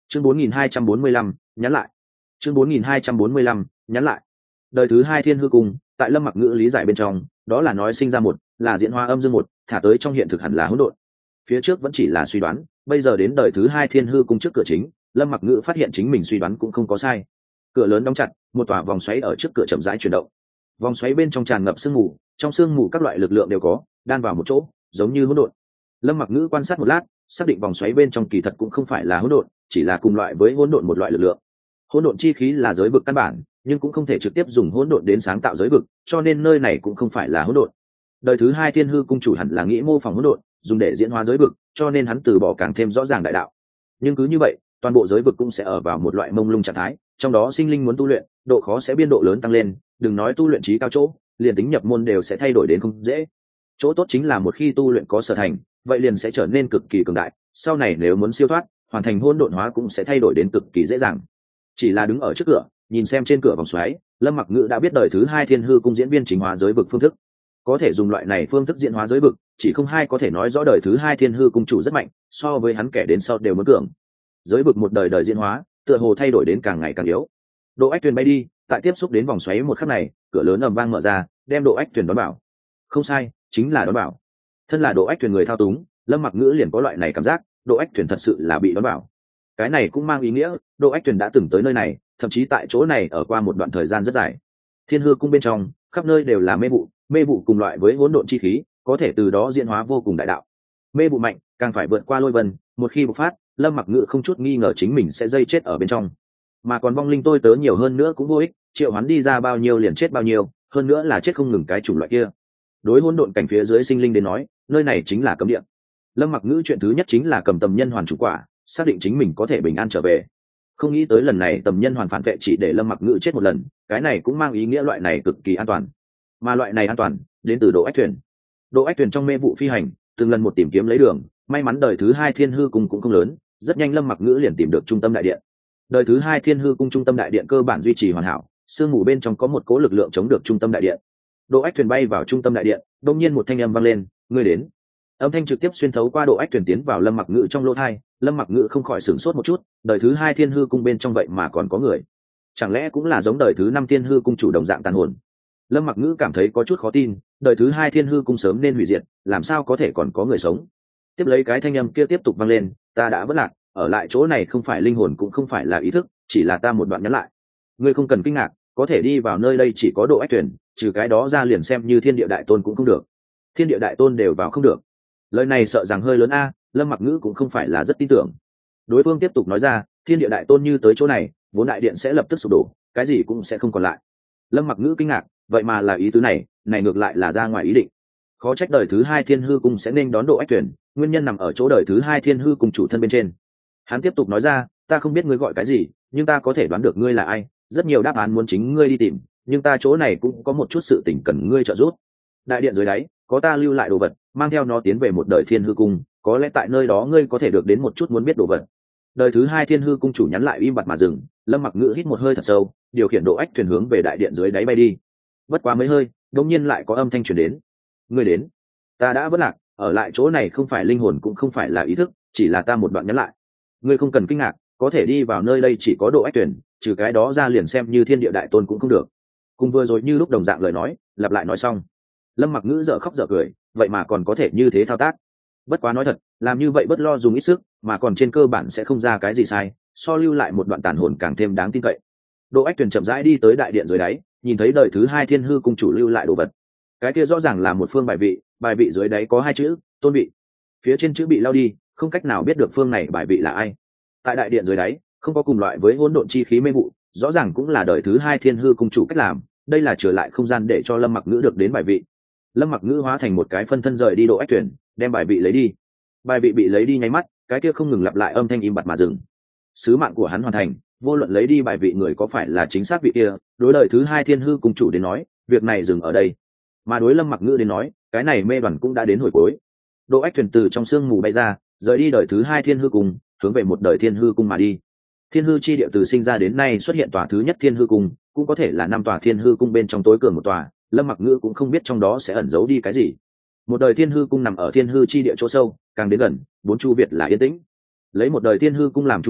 Chương 4245, nhắn lại. Chương 4245, nhắn lại. Đời thứ hai Thiên Hư Cung, tại Lâm Mặc Ngữ lý giải bên trong, đó là nói sinh ra một, là diễn hóa âm dương một, thả tới trong hiện thực hẳn là hỗn độn. Phía trước vẫn chỉ là suy đoán, bây giờ đến đời thứ hai Thiên Hư Cung trước cửa chính, Lâm Mặc Ngữ phát hiện chính mình suy đoán cũng không có sai. Cửa lớn đóng chặt, một tòa vòng xoáy ở trước cửa chậm rãi chuyển động. Vòng xoáy bên trong tràn ngập sương mù, trong sương mù các loại lực lượng đều có, đan vào một chỗ, giống như hỗn độn. Lâm Mặc Ngữ quan sát một lát, xác định vòng xoáy bên trong kỳ thật cũng không phải là hỗn độn, chỉ là cùng loại với hỗn độn một loại lực lượng. Hỗn độn chi khí là giới vực căn bản, nhưng cũng không thể trực tiếp dùng hỗn độn đến sáng tạo giới vực, cho nên nơi này cũng không phải là hỗn độn. Đời thứ hai Thiên Hư Cung chủ hẳn là nghĩ mô phỏng hỗn độn, dùng để diễn hóa giới vực, cho nên hắn từ bỏ càng thêm rõ ràng đại đạo. Nhưng cứ như vậy, toàn bộ giới vực cũng sẽ ở vào một loại mông lung trạng thái, trong đó sinh linh muốn tu luyện, độ khó sẽ biên độ lớn tăng lên, đừng nói tu luyện trí cao chỗ, liền tính nhập môn đều sẽ thay đổi đến không dễ. Chỗ tốt chính là một khi tu luyện có sở thành, vậy liền sẽ trở nên cực kỳ cường đại, sau này nếu muốn siêu thoát, hoàn thành hỗn độn hóa cũng sẽ thay đổi đến cực kỳ dễ dàng. Chỉ là đứng ở trước cửa, nhìn xem trên cửa vòng xoáy, Lâm Mặc Ngữ đã biết đời thứ hai Thiên Hư Cung diễn viên chính hóa giới vực phương thức. Có thể dùng loại này phương thức diễn hóa giới vực, chỉ không hai có thể nói rõ đời thứ hai Thiên Hư Cung chủ rất mạnh, so với hắn kẻ đến sau đều muốn cường. Giới vực một đời đời diễn hóa, tựa hồ thay đổi đến càng ngày càng yếu. Độ Ách Tuyền bay đi, tại tiếp xúc đến vòng xoáy một khắc này, cửa lớn ầm vang mở ra, đem Độ Ách Tuyền đón bảo. Không sai, chính là đón bảo. Thân là Độ Ách Tuyền người thao túng, Lâm Mặc Ngữ liền có loại này cảm giác, Độ Ách Tuyền thật sự là bị đón bảo. Cái này cũng mang ý nghĩa, Độ Ách Tuyền đã từng tới nơi này, thậm chí tại chỗ này ở qua một đoạn thời gian rất dài. Thiên Hư Cung bên trong, khắp nơi đều là mê vụ cùng loại với hỗn độn chi khí, có thể từ đó diễn hóa vô cùng đại đạo. Mê vụ mạnh, càng phải vượt qua lôi vân, một khi bộc phát, Lâm Mặc Ngữ không chút nghi ngờ chính mình sẽ dây chết ở bên trong. Mà còn vong linh tôi tớ nhiều hơn nữa cũng vô ích, triệu hắn đi ra bao nhiêu liền chết bao nhiêu, hơn nữa là chết không ngừng cái chủng loại kia. Đối hỗn độn cảnh phía dưới sinh linh đến nói, nơi này chính là cấm địa. Lâm Mặc Ngữ chuyện thứ nhất chính là cầm tầm nhân hoàn chủ quả, xác định chính mình có thể bình an trở về. Không nghĩ tới lần này tầm nhân hoàn phản vệ chỉ để Lâm Mặc Ngữ chết một lần, cái này cũng mang ý nghĩa loại này cực kỳ an toàn. Mà loại này an toàn đến từ Độ Ách Tuyền. Độ Ách Tuyền trong mê vụ phi hành, từng lần một tìm kiếm lấy đường, may mắn đời thứ hai Thiên Hư Cung cũng không lớn, rất nhanh Lâm Mặc Ngữ liền tìm được trung tâm đại điện. Đời thứ hai Thiên Hư Cung trung tâm đại điện cơ bản duy trì hoàn hảo, sương mù bên trong có một cỗ lực lượng chống được trung tâm đại điện. Độ Ách Tuyền bay vào trung tâm đại điện, đột nhiên một thanh âm vang lên, "Ngươi đến." Âm thanh trực tiếp xuyên thấu qua Độ Ách Tuyền tiến vào Lâm Mặc Ngữ trong lỗ tai, Lâm Mặc Ngữ không khỏi sửng sốt một chút, đời thứ hai Thiên Hư Cung bên trong vậy mà còn có người, chẳng lẽ cũng là giống đời thứ năm Thiên Hư Cung chủ đồng dạng tàn hồn? Lâm Mặc Ngữ cảm thấy có chút khó tin, đời thứ hai Thiên Hư Cung sớm nên hủy diệt, làm sao có thể còn có người sống? Tiếp lấy cái thanh âm kia tiếp tục vang lên, "Ta đã vất lạc, ở lại chỗ này không phải linh hồn cũng không phải là ý thức, chỉ là ta một đoạn nhắn lại. Ngươi không cần kinh ngạc, có thể đi vào nơi đây chỉ có Độ Ách Tuyền, trừ cái đó ra liền xem như Thiên Địa Đại Tôn cũng không được. Thiên Địa Đại Tôn đều vào không được." Lời này sợ rằng hơi lớn a, Lâm Mặc Ngữ cũng không phải là rất tin tưởng. Đối phương tiếp tục nói ra, Thiên Địa Đại Tôn như tới chỗ này, vốn đại điện sẽ lập tức sụp đổ, cái gì cũng sẽ không còn lại. Lâm Mặc Ngữ kinh ngạc, vậy mà là ý tứ này ngược lại là ra ngoài ý định. Khó trách đời thứ hai Thiên Hư Cung sẽ nên đón Độ Ách Tuyền, nguyên nhân nằm ở chỗ đời thứ hai Thiên Hư Cung chủ thân bên trên. Hắn tiếp tục nói ra, "Ta không biết ngươi gọi cái gì, nhưng ta có thể đoán được ngươi là ai, rất nhiều đáp án muốn chính ngươi đi tìm, nhưng ta chỗ này cũng có một chút sự tình cần ngươi trợ giúp. Đại điện dưới đáy có ta lưu lại đồ vật, mang theo nó tiến về một đời Thiên Hư Cung, có lẽ tại nơi đó ngươi có thể được đến một chút muốn biết đồ vật." Đời thứ hai Thiên Hư Cung chủ nhắn lại im bặt mà dừng, Lâm Mặc Ngữ hít một hơi thật sâu, điều khiển Độ Ách Tuyền hướng về đại điện dưới đáy bay đi. Bất quá mấy hơi, đột nhiên lại có âm thanh truyền đến, "Ngươi đến." "Ta đã vất lạc, ở lại chỗ này không phải linh hồn cũng không phải là ý thức, chỉ là ta một đoạn nhắn lại. Ngươi không cần kinh ngạc, có thể đi vào nơi đây chỉ có Độ Ách Tuyền, trừ cái đó ra liền xem như Thiên Địa Đại Tôn cũng không được." Cùng vừa rồi như lúc đồng dạng lời nói, lặp lại nói xong. Lâm Mặc Ngữ dở khóc dở cười, vậy mà còn có thể như thế thao tác. Bất quá nói thật, làm như vậy bất lo dùng ít sức, mà còn trên cơ bản sẽ không ra cái gì sai, so lưu lại một đoạn tàn hồn càng thêm đáng tin cậy. Độ Ách Tuyền chậm rãi đi tới đại điện dưới đáy, nhìn thấy đời thứ hai Thiên Hư Cung chủ lưu lại đồ vật. Cái kia rõ ràng là một phương bài vị dưới đáy có hai chữ, "Tôn vị." Phía trên chữ bị lao đi, không cách nào biết được phương này bài vị là ai. Tại đại điện dưới đáy, không có cùng loại với hỗn độn chi khí mê vụ, rõ ràng cũng là đời thứ hai Thiên Hư Cung chủ cách làm, đây là trở lại không gian để cho Lâm Mặc Ngữ được đến bài vị. Lâm Mặc Ngữ hóa thành một cái phân thân rời đi Độ Ách Tuyền, đem bài vị lấy đi. Bài vị bị lấy đi nháy mắt, cái kia không ngừng lặp lại âm thanh im bặt mà dừng. Sứ mạng của hắn hoàn thành, vô luận lấy đi bài vị người có phải là chính xác vị kia, đối đời thứ hai Thiên Hư Cung chủ đến nói, việc này dừng ở đây. Mà đối Lâm Mặc Ngữ đến nói, cái này mê đoàn cũng đã đến hồi cuối. Độ Ách Tuyền từ trong sương mù bay ra, rời đi đời thứ hai Thiên Hư Cung, hướng về một đời Thiên Hư Cung mà đi. Thiên Hư chi địa từ sinh ra đến nay xuất hiện tòa thứ nhất Thiên Hư Cung, cũng có thể là năm tòa Thiên Hư Cung bên trong tối cường một tòa, Lâm Mặc Ngữ cũng không biết trong đó sẽ ẩn giấu đi cái gì. Một đời Thiên Hư Cung nằm ở Thiên Hư chi địa chỗ sâu, càng đến gần, bốn chu việt là yên tĩnh. Lấy một đời Thiên Hư Cung làm trung tâm,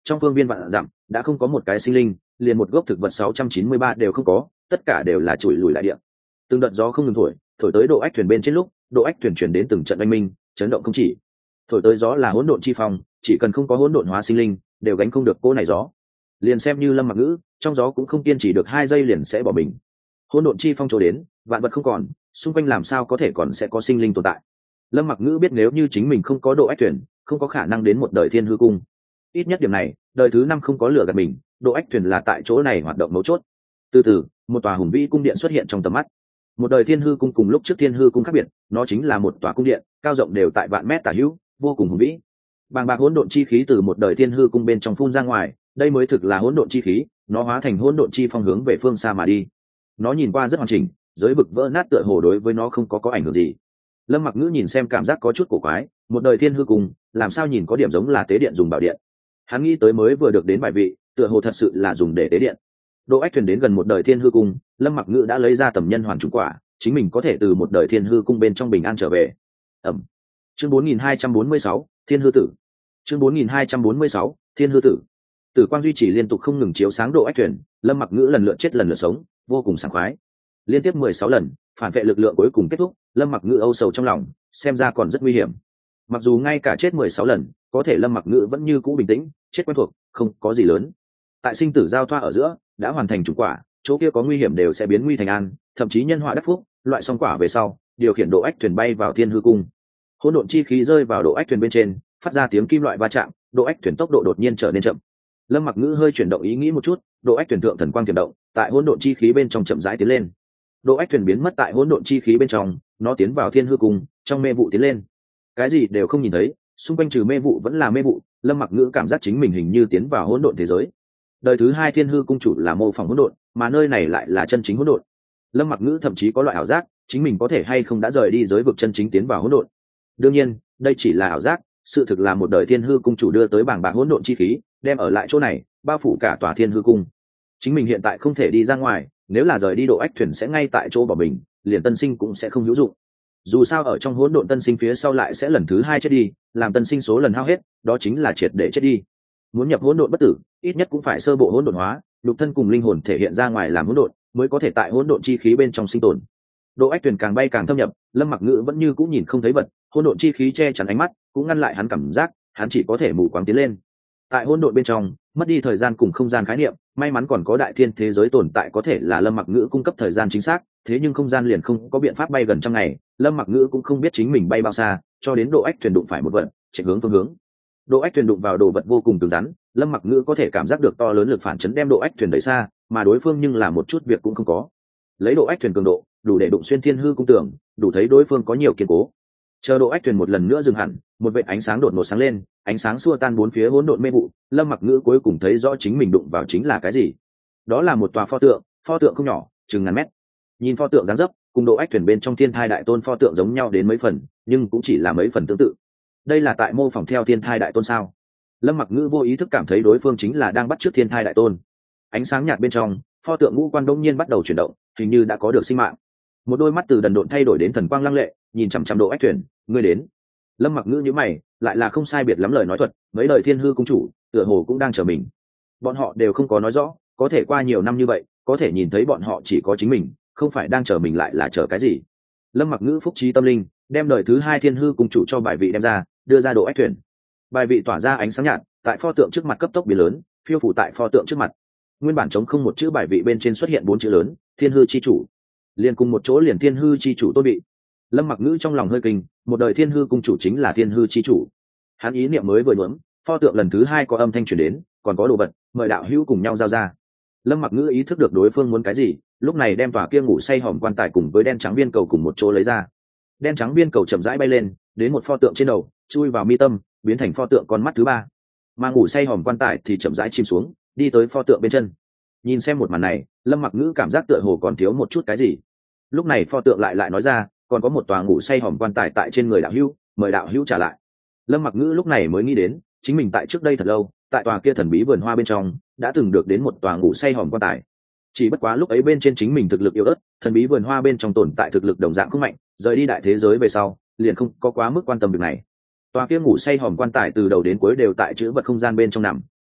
trong phương viên vạn dặm đã không có một cái sinh linh, liền một gốc thực vật 693 đều không có, tất cả đều là trụi lùi lại địa. Từng đợt gió không ngừng thổi tới độ ách thuyền bên trên lúc, độ ách thuyền chuyển đến từng trận oanh minh, chấn động không chỉ. Thổi tới gió là hỗn độn chi phong, chỉ cần không có hỗn độn hóa sinh linh, đều gánh không được cô này gió. Liền xem như Lâm Mặc Ngữ, trong gió cũng không kiên trì được 2 giây liền sẽ bỏ mình. Hỗn độn chi phong trổ đến, vạn vật không còn, xung quanh làm sao có thể còn sẽ có sinh linh tồn tại. Lâm Mặc Ngữ biết nếu như chính mình không có độ ách thuyền, không có khả năng đến một đời thiên hư cung. Ít nhất điểm này, đời thứ 5 không có lửa gạt mình, độ ách thuyền là tại chỗ này hoạt động mấu chốt. Từ từ, một tòa hùng vĩ cung điện xuất hiện trong tầm mắt. Một đời thiên hư cung cùng lúc trước thiên hư cung khác biệt, nó chính là một tòa cung điện, cao rộng đều tại vạn mét tả hữu, vô cùng hùng vĩ. Bàng bạc hỗn độn chi khí từ một đời thiên hư cung bên trong phun ra ngoài, đây mới thực là hỗn độn chi khí, nó hóa thành hỗn độn chi phong hướng về phương xa mà đi. Nó nhìn qua rất hoàn chỉnh, giới vực vỡ nát tựa hồ đối với nó không có ảnh hưởng gì. Lâm Mặc Ngữ nhìn xem cảm giác có chút cổ quái, một đời thiên hư cung, làm sao nhìn có điểm giống là tế điện dùng bảo điện. Hắn nghĩ tới mới vừa được đến bài vị, tựa hồ thật sự là dùng để tế điện. Độ ách thuyền đến gần một đời thiên hư cung, Lâm Mặc Ngữ đã lấy ra tầm nhân hoàn trùng quả, chính mình có thể từ một đời thiên hư cung bên trong bình an trở về. Ẩm. Chương 4246, Thiên hư tử. Chương 4246, Thiên hư tử. Tử quang duy trì liên tục không ngừng chiếu sáng độ ách thuyền, Lâm Mặc Ngữ lần lượt chết lần lượt sống, vô cùng sảng khoái. Liên tiếp 16 lần, phản vệ lực lượng cuối cùng kết thúc, Lâm Mặc Ngữ âu sầu trong lòng, xem ra còn rất nguy hiểm. Mặc dù ngay cả chết 16 lần, có thể Lâm Mặc Ngữ vẫn như cũ bình tĩnh, chết quen thuộc, không có gì lớn. Tại sinh tử giao thoa ở giữa, đã hoàn thành chủ quả, chỗ kia có nguy hiểm đều sẽ biến nguy thành an, thậm chí nhân họa đắc phúc, loại xong quả về sau, điều khiển độ ách thuyền bay vào thiên hư cung. Hỗn độn chi khí rơi vào độ ách thuyền bên trên, phát ra tiếng kim loại va chạm, độ ách thuyền tốc độ đột nhiên trở nên chậm. Lâm Mặc Ngữ hơi chuyển động ý nghĩ một chút, độ ách thuyền thượng thần quang tiềm động, tại hỗn độn chi khí bên trong chậm rãi tiến lên. Độ ách thuyền biến mất tại hỗn độn chi khí bên trong, nó tiến vào thiên hư cung, trong mê vụ tiến lên. Cái gì đều không nhìn thấy, xung quanh trừ mê vụ vẫn là mê vụ, Lâm Mặc Ngữ cảm giác chính mình hình như tiến vào hỗn độn thế giới. Đời thứ 2 thiên hư cung chủ là mô phỏng hỗn độn, mà nơi này lại là chân chính hỗn độn. Lâm Mặc Ngữ thậm chí có loại ảo giác, chính mình có thể hay không đã rời đi giới vực chân chính tiến vào hỗn độn. Đương nhiên, đây chỉ là ảo giác, sự thực là một đời thiên hư cung chủ đưa tới bảng bạc hỗn độn chi khí, đem ở lại chỗ này, bao phủ cả tòa thiên hư cung. Chính mình hiện tại không thể đi ra ngoài, nếu là rời đi độ ách thuyền sẽ ngay tại chỗ bỏ mình, liền tân sinh cũng sẽ không hữu dụng. Dù sao ở trong hỗn độn tân sinh phía sau lại sẽ lần thứ 2 chết đi, làm tân sinh số lần hao hết, đó chính là triệt để chết đi. Muốn nhập hỗn độn bất tử, ít nhất cũng phải sơ bộ hỗn độn hóa, nhục thân cùng linh hồn thể hiện ra ngoài làm hỗn độn, mới có thể tại hỗn độn chi khí bên trong sinh tồn. Độ ách thuyền càng bay càng thâm nhập, Lâm Mặc Ngữ vẫn như cũng nhìn không thấy vật, hỗn độn chi khí che chắn ánh mắt, cũng ngăn lại hắn cảm giác, hắn chỉ có thể mù quáng tiến lên. Tại hỗn độn bên trong, mất đi thời gian cùng không gian khái niệm, may mắn còn có đại thiên thế giới tồn tại có thể là Lâm Mặc Ngữ cung cấp thời gian chính xác, thế nhưng không gian liền không có biện pháp bay gần trăm ngày, Lâm Mặc Ngữ cũng không biết chính mình bay bao xa, cho đến độ ách thuyền đụng phải một vật, chạy hướng phương hướng. Độ ách thuyền đụng vào đồ vật vô cùng cứng rắn, Lâm Mặc Ngữ có thể cảm giác được to lớn lực phản chấn đem độ ách thuyền đẩy xa, mà đối phương nhưng là một chút việc cũng không có. Lấy độ ách thuyền cường độ, đủ để đụng xuyên thiên hư cung tường, đủ thấy đối phương có nhiều kiên cố. Chờ độ ách thuyền một lần nữa dừng hẳn, một vệt ánh sáng đột ngột sáng lên, ánh sáng xua tan bốn phía hỗn độn mê vụ, Lâm Mặc Ngữ cuối cùng thấy rõ chính mình đụng vào chính là cái gì. Đó là một tòa pho tượng không nhỏ, chừng ngàn mét. Nhìn pho tượng dáng dấp, cùng độ ách thuyền bên trong thiên thai đại tôn pho tượng giống nhau đến mấy phần, nhưng cũng chỉ là mấy phần tương tự. Đây là tại mô phỏng theo thiên thai đại tôn sao? Lâm Mặc Ngữ vô ý thức cảm thấy đối phương chính là đang bắt chước thiên thai đại tôn. Ánh sáng nhạt bên trong, pho tượng ngũ quan đông nhiên bắt đầu chuyển động, hình như đã có được sinh mạng. Một đôi mắt từ đần độn thay đổi đến thần quang lăng lệ, nhìn chằm chằm độ ách thuyền, ngươi đến. Lâm Mặc Ngữ nhíu mày, lại là không sai biệt lắm lời nói thuật, mấy lời thiên hư cung chủ, tựa hồ cũng đang chờ mình. Bọn họ đều không có nói rõ, có thể qua nhiều năm như vậy, có thể nhìn thấy bọn họ chỉ có chính mình, không phải đang chờ mình lại là chờ cái gì. Lâm Mặc Ngữ phúc trí tâm linh, đem đời thứ 2 thiên hư cung chủ cho bài vị đem ra, đưa ra độ ách thuyền. Bài vị tỏa ra ánh sáng nhạt, tại pho tượng trước mặt cấp tốc biến lớn, phiêu phủ tại pho tượng trước mặt. Nguyên bản trống không một chữ bài vị bên trên xuất hiện 4 chữ lớn, Thiên hư chi chủ. Liền cùng một chỗ liền Thiên hư chi chủ tôn bị. Lâm Mặc Ngữ trong lòng hơi kinh, một đời thiên hư cung chủ chính là thiên hư chi chủ. Hắn ý niệm mới vừa nhuốm, pho tượng lần thứ 2 có âm thanh truyền đến, còn có đồ vật, mời đạo hữu cùng nhau giao ra. Lâm Mặc Ngữ ý thức được đối phương muốn cái gì, lúc này đem tòa kia ngủ say hòm quan tài cùng với đen trắng viên cầu cùng một chỗ lấy ra. Đen trắng viên cầu chậm rãi bay lên, đến một pho tượng trên đầu, chui vào mi tâm, biến thành pho tượng con mắt thứ 3. Mà ngủ say hòm quan tài thì chậm rãi chìm xuống, đi tới pho tượng bên chân. Nhìn xem một màn này, Lâm Mặc Ngữ cảm giác tựa hồ còn thiếu một chút cái gì. Lúc này pho tượng lại nói ra, còn có một tòa ngủ say hòm quan tài tại trên người đạo hữu, mời đạo hữu trả lại. Lâm Mặc Ngữ lúc này mới nghĩ đến, chính mình tại trước đây thật lâu, tại tòa kia thần bí vườn hoa bên trong, đã từng được đến một tòa ngủ say hòm quan tài. Chỉ bất quá lúc ấy bên trên chính mình thực lực yếu ớt, thần bí vườn hoa bên trong tồn tại thực lực đồng dạng không mạnh, rời đi đại thế giới về sau, liền không có quá mức quan tâm việc này. Tòa kia ngủ say hòm quan tài từ đầu đến cuối đều tại chữ vật không gian bên trong nằm,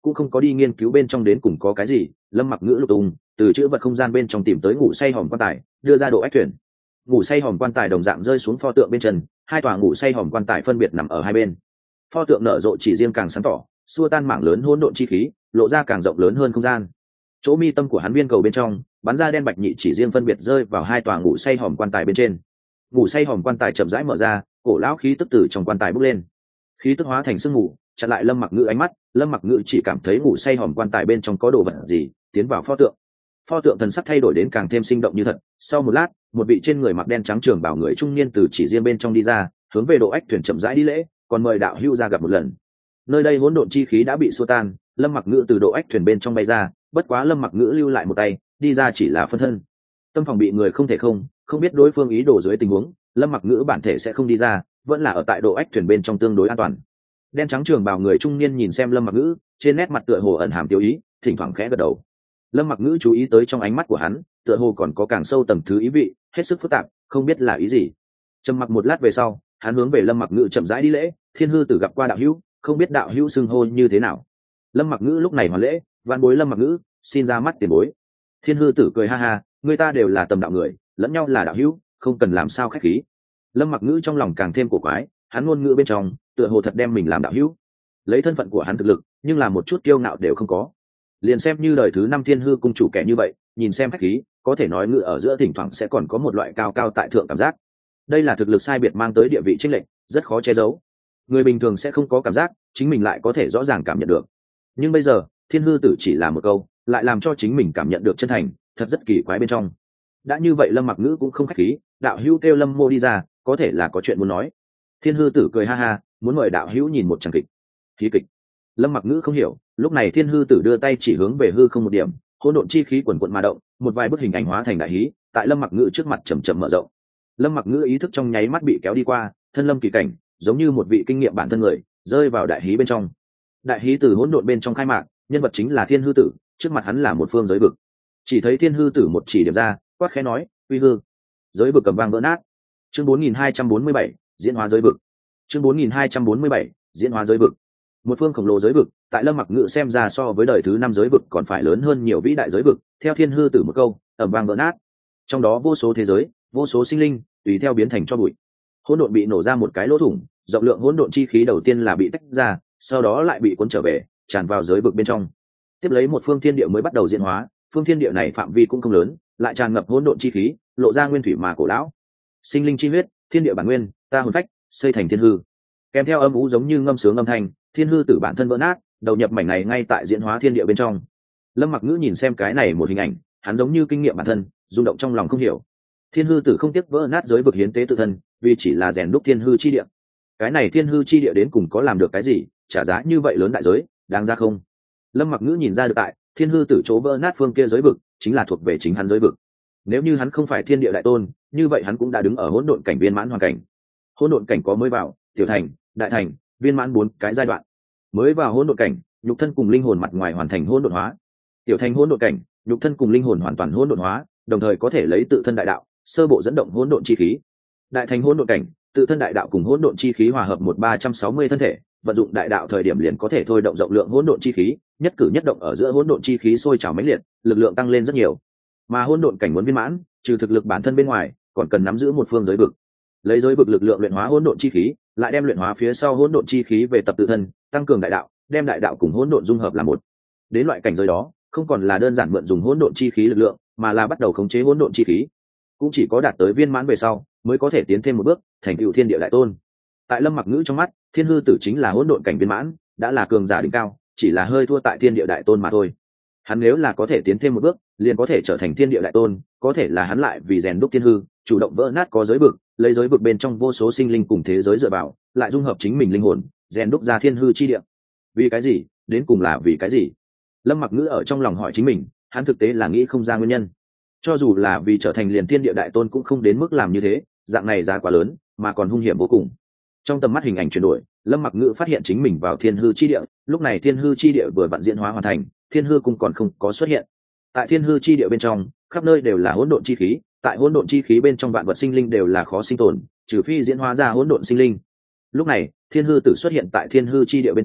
cũng không có đi nghiên cứu bên trong đến cùng có cái gì. Lâm Mặc Ngữ lục tung từ chữ vật không gian bên trong tìm tới ngủ say hòm quan tài, đưa ra độ ách thuyền. Ngủ say hòm quan tài đồng dạng rơi xuống pho tượng bên chân, hai tòa ngủ say hòm quan tài phân biệt nằm ở hai bên. Pho tượng nở rộ chỉ riêng càng sáng tỏ, xua tan mảng lớn hỗn độn chi khí, lộ ra càng rộng lớn hơn không gian. Chỗ mi tâm của hắn viên cầu bên trong bắn ra đen bạch nhị chỉ riêng phân biệt rơi vào hai tòa ngủ say hòm quan tài bên trên. Ngủ say hòm quan tài chậm rãi mở ra, cổ lão khí tức từ trong quan tài bốc lên, khí tức hóa thành sương mù chặn lại Lâm Mặc Ngữ ánh mắt. Lâm Mặc Ngữ chỉ cảm thấy ngủ say hòm quan tài bên trong có đồ vật gì tiến vào pho tượng. Pho tượng thần sắc thay đổi đến càng thêm sinh động như thật. Sau một lát, một vị trên người mặc đen trắng trường bào người trung niên từ chỉ riêng bên trong đi ra, hướng về độ ách thuyền chậm rãi đi lễ, còn mời đạo hữu ra gặp một lần. Nơi đây hỗn độn chi khí đã bị xua tan, Lâm Mặc Ngữ từ độ ách thuyền bên trong bay ra, bất quá Lâm Mặc Ngữ lưu lại một tay, đi ra chỉ là phân thân. Tâm phòng bị người không thể không biết đối phương ý đồ dưới tình huống, Lâm Mặc Ngữ bản thể sẽ không đi ra, vẫn là ở tại độ ách thuyền bên trong tương đối an toàn. Đen trắng trường bào người trung niên nhìn xem Lâm Mặc Ngữ, trên nét mặt tựa hồ ẩn hàm tiêu ý, thỉnh thoảng khẽ gật đầu. Lâm Mặc Ngữ chú ý tới trong ánh mắt của hắn, tựa hồ còn có càng sâu tầng thứ ý vị, hết sức phức tạp, không biết là ý gì. Trầm mặc một lát về sau, hắn hướng về Lâm Mặc Ngữ chậm rãi đi lễ, Thiên Hư Tử gặp qua đạo hữu, không biết đạo hữu xưng hô như thế nào. Lâm Mặc Ngữ lúc này hoàn lễ, vạn bối Lâm Mặc Ngữ, xin ra mắt tiền bối. Thiên Hư Tử cười ha ha, người ta đều là tầm đạo người, lẫn nhau là đạo hữu, không cần làm sao khách khí. Lâm Mặc Ngữ trong lòng càng thêm cổ quái, hắn ngôn ngữ bên trong tựa hồ thật đem mình làm đạo hữu. Lấy thân phận của hắn thực lực, nhưng là một chút kiêu ngạo đều không có. Liền xem như đời thứ 5 Thiên Hư cung chủ kẻ như vậy, nhìn xem khách khí, có thể nói ngữ ở giữa thỉnh thoảng sẽ còn có một loại cao cao tại thượng cảm giác. Đây là thực lực sai biệt mang tới địa vị chênh lệch, rất khó che giấu. Người bình thường sẽ không có cảm giác, chính mình lại có thể rõ ràng cảm nhận được. Nhưng bây giờ, Thiên Hư Tử chỉ là một câu, lại làm cho chính mình cảm nhận được chân thành, thật rất kỳ quái bên trong. Đã như vậy Lâm Mặc Ngữ cũng không khách khí, đạo hữu kêu Lâm mô đi ra, có thể là có chuyện muốn nói. Thiên Hư Tử cười ha ha, muốn mời đạo hữu nhìn một tràng kịch. Khí kịch. Lâm Mặc Ngữ không hiểu, lúc này Thiên Hư Tử đưa tay chỉ hướng về hư không một điểm, hỗn độn chi khí quần quần mà động, một vài bức hình ảnh hóa thành đại hí, tại Lâm Mặc Ngữ trước mặt chậm chậm mở rộng. Lâm Mặc Ngữ ý thức trong nháy mắt bị kéo đi qua, thân lâm kỳ cảnh, giống như một vị kinh nghiệm bản thân người, rơi vào đại hí bên trong. Đại hí từ hỗn độn bên trong khai mạc, nhân vật chính là Thiên Hư Tử, trước mặt hắn là một phương giới vực. Chỉ thấy Thiên Hư Tử một chỉ điểm ra, quát khẽ nói, "Uy hư!" Giới vực cầm vang vỡ nát. Chương 4247, diễn hóa giới vực. Chương 4247, diễn hóa giới vực. Một phương khổng lồ giới vực, tại Lâm Mặc Ngữ xem ra so với đời thứ 5 giới vực còn phải lớn hơn nhiều vĩ đại giới vực, theo Thiên Hư Tử một câu, ầm vang vỡ nát. Trong đó vô số thế giới, vô số sinh linh, tùy theo biến thành tro bụi. Hỗn độn bị nổ ra một cái lỗ thủng, rộng lượng hỗn độn chi khí đầu tiên là bị tách ra, sau đó lại bị cuốn trở về, tràn vào giới vực bên trong. Tiếp lấy một phương thiên địa mới bắt đầu diễn hóa, phương thiên địa này phạm vi cũng không lớn, lại tràn ngập hỗn độn chi khí, lộ ra nguyên thủy mà cổ lão. Sinh linh chi huyết, thiên địa bản nguyên, ta hồn phách, xây thành thiên hư. Kèm theo âm u giống như ngâm sướng âm thanh, Thiên Hư Tử bản thân vỡ nát, đầu nhập mảnh này ngay tại diễn hóa thiên địa bên trong. Lâm Mặc Ngữ nhìn xem cái này một hình ảnh, hắn giống như kinh nghiệm bản thân, rung động trong lòng không hiểu. Thiên Hư Tử không tiếc vỡ nát giới vực hiến tế tự thân, vì chỉ là rèn đúc thiên hư chi địa. Cái này thiên hư chi địa đến cùng có làm được cái gì, trả giá như vậy lớn đại giới, đáng ra không? Lâm Mặc Ngữ nhìn ra được tại Thiên Hư Tử chỗ vỡ nát phương kia giới vực, chính là thuộc về chính hắn giới vực. Nếu như hắn không phải thiên địa đại tôn, như vậy hắn cũng đã đứng ở hỗn độn cảnh viên mãn hoàn cảnh. Hỗn độn cảnh có mới vào, tiểu thành, đại thành, viên mãn 4 cái giai đoạn. Mới vào hỗn độn cảnh, nhục thân cùng linh hồn mặt ngoài hoàn thành hỗn độn hóa. Tiểu thành hỗn độn cảnh, nhục thân cùng linh hồn hoàn toàn hỗn độn hóa, đồng thời có thể lấy tự thân đại đạo, sơ bộ dẫn động hỗn độn chi khí. Đại thành hỗn độn cảnh, tự thân đại đạo cùng hỗn độn chi khí hòa hợp 1360 thân thể, vận dụng đại đạo thời điểm liền có thể thôi động rộng lượng hỗn độn chi khí, nhất cử nhất động ở giữa hỗn độn chi khí sôi trào mãnh liệt, lực lượng tăng lên rất nhiều. Mà hỗn độn cảnh muốn viên mãn, trừ thực lực bản thân bên ngoài, còn cần nắm giữ một phương giới vực. Lấy giới vực lực lượng luyện hóa hỗn độn chi khí, lại đem luyện hóa phía sau hỗn độn chi khí về tập tự thân, tăng cường đại đạo, đem đại đạo cùng hỗn độn dung hợp làm một. Đến loại cảnh giới đó, không còn là đơn giản mượn dùng hỗn độn chi khí lực lượng, mà là bắt đầu khống chế hỗn độn chi khí. Cũng chỉ có đạt tới viên mãn về sau, mới có thể tiến thêm một bước, thành tựu thiên địa đại tôn. Tại Lâm Mặc Ngữ trong mắt, Thiên Hư Tử chính là hỗn độn cảnh viên mãn, đã là cường giả đỉnh cao, chỉ là hơi thua tại thiên địa đại tôn mà thôi. Hắn nếu là có thể tiến thêm một bước, liền có thể trở thành thiên địa đại tôn, có thể là hắn lại vì rèn đúc thiên hư, chủ động vỡ nát có giới vực, lấy giới vực bên trong vô số sinh linh cùng thế giới dựa vào, lại dung hợp chính mình linh hồn, rèn đúc ra thiên hư chi địa. Vì cái gì? Đến cùng là vì cái gì? Lâm Mặc Ngữ ở trong lòng hỏi chính mình, hắn thực tế là nghĩ không ra nguyên nhân. Cho dù là vì trở thành liền thiên địa đại tôn cũng không đến mức làm như thế, dạng này giá quá lớn, mà còn hung hiểm vô cùng. Trong tầm mắt hình ảnh chuyển đổi, Lâm Mặc Ngữ phát hiện chính mình vào thiên hư chi địa, lúc này thiên hư chi địa vừa vặn diễn hóa hoàn thành, thiên hư cung còn không có xuất hiện. Tại thiên hư chi địa bên trong, khắp nơi đều là hỗn độn chi khí, tại hỗn độn chi khí bên trong vạn vật sinh linh đều là khó sinh tồn, trừ phi diễn hóa ra hỗn độn sinh linh. Lúc này, Thiên Hư Tử xuất hiện tại thiên hư chi địa bên trong,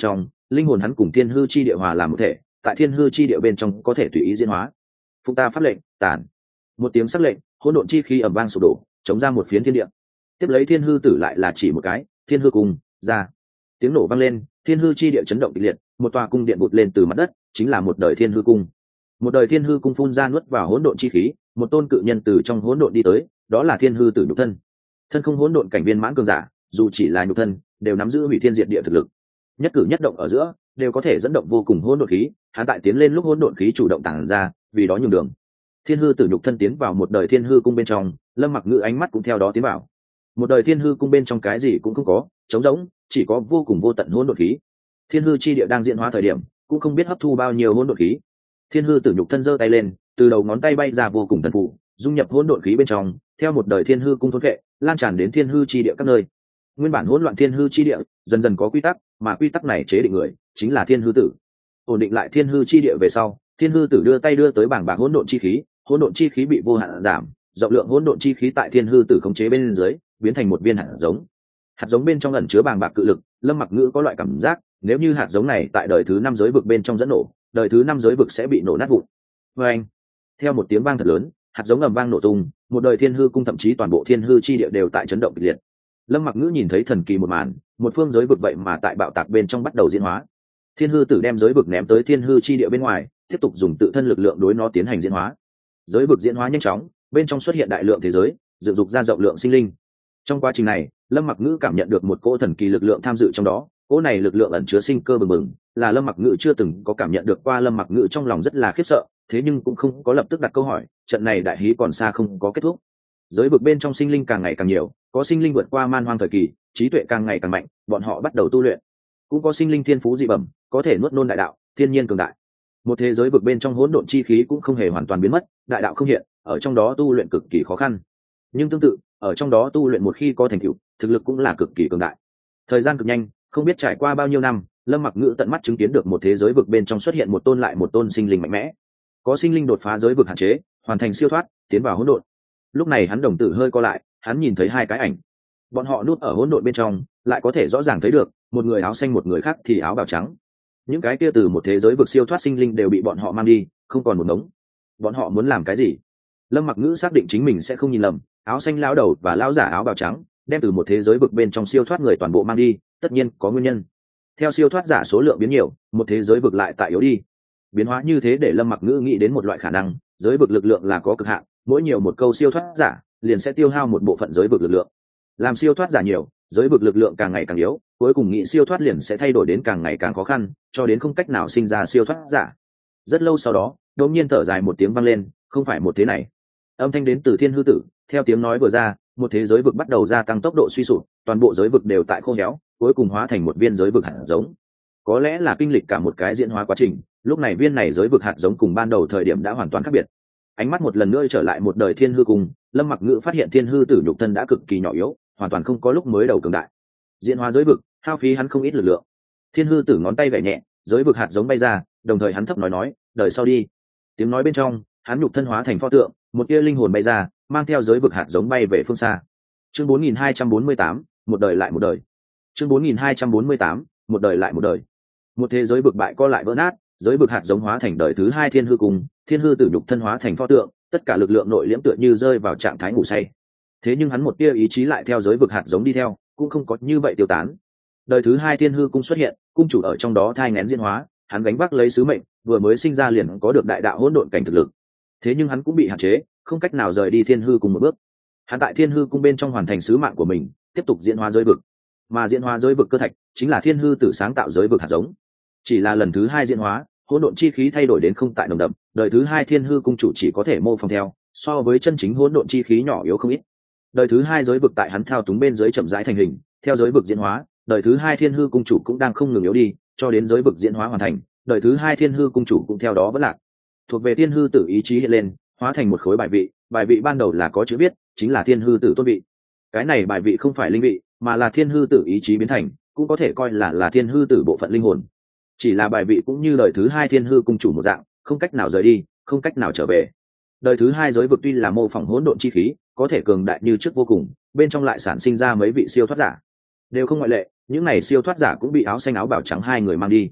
linh hồn hắn cùng thiên hư chi địa hòa làm một thể, tại thiên hư chi địa bên trong có thể tùy ý diễn hóa. Phụng ta pháp lệnh, tản. Một tiếng sắc lệnh, hỗn độn chi khí ầm vang sụp đổ, chống ra một phiến thiên địa. Tiếp lấy thiên hư tử lại là chỉ một cái, thiên hư cùng ra. Tiếng nổ vang lên, thiên hư chi địa chấn động kịch liệt, một tòa cung điện vụt lên từ mặt đất, chính là một đời thiên hư cung. Một đời thiên hư cung phun ra nuốt vào hỗn độn chi khí, một tôn cự nhân từ trong hỗn độn đi tới, đó là thiên hư tử nhục thân. Thân không hỗn độn cảnh viên mãn cường giả, dù chỉ là nhục thân, đều nắm giữ hủy thiên diệt địa thực lực. Nhất cử nhất động ở giữa, đều có thể dẫn động vô cùng hỗn độn khí, hắn tại tiến lên lúc hỗn độn khí chủ động tản ra, vì đó nhường đường. Thiên hư tử nhục thân tiến vào một đời thiên hư cung bên trong, Lâm Mặc Ngữ ánh mắt cũng theo đó tiến vào. Một đời thiên hư cung bên trong cái gì cũng không có, trống rỗng, chỉ có vô cùng vô tận hỗn độn khí. Thiên hư chi địa đang diễn hóa thời điểm, cũng không biết hấp thu bao nhiêu hỗn độn khí. Thiên hư tử nhục thân giơ tay lên, từ đầu ngón tay bay ra vô cùng thần phụ, dung nhập hỗn độn khí bên trong, theo một đời thiên hư cung thôn vệ, lan tràn đến thiên hư chi địa các nơi. Nguyên bản hỗn loạn thiên hư chi địa, dần dần có quy tắc, mà quy tắc này chế định người, chính là thiên hư tử. Ổn định lại thiên hư chi địa về sau, thiên hư tử đưa tay đưa tới bảng bạc hỗn độn chi khí, hỗn độn chi khí bị vô hạn giảm, rộng lượng hỗn độn chi khí tại thiên hư tử khống chế bên dưới, biến thành một viên hạt giống. Hạt giống bên trong ẩn chứa bàng bạc cự lực, Lâm Mặc Ngữ có loại cảm giác, nếu như hạt giống này tại đời thứ 5 giới vực bên trong dẫn nổ, đời thứ 5 giới vực sẽ bị nổ nát vụn. Oeng! Theo một tiếng vang thật lớn, hạt giống ầm vang nổ tung, một đời thiên hư cung thậm chí toàn bộ thiên hư chi địa đều tại chấn động kịch liệt. Lâm Mặc Ngữ nhìn thấy thần kỳ một màn, một phương giới vực vậy mà tại bạo tạc bên trong bắt đầu diễn hóa. Thiên hư tử đem giới vực ném tới thiên hư chi địa bên ngoài, tiếp tục dùng tự thân lực lượng đối nó tiến hành diễn hóa. Giới vực diễn hóa nhanh chóng, bên trong xuất hiện đại lượng thế giới, dựng dục ra rộng lượng sinh linh. Trong quá trình này, Lâm Mặc Ngữ cảm nhận được một cỗ thần kỳ lực lượng tham dự trong đó, cỗ này lực lượng ẩn chứa sinh cơ bừng bừng, là Lâm Mặc Ngữ chưa từng có cảm nhận được qua. Lâm Mặc Ngữ trong lòng rất là khiếp sợ, thế nhưng cũng không có lập tức đặt câu hỏi, trận này đại hí còn xa không có kết thúc. Giới vực bên trong sinh linh càng ngày càng nhiều, có sinh linh vượt qua man hoang thời kỳ, trí tuệ càng ngày càng mạnh, bọn họ bắt đầu tu luyện. Cũng có sinh linh thiên phú dị bẩm, có thể nuốt nôn đại đạo, thiên nhiên cường đại. Một thế giới vực bên trong hỗn độn chi khí cũng không hề hoàn toàn biến mất, đại đạo không hiện, ở trong đó tu luyện cực kỳ khó khăn. Nhưng tương tự, ở trong đó tu luyện một khi có thành tựu, thực lực cũng là cực kỳ cường đại. Thời gian cực nhanh, không biết trải qua bao nhiêu năm, Lâm Mặc Ngữ tận mắt chứng kiến được một thế giới vực bên trong xuất hiện một tôn lại một tôn sinh linh mạnh mẽ. Có sinh linh đột phá giới vực hạn chế, hoàn thành siêu thoát, tiến vào hỗn độn. Lúc này hắn đồng tử hơi co lại, hắn nhìn thấy hai cái ảnh. Bọn họ núp ở hỗn độn bên trong, lại có thể rõ ràng thấy được, một người áo xanh một người khác thì áo bào trắng. Những cái kia từ một thế giới vực siêu thoát sinh linh đều bị bọn họ mang đi, không còn một ngống. Bọn họ muốn làm cái gì? Lâm Mặc Ngữ xác định chính mình sẽ không nhìn lầm, áo xanh lão đầu và lão giả áo bào trắng đem từ một thế giới vực bên trong siêu thoát người toàn bộ mang đi, tất nhiên có nguyên nhân. Theo siêu thoát giả số lượng biến nhiều, một thế giới vực lại tại yếu đi. Biến hóa như thế để Lâm Mặc Ngữ nghĩ đến một loại khả năng, giới vực lực lượng là có cực hạn, mỗi nhiều một câu siêu thoát giả, liền sẽ tiêu hao một bộ phận giới vực lực lượng. Làm siêu thoát giả nhiều, giới vực lực lượng càng ngày càng yếu, cuối cùng nghĩ siêu thoát liền sẽ thay đổi đến càng ngày càng khó khăn, cho đến không cách nào sinh ra siêu thoát giả. Rất lâu sau đó, đột nhiên thở dài một tiếng vang lên, không phải một thế này. Âm thanh đến từ thiên hư tử, theo tiếng nói vừa ra, một thế giới vực bắt đầu gia tăng tốc độ suy sụp, toàn bộ giới vực đều tại khô héo, cuối cùng hóa thành một viên giới vực hạt giống. Có lẽ là kinh lịch cả một cái diễn hóa quá trình, lúc này viên này giới vực hạt giống cùng ban đầu thời điểm đã hoàn toàn khác biệt. Ánh mắt một lần nữa trở lại một đời thiên hư cùng, Lâm Mặc Ngữ phát hiện thiên hư tử nhục thân đã cực kỳ nhỏ yếu, hoàn toàn không có lúc mới đầu cường đại. Diễn hóa giới vực, hao phí hắn không ít lực lượng. Thiên hư tử ngón tay gảy nhẹ, giới vực hạt giống bay ra, đồng thời hắn thấp nói, đời sau đi. Tiếng nói bên trong, hắn nhục thân hóa thành pho tượng, một tia linh hồn bay ra, mang theo giới vực hạt giống bay về phương xa. Chương 4248, một đời lại một đời. Chương 4248, một đời lại một đời. Một thế giới vực bại co lại vỡ nát, giới vực hạt giống hóa thành đời thứ 2 thiên hư cùng, thiên hư tử nhục thân hóa thành pho tượng, tất cả lực lượng nội liễm tựa như rơi vào trạng thái ngủ say. Thế nhưng hắn một tia ý chí lại theo giới vực hạt giống đi theo, cũng không có như vậy tiêu tán. Đời thứ 2 thiên hư cung xuất hiện, cung chủ ở trong đó thai nghén diễn hóa, hắn gánh vác lấy sứ mệnh, vừa mới sinh ra liền có được đại đạo hỗn độn cảnh thực lực. Thế nhưng hắn cũng bị hạn chế, không cách nào rời đi thiên hư cung một bước. Hắn tại thiên hư cung bên trong hoàn thành sứ mạng của mình, tiếp tục diễn hóa giới vực. Mà diễn hóa giới vực cơ thạch chính là thiên hư tử sáng tạo giới vực hạt giống. Chỉ là lần thứ 2 diễn hóa, hỗn độn chi khí thay đổi đến không tại nồng đậm, đời thứ 2 thiên hư cung chủ chỉ có thể mô phỏng theo, so với chân chính hỗn độn chi khí nhỏ yếu không ít. Đời thứ 2 giới vực tại hắn thao túng bên dưới chậm rãi thành hình, theo giới vực diễn hóa, đời thứ 2 thiên hư cung chủ cũng đang không ngừng yếu đi, cho đến giới vực diễn hóa hoàn thành, đời thứ 2 thiên hư cung chủ cũng theo đó vẫn lạc. Thuộc về thiên hư tử ý chí hiện lên, hóa thành một khối bài vị ban đầu là có chữ viết, chính là thiên hư tử tôn vị. Cái này bài vị không phải linh vị, mà là thiên hư tử ý chí biến thành, cũng có thể coi là thiên hư tử bộ phận linh hồn. Chỉ là bài vị cũng như đời thứ 2 thiên hư cung chủ một dạng, không cách nào rời đi, không cách nào trở về. Đời thứ 2 giới vực tuy là mô phỏng hỗn độn chi khí, có thể cường đại như trước vô cùng, bên trong lại sản sinh ra mấy vị siêu thoát giả. Đều không ngoại lệ, những này siêu thoát giả cũng bị áo xanh áo bào trắng hai người mang đi.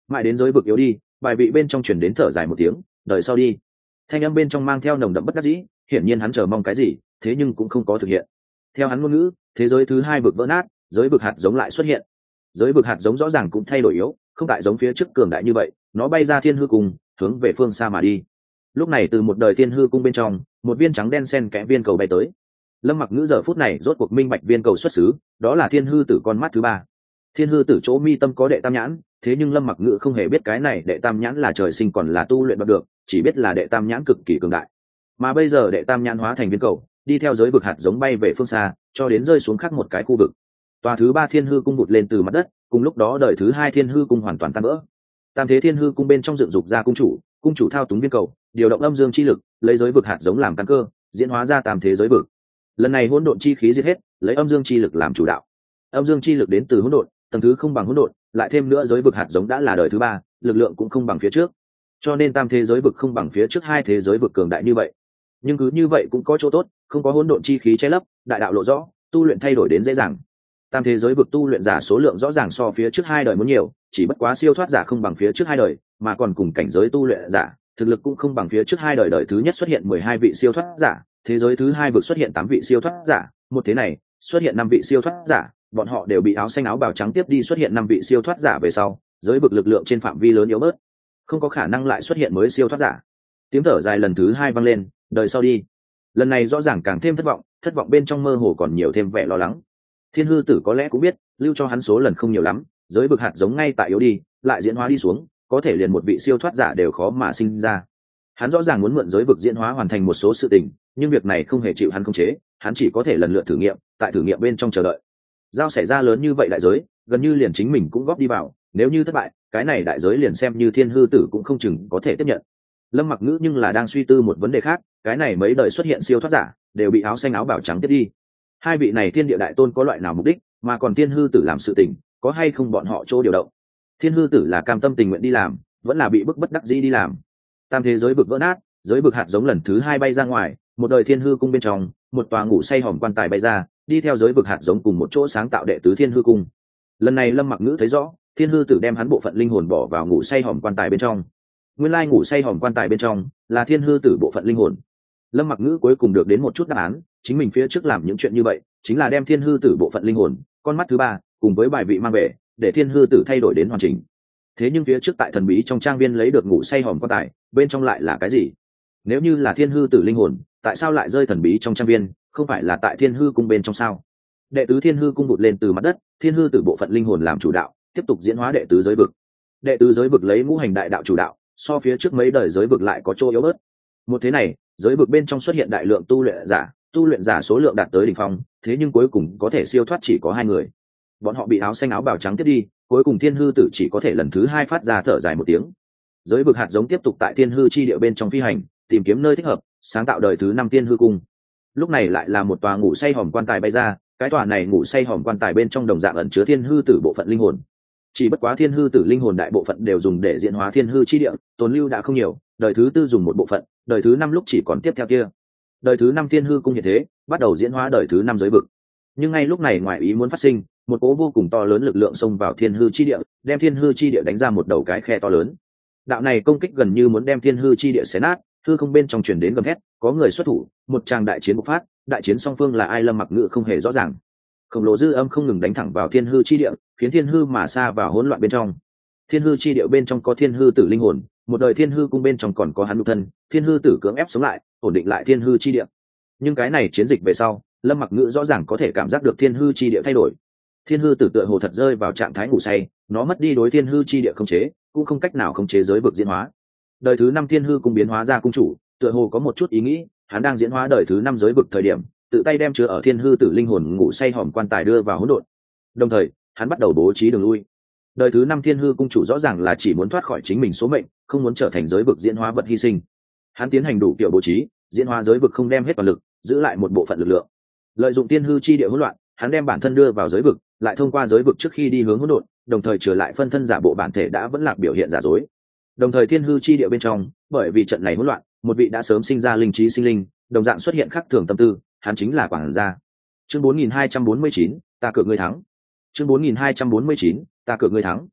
mãi đến giới vực yếu đi, bài vị bên trong truyền đến thở dài một tiếng, đợi sau đi. Thanh âm bên trong mang theo nồng đậm bất đắc dĩ, hiển nhiên hắn chờ mong cái gì, thế nhưng cũng không có thực hiện. Theo hắn ngôn ngữ, thế giới thứ hai vực vỡ nát, giới vực hạt giống lại xuất hiện. Giới vực hạt giống rõ ràng cũng thay đổi yếu, không tại giống phía trước cường đại như vậy, nó bay ra thiên hư cung, hướng về phương xa mà đi. Lúc này từ một đời thiên hư cung bên trong, một viên trắng đen xen kẽ viên cầu bay tới. Lâm Mặc Ngữ giờ phút này rốt cuộc minh bạch viên cầu xuất xứ, đó là thiên hư tử con mắt thứ ba. Thiên hư tử chỗ mi tâm có đệ tam nhãn, thế nhưng Lâm Mặc Ngữ không hề biết cái này đệ tam nhãn là trời sinh còn là tu luyện bằng được, chỉ biết là đệ tam nhãn cực kỳ cường đại. Mà bây giờ đệ tam nhãn hóa thành viên cầu, đi theo giới vực hạt giống bay về phương xa, cho đến rơi xuống khác một cái khu vực. Tòa thứ ba thiên hư cung vụt lên từ mặt đất, cùng lúc đó đời thứ hai thiên hư cung hoàn toàn tan vỡ. Tam thế thiên hư cung bên trong dựng dục ra cung chủ thao túng viên cầu, điều động âm dương chi lực, lấy giới vực hạt giống làm căn cơ, diễn hóa ra tam thế giới vực. Lần này hỗn độn chi khí giết hết, lấy âm dương chi lực làm chủ đạo. Âm dương chi lực đến từ hỗn độn, tầng thứ không bằng hỗn độn, lại thêm nữa giới vực hạt giống đã là đời thứ ba, lực lượng cũng không bằng phía trước, cho nên tam thế giới vực không bằng phía trước hai thế giới vực cường đại như vậy. Nhưng cứ như vậy cũng có chỗ tốt, không có hỗn độn chi khí che lấp, đại đạo lộ rõ, tu luyện thay đổi đến dễ dàng. Tam thế giới vực tu luyện giả số lượng rõ ràng so phía trước hai đời muốn nhiều, chỉ bất quá siêu thoát giả không bằng phía trước hai đời, mà còn cùng cảnh giới tu luyện giả, thực lực cũng không bằng phía trước hai đời. Đời thứ nhất xuất hiện 12 vị siêu thoát giả, thế giới thứ hai vực xuất hiện 8 vị siêu thoát giả, một thế này xuất hiện 5 vị siêu thoát giả, bọn họ đều bị áo xanh áo bào trắng tiếp đi xuất hiện 5 vị siêu thoát giả về sau, giới vực lực lượng trên phạm vi lớn yếu bớt, không có khả năng lại xuất hiện mới siêu thoát giả. Tiếng thở dài lần thứ hai vang lên, đời sau đi. Lần này rõ ràng càng thêm thất vọng bên trong mơ hồ còn nhiều thêm vẻ lo lắng. Thiên hư tử có lẽ cũng biết, lưu cho hắn số lần không nhiều lắm, giới vực hạt giống ngay tại yếu đi, lại diễn hóa đi xuống, có thể liền một vị siêu thoát giả đều khó mà sinh ra. Hắn rõ ràng muốn mượn giới vực diễn hóa hoàn thành một số sự tình, nhưng việc này không hề chịu hắn khống chế, hắn chỉ có thể lần lượt thử nghiệm, tại thử nghiệm bên trong chờ đợi. Giao xảy ra lớn như vậy đại giới, gần như liền chính mình cũng góp đi vào, nếu như thất bại, cái này đại giới liền xem như thiên hư tử cũng không chừng có thể tiếp nhận. Lâm Mặc Ngữ nhưng là đang suy tư một vấn đề khác, cái này mấy đời xuất hiện siêu thoát giả, đều bị áo xanh áo bào trắng tiếp đi. Hai vị này thiên địa đại tôn có loại nào mục đích, mà còn thiên hư tử làm sự tình, có hay không bọn họ chỗ điều động? Thiên hư tử là cam tâm tình nguyện đi làm, vẫn là bị bức bất đắc dĩ đi làm? Tam thế giới vực vỡ nát, giới vực hạt giống lần thứ hai bay ra ngoài, một đời thiên hư cung bên trong, một tòa ngủ say hòm quan tài bay ra, đi theo giới vực hạt giống cùng một chỗ sáng tạo đệ tứ thiên hư cung. Lần này Lâm Mặc Ngữ thấy rõ, thiên hư tử đem hắn bộ phận linh hồn bỏ vào ngủ say hòm quan tài bên trong. Nguyên lai ngủ say hòm quan tài bên trong là thiên hư tử bộ phận linh hồn. Lâm Mặc Ngữ cuối cùng được đến một chút đáp án, chính mình phía trước làm những chuyện như vậy, chính là đem thiên hư tử bộ phận linh hồn, con mắt thứ ba, cùng với bài vị mang về, để thiên hư tử thay đổi đến hoàn chỉnh. Thế nhưng phía trước tại thần bí trong trang viên lấy được ngủ say hòm quan tài, bên trong lại là cái gì? Nếu như là thiên hư tử linh hồn, tại sao lại rơi thần bí trong trang viên, không phải là tại thiên hư cung bên trong sao? Đệ tứ thiên hư cung vụt lên từ mặt đất, thiên hư tử bộ phận linh hồn làm chủ đạo, tiếp tục diễn hóa đệ tứ giới vực. Đệ tứ giới vực lấy ngũ hành đại đạo chủ đạo, so phía trước mấy đời giới vực lại có chỗ yếu bớt. Một thế này, giới vực bên trong xuất hiện đại lượng tu luyện giả số lượng đạt tới đỉnh phong, thế nhưng cuối cùng có thể siêu thoát chỉ có 2 người. Bọn họ bị áo xanh áo bào trắng tiếp đi, cuối cùng thiên hư tử chỉ có thể lần thứ 2 phát ra thở dài một tiếng. Giới vực hạt giống tiếp tục tại thiên hư chi địa bên trong phi hành, tìm kiếm nơi thích hợp, sáng tạo đời thứ 5 thiên hư cung. Lúc này lại là một tòa ngủ say hòm quan tài bay ra, cái tòa này ngủ say hòm quan tài bên trong đồng dạng ẩn chứa thiên hư tử bộ phận linh hồn. Chỉ bất quá thiên hư tử linh hồn đại bộ phận đều dùng để diễn hóa thiên hư chi địa, tồn lưu đã không nhiều, đời thứ 4 dùng một bộ phận, đời thứ 5 lúc chỉ còn tiếp theo kia. Đời thứ 5 thiên hư cung hiện thế, bắt đầu diễn hóa đời thứ 5 giới vực. Nhưng ngay lúc này ngoài ý muốn phát sinh, một cỗ vô cùng to lớn lực lượng xông vào thiên hư chi địa, đem thiên hư chi địa đánh ra một đầu cái khe to lớn. Đạo này công kích gần như muốn đem thiên hư chi địa xé nát, hư không bên trong truyền đến gầm thét, có người xuất thủ, một tràng đại chiến bộc phát, đại chiến song phương là ai Lâm Mặc Ngữ không hề rõ ràng. Khổng lồ dư âm không ngừng đánh thẳng vào thiên hư chi địa, khiến thiên hư mà xa vào hỗn loạn bên trong. Thiên hư chi địa bên trong có thiên hư tử linh hồn, một đời thiên hư cung bên trong còn có hắn nhục thân, thiên hư tử cưỡng ép sống lại, ổn định lại thiên hư chi địa. Nhưng cái này chiến dịch về sau, Lâm Mặc Ngữ rõ ràng có thể cảm giác được thiên hư chi địa thay đổi. Thiên hư tử tựa hồ thật rơi vào trạng thái ngủ say, nó mất đi đối thiên hư chi địa khống chế, cũng không cách nào khống chế giới vực diễn hóa. Đời thứ 5 thiên hư cung biến hóa ra cung chủ, tựa hồ có một chút ý nghĩ, hắn đang diễn hóa đời thứ 5 giới vực thời điểm, tự tay đem chứa ở thiên hư tử linh hồn ngủ say hòm quan tài đưa vào hỗn độn. Đồng thời, hắn bắt đầu bố trí đường lui. Đời thứ 5 thiên hư cung chủ rõ ràng là chỉ muốn thoát khỏi chính mình số mệnh, không muốn trở thành giới vực diễn hóa vật hy sinh. Hắn tiến hành đủ kiểu bố trí, diễn hóa giới vực không đem hết toàn lực, giữ lại một bộ phận lực lượng. Lợi dụng thiên hư chi địa hỗn loạn, hắn đem bản thân đưa vào giới vực, lại thông qua giới vực trước khi đi hướng hỗn độn, đồng thời trở lại phân thân giả bộ bản thể đã vẫn lạc biểu hiện giả dối. Đồng thời thiên hư chi địa bên trong, bởi vì trận này hỗn loạn, một vị đã sớm sinh ra linh trí sinh linh, đồng dạng xuất hiện khác thường tâm tư, hắn chính là Quảng gia. Chương 4249, ta cược ngươi thắng. Chương 4249, ta cược ngươi thắng.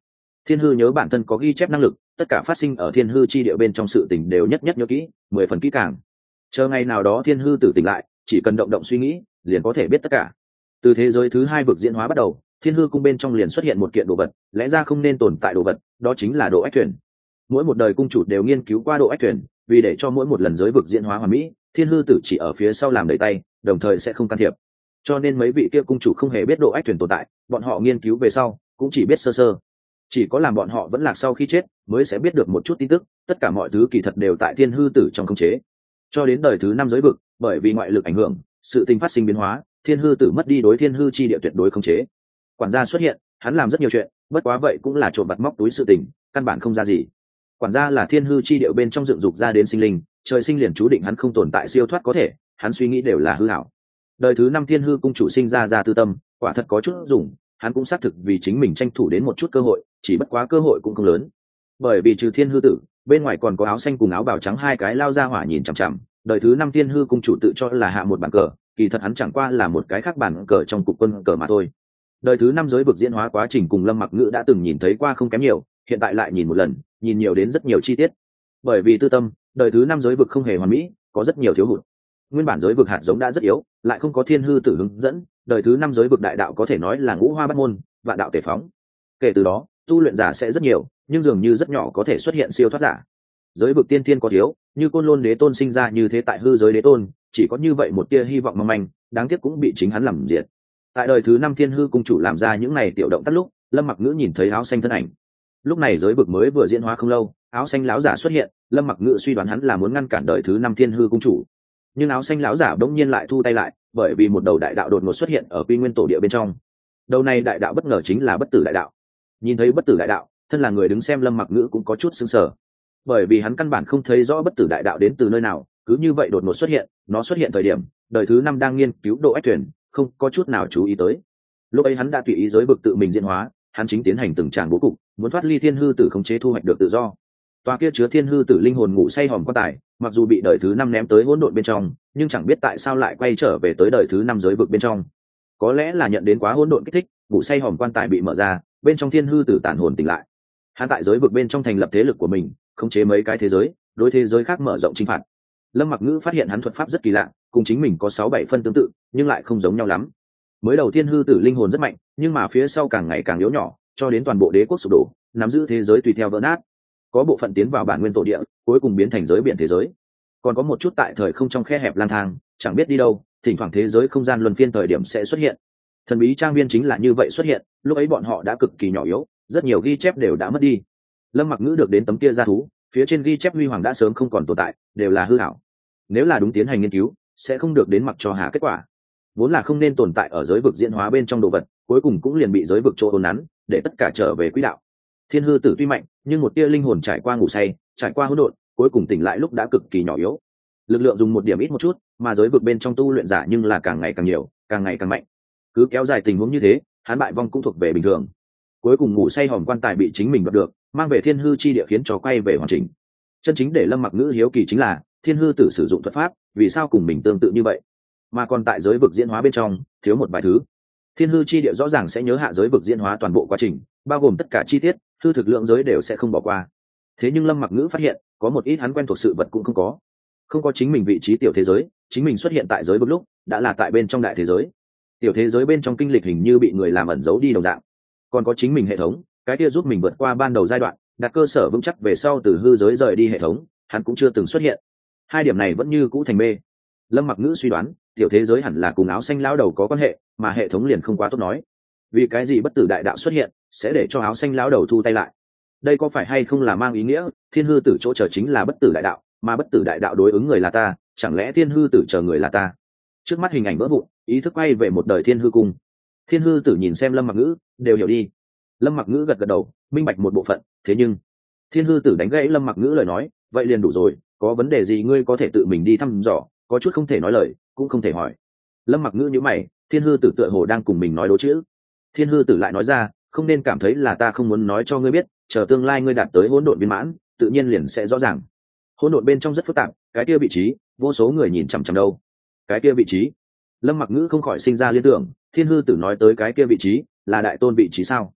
Thiên hư nhớ bản thân có ghi chép năng lực, tất cả phát sinh ở thiên hư chi địa bên trong sự tình đều nhất nhất nhớ kỹ, 10 phần kỹ càng. Chờ ngày nào đó thiên hư tử tỉnh lại, chỉ cần động động suy nghĩ liền có thể biết tất cả. Từ thế giới thứ 2 vực diễn hóa bắt đầu, thiên hư cung bên trong liền xuất hiện một kiện đồ vật, lẽ ra không nên tồn tại đồ vật, đó chính là độ ách thuyền. Mỗi một đời cung chủ đều nghiên cứu qua độ ách thuyền, vì để cho mỗi một lần giới vực diễn hóa hoàn mỹ, thiên hư tử chỉ ở phía sau làm đẩy tay, đồng thời sẽ không can thiệp. Cho nên mấy vị kia cung chủ không hề biết độ ách thuyền tồn tại, bọn họ nghiên cứu về sau cũng chỉ biết sơ sơ. Chỉ có làm bọn họ vẫn lạc sau khi chết mới sẽ biết được một chút tin tức, tất cả mọi thứ kỳ thật đều tại thiên hư tử trong khống chế. Cho đến đời thứ 5 giới vực, bởi vì ngoại lực ảnh hưởng, sự tình phát sinh biến hóa, thiên hư tử mất đi đối thiên hư chi địa tuyệt đối khống chế. Quản gia xuất hiện, hắn làm rất nhiều chuyện, bất quá vậy cũng là trộm vặt móc túi sự tình, căn bản không ra gì. Quản gia là thiên hư chi địa bên trong dựng dục ra đến sinh linh, trời sinh liền chú định hắn không tồn tại siêu thoát có thể, hắn suy nghĩ đều là hư ảo. Đời thứ 5 thiên hư cung chủ sinh ra tư tâm, quả thật có chút dùng, hắn cũng xác thực vì chính mình tranh thủ đến một chút cơ hội, chỉ bất quá cơ hội cũng không lớn. Bởi vì trừ thiên hư tử, bên ngoài còn có áo xanh cùng áo bào trắng hai cái lao ra hỏa nhìn chằm chằm, đời thứ 5 thiên hư cung chủ tự cho là hạ một bàn cờ, kỳ thật hắn chẳng qua là một cái khác bàn cờ trong cục quân cờ mà thôi. Đời thứ 5 giới vực diễn hóa quá trình cùng Lâm Mặc Ngữ đã từng nhìn thấy qua không kém nhiều, hiện tại lại nhìn một lần, nhìn nhiều đến rất nhiều chi tiết. Bởi vì tư tâm, đời thứ 5 giới vực không hề hoàn mỹ, có rất nhiều thiếu hụt. Nguyên bản giới vực hạt giống đã rất yếu, lại không có thiên hư tử hướng dẫn, đời thứ 5 giới vực đại đạo có thể nói là ngũ hoa bát môn, vạn đạo tề phóng. Kể từ đó, tu luyện giả sẽ rất nhiều, nhưng dường như rất nhỏ có thể xuất hiện siêu thoát giả. Giới vực tiên thiên có thiếu, như Côn Lôn Đế Tôn sinh ra như thế tại hư giới Đế Tôn, chỉ có như vậy một tia hy vọng mong manh, đáng tiếc cũng bị chính hắn làm diệt. Tại đời thứ 5 thiên hư cung chủ làm ra những này tiểu động tác lúc, Lâm Mặc Ngữ nhìn thấy áo xanh thân ảnh. Lúc này giới vực mới vừa diễn hóa không lâu, áo xanh lão giả xuất hiện, Lâm Mặc Ngữ suy đoán hắn là muốn ngăn cản đời thứ 5 thiên hư cung chủ. Nhưng áo xanh lão giả bỗng nhiên lại thu tay lại, bởi vì một đầu đại đạo đột ngột xuất hiện ở quy nguyên tổ địa bên trong. Đầu này đại đạo bất ngờ chính là bất tử đại đạo. Nhìn thấy bất tử đại đạo, thân là người đứng xem Lâm Mặc Ngữ cũng có chút sững sờ, bởi vì hắn căn bản không thấy rõ bất tử đại đạo đến từ nơi nào, cứ như vậy đột ngột xuất hiện. Nó xuất hiện thời điểm đời thứ 5 đang nghiên cứu độ ách thuyền, không có chút nào chú ý tới. Lúc ấy hắn đã tùy ý giới vực tự mình diễn hóa, hắn chính tiến hành từng tràng bố cục, muốn thoát ly thiên hư tử khống chế thu hoạch được tự do. Tòa kia chứa thiên hư tử linh hồn ngủ say hòm quan tài, mặc dù bị đời thứ 5 ném tới hỗn độn bên trong, nhưng chẳng biết tại sao lại quay trở về tới đời thứ 5 giới vực bên trong. Có lẽ là nhận đến quá hỗn độn kích thích, ngủ say hòm quan tài bị mở ra, bên trong thiên hư tử tản hồn tỉnh lại. Hắn tại giới vực bên trong thành lập thế lực của mình, khống chế mấy cái thế giới, đối thế giới khác mở rộng chinh phạt. Lâm Mặc Ngữ phát hiện hắn thuật pháp rất kỳ lạ, cùng chính mình có 6-7 phân tương tự, nhưng lại không giống nhau lắm. Mới đầu thiên hư tử linh hồn rất mạnh, nhưng mà phía sau càng ngày càng yếu nhỏ, cho đến toàn bộ đế quốc sụp đổ, nắm giữ thế giới tùy theo vỡ nát. Có bộ phận tiến vào bản nguyên tổ địa, cuối cùng biến thành giới biển thế giới. Còn có một chút tại thời không trong khe hẹp lang thang, chẳng biết đi đâu, thỉnh thoảng thế giới không gian luân phiên thời điểm sẽ xuất hiện. Thần bí trang viên chính là như vậy xuất hiện, lúc ấy bọn họ đã cực kỳ nhỏ yếu, rất nhiều ghi chép đều đã mất đi. Lâm Mặc Ngữ được đến tấm kia gia thú, phía trên ghi chép huy hoàng đã sớm không còn tồn tại, đều là hư ảo. Nếu là đúng tiến hành nghiên cứu, sẽ không được đến mặc cho hà kết quả. Vốn là không nên tồn tại ở giới vực diễn hóa bên trong đồ vật, cuối cùng cũng liền bị giới vực chỗ ốn nắn, để tất cả trở về quỹ đạo. Thiên hư tử tuy mạnh, nhưng một tia linh hồn trải qua ngủ say, trải qua hỗn độn, cuối cùng tỉnh lại lúc đã cực kỳ nhỏ yếu. Lực lượng dùng một điểm ít một chút, mà giới vực bên trong tu luyện giả nhưng là càng ngày càng nhiều, càng ngày càng mạnh. Cứ kéo dài tình huống như thế, hắn bại vong cũng thuộc về bình thường. Cuối cùng ngủ say hòm quan tài bị chính mình đoạt được, mang về thiên hư chi địa khiến cho quay về hoàn chỉnh. Chân chính để Lâm Mặc Ngữ hiếu kỳ chính là thiên hư tử sử dụng thuật pháp vì sao cùng mình tương tự như vậy, mà còn tại giới vực diễn hóa bên trong thiếu một vài thứ. Thiên hư chi địa rõ ràng sẽ nhớ hạ giới vực diễn hóa toàn bộ quá trình, bao gồm tất cả chi tiết, hư thực lượng giới đều sẽ không bỏ qua. Thế nhưng Lâm Mặc Ngữ phát hiện có một ít hắn quen thuộc sự vật cũng không có. Không có chính mình vị trí tiểu thế giới, chính mình xuất hiện tại giới vực lúc đã là tại bên trong đại thế giới. Tiểu thế giới bên trong kinh lịch hình như bị người làm ẩn giấu đi đồng dạng. Còn có chính mình hệ thống, cái kia giúp mình vượt qua ban đầu giai đoạn, đặt cơ sở vững chắc về sau từ hư giới rời đi hệ thống, hắn cũng chưa từng xuất hiện. Hai điểm này vẫn như cũ thành mê. Lâm Mặc Ngữ suy đoán tiểu thế giới hẳn là cùng áo xanh lão đầu có quan hệ, mà hệ thống liền không quá tốt nói. Vì cái gì bất tử đại đạo xuất hiện sẽ để cho áo xanh lão đầu thu tay lại? Đây có phải hay không là mang ý nghĩa thiên hư tử chỗ chờ chính là bất tử đại đạo, mà bất tử đại đạo đối ứng người là ta, chẳng lẽ thiên hư tử chờ người là ta? Trước mắt hình ảnh vỡ vụn, ý thức quay về một đời thiên hư cung. Thiên hư tử nhìn xem Lâm Mặc Ngữ, đều hiểu đi. Lâm Mặc Ngữ gật gật đầu, minh bạch một bộ phận. Thế nhưng thiên hư tử đánh gãy Lâm Mặc Ngữ lời nói, vậy liền đủ rồi, có vấn đề gì ngươi có thể tự mình đi thăm dò, có chút không thể nói lời cũng không thể hỏi. Lâm Mặc Ngữ nhíu mày, thiên hư tử tựa hồ đang cùng mình nói đố chữ. Thiên hư tử lại nói ra, không nên cảm thấy là ta không muốn nói cho ngươi biết, chờ tương lai ngươi đạt tới hỗn độn viên mãn, tự nhiên liền sẽ rõ ràng. Hỗn độn bên trong rất phức tạp, cái kia vị trí vô số người nhìn chằm chằm đâu. Cái kia vị trí? Lâm Mặc Ngữ không khỏi sinh ra liên tưởng, thiên hư tử nói tới cái kia vị trí là đại tôn vị trí sao?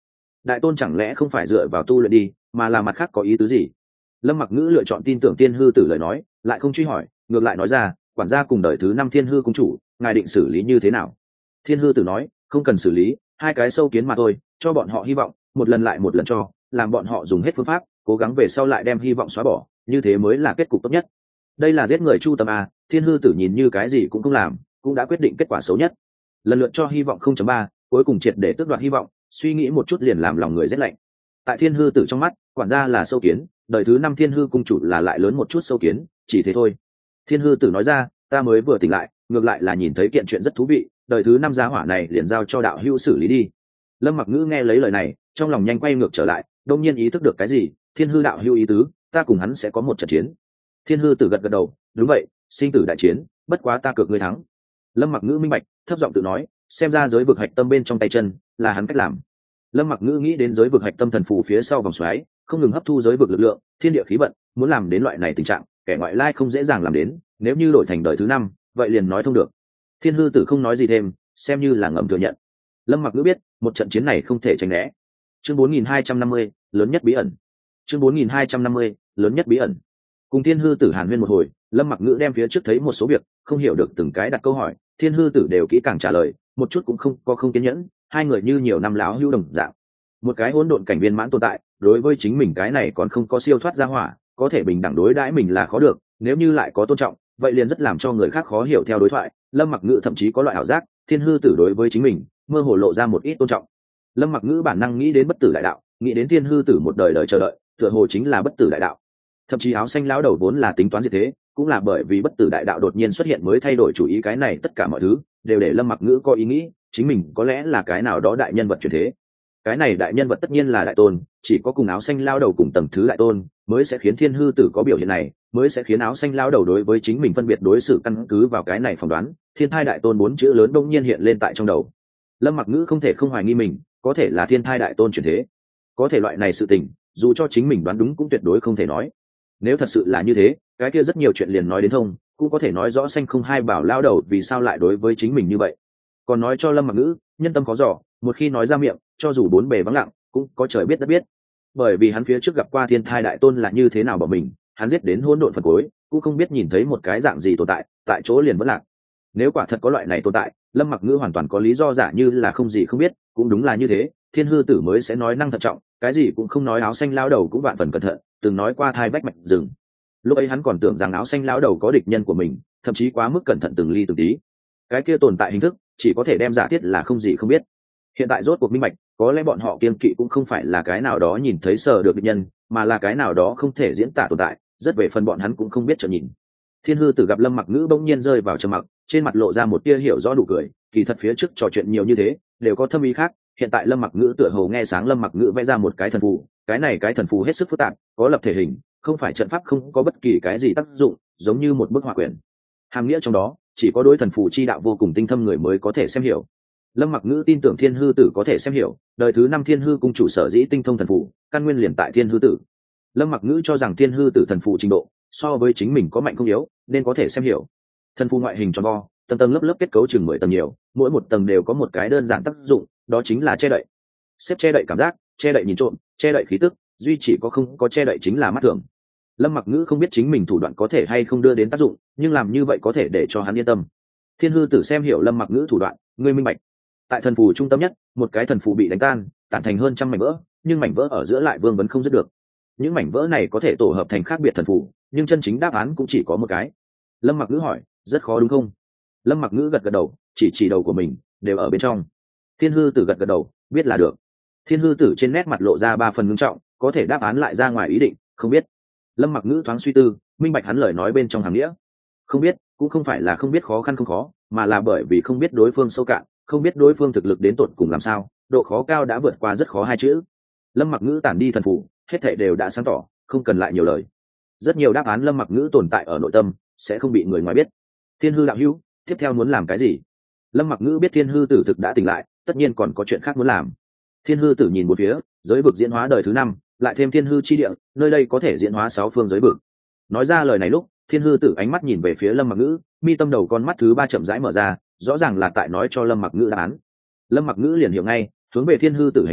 đại tôn chẳng lẽ không phải dựa vào tu luyện đi, mà là mặt khác có ý tứ gì? Lâm Mặc Ngữ lựa chọn tin tưởng Thiên Hư Tử lời nói, lại không truy hỏi, ngược lại nói ra, quản gia cùng đời thứ 5 Thiên Hư cung chủ, ngài định xử lý như thế nào? Thiên Hư Tử nói, không cần xử lý, hai cái sâu kiến mà thôi, cho bọn họ hy vọng, một lần lại một lần cho, làm bọn họ dùng hết phương pháp, cố gắng về sau lại đem hy vọng xóa bỏ, như thế mới là kết cục tốt nhất. Đây là giết người chu tâm a. Thiên Hư Tử nhìn như cái gì cũng không làm, cũng đã quyết định kết quả xấu nhất. Lần lượt cho hy vọng 0.3, cuối cùng triệt để tước đoạt hy vọng, suy nghĩ một chút liền làm lòng người rét lạnh. Tại Thiên Hư Tử trong mắt, quản gia là sâu kiến, đời thứ 5 Thiên Hư cung chủ là lại lớn một chút sâu kiến, chỉ thế thôi. Thiên Hư Tử nói ra, ta mới vừa tỉnh lại, ngược lại là nhìn thấy kiện chuyện rất thú vị, đời thứ 5 gia hỏa này liền giao cho đạo hữu xử lý đi. Lâm Mặc Ngữ nghe lấy lời này, trong lòng nhanh quay ngược trở lại, đột nhiên ý thức được cái gì, Thiên Hư đạo hữu ý tứ, ta cùng hắn sẽ có một trận chiến. Thiên Hư Tử gật gật đầu, đúng vậy, sinh tử đại chiến, bất quá ta cược ngươi thắng. Lâm Mặc Ngữ minh bạch, thấp giọng tự nói, xem ra giới vực hạch tâm bên trong tay chân là hắn cách làm. Lâm Mặc Ngữ nghĩ đến giới vực hạch tâm thần phù phía sau vòng xoáy, không ngừng hấp thu giới vực lực lượng, thiên địa khí vận, muốn làm đến loại này tình trạng, kẻ ngoại lai không dễ dàng làm đến, nếu như đổi thành đời thứ 5, vậy liền nói thông được. Thiên Hư Tử không nói gì thêm, xem như là ngầm thừa nhận. Lâm Mặc Ngữ biết, một trận chiến này không thể tránh né. Chương 4250, lớn nhất bí ẩn. Chương 4250, lớn nhất bí ẩn. Cùng Thiên Hư Tử hàn huyên một hồi, Lâm Mặc Ngữ đem phía trước thấy một số việc, không hiểu được từng cái đặt câu hỏi, Thiên Hư Tử đều kỹ càng trả lời, một chút cũng không kiên nhẫn, hai người như nhiều năm láo hữu đồng dạng. Một cái hỗn độn cảnh viên mãn tồn tại, đối với chính mình cái này còn không có siêu thoát ra hỏa, có thể bình đẳng đối đãi mình là khó được, nếu như lại có tôn trọng, vậy liền rất làm cho người khác khó hiểu theo đối thoại. Lâm Mặc Ngữ thậm chí có loại ảo giác, Thiên Hư Tử đối với chính mình, mơ hồ lộ ra một ít tôn trọng. Lâm Mặc Ngữ bản năng nghĩ đến bất tử đại đạo, nghĩ đến Thiên Hư Tử một đời đời chờ đợi, tựa hồ chính là bất tử đại đạo. Thậm chí áo xanh lão đầu vốn là tính toán gì thế, cũng là bởi vì bất tử đại đạo đột nhiên xuất hiện mới thay đổi chủ ý, cái này tất cả mọi thứ đều để Lâm Mặc Ngữ có ý nghĩ, chính mình có lẽ là cái nào đó đại nhân vật chuyển thế. Cái này đại nhân vật tất nhiên là đại tôn, chỉ có cùng áo xanh lao đầu cùng tầng thứ đại tôn mới sẽ khiến Thiên Hư Tử có biểu hiện này, mới sẽ khiến áo xanh lao đầu đối với chính mình phân biệt đối xử. Căn cứ vào cái này phỏng đoán, Thiên Thai đại tôn 4 chữ lớn đông nhiên hiện lên tại trong đầu. Lâm Mặc Ngữ không thể không hoài nghi mình có thể là Thiên Thai đại tôn chuyển thế. Có thể loại này sự tình, dù cho chính mình đoán đúng cũng tuyệt đối không thể nói. Nếu thật sự là như thế, cái kia rất nhiều chuyện liền nói đến thông, cũng có thể nói rõ xanh không hai bảo lao đầu vì sao lại đối với chính mình như vậy. Còn nói cho Lâm Mặc Ngữ, nhân tâm khó dò, một khi nói ra miệng, cho dù bốn bề vắng lặng, cũng có trời biết đất biết. Bởi vì hắn phía trước gặp qua Thiên Thai đại tôn là như thế nào bỏ mình, hắn giết đến hỗn độn phần cuối, cũng không biết nhìn thấy một cái dạng gì tồn tại, tại chỗ liền vẫn lạc. Nếu quả thật có loại này tồn tại, Lâm Mặc Ngữ hoàn toàn có lý do giả như là không gì không biết, cũng đúng là như thế, Thiên Hư Tử mới sẽ nói năng thận trọng, cái gì cũng không nói. Áo xanh lão đầu cũng vạn phần cẩn thận, từng nói qua thai bách mạch rừng. Lúc ấy hắn còn tưởng rằng áo xanh lão đầu có địch nhân của mình, thậm chí quá mức cẩn thận từng ly từng tí. Cái kia tồn tại hình thức, chỉ có thể đem giả thiết là không gì không biết. Hiện tại rốt cuộc minh bạch, có lẽ bọn họ kiêng kỵ cũng không phải là cái nào đó nhìn thấy sờ được địch nhân, mà là cái nào đó không thể diễn tả tồn tại, rất về phần bọn hắn cũng không biết trợ nhìn. Thiên Hư Tử gặp Lâm Mặc Ngữ bỗng nhiên rơi vào trầm mặc, trên mặt lộ ra một tia hiểu rõ nụ cười, kỳ thật phía trước trò chuyện nhiều như thế, đều có thâm ý khác. Hiện tại Lâm Mặc Ngữ tựa hồ nghe sáng Lâm Mặc Ngữ vẽ ra một cái thần phù, cái này cái thần phù hết sức phức tạp, có lập thể hình, không phải trận pháp, không có bất kỳ cái gì tác dụng, giống như một bức họa quyển. Hàm nghĩa trong đó, chỉ có đối thần phù chi đạo vô cùng tinh thâm người mới có thể xem hiểu. Lâm Mặc Ngữ tin tưởng Thiên Hư Tử có thể xem hiểu, đời thứ 5 Thiên Hư cung chủ sở dĩ tinh thông thần phù, căn nguyên liền tại Thiên Hư Tử. Lâm Mặc Ngữ cho rằng Thiên Hư Tử thần phù trình độ so với chính mình có mạnh không yếu, nên có thể xem hiểu. Thần phù ngoại hình tròn vo, tầng tầng lớp lớp kết cấu chừng 10 tầng nhiều, mỗi một tầng đều có một cái đơn giản tác dụng, đó chính là che đậy. Xếp che đậy cảm giác, che đậy nhìn trộm, che đậy khí tức, duy chỉ có không có che đậy chính là mắt thường. Lâm Mặc Ngữ không biết chính mình thủ đoạn có thể hay không đưa đến tác dụng, nhưng làm như vậy có thể để cho hắn yên tâm. Thiên Hư Tử xem hiểu Lâm Mặc Ngữ thủ đoạn, ngươi minh bạch. Tại thần phù trung tâm nhất, một cái thần phù bị đánh tan, tản thành hơn trăm mảnh vỡ, nhưng mảnh vỡ ở giữa lại vương vấn không dứt được. Những mảnh vỡ này có thể tổ hợp thành khác biệt thần phù, nhưng chân chính đáp án cũng chỉ có một cái. Lâm Mặc Ngữ hỏi, rất khó đúng không? Lâm Mặc Ngữ gật gật đầu, chỉ đầu của mình đều ở bên trong. Thiên Hư Tử gật gật đầu, biết là được. Thiên Hư Tử trên nét mặt lộ ra 3 phần ngưng trọng, có thể đáp án lại ra ngoài ý định, không biết. Lâm Mặc Ngữ thoáng suy tư, minh bạch hắn lời nói bên trong hàm nghĩa. Không biết, cũng không phải là không biết khó khăn không khó, mà là bởi vì không biết đối phương sâu cạn, không biết đối phương thực lực đến tột cùng làm sao, độ khó cao đã vượt qua rất khó hai chữ. Lâm Mặc Ngữ tản đi thần phù, hết thảy đều đã sáng tỏ, không cần lại nhiều lời. Rất nhiều đáp án Lâm Mặc Ngữ tồn tại ở nội tâm, sẽ không bị người ngoài biết. Thiên Hư đạo hữu, tiếp theo muốn làm cái gì? Lâm Mặc Ngữ biết Thiên Hư Tử thực đã tỉnh lại, tất nhiên còn có chuyện khác muốn làm. Thiên Hư Tử nhìn một phía, giới vực diễn hóa đời thứ 5, lại thêm Thiên Hư chi địa, nơi đây có thể diễn hóa 6 phương giới vực. Nói ra lời này lúc, Thiên Hư Tử ánh mắt nhìn về phía Lâm Mặc Ngữ, mi tâm đầu con mắt thứ 3 chậm rãi mở ra, rõ ràng là tại nói cho Lâm Mặc Ngữ đáp án. Lâm Mặc Ngữ liền hiểu ngay, hướng về Thiên Hư Tử hành lễ,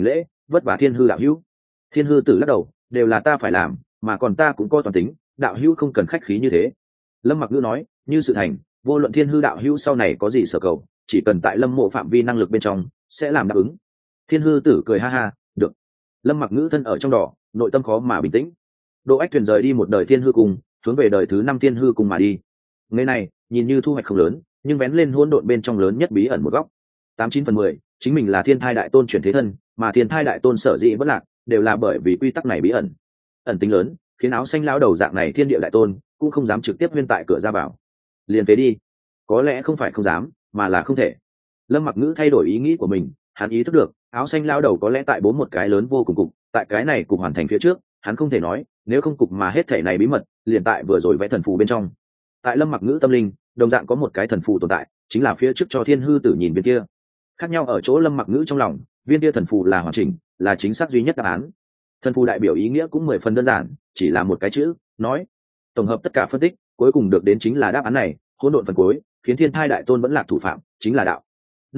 vất vả thiên hư đạo hữu. Thiên hư tử lắc đầu, đều là ta phải làm, mà còn ta cũng có toàn tính, đạo hữu không cần khách khí như thế. Lâm Mặc Ngữ nói, như sự thành, vô luận thiên hư đạo hữu sau này có gì sở cầu, chỉ cần tại Lâm mộ phạm vi năng lực bên trong sẽ làm đáp ứng. Thiên hư tử cười ha ha, được. Lâm Mặc Ngữ thân ở trong đỏ, nội tâm khó mà bình tĩnh. Đỗ Ách Thuyền rời đi một đời thiên hư cung, hướng về đời thứ 5 thiên hư cung mà đi. Ngày này nhìn như thu hoạch không lớn, nhưng vén lên hỗn độn bên trong lớn nhất bí ẩn một góc. 89/10, chính mình là thiên thai đại tôn chuyển thế thân, mà thiên thai đại tôn sở dĩ bất lạc, đều là bởi vì quy tắc này bí ẩn. Ẩn tính lớn, khiến áo xanh lão đầu dạng này thiên địa đại tôn cũng không dám trực tiếp huyên tại cửa ra vào. Liền phế đi. Có lẽ không phải không dám, mà là không thể. Lâm Mặc Ngữ thay đổi ý nghĩ của mình, hắn ý thức được, áo xanh lão đầu có lẽ tại bố một cái lớn vô cùng cục, tại cái này cục hoàn thành phía trước, hắn không thể nói, nếu không cục mà hết thể này bí mật, liền tại vừa rồi vẽ thần phù bên trong. Tại Lâm Mặc Ngữ tâm linh, đồng dạng có một cái thần phù tồn tại, chính là phía trước cho thiên hư tử nhìn bên kia. Khác nhau ở chỗ Lâm Mặc Ngữ trong lòng, viên kia thần phù là hoàn chỉnh, là chính xác duy nhất đáp án. Thần phù đại biểu ý nghĩa cũng 10 phần đơn giản, chỉ là một cái chữ, nói. Tổng hợp tất cả phân tích, cuối cùng được đến chính là đáp án này, hỗn độn phần cuối, khiến thiên thai đại tôn vẫn lạc thủ phạm, chính là đạo.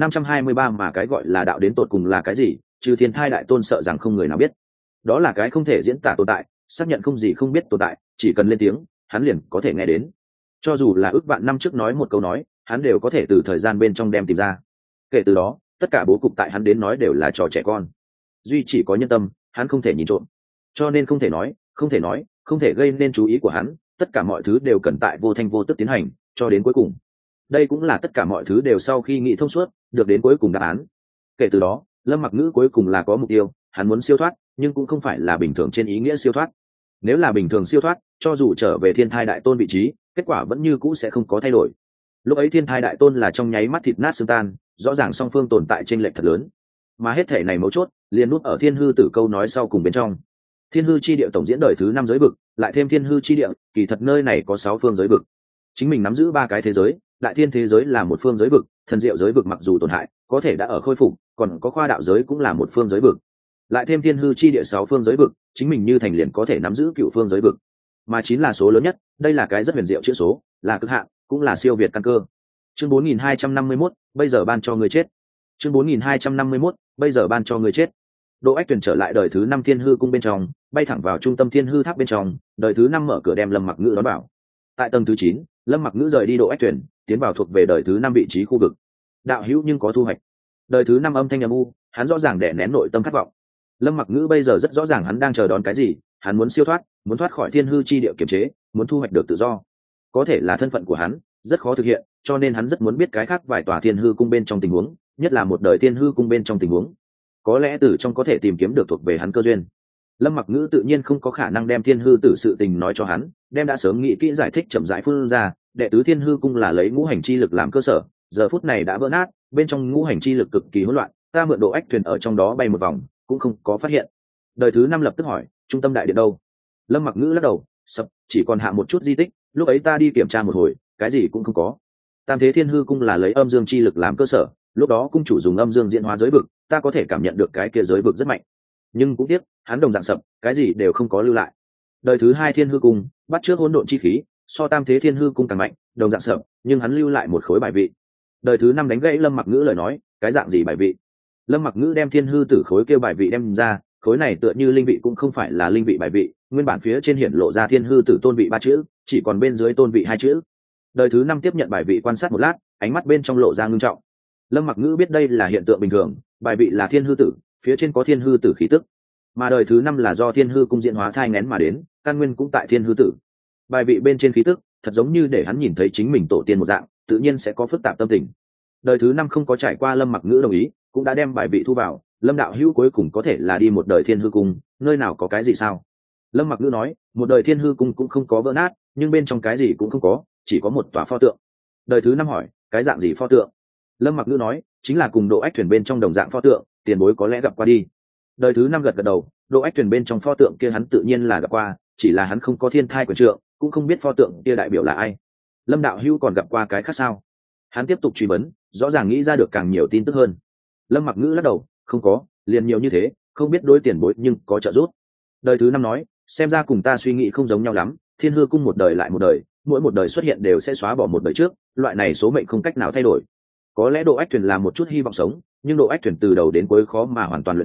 523 mà cái gọi là đạo đến tột cùng là cái gì, trừ thiên thai đại tôn sợ rằng không người nào biết. Đó là cái không thể diễn tả tồn tại, xác nhận không gì không biết tồn tại, chỉ cần lên tiếng, hắn liền có thể nghe đến. Cho dù là ước vạn năm trước nói một câu nói, hắn đều có thể từ thời gian bên trong đem tìm ra. Kể từ đó, tất cả bố cục tại hắn đến nói đều là trò trẻ con. Duy chỉ có nhân tâm, hắn không thể nhìn trộm. Cho nên không thể nói, không thể gây nên chú ý của hắn, tất cả mọi thứ đều cần tại vô thanh vô tức tiến hành, cho đến cuối cùng. Đây cũng là tất cả mọi thứ đều sau khi nghĩ thông suốt, được đến cuối cùng đáp án. Kể từ đó, Lâm Mặc Ngữ cuối cùng là có mục tiêu, hắn muốn siêu thoát, nhưng cũng không phải là bình thường trên ý nghĩa siêu thoát. Nếu là bình thường siêu thoát, cho dù trở về thiên thai đại tôn vị trí, kết quả vẫn như cũ sẽ không có thay đổi. Lúc ấy thiên thai đại tôn là trong nháy mắt thịt nát xương tan, rõ ràng song phương tồn tại chênh lệch thật lớn. Mà hết thể này mấu chốt, liền nút ở thiên hư tử câu nói sau cùng bên trong. Thiên hư chi địa tổng diễn đời thứ 5 giới vực, lại thêm thiên hư chi địa, kỳ thật nơi này có 6 phương giới vực. Chính mình nắm giữ 3 cái thế giới, đại thiên thế giới là một phương giới vực, thần diệu giới vực mặc dù tổn hại, có thể đã ở khôi phục, còn có khoa đạo giới cũng là một phương giới vực. Lại thêm thiên hư chi địa 6 phương giới vực, chính mình như thành liền có thể nắm giữ cựu phương giới vực. Mà 9 là số lớn nhất, đây là cái rất huyền diệu chữ số, là cực hạn, cũng là siêu việt căn cơ. Chương 4251, bây giờ ban cho người chết. Chương 4251, bây giờ ban cho người chết. Đỗ Ách Tuyền trở lại đời thứ 5 thiên hư cung bên trong, bay thẳng vào trung tâm thiên hư tháp bên trong, đời thứ 5 mở cửa đem Lâm Mặc Ngữ đón vào. Tại tầng thứ 9, Lâm Mặc Ngữ rời đi Đỗ Ách Tuyền, tiến vào thuộc về đời thứ 5 vị trí khu vực. Đạo hữu nhưng có thu hoạch. Đời thứ 5 âm thanh âm u, hắn rõ ràng đè nén nội tâm khát vọng. Lâm Mặc Ngữ bây giờ rất rõ ràng hắn đang chờ đón cái gì, hắn muốn siêu thoát, muốn thoát khỏi thiên hư chi địa kiềm chế, muốn thu hoạch được tự do. Có thể là thân phận của hắn rất khó thực hiện, cho nên hắn rất muốn biết cái khác vài tòa thiên hư cung bên trong tình huống, nhất là một đời thiên hư cung bên trong tình huống. Có lẽ từ trong có thể tìm kiếm được thuộc về hắn cơ duyên. Lâm Mặc Ngữ tự nhiên không có khả năng đem thiên hư tử sự tình nói cho hắn, đem đã sớm nghĩ kỹ giải thích chậm rãi phun ra, đệ tứ thiên hư cung là lấy ngũ hành chi lực làm cơ sở, giờ phút này đã vỡ nát, bên trong ngũ hành chi lực cực kỳ hỗn loạn, ta mượn Độ Ách Thuyền ở trong đó bay một vòng, cũng không có phát hiện. Đời thứ 5 lập tức hỏi, trung tâm đại điện đâu? Lâm Mặc Ngữ lắc đầu, sập, chỉ còn hạ một chút di tích, lúc ấy ta đi kiểm tra một hồi, cái gì cũng không có. Tam thế thiên hư cung là lấy âm dương chi lực làm cơ sở, lúc đó cung chủ dùng âm dương diễn hóa giới vực, ta có thể cảm nhận được cái kia giới vực rất mạnh, nhưng cũng tiếc hắn đồng dạng sập, cái gì đều không có lưu lại. Đời thứ 2 thiên hư cung bắt trước hỗn độn chi khí, so tam thế thiên hư cung càng mạnh, đồng dạng sập, nhưng hắn lưu lại một khối bài vị. Đời thứ 5 đánh gãy Lâm Mặc Ngữ lời nói, cái dạng gì bài vị? Lâm Mặc Ngữ đem thiên hư tử khối kêu bài vị đem ra, khối này tựa như linh vị cũng không phải là linh vị bài vị, nguyên bản phía trên hiển lộ ra thiên hư tử tôn vị 3 chữ, chỉ còn bên dưới tôn vị 2 chữ. Đời thứ 5 tiếp nhận bài vị quan sát một lát, ánh mắt bên trong lộ ra ngưng trọng. Lâm Mặc Ngữ biết đây là hiện tượng bình thường, bài vị là thiên hư tử, phía trên có thiên hư tử khí tức, mà đời thứ 5 là do thiên hư cung diễn hóa thai nghén mà đến, căn nguyên cũng tại thiên hư tử. Bài vị bên trên khí tức thật giống như để hắn nhìn thấy chính mình tổ tiên một dạng, tự nhiên sẽ có phức tạp tâm tình. Đời thứ 5 không có trải qua Lâm Mặc Ngữ đồng ý, cũng đã đem bài vị thu vào. Lâm đạo hữu cuối cùng có thể là đi một đời thiên hư cung, nơi nào có cái gì sao? Lâm Mặc Ngữ nói, một đời thiên hư cung cũng không có vỡ nát, nhưng bên trong cái gì cũng không có, chỉ có một tòa pho tượng. Đời thứ 5 hỏi, cái dạng gì pho tượng? Lâm Mặc Ngữ nói, chính là cùng Độ Ách Thuyền bên trong đồng dạng pho tượng, tiền bối có lẽ gặp qua đi. Đời thứ 5 gật gật đầu, Độ Ách Thuyền bên trong pho tượng kia hắn tự nhiên là gặp qua, chỉ là hắn không có thiên thai quyền trượng, cũng không biết pho tượng kia đại biểu là ai. Lâm đạo hữu còn gặp qua cái khác sao? Hắn tiếp tục truy vấn, rõ ràng nghĩ ra được càng nhiều tin tức hơn. Lâm Mặc Ngữ lắc đầu, không có, liền nhiều như thế, không biết đối tiền bối nhưng có trợ giúp. Đời thứ 5 nói, xem ra cùng ta suy nghĩ không giống nhau lắm, thiên hư cung một đời lại một đời, mỗi một đời xuất hiện đều sẽ xóa bỏ một đời trước, loại này số mệnh không cách nào thay đổi. Có lẽ Độ Ách Thuyền là một chút hy vọng sống, nhưng Độ Ách Thuyền từ đầu đến cuối khó mà hoàn toàn luyện hóa,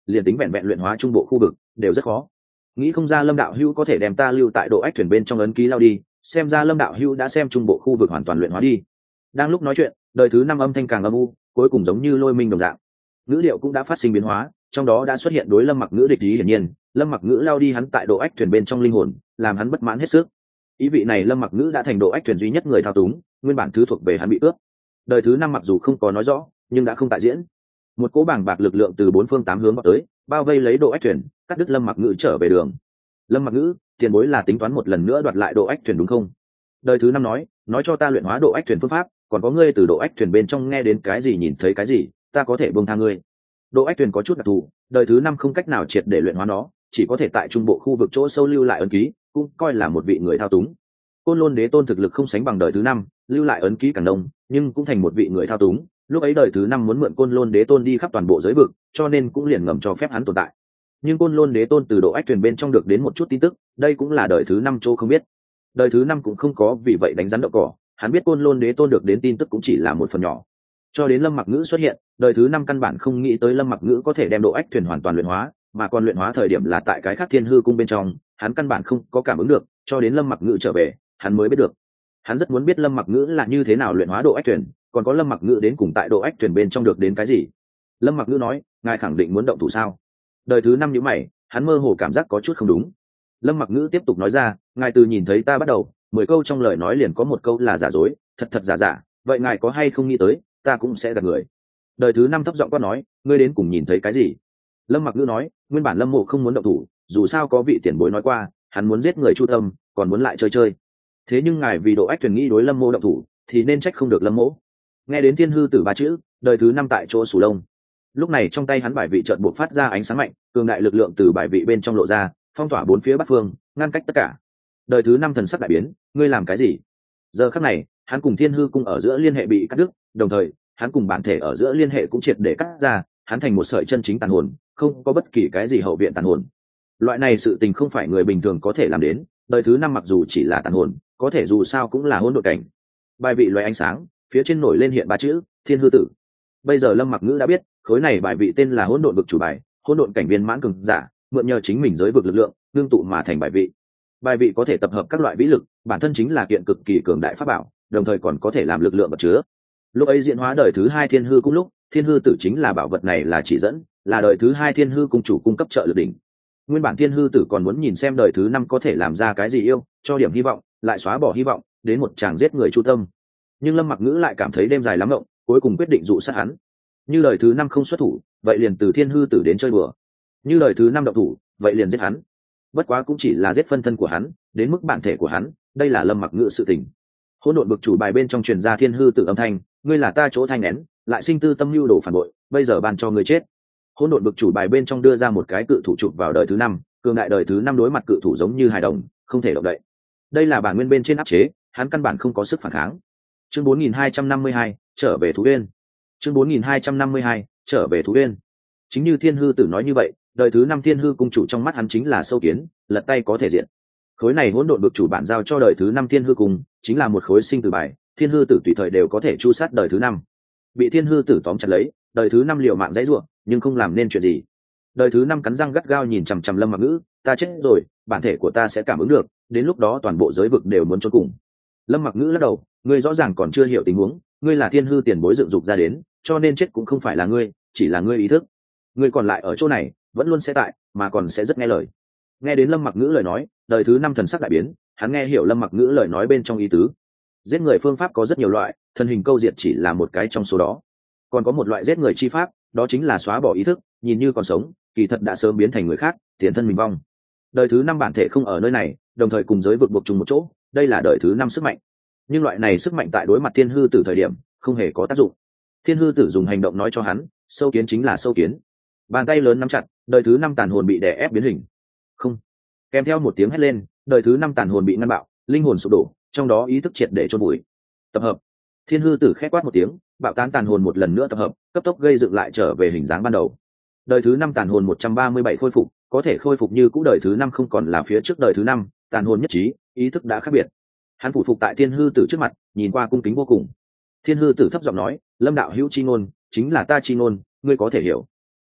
liền tính vẹn vẹn luyện hóa trung bộ khu vực đều rất khó. Nghĩ không ra Lâm đạo hữu có thể đem ta lưu tại độ ách thuyền bên trong ấn ký lao đi, xem ra Lâm đạo hữu đã xem trung bộ khu vực hoàn toàn luyện hóa đi. Đang lúc nói chuyện, đời thứ 5 âm thanh càng âm u, cuối cùng giống như lôi minh đồng dạng. Ngữ liệu cũng đã phát sinh biến hóa, trong đó đã xuất hiện đối Lâm Mặc Ngữ địch ý hiển nhiên, Lâm Mặc Ngữ lao đi hắn tại độ ách thuyền bên trong linh hồn, làm hắn bất mãn hết sức. Ý vị này Lâm Mặc Ngữ đã thành độ ách thuyền duy nhất người thao túng, nguyên bản thứ thuộc về hắn bị ướp. Đời thứ 5 mặc dù không có nói rõ, nhưng đã không tại diễn. Một cỗ bảng bạc lực lượng từ bốn phương tám hướng vào tới, bao vây lấy độ ách thuyền, cắt đứt Lâm Mặc Ngữ trở về đường. Lâm Mặc Ngữ, tiền bối là tính toán một lần nữa đoạt lại độ ách thuyền đúng không? Đời thứ 5 nói cho ta luyện hóa độ ách thuyền phương pháp, còn có ngươi từ độ ách thuyền bên trong nghe đến cái gì nhìn thấy cái gì, ta có thể buông tha ngươi. Độ ách thuyền có chút đặc thù, đời thứ 5 không cách nào triệt để luyện hóa nó, chỉ có thể tại trung bộ khu vực chỗ sâu lưu lại ấn ký, cũng coi là một vị người thao túng. Côn Lôn Đế Tôn thực lực không sánh bằng đời thứ 5, lưu lại ấn ký càng đông, nhưng cũng thành một vị người thao túng. Lúc ấy đời thứ 5 muốn mượn Côn Lôn Đế Tôn đi khắp toàn bộ giới vực, cho nên cũng liền ngầm cho phép hắn tồn tại. Nhưng Côn Lôn Đế Tôn từ độ ách thuyền bên trong được đến một chút tin tức, đây cũng là đời thứ 5 Châu không biết. Đời thứ 5 cũng không có vì vậy đánh rắn đậu cỏ, hắn biết Côn Lôn Đế Tôn được đến tin tức cũng chỉ là một phần nhỏ. Cho đến Lâm Mặc Ngữ xuất hiện, đời thứ 5 căn bản không nghĩ tới Lâm Mặc Ngữ có thể đem độ ách thuyền hoàn toàn luyện hóa, mà còn luyện hóa thời điểm là tại cái khác Thiên Hư cung bên trong, hắn căn bản không có cảm ứng được, cho đến Lâm Mặc Ngữ trở về, hắn mới biết được. Hắn rất muốn biết Lâm Mặc Ngữ là như thế nào luyện hóa độ ách thuyền, còn có Lâm Mặc Ngữ đến cùng tại độ ách thuyền bên trong được đến cái gì. Lâm Mặc Ngữ nói, ngài khẳng định muốn động thủ sao? Đời thứ 5 nhíu mày, hắn mơ hồ cảm giác có chút không đúng. Lâm Mặc Ngữ tiếp tục nói ra, ngài từ nhìn thấy ta bắt đầu, 10 câu trong lời nói liền có một câu là giả dối, thật thật giả giả, vậy ngài có hay không nghĩ tới, ta cũng sẽ gạt người. Đời thứ 5 thấp giọng quát nói, ngươi đến cùng nhìn thấy cái gì? Lâm Mặc Ngữ nói, nguyên bản Lâm Mộ không muốn động thủ, dù sao có vị tiền bối nói qua, hắn muốn giết người Chu Tâm, còn muốn lại chơi chơi. Thế nhưng ngài vì độ ách thuyền nghĩ đối Lâm Mộ động thủ, thì nên trách không được Lâm Mộ. Nghe đến Thiên Hư Tử ba chữ, đời thứ 5 tại chỗ sù lông. Lúc này trong tay hắn bài vị chợt buộc phát ra ánh sáng mạnh, cường đại lực lượng từ bài vị bên trong lộ ra, phong tỏa bốn phía bát phương, ngăn cách tất cả. Đời thứ 5 thần sắc đại biến, ngươi làm cái gì? Giờ khắc này, hắn cùng Thiên Hư cung ở giữa liên hệ bị cắt đứt, đồng thời, hắn cùng bản thể ở giữa liên hệ cũng triệt để cắt ra, hắn thành một sợi chân chính tàn hồn, không có bất kỳ cái gì hậu viện tàn hồn. Loại này sự tình không phải người bình thường có thể làm đến, đời thứ 5 mặc dù chỉ là tàn hồn, có thể dù sao cũng là hỗn độn cảnh. Bài vị loé ánh sáng, phía trên nổi lên hiện ba chữ, Thiên Hư Tử. Bây giờ Lâm Mặc Ngữ đã biết, khối này bài vị tên là hỗn độn vực chủ bài, hỗn độn cảnh viên mãn cường giả, mượn nhờ chính mình giới vực lực lượng, ngưng tụ mà thành bài vị. Bài vị có thể tập hợp các loại vĩ lực, bản thân chính là kiện cực kỳ cường đại pháp bảo, đồng thời còn có thể làm lực lượng vật chứa. Lúc ấy diễn hóa đời thứ 2 Thiên Hư cung lúc, Thiên Hư Tử chính là bảo vật này là chỉ dẫn, là đời thứ 2 Thiên Hư cung chủ cung cấp trợ lực đỉnh. Nguyên bản Thiên Hư Tử còn muốn nhìn xem đời thứ 5 có thể làm ra cái gì yêu, cho điểm hy vọng, lại xóa bỏ hy vọng, đến một chàng giết người Chu Tâm. Nhưng Lâm Mặc Ngữ lại cảm thấy đêm dài lắm mộng, cuối cùng quyết định dụ sát hắn. Như đời thứ 5 không xuất thủ, vậy liền từ Thiên Hư Tử đến chơi bừa. Như đời thứ 5 động thủ, vậy liền giết hắn. Bất quá cũng chỉ là giết phân thân của hắn, đến mức bản thể của hắn, đây là Lâm Mặc Ngữ sự tình. Hỗn độn bực chủ bài bên trong truyền ra Thiên Hư Tử âm thanh, ngươi là ta chỗ thanh nén, lại sinh tư tâm lưu đồ phản bội, bây giờ ban cho ngươi chết. Hỗn độn bực chủ bài bên trong đưa ra một cái cự thủ chụp vào đời thứ 5, cường đại đời thứ 5 đối mặt cự thủ giống như hài đồng, không thể động đậy. Đây là bản nguyên bên trên áp chế, hắn căn bản không có sức phản kháng. Chương 4252, trở về Thú Uyên. Chương 4252, trở về Thú Uyên. Chính như Thiên Hư Tử nói như vậy, đời thứ 5 Thiên Hư cung chủ trong mắt hắn chính là sâu kiến, lật tay có thể diện. Khối này hỗn độn bực chủ bản giao cho đời thứ 5 Thiên Hư cung, chính là một khối sinh tử bài, Thiên Hư Tử tùy thời đều có thể chu sát đời thứ 5. Bị Thiên Hư Tử tóm chặt lấy, đời thứ 5 liều mạng dãy rủa, nhưng không làm nên chuyện gì. Đời thứ 5 cắn răng gắt gao nhìn chằm chằm Lâm Mặc Ngữ, ta chết rồi, bản thể của ta sẽ cảm ứng được, đến lúc đó toàn bộ giới vực đều muốn chôn cùng. Lâm Mặc Ngữ lắc đầu, ngươi rõ ràng còn chưa hiểu tình huống, ngươi là Thiên Hư tiền bối dựng dục ra đến, cho nên chết cũng không phải là ngươi, chỉ là ngươi ý thức. Ngươi còn lại ở chỗ này, vẫn luôn sẽ tại, mà còn sẽ rất nghe lời. Nghe đến Lâm Mặc Ngữ lời nói, đời thứ 5 thần sắc đại biến, hắn nghe hiểu Lâm Mặc Ngữ lời nói bên trong ý tứ. Giết người phương pháp có rất nhiều loại, thân hình câu diệt chỉ là một cái trong số đó. Còn có một loại giết người chi pháp, đó chính là xóa bỏ ý thức, nhìn như còn sống, kỳ thật đã sớm biến thành người khác, tiền thân mình vong. Đời thứ 5 bản thể không ở nơi này, đồng thời cùng giới vực buộc chung một chỗ, đây là đời thứ 5 sức mạnh. Nhưng loại này sức mạnh tại đối mặt Thiên Hư Tử thời điểm, không hề có tác dụng. Thiên Hư Tử dùng hành động nói cho hắn, sâu kiến chính là sâu kiến. Bàn tay lớn nắm chặt, đời thứ 5 tàn hồn bị đè ép biến hình. Không. Kèm theo một tiếng hét lên, đời thứ 5 tàn hồn bị ngăn bạo, linh hồn sụp đổ, trong đó ý thức triệt để chôn vùi. Tập hợp. Thiên Hư Tử khẽ quát một tiếng, bạo tán tàn hồn một lần nữa tập hợp, cấp tốc gây dựng lại trở về hình dáng ban đầu. Đời thứ 5 tàn hồn 137 khôi phục, có thể khôi phục như cũ đời thứ 5 không còn là phía trước đời thứ 5, tàn hồn nhất trí, ý thức đã khác biệt. Hắn phủ phục tại Thiên Hư Tử trước mặt, nhìn qua cung kính vô cùng. Thiên Hư Tử thấp giọng nói, Lâm đạo hữu chi ngôn, chính là ta chi ngôn, ngươi có thể hiểu.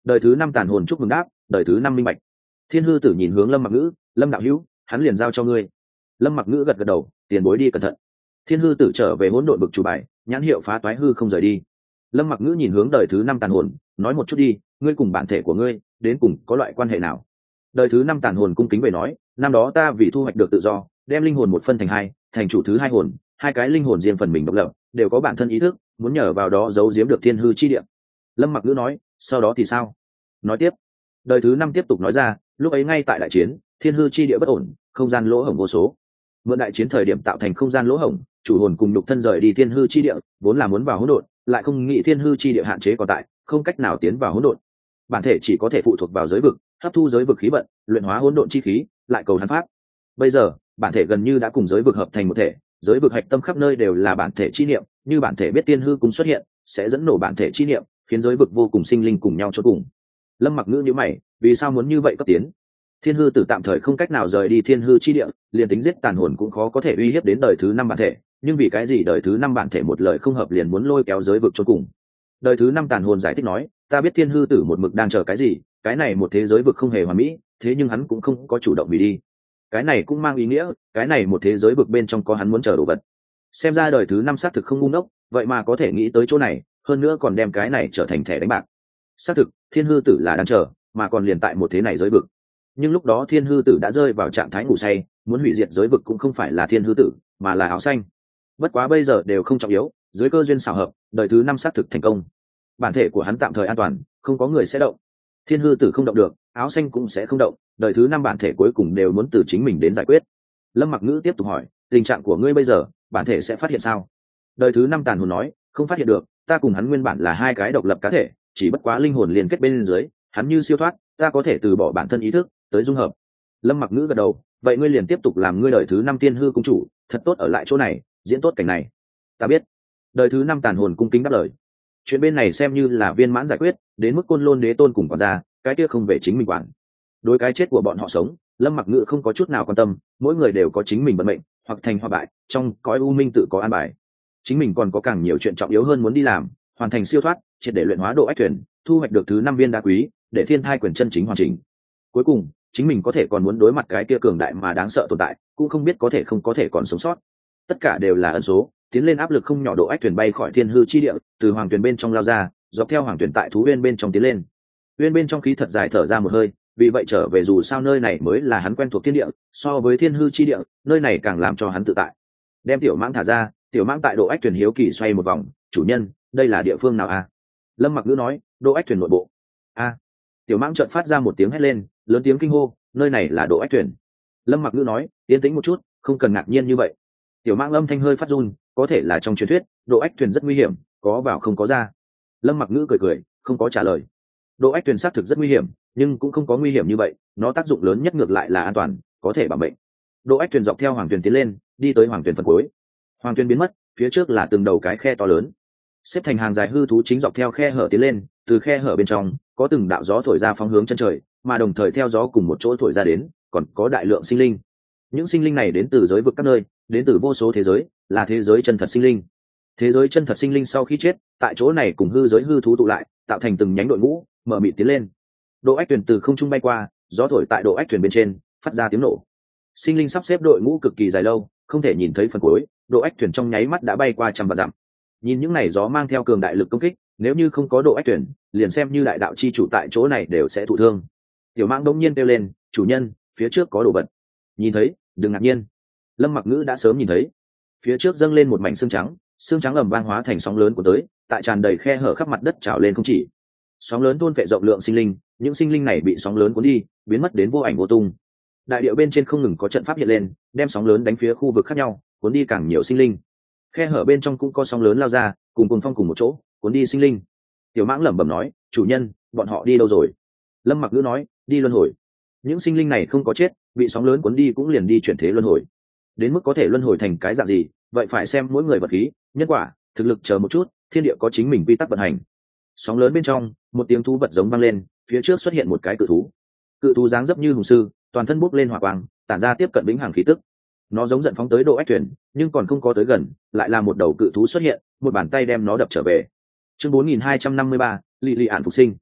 Đời thứ 5 tàn hồn chúc mừng đáp, đời thứ 5 minh bạch. Thiên hư tử nhìn hướng Lâm Mặc Ngữ, Lâm đạo hữu, hắn liền giao cho ngươi. Lâm Mặc Ngữ gật gật đầu, tiền bối đi cẩn thận. Thiên hư tử trở về hỗn độn bực chủ bài, nhãn hiệu phá toái hư không rời đi. Lâm Mặc Ngữ nhìn hướng đời thứ 5 tàn hồn, nói một chút đi, ngươi cùng bản thể của ngươi đến cùng có loại quan hệ nào? Đời thứ 5 tàn hồn cung kính về nói, năm đó ta vì thu hoạch được tự do, đem linh hồn một phân thành hai, thành chủ thứ hai hồn, hai cái linh hồn riêng phần mình độc lập, đều có bản thân ý thức, muốn nhờ vào đó giấu giếm được thiên hư chi địa. Lâm Mặc Ngữ nói, sau đó thì sao? Nói tiếp. Đời thứ 5 tiếp tục nói ra, lúc ấy ngay tại đại chiến, thiên hư chi địa bất ổn, không gian lỗ hổng vô số. Mượn đại chiến thời điểm tạo thành không gian lỗ hổng, chủ hồn cùng nhục thân rời đi thiên hư chi địa, vốn là muốn vào hỗn độn, lại không nghĩ thiên hư chi địa hạn chế còn tại, không cách nào tiến vào hỗn độn. Bản thể chỉ có thể phụ thuộc vào giới vực, hấp thu giới vực khí vận, luyện hóa hỗn độn chi khí, lại cầu hắn pháp. Bây giờ, bản thể gần như đã cùng giới vực hợp thành một thể, giới vực hạch tâm khắp nơi đều là bản thể chi niệm, như bản thể biết thiên hư cùng xuất hiện, sẽ dẫn nổ bản thể chi niệm, khiến giới vực vô cùng sinh linh cùng nhau chôn cùng. Lâm Mặc Ngữ nhíu mày, vì sao muốn như vậy cấp tiến? Thiên hư tử tạm thời không cách nào rời đi thiên hư chi địa, liền tính giết tàn hồn cũng khó có thể uy hiếp đến đời thứ 5 bản thể, nhưng vì cái gì đời thứ 5 bản thể một lời không hợp liền muốn lôi kéo giới vực chôn cùng? Đời thứ 5 tàn hồn giải thích nói, ta biết thiên hư tử một mực đang chờ cái gì, cái này một thế giới vực không hề hoàn mỹ, thế nhưng hắn cũng không có chủ động hủy đi. Cái này cũng mang ý nghĩa, cái này một thế giới vực bên trong có hắn muốn chờ đồ vật. Xem ra đời thứ 5 xác thực không ngu ngốc, vậy mà có thể nghĩ tới chỗ này, hơn nữa còn đem cái này trở thành thẻ đánh bạc. Xác thực, thiên hư tử là đang chờ, mà còn liền tại một thế này giới vực. Nhưng lúc đó thiên hư tử đã rơi vào trạng thái ngủ say, muốn hủy diệt giới vực cũng không phải là thiên hư tử, mà là áo xanh. Bất quá bây giờ đều không trọng yếu, dưới cơ duyên xảo hợp, đời thứ 5 xác thực thành công. Bản thể của hắn tạm thời an toàn, không có người sẽ động. Thiên hư tử không động được, áo xanh cũng sẽ không động, đời thứ 5 bản thể cuối cùng đều muốn từ chính mình đến giải quyết. Lâm Mặc Ngữ tiếp tục hỏi, tình trạng của ngươi bây giờ, bản thể sẽ phát hiện sao? Đời thứ 5 tàn hồn nói, không phát hiện được, ta cùng hắn nguyên bản là hai cái độc lập cá thể, chỉ bất quá linh hồn liên kết bên dưới, hắn như siêu thoát, ta có thể từ bỏ bản thân ý thức tới dung hợp. Lâm Mặc Ngữ gật đầu, vậy ngươi liền tiếp tục làm ngươi đời thứ 5 tiên hư cung chủ, thật tốt ở lại chỗ này, diễn tốt cảnh này. Ta biết. Đời thứ 5 tàn hồn cung kính đáp lời. Chuyện bên này xem như là viên mãn giải quyết, đến mức Côn Lôn Đế Tôn cùng quản gia, cái kia không về chính mình quản. Đối cái chết của bọn họ sống, Lâm Mặc Ngữ không có chút nào quan tâm, mỗi người đều có chính mình vận mệnh, hoặc thành hoặc bại, trong cõi u minh tự có an bài. Chính mình còn có càng nhiều chuyện trọng yếu hơn muốn đi làm, hoàn thành siêu thoát, triệt để luyện hóa độ ách thuyền, thu hoạch được thứ 5 viên đá quý, để thiên thai quyền chân chính hoàn chỉnh. Cuối cùng, chính mình có thể còn muốn đối mặt cái kia cường đại mà đáng sợ tồn tại, cũng không biết có thể không có thể còn sống sót. Tất cả đều là ẩn số, tiến lên áp lực không nhỏ, độ ách thuyền bay khỏi thiên hư chi địa, từ hoàng thuyền bên trong lao ra, dọc theo hoàng thuyền tại thú uyên bên trong tiến lên. Uyên bên trong khí thật dài thở ra một hơi, vì vậy trở về, dù sao nơi này mới là hắn quen thuộc thiên địa, so với thiên hư chi địa, nơi này càng làm cho hắn tự tại. Đem tiểu mãng thả ra, tiểu mãng tại độ ách thuyền hiếu kỳ xoay một vòng, chủ nhân, đây là địa phương nào a? Lâm Mặc Ngữ nói, độ ách thuyền nội bộ. A. Tiểu mãng chợt phát ra một tiếng hét lên, lớn tiếng kinh hô, nơi này là độ ách thuyền. Lâm Mặc Ngữ nói, yên tĩnh một chút, không cần ngạc nhiên như vậy. Tiểu mãng âm thanh hơi phát run, có thể là trong truyền thuyết, độ ách thuyền rất nguy hiểm, có vào không có ra. Lâm Mặc Ngữ cười cười, không có trả lời. Độ ách thuyền xác thực rất nguy hiểm, nhưng cũng không có nguy hiểm như vậy, nó tác dụng lớn nhất ngược lại là an toàn, có thể bảo mệnh. Độ ách thuyền dọc theo hoàng thuyền tiến lên, đi tới hoàng thuyền phần cuối. Hoàng thuyền biến mất, phía trước là từng đầu cái khe to lớn. Xếp thành hàng dài hư thú chính dọc theo khe hở tiến lên, từ khe hở bên trong có từng đạo gió thổi ra phóng hướng chân trời, mà đồng thời theo gió cùng một chỗ thổi ra đến, còn có đại lượng sinh linh. Những sinh linh này đến từ giới vực các nơi, đến từ vô số thế giới, là thế giới chân thật sinh linh. Thế giới chân thật sinh linh sau khi chết, tại chỗ này cùng hư giới hư thú tụ lại, tạo thành từng nhánh đội ngũ, mở mịt tiến lên. Độ ách thuyền từ không trung bay qua, gió thổi tại độ ách thuyền bên trên, phát ra tiếng nổ. Sinh linh sắp xếp đội ngũ cực kỳ dài lâu, không thể nhìn thấy phần cuối, độ ách thuyền trong nháy mắt đã bay qua trăm vạn dặm. Nhìn những này gió mang theo cường đại lực công kích, nếu như không có độ ách thuyền, liền xem như đại đạo chi chủ tại chỗ này đều sẽ thụ thương. Tiểu mãng đống nhiên kêu lên, chủ nhân, phía trước có đồ vật. Nhìn thấy, đừng ngạc nhiên. Lâm Mặc Ngữ đã sớm nhìn thấy. Phía trước dâng lên một mảnh xương trắng ầm vang hóa thành sóng lớn của tới, tại tràn đầy khe hở khắp mặt đất trào lên không chỉ. Sóng lớn thôn phệ rộng lượng sinh linh, những sinh linh này bị sóng lớn cuốn đi, biến mất đến vô ảnh vô tung. Đại địa bên trên không ngừng có trận pháp hiện lên, đem sóng lớn đánh phía khu vực khác nhau, cuốn đi càng nhiều sinh linh. Khe hở bên trong cũng có sóng lớn lao ra, cùng cuồng phong cùng một chỗ, cuốn đi sinh linh. Tiểu mãng lẩm bẩm nói, chủ nhân, bọn họ đi đâu rồi? Lâm Mặc Ngữ nói, đi luân hồi. Những sinh linh này không có chết, bị sóng lớn cuốn đi cũng liền đi chuyển thế luân hồi. Đến mức có thể luân hồi thành cái dạng gì, vậy phải xem mỗi người vật khí, nhân quả, thực lực, chờ một chút, thiên địa có chính mình quy tắc vận hành. Sóng lớn bên trong, một tiếng thú vật giống vang lên, phía trước xuất hiện một cái cự thú. Cự thú dáng dấp như hùng sư, toàn thân bốc lên hỏa quang, tản ra tiếp cận vĩnh hằng khí tức. Nó giống giận phóng tới độ ách thuyền, nhưng còn không có tới gần, lại là một đầu cự thú xuất hiện, một bàn tay đem nó đập trở về. Chương 4253, Lị Lị Ản phục sinh.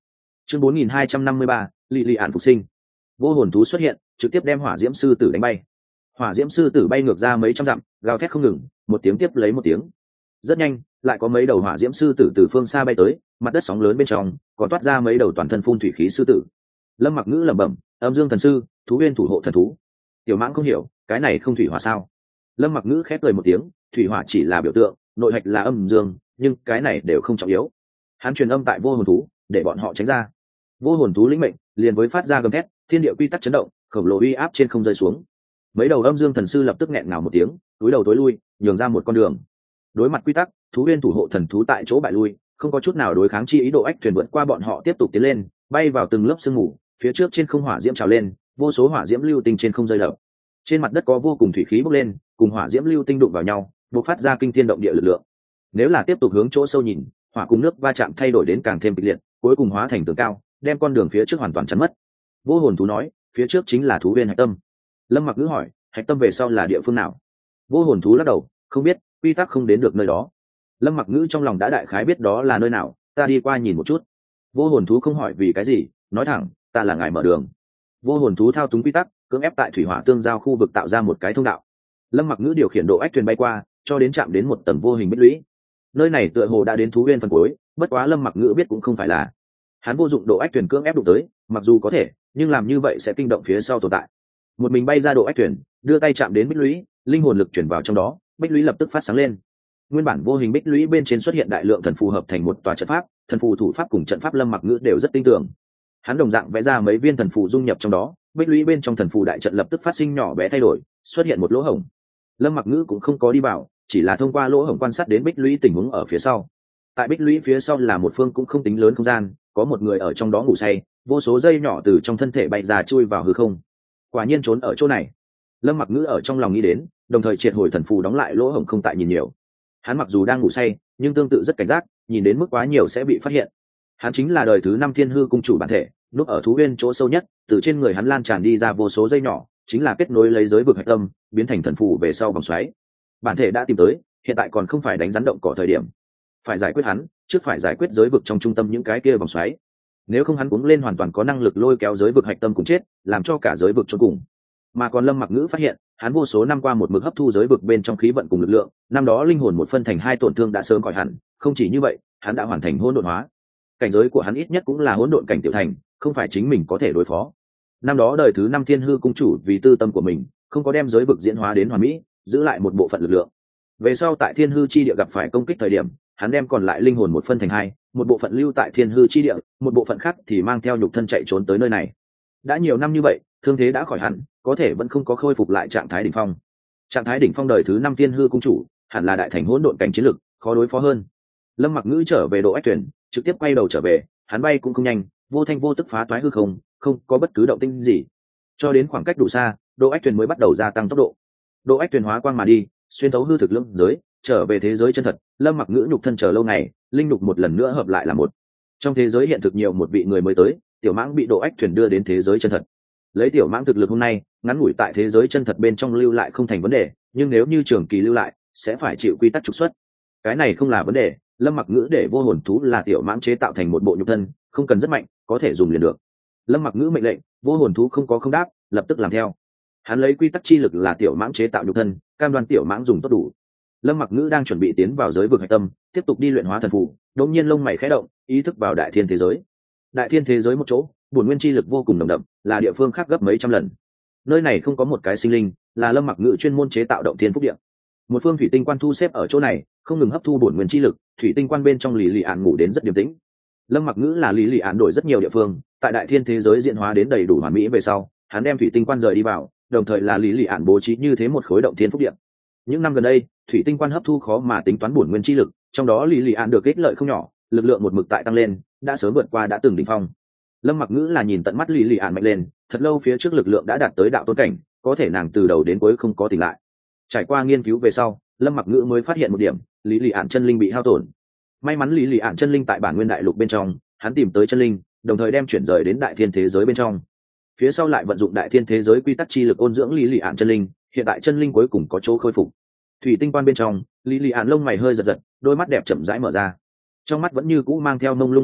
Chương 4253, lì lì ạn phục sinh. Vô hồn thú xuất hiện, trực tiếp đem hỏa diễm sư tử đánh bay. Hỏa diễm sư tử bay ngược ra mấy trăm dặm, gào thét không ngừng, một tiếng tiếp lấy một tiếng. Rất nhanh, lại có mấy đầu hỏa diễm sư tử từ phương xa bay tới, mặt đất sóng lớn bên trong còn toát ra mấy đầu toàn thân phun thủy khí sư tử. Lâm Mặc Ngữ lẩm bẩm, âm dương thần sư, thú viên thủ hộ thần thú. Tiểu Mãng không hiểu, cái này không thủy hỏa sao? Lâm Mặc Ngữ khép cười một tiếng, thủy hỏa chỉ là biểu tượng, nội hạch là âm dương, nhưng cái này đều không trọng yếu. Hắn truyền âm tại vô hồn thú, để bọn họ tránh ra. Vô hồn thú lĩnh mệnh, liền với phát ra gầm thét, thiên địa quy tắc chấn động, khổng lồ uy áp trên không rơi xuống. Mấy đầu âm dương thần sư lập tức nghẹn ngào một tiếng, túi đầu tối lui, nhường ra một con đường. Đối mặt quy tắc, thú viên thủ hộ thần thú tại chỗ bại lui, không có chút nào đối kháng chi ý độ. Ách thuyền vượt qua bọn họ tiếp tục tiến lên, bay vào từng lớp sương mù, phía trước trên không hỏa diễm trào lên, vô số hỏa diễm lưu tinh trên không rơi đập. Trên mặt đất có vô cùng thủy khí bốc lên, cùng hỏa diễm lưu tinh đụng vào nhau, bộc phát ra kinh thiên động địa lực lượng. Nếu là tiếp tục hướng chỗ sâu nhìn, hỏa cùng nước va chạm thay đổi đến càng thêm kịch liệt, cuối cùng hóa thành tường cao, đem con đường phía trước hoàn toàn chắn mất. Vô hồn thú nói, phía trước chính là thú viên hạch tâm. Lâm Mặc Ngữ hỏi, hạch tâm về sau là địa phương nào? Vô hồn thú lắc đầu, không biết, quy tắc không đến được nơi đó. Lâm Mặc Ngữ trong lòng đã đại khái biết đó là nơi nào, ta đi qua nhìn một chút. Vô hồn thú không hỏi vì cái gì, nói thẳng, ta là ngài mở đường. Vô hồn thú thao túng quy tắc, cưỡng ép tại thủy hỏa tương giao khu vực tạo ra một cái thông đạo. Lâm Mặc Ngữ điều khiển độ ách thuyền bay qua, cho đến chạm đến một tầng vô hình bích lũy. Nơi này tựa hồ đã đến thú viên phần cuối, bất quá Lâm Mặc Ngữ biết cũng không phải là. Hắn vô dụng độ ách thuyền cưỡng ép đụng tới, mặc dù có thể, nhưng làm như vậy sẽ kinh động phía sau tồn tại. Một mình bay ra độ ách thuyền, đưa tay chạm đến bích lũy, linh hồn lực chuyển vào trong đó, bích lũy lập tức phát sáng lên. Nguyên bản vô hình bích lũy bên trên xuất hiện đại lượng thần phù hợp thành một tòa trận pháp, thần phù thủ pháp cùng trận pháp Lâm Mặc Ngữ đều rất tinh tưởng. Hắn đồng dạng vẽ ra mấy viên thần phù dung nhập trong đó, bích lũy bên trong thần phù đại trận lập tức phát sinh nhỏ bé thay đổi, xuất hiện một lỗ hổng. Lâm Mặc Ngữ cũng không có đi vào, chỉ là thông qua lỗ hổng quan sát đến bích lũy tình huống ở phía sau. Tại bích lũy phía sau là một phương cũng không tính lớn không gian, có một người ở trong đó ngủ say, vô số dây nhỏ từ trong thân thể bay ra chui vào hư không. Quả nhiên trốn ở chỗ này. Lâm Mặc Ngữ ở trong lòng nghĩ đến, đồng thời triệt hồi thần phù đóng lại lỗ hổng không tại nhìn nhiều. Hắn mặc dù đang ngủ say, nhưng tương tự rất cảnh giác, nhìn đến mức quá nhiều sẽ bị phát hiện. Hắn chính là đời thứ 5 Thiên Hư cung chủ bản thể, núp ở thú viên chỗ sâu nhất, từ trên người hắn lan tràn đi ra vô số dây nhỏ, chính là kết nối lấy giới vực hạch tâm, biến thành thần phù về sau vòng xoáy. Bản thể đã tìm tới, hiện tại còn không phải đánh rắn động cỏ thời điểm. Phải giải quyết hắn, trước phải giải quyết giới vực trong trung tâm những cái kia vòng xoáy. Nếu không hắn cuống lên hoàn toàn có năng lực lôi kéo giới vực hạch tâm cùng chết, làm cho cả giới vực chôn cùng. Mà còn Lâm Mặc Ngữ phát hiện, hắn vô số năm qua một mực hấp thu giới vực bên trong khí vận cùng lực lượng, năm đó linh hồn một phân thành hai tổn thương đã sớm khỏi hẳn, không chỉ như vậy, hắn đã hoàn thành hỗn độn hóa. Cảnh giới của hắn ít nhất cũng là hỗn độn cảnh tiểu thành, không phải chính mình có thể đối phó. Năm đó đời thứ 5 Thiên Hư cung chủ vì tư tâm của mình, không có đem giới vực diễn hóa đến hoàn mỹ, giữ lại một bộ phận lực lượng. Về sau tại Thiên Hư chi địa gặp phải công kích thời điểm, hắn đem còn lại linh hồn một phân thành hai, một bộ phận lưu tại Thiên Hư chi địa, một bộ phận khác thì mang theo nhục thân chạy trốn tới nơi này. Đã nhiều năm như vậy, thương thế đã khỏi hẳn, có thể vẫn không có khôi phục lại trạng thái đỉnh phong. Trạng thái đỉnh phong đời thứ 5 Thiên Hư cung chủ, hẳn là đại thành hỗn độn cảnh chiến lực, khó đối phó hơn. Lâm Mặc Ngữ trở về độ ách tuyển, trực tiếp quay đầu trở về, hắn bay cũng không nhanh, vô thanh vô tức phá toái hư không, không có bất cứ động tĩnh gì. Cho đến khoảng cách đủ xa, độ ách tuyển mới bắt đầu gia tăng tốc độ. Độ ách tuyển hóa quang mà đi, xuyên thấu hư thực lượng giới, trở về thế giới chân thật. Lâm Mặc Ngữ nhục thân chờ lâu ngày, linh nhục một lần nữa hợp lại là một. Trong thế giới hiện thực nhiều một vị người mới tới, Tiểu Mãng bị độ ách thuyền đưa đến thế giới chân thật. Lấy Tiểu Mãng thực lực hôm nay, ngắn ngủi tại thế giới chân thật bên trong lưu lại không thành vấn đề, nhưng nếu như trường kỳ lưu lại, sẽ phải chịu quy tắc trục xuất. Cái này không là vấn đề, Lâm Mặc Ngữ để vô hồn thú là Tiểu Mãng chế tạo thành một bộ nhục thân, không cần rất mạnh, có thể dùng liền được. Lâm Mặc Ngữ mệnh lệnh, vô hồn thú không có không đáp, lập tức làm theo. Hắn lấy quy tắc chi lực là Tiểu Mãng chế tạo nhục thân, cam đoan Tiểu Mãng dùng tốt đủ. Lâm Mặc Ngữ đang chuẩn bị tiến vào giới vực hạch tâm, tiếp tục đi luyện hóa thần phù, đột nhiên lông mày khẽ động, ý thức vào đại thiên thế giới. Đại thiên thế giới một chỗ, bổn nguyên chi lực vô cùng nồng đậm, là địa phương khác gấp mấy trăm lần. Nơi này không có một cái sinh linh, là Lâm Mặc Ngữ chuyên môn chế tạo động thiên phúc địa. Một phương thủy tinh quan thu xếp ở chỗ này, không ngừng hấp thu bổn nguyên chi lực, thủy tinh quan bên trong Lý Lị Án ngủ đến rất điềm tĩnh. Lâm Mặc Ngữ là Lý Lị Án đổi rất nhiều địa phương, tại đại thiên thế giới diễn hóa đến đầy đủ hoàn mỹ về sau, hắn đem thủy tinh quan rời đi vào, đồng thời là Lý Lị Án bố trí như thế một khối động thiên phúc địa. Những năm gần đây, thủy tinh quan hấp thu khó mà tính toán bổn nguyên chi lực, trong đó Lý Lị Án được ích lợi không nhỏ, lực lượng một mực tại tăng lên, đã sớm vượt qua đã từng đỉnh phong. Lâm Mặc Ngữ là nhìn tận mắt Lý Lị Án mạnh lên, thật lâu phía trước lực lượng đã đạt tới đạo tôn cảnh, có thể nàng từ đầu đến cuối không có tỉnh lại. Trải qua nghiên cứu về sau, Lâm Mặc Ngữ mới phát hiện một điểm, Lý Lị Án chân linh bị hao tổn. May mắn Lý Lị Án chân linh tại bản nguyên đại lục bên trong, hắn tìm tới chân linh, đồng thời đem chuyển rời đến đại thiên thế giới bên trong. Phía sau lại vận dụng đại thiên thế giới quy tắc chi lực ôn dưỡng Lý Lị Án chân linh, hiện tại chân linh cuối cùng có chỗ khôi phục. Thủy tinh quan bên trong, Lý Lị Án lông mày hơi giật giật, đôi mắt đẹp chậm rãi mở ra. Trong mắt vẫn như cũ mang theo mông lung mờ mịt,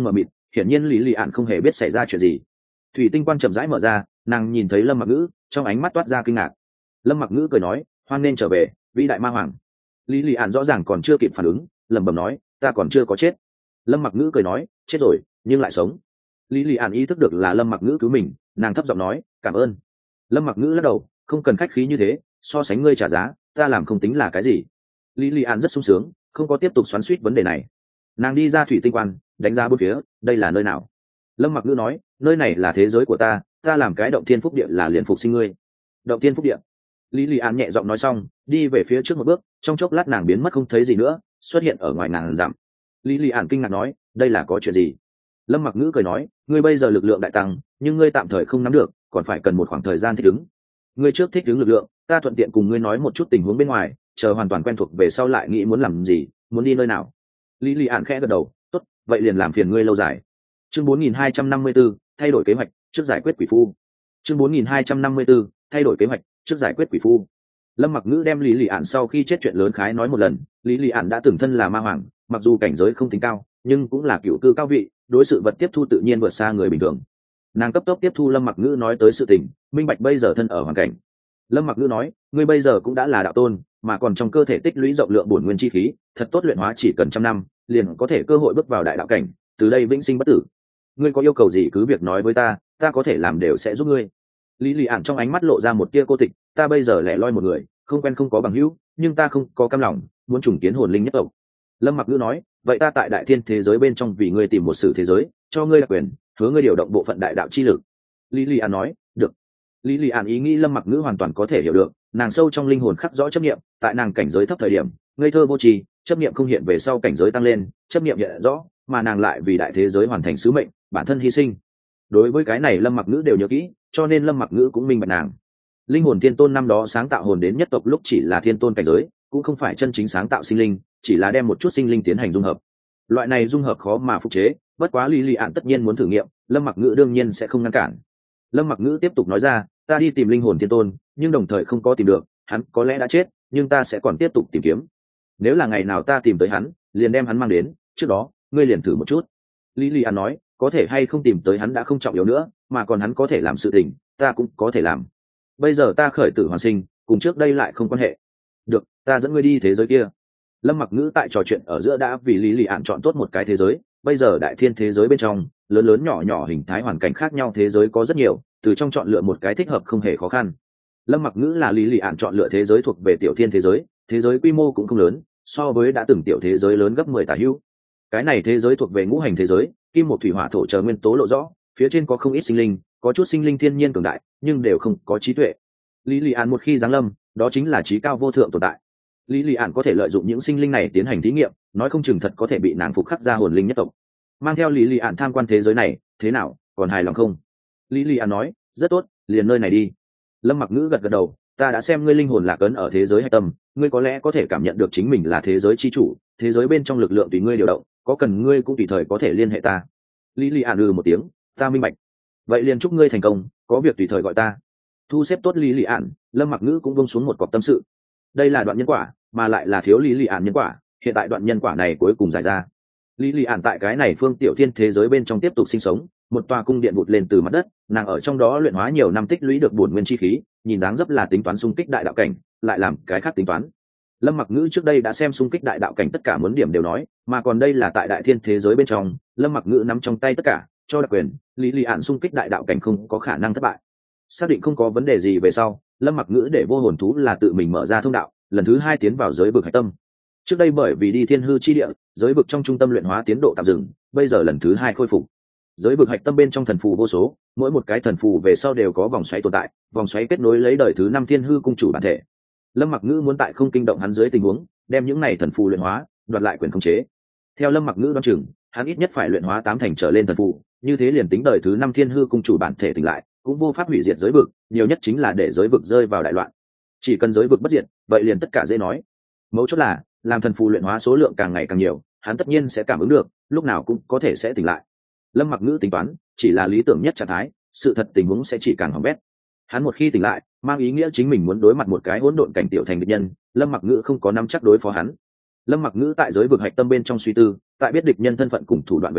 hiển nhiên lý lì ạn không hề biết xảy ra chuyện gì. Thủy tinh quan chậm rãi mở ra, nàng nhìn thấy Lâm Mặc Ngữ, trong ánh mắt toát ra kinh ngạc. Lâm Mặc Ngữ cười nói, hoan nên trở về, vĩ đại ma hoàng. Lý lì ạn rõ ràng còn chưa kịp phản ứng, lẩm bẩm nói, ta còn chưa có chết. Lâm Mặc Ngữ cười nói, chết rồi nhưng lại sống. Lý lì ạn ý thức được là Lâm Mặc Ngữ cứu mình, nàng thấp giọng nói, cảm ơn. Lâm Mặc Ngữ lắc đầu, không cần khách khí như thế, so sánh ngươi trả giá, ta làm không tính là cái gì. Lý lì ạn rất sung sướng, không có tiếp tục xoắn xuýt vấn đề này. Nàng đi ra thủy tinh quan, đánh giá bốn phía, đây là nơi nào? Lâm Mặc Ngữ nói, nơi này là thế giới của ta, ta làm cái động thiên phúc địa là liền phục sinh ngươi. Động thiên phúc địa. Lý lì ạn nhẹ giọng nói xong, đi về phía trước một bước, trong chốc lát nàng biến mất không thấy gì nữa, xuất hiện ở ngoài ngàn dặm. Lý lì ạn kinh ngạc nói, đây là có chuyện gì? Lâm Mặc Ngữ cười nói, ngươi bây giờ lực lượng đại tăng, nhưng ngươi tạm thời không nắm được, còn phải cần một khoảng thời gian thích ứng. Ngươi trước thích ứng lực lượng, ta thuận tiện cùng ngươi nói một chút tình huống bên ngoài, chờ hoàn toàn quen thuộc về sau lại nghĩ muốn làm gì, muốn đi nơi nào. Lý lì ạn khẽ gật đầu, tốt, vậy liền làm phiền ngươi lâu dài. Chương 4254, thay đổi kế hoạch trước giải quyết quỷ phu. Chương 4254, thay đổi kế hoạch trước giải quyết quỷ phu. Lâm Mặc Ngữ đem Lý lì ạn sau khi chết chuyện lớn khái nói một lần. Lý lì ạn đã từng thân là ma hoàng, mặc dù cảnh giới không tính cao, nhưng cũng là cựu cư cao vị, đối sự vật tiếp thu tự nhiên vượt xa người bình thường. Nàng cấp tốc tiếp thu Lâm Mặc Ngữ nói tới sự tình, minh bạch bây giờ thân ở hoàn cảnh. Lâm Mặc Ngữ nói, ngươi bây giờ cũng đã là đạo tôn, mà còn trong cơ thể tích lũy rộng lượng bổn nguyên chi khí, thật tốt luyện hóa chỉ cần 100 năm, liền có thể cơ hội bước vào đại đạo cảnh, từ đây vĩnh sinh bất tử. Ngươi có yêu cầu gì cứ việc nói với ta, ta có thể làm đều sẽ giúp ngươi. Lý lì ạn trong ánh mắt lộ ra một tia cô tịch, ta bây giờ lẻ loi một người, không quen không có bằng hữu, nhưng ta không có cam lòng, muốn trùng kiến hồn linh nhất tộc. Lâm Mặc Ngữ nói, vậy ta tại đại thiên thế giới bên trong vì ngươi tìm một sử thế giới, cho ngươi đặc quyền, hứa ngươi điều động bộ phận đại đạo chi lực. Lý lì ạn nói, được. Lý lì ạn ý nghĩ Lâm Mặc Ngữ hoàn toàn có thể hiểu được, nàng sâu trong linh hồn khắc rõ chấp niệm, tại nàng cảnh giới thấp thời điểm, ngây thơ vô tri, chấp niệm không hiện về sau cảnh giới tăng lên, chấp niệm hiện rõ, mà nàng lại vì đại thế giới hoàn thành sứ mệnh, bản thân hy sinh. Đối với cái này Lâm Mặc Ngữ đều nhớ kỹ, cho nên Lâm Mặc Ngữ cũng minh bạch nàng. Linh hồn thiên tôn năm đó sáng tạo hồn đến nhất tộc lúc chỉ là thiên tôn cảnh giới, cũng không phải chân chính sáng tạo sinh linh, chỉ là đem một chút sinh linh tiến hành dung hợp. Loại này dung hợp khó mà phục chế, bất quá Lý lì ạn tất nhiên muốn thử nghiệm, Lâm Mặc Ngữ đương nhiên sẽ không ngăn cản. Lâm Mặc Ngữ tiếp tục nói ra, ta đi tìm linh hồn thiên tôn, nhưng đồng thời không có tìm được, hắn có lẽ đã chết, nhưng ta sẽ còn tiếp tục tìm kiếm. Nếu là ngày nào ta tìm tới hắn, liền đem hắn mang đến, trước đó ngươi liền thử một chút. Lý lì ạn nói, có thể hay không tìm tới hắn đã không trọng yếu nữa, mà còn hắn có thể làm sự tình, ta cũng có thể làm. Bây giờ ta khởi tử hoàn sinh, cùng trước đây lại không quan hệ. Được, ta dẫn ngươi đi thế giới kia. Lâm Mặc Ngữ tại trò chuyện ở giữa đã vì Lý lì ạn chọn tốt một cái thế giới. Bây giờ đại thiên thế giới bên trong, lớn lớn nhỏ nhỏ hình thái hoàn cảnh khác nhau thế giới có rất nhiều, từ trong chọn lựa một cái thích hợp không hề khó khăn. Lâm Mặc Ngữ là Lý lì ạn chọn lựa thế giới thuộc về tiểu thiên thế giới, thế giới quy mô cũng không lớn, so với đã từng tiểu thế giới lớn gấp 10 tả hữu. Cái này thế giới thuộc về ngũ hành thế giới, kim một thủy hỏa thổ chờ nguyên tố lộ rõ, phía trên có không ít sinh linh, có chút sinh linh thiên nhiên cường đại, nhưng đều không có trí tuệ. Lý lì ạn một khi giáng lâm, đó chính là trí cao vô thượng tồn tại. Lý lì ạn có thể lợi dụng những sinh linh này tiến hành thí nghiệm, nói không chừng thật có thể bị nàng phục khắc ra hồn linh nhất tộc. Mang theo Lý lì ạn tham quan thế giới này, thế nào, còn hài lòng không? Lý lì ạn nói, rất tốt, liền nơi này đi. Lâm Mặc Ngữ gật gật đầu, ta đã xem ngươi linh hồn lạc ấn ở thế giới hạch tâm, ngươi có lẽ có thể cảm nhận được chính mình là thế giới chi chủ, thế giới bên trong lực lượng tùy ngươi điều động, có cần ngươi cũng tùy thời có thể liên hệ ta. Lý lì ạn một tiếng, ta minh bạch. Vậy liền chúc ngươi thành công, có việc tùy thời gọi ta. Thu xếp tốt Lý lì ạn, Lâm Mặc Ngữ cũng buông xuống một cọc tâm sự. Đây là đoạn nhân quả, mà lại là thiếu Lý lì ạn nhân quả, hiện tại đoạn nhân quả này cuối cùng giải ra. Lý lì ạn tại cái này phương tiểu thiên thế giới bên trong tiếp tục sinh sống, một tòa cung điện vụt lên từ mặt đất, nàng ở trong đó luyện hóa nhiều năm tích lũy được bổn nguyên chi khí, nhìn dáng dấp là tính toán xung kích đại đạo cảnh, lại làm cái khác tính toán. Lâm Mặc Ngữ trước đây đã xem xung kích đại đạo cảnh tất cả muốn điểm đều nói, mà còn đây là tại đại thiên thế giới bên trong, Lâm Mặc Ngữ nắm trong tay tất cả, cho đặc quyền, Lý lì ạn xung kích đại đạo cảnh không có khả năng thất bại. Xác định không có vấn đề gì về sau, Lâm Mặc Ngữ để vô hồn thú là tự mình mở ra thông đạo, lần thứ 2 tiến vào giới vực hạch tâm. Trước đây bởi vì đi thiên hư chi địa, giới vực trong trung tâm luyện hóa tiến độ tạm dừng, bây giờ lần thứ 2 khôi phục. Giới vực hạch tâm bên trong thần phù vô số, mỗi một cái thần phù về sau đều có vòng xoáy tồn tại, vòng xoáy kết nối lấy đời thứ 5 thiên hư cung chủ bản thể. Lâm Mặc Ngữ muốn tại không kinh động hắn dưới tình huống, đem những này thần phù luyện hóa, đoạt lại quyền khống chế. Theo Lâm Mặc Ngữ đoán chừng, hắn ít nhất phải luyện hóa 8 thành trở lên thần phù, như thế liền tính đời thứ 5 thiên hư cung chủ bản thể tỉnh lại, cũng vô pháp hủy diệt giới vực, nhiều nhất chính là để giới vực rơi vào đại loạn. Chỉ cần giới vực bất diệt, vậy liền tất cả dễ nói. Mấu chốt là, làm thần phù luyện hóa số lượng càng ngày càng nhiều, hắn tất nhiên sẽ cảm ứng được, lúc nào cũng có thể sẽ tỉnh lại. Lâm Mặc Ngữ tính toán, chỉ là lý tưởng nhất trạng thái, sự thật tình huống sẽ chỉ càng hỏng bét. Hắn một khi tỉnh lại, mang ý nghĩa chính mình muốn đối mặt một cái hỗn độn cảnh tiểu thành địch nhân, Lâm Mặc Ngữ không có nắm chắc đối phó hắn. Lâm Mặc Ngữ tại giới vực hạch tâm bên trong suy tư, tại biết địch nhân thân phận cùng thủ đoạn về sau,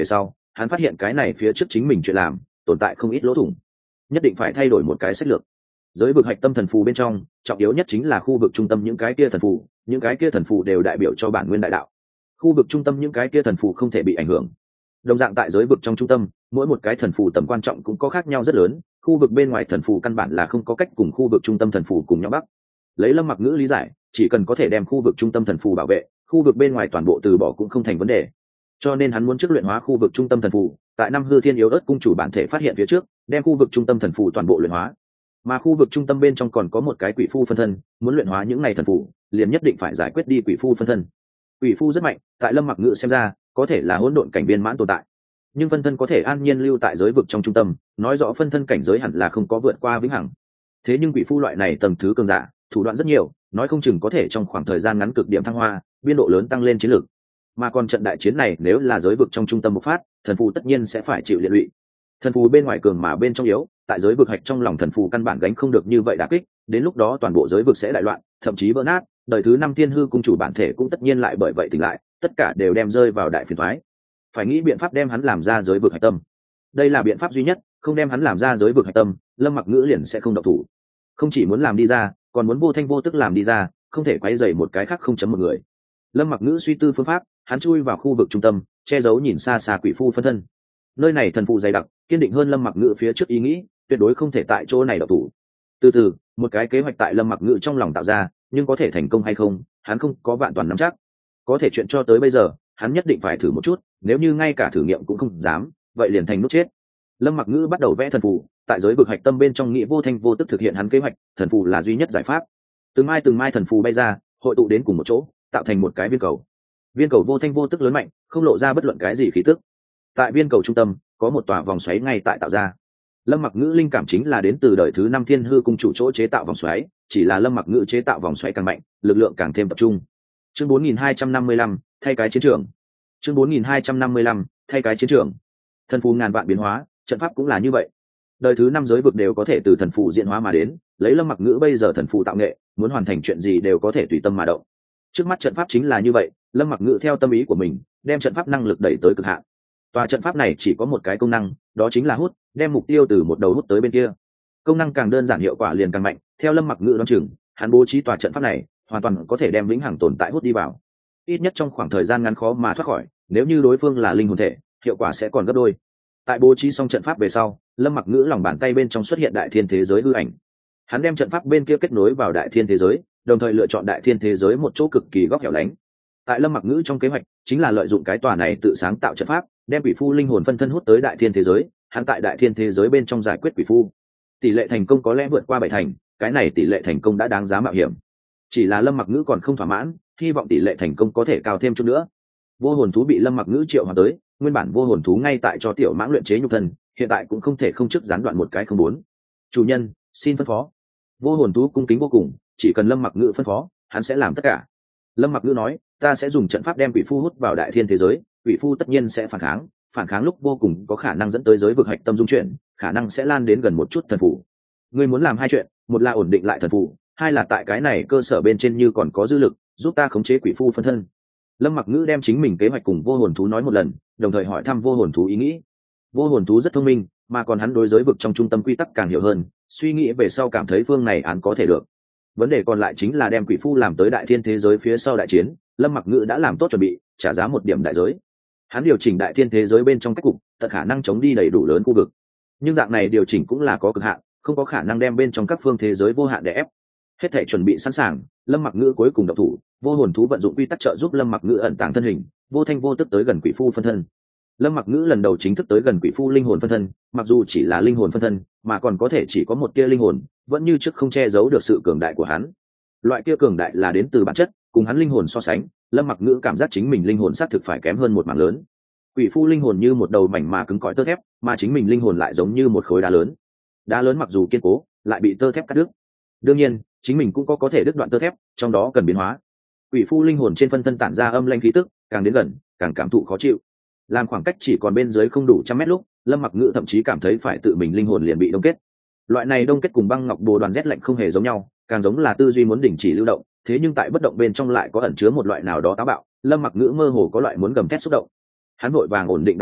hắn phát hiện cái này phía trước chính mình chuyện làm tồn tại không ít lỗ thủng, nhất định phải thay đổi một cái sách lược. Giới vực hạch tâm thần phù bên trong trọng yếu nhất chính là khu vực trung tâm những cái kia thần phù, những cái kia thần phù đều đại biểu cho bản nguyên đại đạo. Khu vực trung tâm những cái kia thần phù không thể bị ảnh hưởng. Đồng dạng tại giới vực trong trung tâm, mỗi một cái thần phù tầm quan trọng cũng có khác nhau rất lớn, khu vực bên ngoài thần phù căn bản là không có cách cùng khu vực trung tâm thần phù cùng nhau bắc. Lấy Lâm Mặc Ngữ lý giải, chỉ cần có thể đem khu vực trung tâm thần phù bảo vệ, khu vực bên ngoài toàn bộ từ bỏ cũng không thành vấn đề. Cho nên hắn muốn trước luyện hóa khu vực trung tâm thần phù, tại năm hư thiên yếu ớt cung chủ bản thể phát hiện phía trước, đem khu vực trung tâm thần phù toàn bộ luyện hóa. Mà khu vực trung tâm bên trong còn có một cái quỷ phu phân thân, muốn luyện hóa những này thần phù, liền nhất định phải giải quyết đi quỷ phu phân thân. Quỷ phu rất mạnh, tại Lâm Mặc Ngữ xem ra, có thể là hỗn độn cảnh viên mãn tồn tại. Nhưng phân thân có thể an nhiên lưu tại giới vực trong trung tâm, nói rõ phân thân cảnh giới hẳn là không có vượt qua vĩnh hằng. Thế nhưng quỷ phu loại này tầng thứ cường giả, thủ đoạn rất nhiều, nói không chừng có thể trong khoảng thời gian ngắn cực điểm thăng hoa, biên độ lớn tăng lên chiến lược. Mà còn trận đại chiến này nếu là giới vực trong trung tâm bộc phát, thần phù tất nhiên sẽ phải chịu liệt lụy. Thần phù bên ngoài cường mà bên trong yếu, tại giới vực hạch trong lòng thần phù căn bản gánh không được như vậy đả kích, đến lúc đó toàn bộ giới vực sẽ đại loạn, thậm chí vỡ nát, đời thứ 5 thiên hư cung chủ bản thể cũng tất nhiên lại bởi vậy tỉnh lại, tất cả đều đem rơi vào đại phiền toái. Phải nghĩ biện pháp đem hắn làm ra giới vực hạch tâm. Đây là biện pháp duy nhất, không đem hắn làm ra giới vực hạch tâm, Lâm Mặc Ngữ liền sẽ không động thủ. Không chỉ muốn làm đi ra, còn muốn vô thanh vô tức làm đi ra, không thể quấy rầy một cái khác không chấm một người. Lâm Mặc Ngữ suy tư phương pháp, hắn chui vào khu vực trung tâm, che giấu nhìn xa xa quỷ phu phân thân. Nơi này thần phù dày đặc, kiên định hơn Lâm Mặc Ngữ phía trước ý nghĩ, tuyệt đối không thể tại chỗ này động thủ. Từ từ, một cái kế hoạch tại Lâm Mặc Ngữ trong lòng tạo ra, nhưng có thể thành công hay không, hắn không có vạn toàn nắm chắc. Có thể chuyện cho tới bây giờ, hắn nhất định phải thử một chút, nếu như ngay cả thử nghiệm cũng không dám, vậy liền thành nút chết. Lâm Mặc Ngữ bắt đầu vẽ thần phù, tại giới vực hạch tâm bên trong nghĩ vô thanh vô tức thực hiện hắn kế hoạch, thần phù là duy nhất giải pháp. Từng mai thần phù bay ra, hội tụ đến cùng một chỗ, tạo thành một cái viên cầu. Viên cầu vô thanh vô tức lớn mạnh, không lộ ra bất luận cái gì khí tức. Tại viên cầu trung tâm, có một tòa vòng xoáy ngay tại tạo ra. Lâm Mặc Ngữ linh cảm chính là đến từ đời thứ 5 thiên hư cung chủ chỗ chế tạo vòng xoáy, chỉ là Lâm Mặc Ngữ chế tạo vòng xoáy càng mạnh, lực lượng càng thêm tập trung. Chương 4255, thay cái chiến trường. Chương 4255, thay cái chiến trường. Thần phù ngàn vạn biến hóa, trận pháp cũng là như vậy. Đời thứ 5 giới vực đều có thể từ thần phù diễn hóa mà đến, lấy Lâm Mặc Ngữ bây giờ thần phù tạo nghệ, muốn hoàn thành chuyện gì đều có thể tùy tâm mà động. Trước mắt trận pháp chính là như vậy, Lâm Mặc Ngữ theo tâm ý của mình, đem trận pháp năng lực đẩy tới cực hạn. Tòa trận pháp này chỉ có một cái công năng, đó chính là hút, đem mục tiêu từ một đầu hút tới bên kia. Công năng càng đơn giản hiệu quả liền càng mạnh, theo Lâm Mặc Ngữ đoán chừng, hắn bố trí tòa trận pháp này, hoàn toàn có thể đem vĩnh hằng tồn tại hút đi vào. Ít nhất trong khoảng thời gian ngắn khó mà thoát khỏi, nếu như đối phương là linh hồn thể, hiệu quả sẽ còn gấp đôi. Tại bố trí xong trận pháp về sau, Lâm Mặc Ngữ lòng bàn tay bên trong xuất hiện đại thiên thế giới hư ảnh. Hắn đem trận pháp bên kia kết nối vào đại thiên thế giới, đồng thời lựa chọn đại thiên thế giới một chỗ cực kỳ góc hẻo lánh. Tại Lâm Mặc Ngữ trong kế hoạch chính là lợi dụng cái tòa này tự sáng tạo trận pháp, đem quỷ phu linh hồn phân thân hút tới đại thiên thế giới, hắn tại đại thiên thế giới bên trong giải quyết quỷ phu. Tỷ lệ thành công có lẽ vượt qua 7 thành, cái này tỷ lệ thành công đã đáng giá mạo hiểm. Chỉ là Lâm Mặc Ngữ còn không thỏa mãn, hy vọng tỷ lệ thành công có thể cao thêm chút nữa. Vô hồn thú bị Lâm Mặc Ngữ triệu hoán tới, nguyên bản vô hồn thú ngay tại cho tiểu mãng luyện chế nhục thân, hiện tại cũng không thể không chức gián đoạn một cái không muốn. Chủ nhân, xin phân phó. Vô hồn thú cung kính vô cùng, chỉ cần Lâm Mặc Ngữ phân phó, hắn sẽ làm tất cả. Lâm Mặc Ngữ nói, ta sẽ dùng trận pháp đem quỷ phu hút vào đại thiên thế giới, quỷ phu tất nhiên sẽ phản kháng lúc vô cùng có khả năng dẫn tới giới vực hạch tâm dung chuyển, khả năng sẽ lan đến gần một chút thần phù. Ngươi muốn làm hai chuyện, một là ổn định lại thần phù, hai là tại cái này cơ sở bên trên như còn có dư lực, giúp ta khống chế quỷ phu phân thân. Lâm Mặc Ngữ đem chính mình kế hoạch cùng vô hồn thú nói một lần, đồng thời hỏi thăm vô hồn thú ý nghĩ. Vô hồn thú rất thông minh, mà còn hắn đối giới vực trong trung tâm quy tắc càng hiểu hơn, suy nghĩ về sau cảm thấy phương này án có thể được. Vấn đề còn lại chính là đem quỷ phu làm tới đại thiên thế giới phía sau đại chiến. Lâm Mặc Ngữ đã làm tốt chuẩn bị, trả giá một điểm đại giới. Hắn điều chỉnh đại thiên thế giới bên trong cách cục, tận khả năng chống đi đầy đủ lớn khu vực. Nhưng dạng này điều chỉnh cũng là có cực hạn, không có khả năng đem bên trong các phương thế giới vô hạn để ép. Hết thảy chuẩn bị sẵn sàng, Lâm Mặc Ngữ cuối cùng động thủ, vô hồn thú vận dụng quy tắc trợ giúp Lâm Mặc Ngữ ẩn tàng thân hình, vô thanh vô tức tới gần quỷ phu phân thân. Lâm Mặc Ngữ lần đầu chính thức tới gần quỷ phu linh hồn phân thân, mặc dù chỉ là linh hồn phân thân, mà còn có thể chỉ có một tia linh hồn, vẫn như trước không che giấu được sự cường đại của hắn. Loại kia cường đại là đến từ bản chất, cùng hắn linh hồn so sánh, Lâm Mặc Ngữ cảm giác chính mình linh hồn xác thực phải kém hơn một mảng lớn. Quỷ phu linh hồn như một đầu mảnh mà cứng cỏi tơ thép, mà chính mình linh hồn lại giống như một khối đá lớn. Đá lớn mặc dù kiên cố, lại bị tơ thép cắt đứt. Đương nhiên, chính mình cũng có thể đứt đoạn tơ thép, trong đó cần biến hóa. Quỷ phu linh hồn trên phân thân tản ra âm lãnh khí tức, càng đến gần, càng cảm thụ khó chịu. Làm khoảng cách chỉ còn bên dưới không đủ 100 mét lúc, Lâm Mặc Ngữ thậm chí cảm thấy phải tự mình linh hồn liền bị đông kết. Loại này đông kết cùng băng ngọc bồ đoàn rét lạnh không hề giống nhau, càng giống là tư duy muốn đình chỉ lưu động, thế nhưng tại bất động bên trong lại có ẩn chứa một loại nào đó táo bạo. Lâm Mặc Ngữ mơ hồ có loại muốn gầm thét xúc động. Hắn vội vàng ổn định đạo tâm,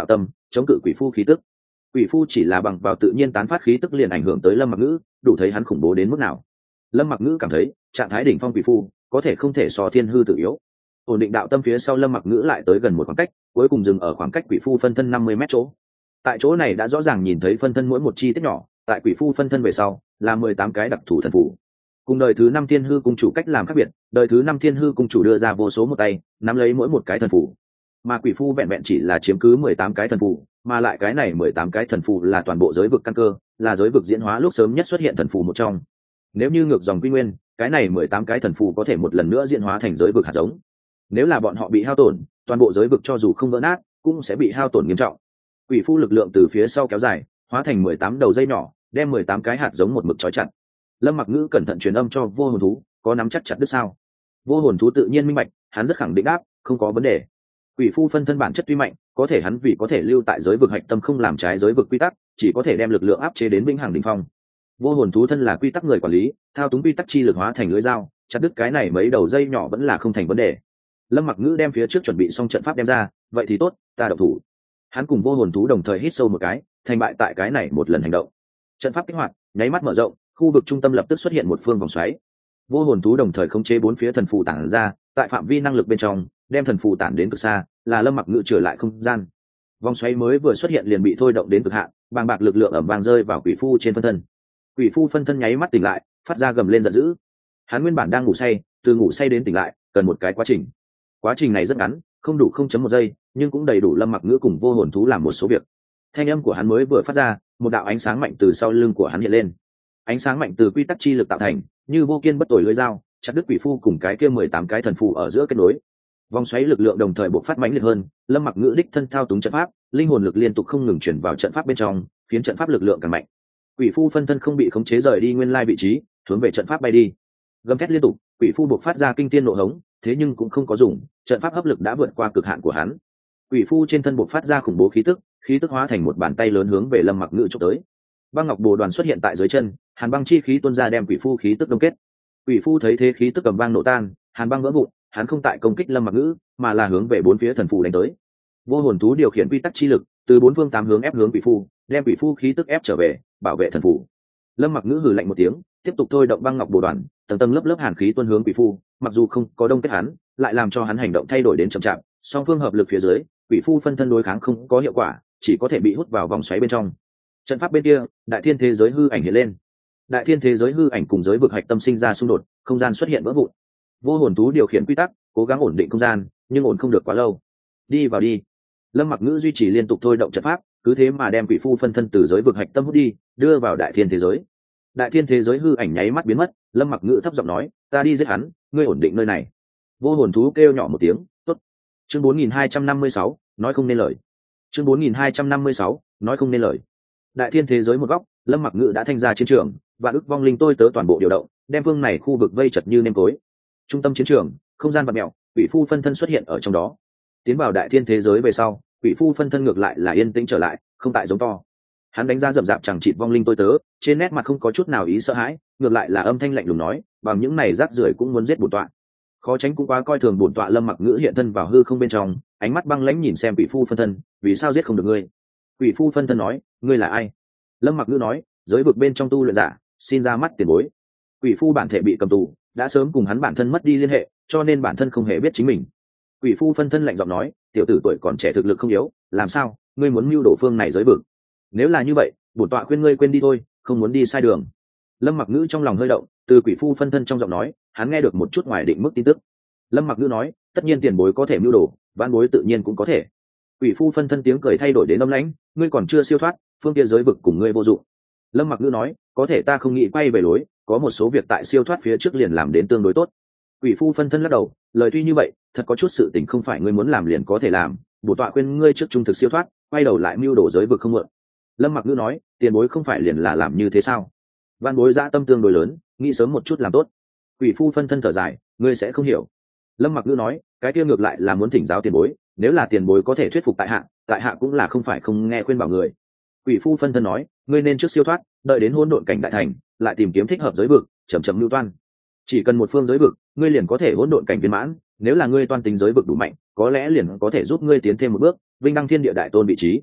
chống cự quỷ phu khí tức. Quỷ phu chỉ là bằng vào tự nhiên tán phát khí tức liền ảnh hưởng tới Lâm Mặc Ngữ, đủ thấy hắn khủng bố đến mức nào. Lâm Mặc Ngữ cảm thấy trạng thái đỉnh phong quỷ phu có thể không thể so thiên hư tự yếu. Ổn định đạo tâm phía sau, Lâm Mặc Ngữ lại tới gần một khoảng cách, cuối cùng dừng ở khoảng cách quỷ phu phân thân 50 mét chỗ. Tại chỗ này đã rõ ràng nhìn thấy phân thân mỗi một chi tiết nhỏ, tại quỷ phu phân thân về sau là 18 cái đặc thù thần phù. Cùng đời thứ 5 thiên hư cung chủ cách làm khác biệt, đời thứ 5 thiên hư cung chủ đưa ra vô số một tay nắm lấy mỗi một cái thần phù, mà quỷ phu vẹn vẹn chỉ là chiếm cứ 18 cái thần phù, mà lại cái này 18 cái thần phù là toàn bộ giới vực căn cơ, là giới vực diễn hóa lúc sớm nhất xuất hiện thần phù một trong. Nếu như ngược dòng quy nguyên, cái này 18 cái thần phù có thể một lần nữa diễn hóa thành giới vực hạt giống. Nếu là bọn họ bị hao tổn, toàn bộ giới vực cho dù không vỡ nát cũng sẽ bị hao tổn nghiêm trọng. Quỷ phu lực lượng từ phía sau kéo dài, hóa thành 18 đầu dây nhỏ, đem 18 cái hạt giống một mực trói chặt. Lâm Mặc Ngữ cẩn thận truyền âm cho vô hồn thú, có nắm chắc chặt đứt sao? Vô hồn thú tự nhiên minh bạch, hắn rất khẳng định đáp, không có vấn đề. Quỷ phu phân thân bản chất tuy mạnh, có thể hắn vì có thể lưu tại giới vực hạch tâm không làm trái giới vực quy tắc, chỉ có thể đem lực lượng áp chế đến vĩnh hằng đỉnh phong. Vô hồn thú thân là quy tắc người quản lý, thao túng quy tắc chi lực hóa thành lưỡi dao, chặt đứt cái này mấy đầu dây nhỏ vẫn là không thành vấn đề. Lâm Mặc Ngữ đem phía trước chuẩn bị xong trận pháp đem ra, vậy thì tốt, ta động thủ. Hắn cùng vô hồn thú đồng thời hít sâu một cái, thành bại tại cái này một lần hành động. Trận pháp kích hoạt, nháy mắt mở rộng, khu vực trung tâm lập tức xuất hiện một phương vòng xoáy. Vô hồn thú đồng thời khống chế bốn phía thần phù tản ra, tại phạm vi năng lực bên trong, đem thần phù tản đến cực xa, là Lâm Mặc Ngữ trở lại không gian. Vòng xoáy mới vừa xuất hiện liền bị thôi động đến cực hạn, bàng bạc lực lượng ầm vang rơi vào quỷ phu trên phân thân. Quỷ phu phân thân nháy mắt tỉnh lại, phát ra gầm lên giận dữ. Hắn nguyên bản đang ngủ say, từ ngủ say đến tỉnh lại, cần một cái quá trình. Quá trình này rất ngắn, không đủ 0.1 giây, nhưng cũng đầy đủ Lâm Mặc Ngữ cùng vô hồn thú làm một số việc. Thanh âm của hắn mới vừa phát ra, một đạo ánh sáng mạnh từ sau lưng của hắn hiện lên. Ánh sáng mạnh từ quy tắc chi lực tạo thành, như vô kiên bất tồi lưỡi dao, chặt đứt quỷ phu cùng cái kia 18 cái thần phù ở giữa kết nối. Vòng xoáy lực lượng đồng thời bộc phát mãnh liệt hơn, Lâm Mặc Ngữ đích thân thao túng trận pháp, linh hồn lực liên tục không ngừng chuyển vào trận pháp bên trong, khiến trận pháp lực lượng càng mạnh. Quỷ phu phân thân không bị khống chế rời đi nguyên lai vị trí, hướng về trận pháp bay đi. Gầm thét liên tục, quỷ phu bộc phát ra kinh thiên nộ hống, thế nhưng cũng không có dùng, trận pháp hấp lực đã vượt qua cực hạn của hắn. Quỷ phu trên thân bộc phát ra khủng bố khí tức hóa thành một bàn tay lớn hướng về Lâm Mặc Ngữ chụp tới. Băng ngọc bồ đoàn xuất hiện tại dưới chân, hàn băng chi khí tuôn ra đem quỷ phu khí tức đông kết. Quỷ phu thấy thế khí tức cầm băng nổ tan, hàn băng vỡ vụn, hắn không tại công kích Lâm Mặc Ngữ, mà là hướng về bốn phía thần phù đánh tới. Vô hồn thú điều khiển quy tắc chi lực, từ bốn phương tám hướng ép hướng quỷ phu, đem quỷ phu khí tức ép trở về, bảo vệ thần phù. Lâm Mặc Ngữ hừ lạnh một tiếng, tiếp tục thôi động băng ngọc bồ đoàn, tầng tầng lớp lớp hàn khí tuôn hướng quỷ phu, mặc dù không có đông kết hắn, lại làm cho hắn hành động thay đổi đến chậm chạp, song phương hợp lực phía dưới, quỷ phu phân thân đối kháng không có hiệu quả, chỉ có thể bị hút vào vòng xoáy bên trong. Trận pháp bên kia, đại thiên thế giới hư ảnh hiện lên. Đại thiên thế giới hư ảnh cùng giới vực hạch tâm sinh ra xung đột, không gian xuất hiện vỡ vụn. Vô hồn thú điều khiển quy tắc, cố gắng ổn định không gian, nhưng ổn không được quá lâu. Đi vào đi. Lâm Mặc Ngữ duy trì liên tục thôi động trận pháp, cứ thế mà đem quỷ phu phân thân từ giới vực hạch tâm hút đi, đưa vào đại thiên thế giới. Đại thiên thế giới hư ảnh nháy mắt biến mất, Lâm Mặc Ngữ thấp giọng nói, ta đi giết hắn, ngươi ổn định nơi này. Vô hồn thú kêu nhỏ một tiếng, tốt. Chương 4256, nói không nên lời. Chương 4256, nói không nên lời. Đại thiên thế giới một góc, Lâm Mặc Ngữ đã thanh ra chiến trường, và ức vong linh tôi tớ toàn bộ điều động, đem phương này khu vực vây chật như nêm tối. Trung tâm chiến trường, không gian vặn mèo, quỷ phu phân thân xuất hiện ở trong đó. Tiến vào đại thiên thế giới về sau, quỷ phu phân thân ngược lại là yên tĩnh trở lại, không tại giống to. Hắn đánh ra rậm rạp chẳng chịt vong linh tôi tớ, trên nét mặt không có chút nào ý sợ hãi, ngược lại là âm thanh lạnh lùng nói, bằng những này rác rưởi cũng muốn giết bổn tọa. Khó tránh cũng quá coi thường bổn tọa. Lâm Mặc Ngữ hiện thân vào hư không bên trong, ánh mắt băng lãnh nhìn xem quỷ phu phân thân, vì sao giết không được ngươi? Quỷ phu phân thân nói, ngươi là ai? Lâm Mặc Ngữ nói, giới vực bên trong tu luyện giả, xin ra mắt tiền bối. Quỷ phu bản thể bị cầm tù, đã sớm cùng hắn bản thân mất đi liên hệ, cho nên bản thân không hề biết chính mình. Quỷ phu phân thân lạnh giọng nói, tiểu tử tuổi còn trẻ thực lực không yếu, làm sao ngươi muốn mưu đổ phương này giới vực? Nếu là như vậy, bổn tọa khuyên ngươi quên đi thôi, không muốn đi sai đường. Lâm Mặc Ngữ trong lòng hơi động, từ quỷ phu phân thân trong giọng nói, hắn nghe được một chút ngoài định mức tin tức. Lâm Mặc Ngữ nói, tất nhiên tiền bối có thể mưu đồ, vãn bối tự nhiên cũng có thể. Quỷ phu phân thân tiếng cười thay đổi đến âm lãnh, ngươi còn chưa siêu thoát, phương kia giới vực cùng ngươi vô dụng. Lâm Mặc Ngữ nói, có thể ta không nghĩ quay về lối, có một số việc tại siêu thoát phía trước liền làm đến tương đối tốt. Quỷ phu phân thân lắc đầu, lời tuy như vậy, thật có chút sự tình không phải ngươi muốn làm liền có thể làm, bổn tọa khuyên ngươi trước trung thực siêu thoát, quay đầu lại mưu đồ giới vực không muộn. Lâm Mặc Ngữ nói, tiền bối không phải liền là làm như thế sao? Văn bối dã tâm tương đối lớn, nghĩ sớm một chút làm tốt. Quỷ phu phân thân thở dài, ngươi sẽ không hiểu. Lâm Mặc Ngữ nói, cái kia ngược lại là muốn thỉnh giáo tiền bối, nếu là tiền bối có thể thuyết phục tại hạ cũng là không phải không nghe khuyên bảo người. Quỷ phu phân thân nói, ngươi nên trước siêu thoát, đợi đến hỗn độn cảnh đại thành, lại tìm kiếm thích hợp giới vực, chậm chậm lưu toan. Chỉ cần một phương giới vực, ngươi liền có thể hỗn độn cảnh viên mãn, nếu là ngươi toan tính giới vực đủ mạnh, có lẽ liền có thể giúp ngươi tiến thêm một bước, vinh đăng thiên địa đại tôn vị trí.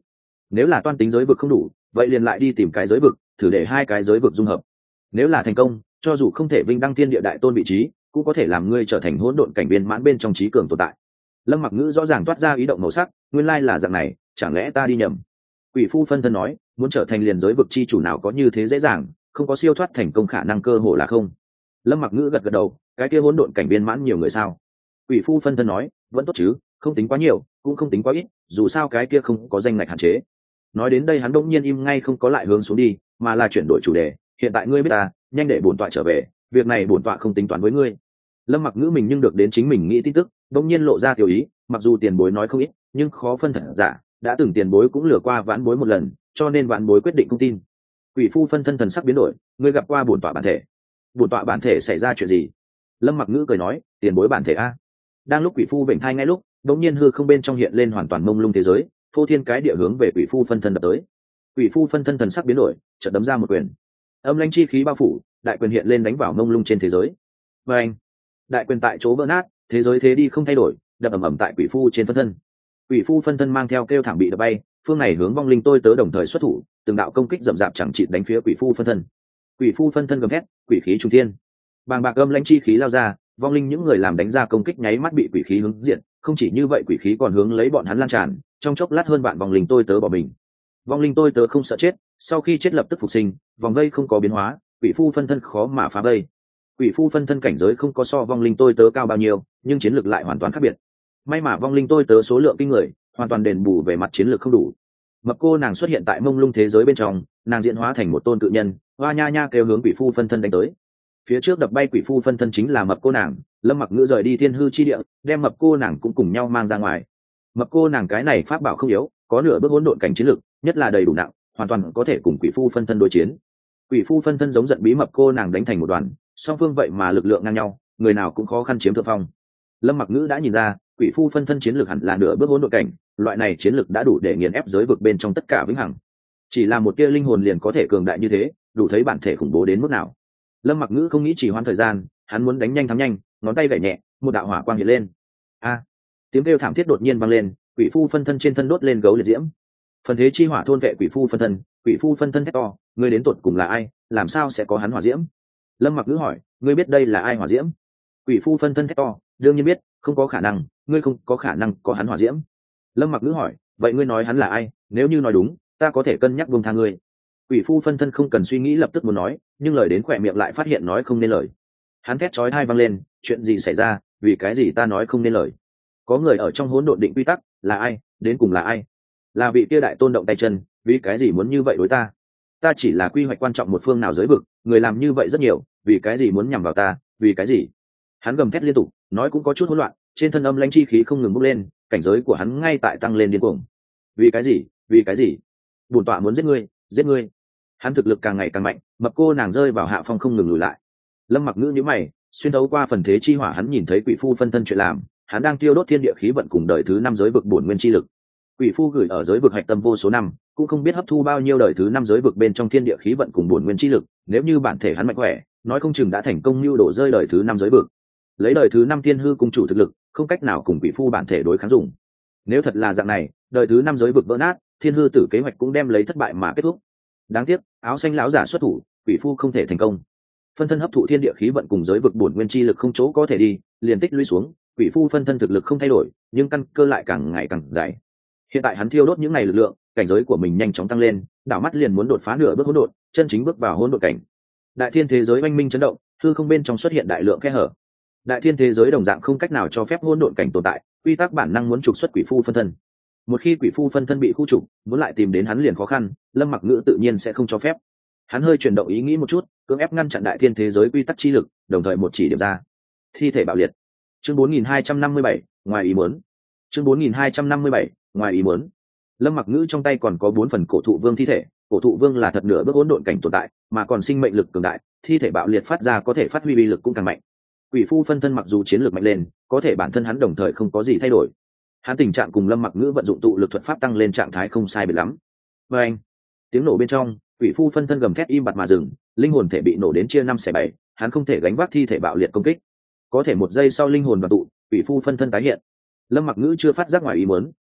Nếu là toan tính giới vực không đủ, vậy liền lại đi tìm cái giới vực, thử để hai cái giới vực dung hợp. Nếu là thành công, cho dù không thể vinh đăng thiên địa đại tôn vị trí, cũng có thể làm ngươi trở thành hỗn độn cảnh viên mãn bên trong trí cường tồn tại. Lâm Mặc Ngữ rõ ràng toát ra ý động màu sắc, nguyên lai là dạng này, chẳng lẽ ta đi nhầm? Quỷ phu phân thân nói, muốn trở thành liền giới vực chi chủ nào có như thế dễ dàng, không có siêu thoát thành công khả năng, cơ hội là không. Lâm Mặc Ngữ gật gật đầu, cái kia hỗn độn cảnh viên mãn nhiều người sao? Quỷ phu phân thân nói, vẫn tốt chứ, không tính quá nhiều, cũng không tính quá ít, dù sao cái kia không có danh ngạch hạn chế. Nói đến đây hắn đột nhiên im ngay, không có lại hướng xuống đi, mà là chuyển đổi chủ đề. Hiện tại ngươi biết ta, nhanh để bổn tọa trở về, việc này bổn tọa không tính toán với ngươi. Lâm Mặc Ngữ mình nhưng được đến chính mình nghĩ tin tức, đột nhiên lộ ra tiểu ý, mặc dù tiền bối nói không ít, nhưng khó phân thật giả, đã từng tiền bối cũng lừa qua vãn bối một lần, cho nên vãn bối quyết định không tin. Quỷ phu phân thân thần sắc biến đổi, ngươi gặp qua bổn tọa bản thể? Bổn tọa bản thể xảy ra chuyện gì? Lâm Mặc Ngữ cười nói, tiền bối bản thể a. Đang lúc quỷ phu vểnh thai ngay lúc, đột nhiên hư không bên trong hiện lên hoàn toàn mông lung thế giới, phô thiên cái địa hướng về quỷ phu phân thân đập tới. Quỷ phu phân thân thần sắc biến đổi, chợt đấm ra một quyền. Âm lãnh chi khí bao phủ, đại quyền hiện lên đánh vào mông lung trên thế giới. Và anh, đại quyền tại chỗ vỡ nát, thế giới thế đi không thay đổi, đập ầm ầm tại quỷ phu trên phân thân. Quỷ phu phân thân mang theo kêu thảm bị đập bay, phương này hướng vong linh tôi tớ đồng thời xuất thủ, từng đạo công kích rậm rạp chẳng chịt đánh phía quỷ phu phân thân. Quỷ phu phân thân gầm thét, quỷ khí trung thiên, bàng bạc âm lãnh chi khí lao ra, vong linh những người làm đánh ra công kích nháy mắt bị quỷ khí hướng diện. Không chỉ như vậy, quỷ khí còn hướng lấy bọn hắn lan tràn, trong chốc lát hơn vạn vong linh tôi tớ bỏ mình. Vong linh tôi tớ không sợ chết, sau khi chết lập tức phục sinh, vòng vây không có biến hóa, quỷ phu phân thân khó mà phá vây. Quỷ phu phân thân cảnh giới không có so vong linh tôi tớ cao bao nhiêu, nhưng chiến lược lại hoàn toàn khác biệt. May mà vong linh tôi tớ số lượng kinh người, hoàn toàn đền bù về mặt chiến lược không đủ. Mập cô nàng xuất hiện tại mông lung thế giới bên trong, nàng diễn hóa thành một tôn cự nhân, hoa nha nha kêu hướng quỷ phu phân thân đánh tới. Phía trước đập bay quỷ phu phân thân chính là mập cô nàng. Lâm Mặc Ngữ rời đi thiên hư chi địa, đem mập cô nàng cũng cùng nhau mang ra ngoài. Mập cô nàng cái này pháp bảo không yếu, có nửa bước hỗn độn cảnh chiến lực, nhất là đầy đủ nặng, hoàn toàn có thể cùng quỷ phu phân thân đối chiến. Quỷ phu phân thân giống giận bí mập cô nàng đánh thành một đoàn, song phương vậy mà lực lượng ngang nhau, người nào cũng khó khăn chiếm thượng phong. Lâm Mặc Ngữ đã nhìn ra, quỷ phu phân thân chiến lược hẳn là nửa bước hỗn độn cảnh, loại này chiến lược đã đủ để nghiền ép giới vực bên trong tất cả vĩnh hằng. Chỉ là một tia linh hồn liền có thể cường đại như thế, đủ thấy bản thể khủng bố đến mức nào. Lâm Mặc Ngữ không nghĩ trì hoãn thời gian, hắn muốn đánh nhanh thắng nhanh, ngón tay gảy nhẹ, một đạo hỏa quang hiện lên. A! Tiếng kêu thảm thiết đột nhiên vang lên, quỷ phu phân thân trên thân đốt lên gấu liệt diễm. Phần thế chi hỏa thôn vệ quỷ phu phân thân hét to, ngươi đến tột cùng là ai, làm sao sẽ có hắn hỏa diễm? Lâm Mặc Ngữ hỏi, ngươi biết đây là ai hỏa diễm? Quỷ phu phân thân hét to, đương nhiên biết, không có khả năng, ngươi không có khả năng có hắn hỏa diễm. Lâm Mặc Ngữ hỏi, vậy ngươi nói hắn là ai, nếu như nói đúng, ta có thể cân nhắc buông tha ngươi. Quỷ phu phân thân không cần suy nghĩ lập tức muốn nói, nhưng lời đến khỏe miệng lại phát hiện nói không nên lời. Hắn thét chói tai vang lên, chuyện gì xảy ra, vì cái gì ta nói không nên lời? Có người ở trong hỗn độn định quy tắc, là ai, đến cùng là ai? Là vị kia đại tôn động tay chân, vì cái gì muốn như vậy đối ta? Ta chỉ là quy hoạch quan trọng một phương nào giới vực, người làm như vậy rất nhiều, vì cái gì muốn nhằm vào ta, vì cái gì? Hắn gầm thét liên tục, nói cũng có chút hỗn loạn, trên thân âm lãnh chi khí không ngừng bốc lên, cảnh giới của hắn ngay tại tăng lên điên cuồng. Vì cái gì? Vì cái gì? Bổn tọa muốn giết ngươi, giết ngươi. Hắn thực lực càng ngày càng mạnh, mập cô nàng rơi vào hạ phong không ngừng lùi lại. Lâm Mặc Ngữ nhíu mày, xuyên thấu qua phần thế chi hỏa hắn nhìn thấy quỷ phu phân thân chuyện làm, hắn đang tiêu đốt thiên địa khí vận cùng đời thứ 5 giới vực bổn nguyên chi lực. Quỷ phu gửi ở giới vực hạch tâm vô số năm, cũng không biết hấp thu bao nhiêu đời thứ 5 giới vực bên trong thiên địa khí vận cùng bổn nguyên chi lực, nếu như bản thể hắn mạnh khỏe, nói không chừng đã thành công lưu đổ rơi đời thứ 5 giới vực. Lấy đời thứ 5 thiên hư cung chủ thực lực, không cách nào cùng quỷ phu bản thể đối kháng dùng. Nếu thật là dạng này, đời thứ 5 giới vực vỡ nát, thiên hư tử kế hoạch cũng đem lấy thất bại mà kết thúc. Đáng tiếc, áo xanh lão giả xuất thủ, quỷ phu không thể thành công. Phân thân hấp thụ thiên địa khí vận cùng giới vực bổn nguyên chi lực không chỗ có thể đi, liền tích lũy xuống, quỷ phu phân thân thực lực không thay đổi, nhưng căn cơ lại càng ngày càng dày. Hiện tại hắn thiêu đốt những ngày lực lượng, cảnh giới của mình nhanh chóng tăng lên, đảo mắt liền muốn đột phá nửa bước hỗn độn, chân chính bước vào hỗn độn cảnh. Đại thiên thế giới oanh minh chấn động, hư không bên trong xuất hiện đại lượng khe hở. Đại thiên thế giới đồng dạng không cách nào cho phép hỗn độn cảnh tồn tại, quy tắc bản năng muốn trục xuất quỷ phu phân thân. Một khi quỷ phu phân thân bị khu trục, muốn lại tìm đến hắn liền khó khăn, Lâm Mặc Ngữ tự nhiên sẽ không cho phép. Hắn hơi chuyển động ý nghĩ một chút, cưỡng ép ngăn chặn đại thiên thế giới quy tắc chi lực, đồng thời một chỉ điểm ra. Thi thể bạo liệt. Chương 4257, ngoài ý muốn. Chương 4257, ngoài ý muốn. Lâm Mặc Ngữ trong tay còn có 4 phần cổ thụ vương thi thể, cổ thụ vương là thật nửa bước hỗn độn cảnh tồn tại, mà còn sinh mệnh lực cường đại, thi thể bạo liệt phát ra có thể phát huy uy lực cũng càng mạnh. Quỷ phu phân thân mặc dù chiến lược mạnh lên, có thể bản thân hắn đồng thời không có gì thay đổi. Hắn tình trạng cùng Lâm Mặc Ngữ vận dụng tụ lực thuật pháp tăng lên trạng thái không sai biệt lắm. Và anh, tiếng nổ bên trong, quỷ phu phân thân gầm thét im bặt mà dừng, linh hồn thể bị nổ đến chia 5/7, hắn không thể gánh vác thi thể bạo liệt công kích. Có thể một giây sau linh hồn đoàn tụ, quỷ phu phân thân tái hiện. Lâm Mặc Ngữ chưa phát giác ngoài ý muốn,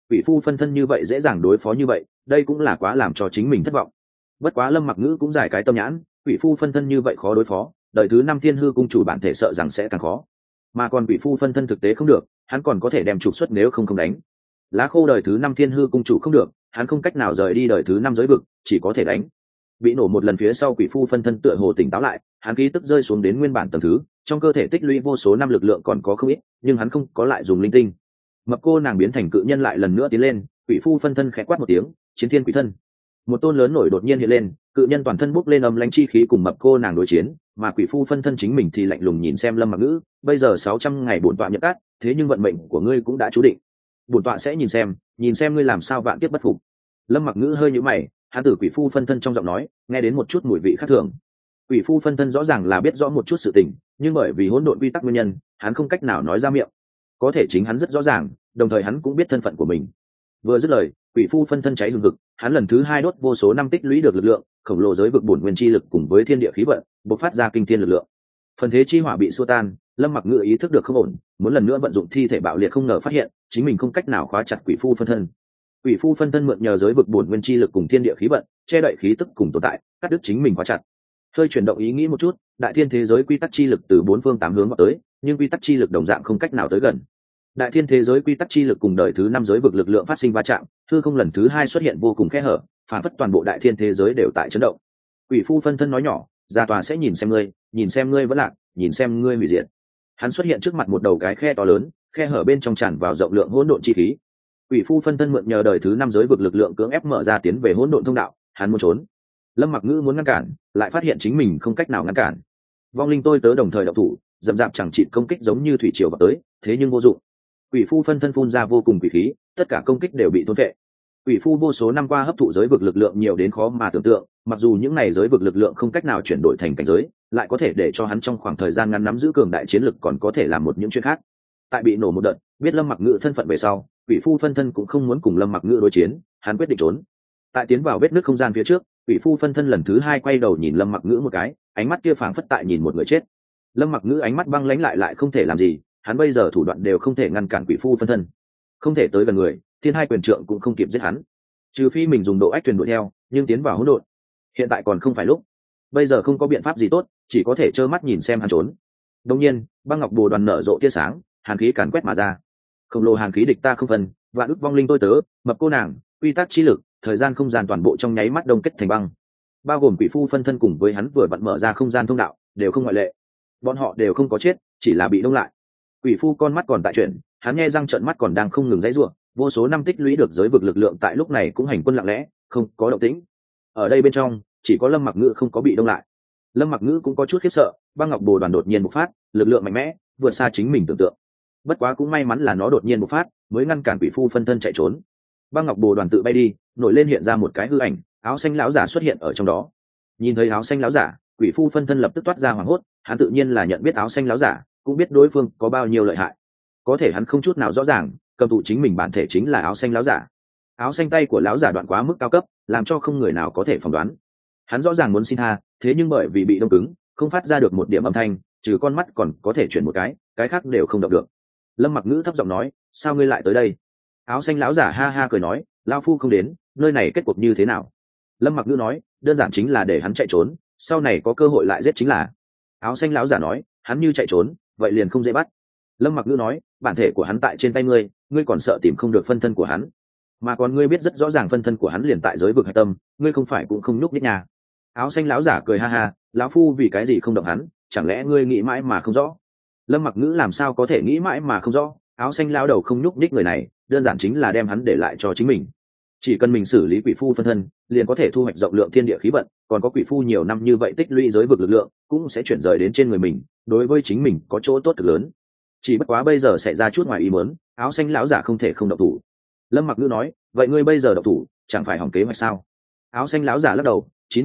quỷ phu phân thân như vậy dễ dàng đối phó như vậy, đây cũng là quá làm cho chính mình thất vọng. Bất quá Lâm Mặc Ngữ cũng giải cái tâm nhãn, quỷ phu phân thân như vậy khó đối phó, đời thứ 5 thiên hư cung chủ bản thể sợ rằng sẽ càng khó, mà còn quỷ phu phân thân thực tế không được, hắn còn có thể đem trục xuất nếu không đánh. Lá khô đời thứ 5 thiên hư cung chủ không được, hắn không cách nào rời đi đời thứ 5 giới vực, chỉ có thể đánh. Bị nổ một lần phía sau, quỷ phu phân thân tựa hồ tỉnh táo lại, hắn khí tức rơi xuống đến nguyên bản tầng thứ, trong cơ thể tích lũy vô số năm lực lượng còn có không ít, nhưng hắn không có lại dùng linh tinh. Mập cô nàng biến thành cự nhân lại lần nữa tiến lên, quỷ phu phân thân khẽ quát một tiếng, chiến thiên quỷ thân. Một tôn lớn nổi đột nhiên hiện lên, cự nhân toàn thân bốc lên âm lãnh chi khí cùng mập cô nàng đối chiến, mà quỷ phu phân thân chính mình thì lạnh lùng nhìn xem Lâm Mặc Ngữ, bây giờ 600 ngày bổn tọa nhập cát, thế nhưng vận mệnh của ngươi cũng đã chú định. Bổn tọa sẽ nhìn xem ngươi làm sao vạn kiếp bất phục. Lâm Mặc Ngữ hơi nhíu mày, hắn từ quỷ phu phân thân trong giọng nói nghe đến một chút mùi vị khác thường. Quỷ phu phân thân rõ ràng là biết rõ một chút sự tình, nhưng bởi vì hỗn độn quy tắc nguyên nhân, hắn không cách nào nói ra miệng. Có thể chính hắn rất rõ ràng, đồng thời hắn cũng biết thân phận của mình. Vừa dứt lời, quỷ phu phân thân cháy hừng hực, hắn lần thứ 2 đốt vô số năm tích lũy được lực lượng khổng lồ giới vực bổn nguyên chi lực cùng với thiên địa khí vận, bộc phát ra kinh thiên lực lượng. Phần thế chi hỏa bị xua tan, Lâm Mặc Ngữ ý thức được không ổn, muốn lần nữa vận dụng thi thể bạo liệt, không ngờ phát hiện chính mình không cách nào khóa chặt quỷ phu phân thân. Quỷ phu phân thân mượn nhờ giới vực bổn nguyên chi lực cùng thiên địa khí vận, che đậy khí tức cùng tồn tại, cắt đứt chính mình khóa chặt. Hơi chuyển động ý nghĩ một chút, đại thiên thế giới quy tắc chi lực từ 4 phương 8 hướng vào tới, nhưng quy tắc chi lực đồng dạng không cách nào tới gần. Đại thiên thế giới quy tắc chi lực cùng đời thứ 5 giới vực lực lượng phát sinh va chạm, hư không lần thứ 2 xuất hiện vô cùng khe hở, phản phất toàn bộ đại thiên thế giới đều tại chấn động. Quỷ phu phân thân nói nhỏ, ra tòa sẽ nhìn xem ngươi vẫn lạc, nhìn xem ngươi hủy diệt. Hắn xuất hiện trước mặt một đầu cái khe to lớn, khe hở bên trong tràn vào rộng lượng hỗn độn chi khí. Quỷ phu phân thân mượn nhờ đời thứ 5 giới vực lực lượng cưỡng ép mở ra tiến về hỗn độn thông đạo, hắn muốn trốn. Lâm Mặc Ngữ muốn ngăn cản, lại phát hiện chính mình không cách nào ngăn cản. Vong linh tôi tớ đồng thời động thủ, dậm dạp chẳng chịt công kích giống như thủy triều vào tới, thế nhưng vô dụng. Quỷ phu phân thân phun ra vô cùng quỷ khí, tất cả công kích đều bị thôn phệ. Quỷ phu vô số năm qua hấp thụ giới vực lực lượng nhiều đến khó mà tưởng tượng, mặc dù những này giới vực lực lượng không cách nào chuyển đổi thành cảnh giới, lại có thể để cho hắn trong khoảng thời gian ngắn nắm giữ cường đại chiến lực, còn có thể làm một những chuyện khác. Tại bị nổ một đợt, biết Lâm Mặc Ngữ thân phận về sau, quỷ phu phân thân cũng không muốn cùng Lâm Mặc Ngữ đối chiến, hắn quyết định trốn. Tại tiến vào vết nứt không gian phía trước, quỷ phu phân thân lần thứ 2 quay đầu nhìn Lâm Mặc Ngữ một cái, ánh mắt kia phảng phất tại nhìn một người chết. Lâm Mặc Ngữ ánh mắt băng lãnh lại không thể làm gì, hắn bây giờ thủ đoạn đều không thể ngăn cản quỷ phu phân thân, không thể tới gần người, thiên hai quyền trượng cũng không kịp giết hắn, trừ phi mình dùng độ ách thuyền đuổi theo, nhưng tiến vào hỗn độn hiện tại còn không phải lúc, bây giờ không có biện pháp gì tốt, chỉ có thể trơ mắt nhìn xem hắn trốn. Đương nhiên, băng ngọc bồ đoàn nở rộ tia sáng, hàn khí càn quét mà ra, khổng lồ hàn khí địch ta không phân, vạn ức vong linh tôi tớ, mập cô nàng, quy tắc chi lực, thời gian không gian toàn bộ trong nháy mắt đông kết thành băng, bao gồm quỷ phu phân thân cùng với hắn vừa vặn mở ra không gian thông đạo, đều không ngoại lệ. Bọn họ đều không có chết, chỉ là bị đông lại. Quỷ phu con mắt còn tại chuyển, hắn nghe răng trợn mắt còn đang không ngừng dãy rủa, vô số năm tích lũy được giới vực lực lượng tại lúc này cũng hành quân lặng lẽ, không có động tĩnh. Ở đây bên trong, chỉ có Lâm Mặc Ngữ không có bị đông lại. Lâm Mặc Ngữ cũng có chút khiếp sợ, băng ngọc bồ đoàn đột nhiên bộc phát, lực lượng mạnh mẽ, vượt xa chính mình tưởng tượng. Bất quá cũng may mắn là nó đột nhiên bộc phát, mới ngăn cản quỷ phu phân thân chạy trốn. Băng ngọc bồ đoàn tự bay đi, nổi lên hiện ra một cái hư ảnh, áo xanh lão giả xuất hiện ở trong đó. Nhìn thấy áo xanh lão giả, quỷ phu phân thân lập tức toát ra hoảng hốt, hắn tự nhiên là nhận biết áo xanh lão giả, cũng biết đối phương có bao nhiêu lợi hại. Có thể hắn không chút nào rõ ràng, cầm tù chính mình bản thể chính là áo xanh lão giả. Áo xanh tay của lão giả đoạn quá mức cao cấp, làm cho không người nào có thể phỏng đoán. Hắn rõ ràng muốn xin tha, thế nhưng bởi vì bị đông cứng, không phát ra được một điểm âm thanh, trừ con mắt còn có thể chuyển một cái khác đều không động được. Lâm Mặc Ngữ thấp giọng nói, sao ngươi lại tới đây? Áo xanh lão giả ha ha cười nói, lão phu không đến, nơi này kết cục như thế nào? Lâm Mặc Ngữ nói, đơn giản chính là để hắn chạy trốn, sau này có cơ hội lại giết chính là. Áo xanh lão giả nói, hắn như chạy trốn, vậy liền không dễ bắt. Lâm Mặc Ngữ nói, bản thể của hắn tại trên tay ngươi, ngươi còn sợ tìm không được phân thân của hắn, mà còn ngươi biết rất rõ ràng phân thân của hắn liền tại giới vực hạch tâm, ngươi không phải cũng không nhúc nhích nhà. Áo xanh lão giả cười ha ha, lão phu vì cái gì không động hắn, chẳng lẽ ngươi nghĩ mãi mà không rõ? Lâm Mặc Ngữ làm sao có thể nghĩ mãi mà không rõ, áo xanh lão đầu không nhúc nhích người này, đơn giản chính là đem hắn để lại cho chính mình. Chỉ cần mình xử lý quỷ phu phân thân, liền có thể thu hoạch rộng lượng thiên địa khí vận, còn có quỷ phu nhiều năm như vậy tích lũy giới vực lực lượng, cũng sẽ chuyển rời đến trên người mình, đối với chính mình có chỗ tốt cực lớn. Chỉ bất quá bây giờ xảy ra chút ngoài ý muốn, áo xanh lão giả không thể không động thủ. Lâm Mặc Ngữ nói, vậy ngươi bây giờ động thủ, chẳng phải hỏng kế hoạch sao? Áo xanh lão giả lắc đầu,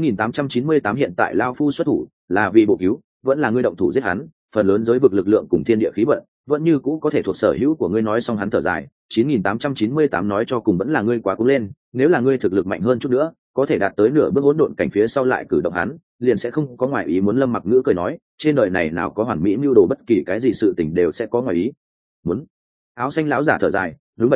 9898 hiện tại lão phu xuất thủ, là vì bổ cứu, vẫn là ngươi động thủ giết hắn, phần lớn giới vực lực lượng cùng thiên địa khí vận, vẫn như cũ có thể thuộc sở hữu của ngươi. Nói xong hắn thở dài, 9898 nói cho cùng vẫn là ngươi quá cố lên, nếu là ngươi thực lực mạnh hơn chút nữa, có thể đạt tới nửa bước hỗn độn cảnh phía sau lại cử động hắn, liền sẽ không có ngoài ý muốn. Lâm Mặc Ngữ cười nói, trên đời này nào có hoàn mỹ mưu đồ, bất kỳ cái gì sự tình đều sẽ có ngoài ý muốn. Áo xanh lão giả thở dài, đúng vậy à,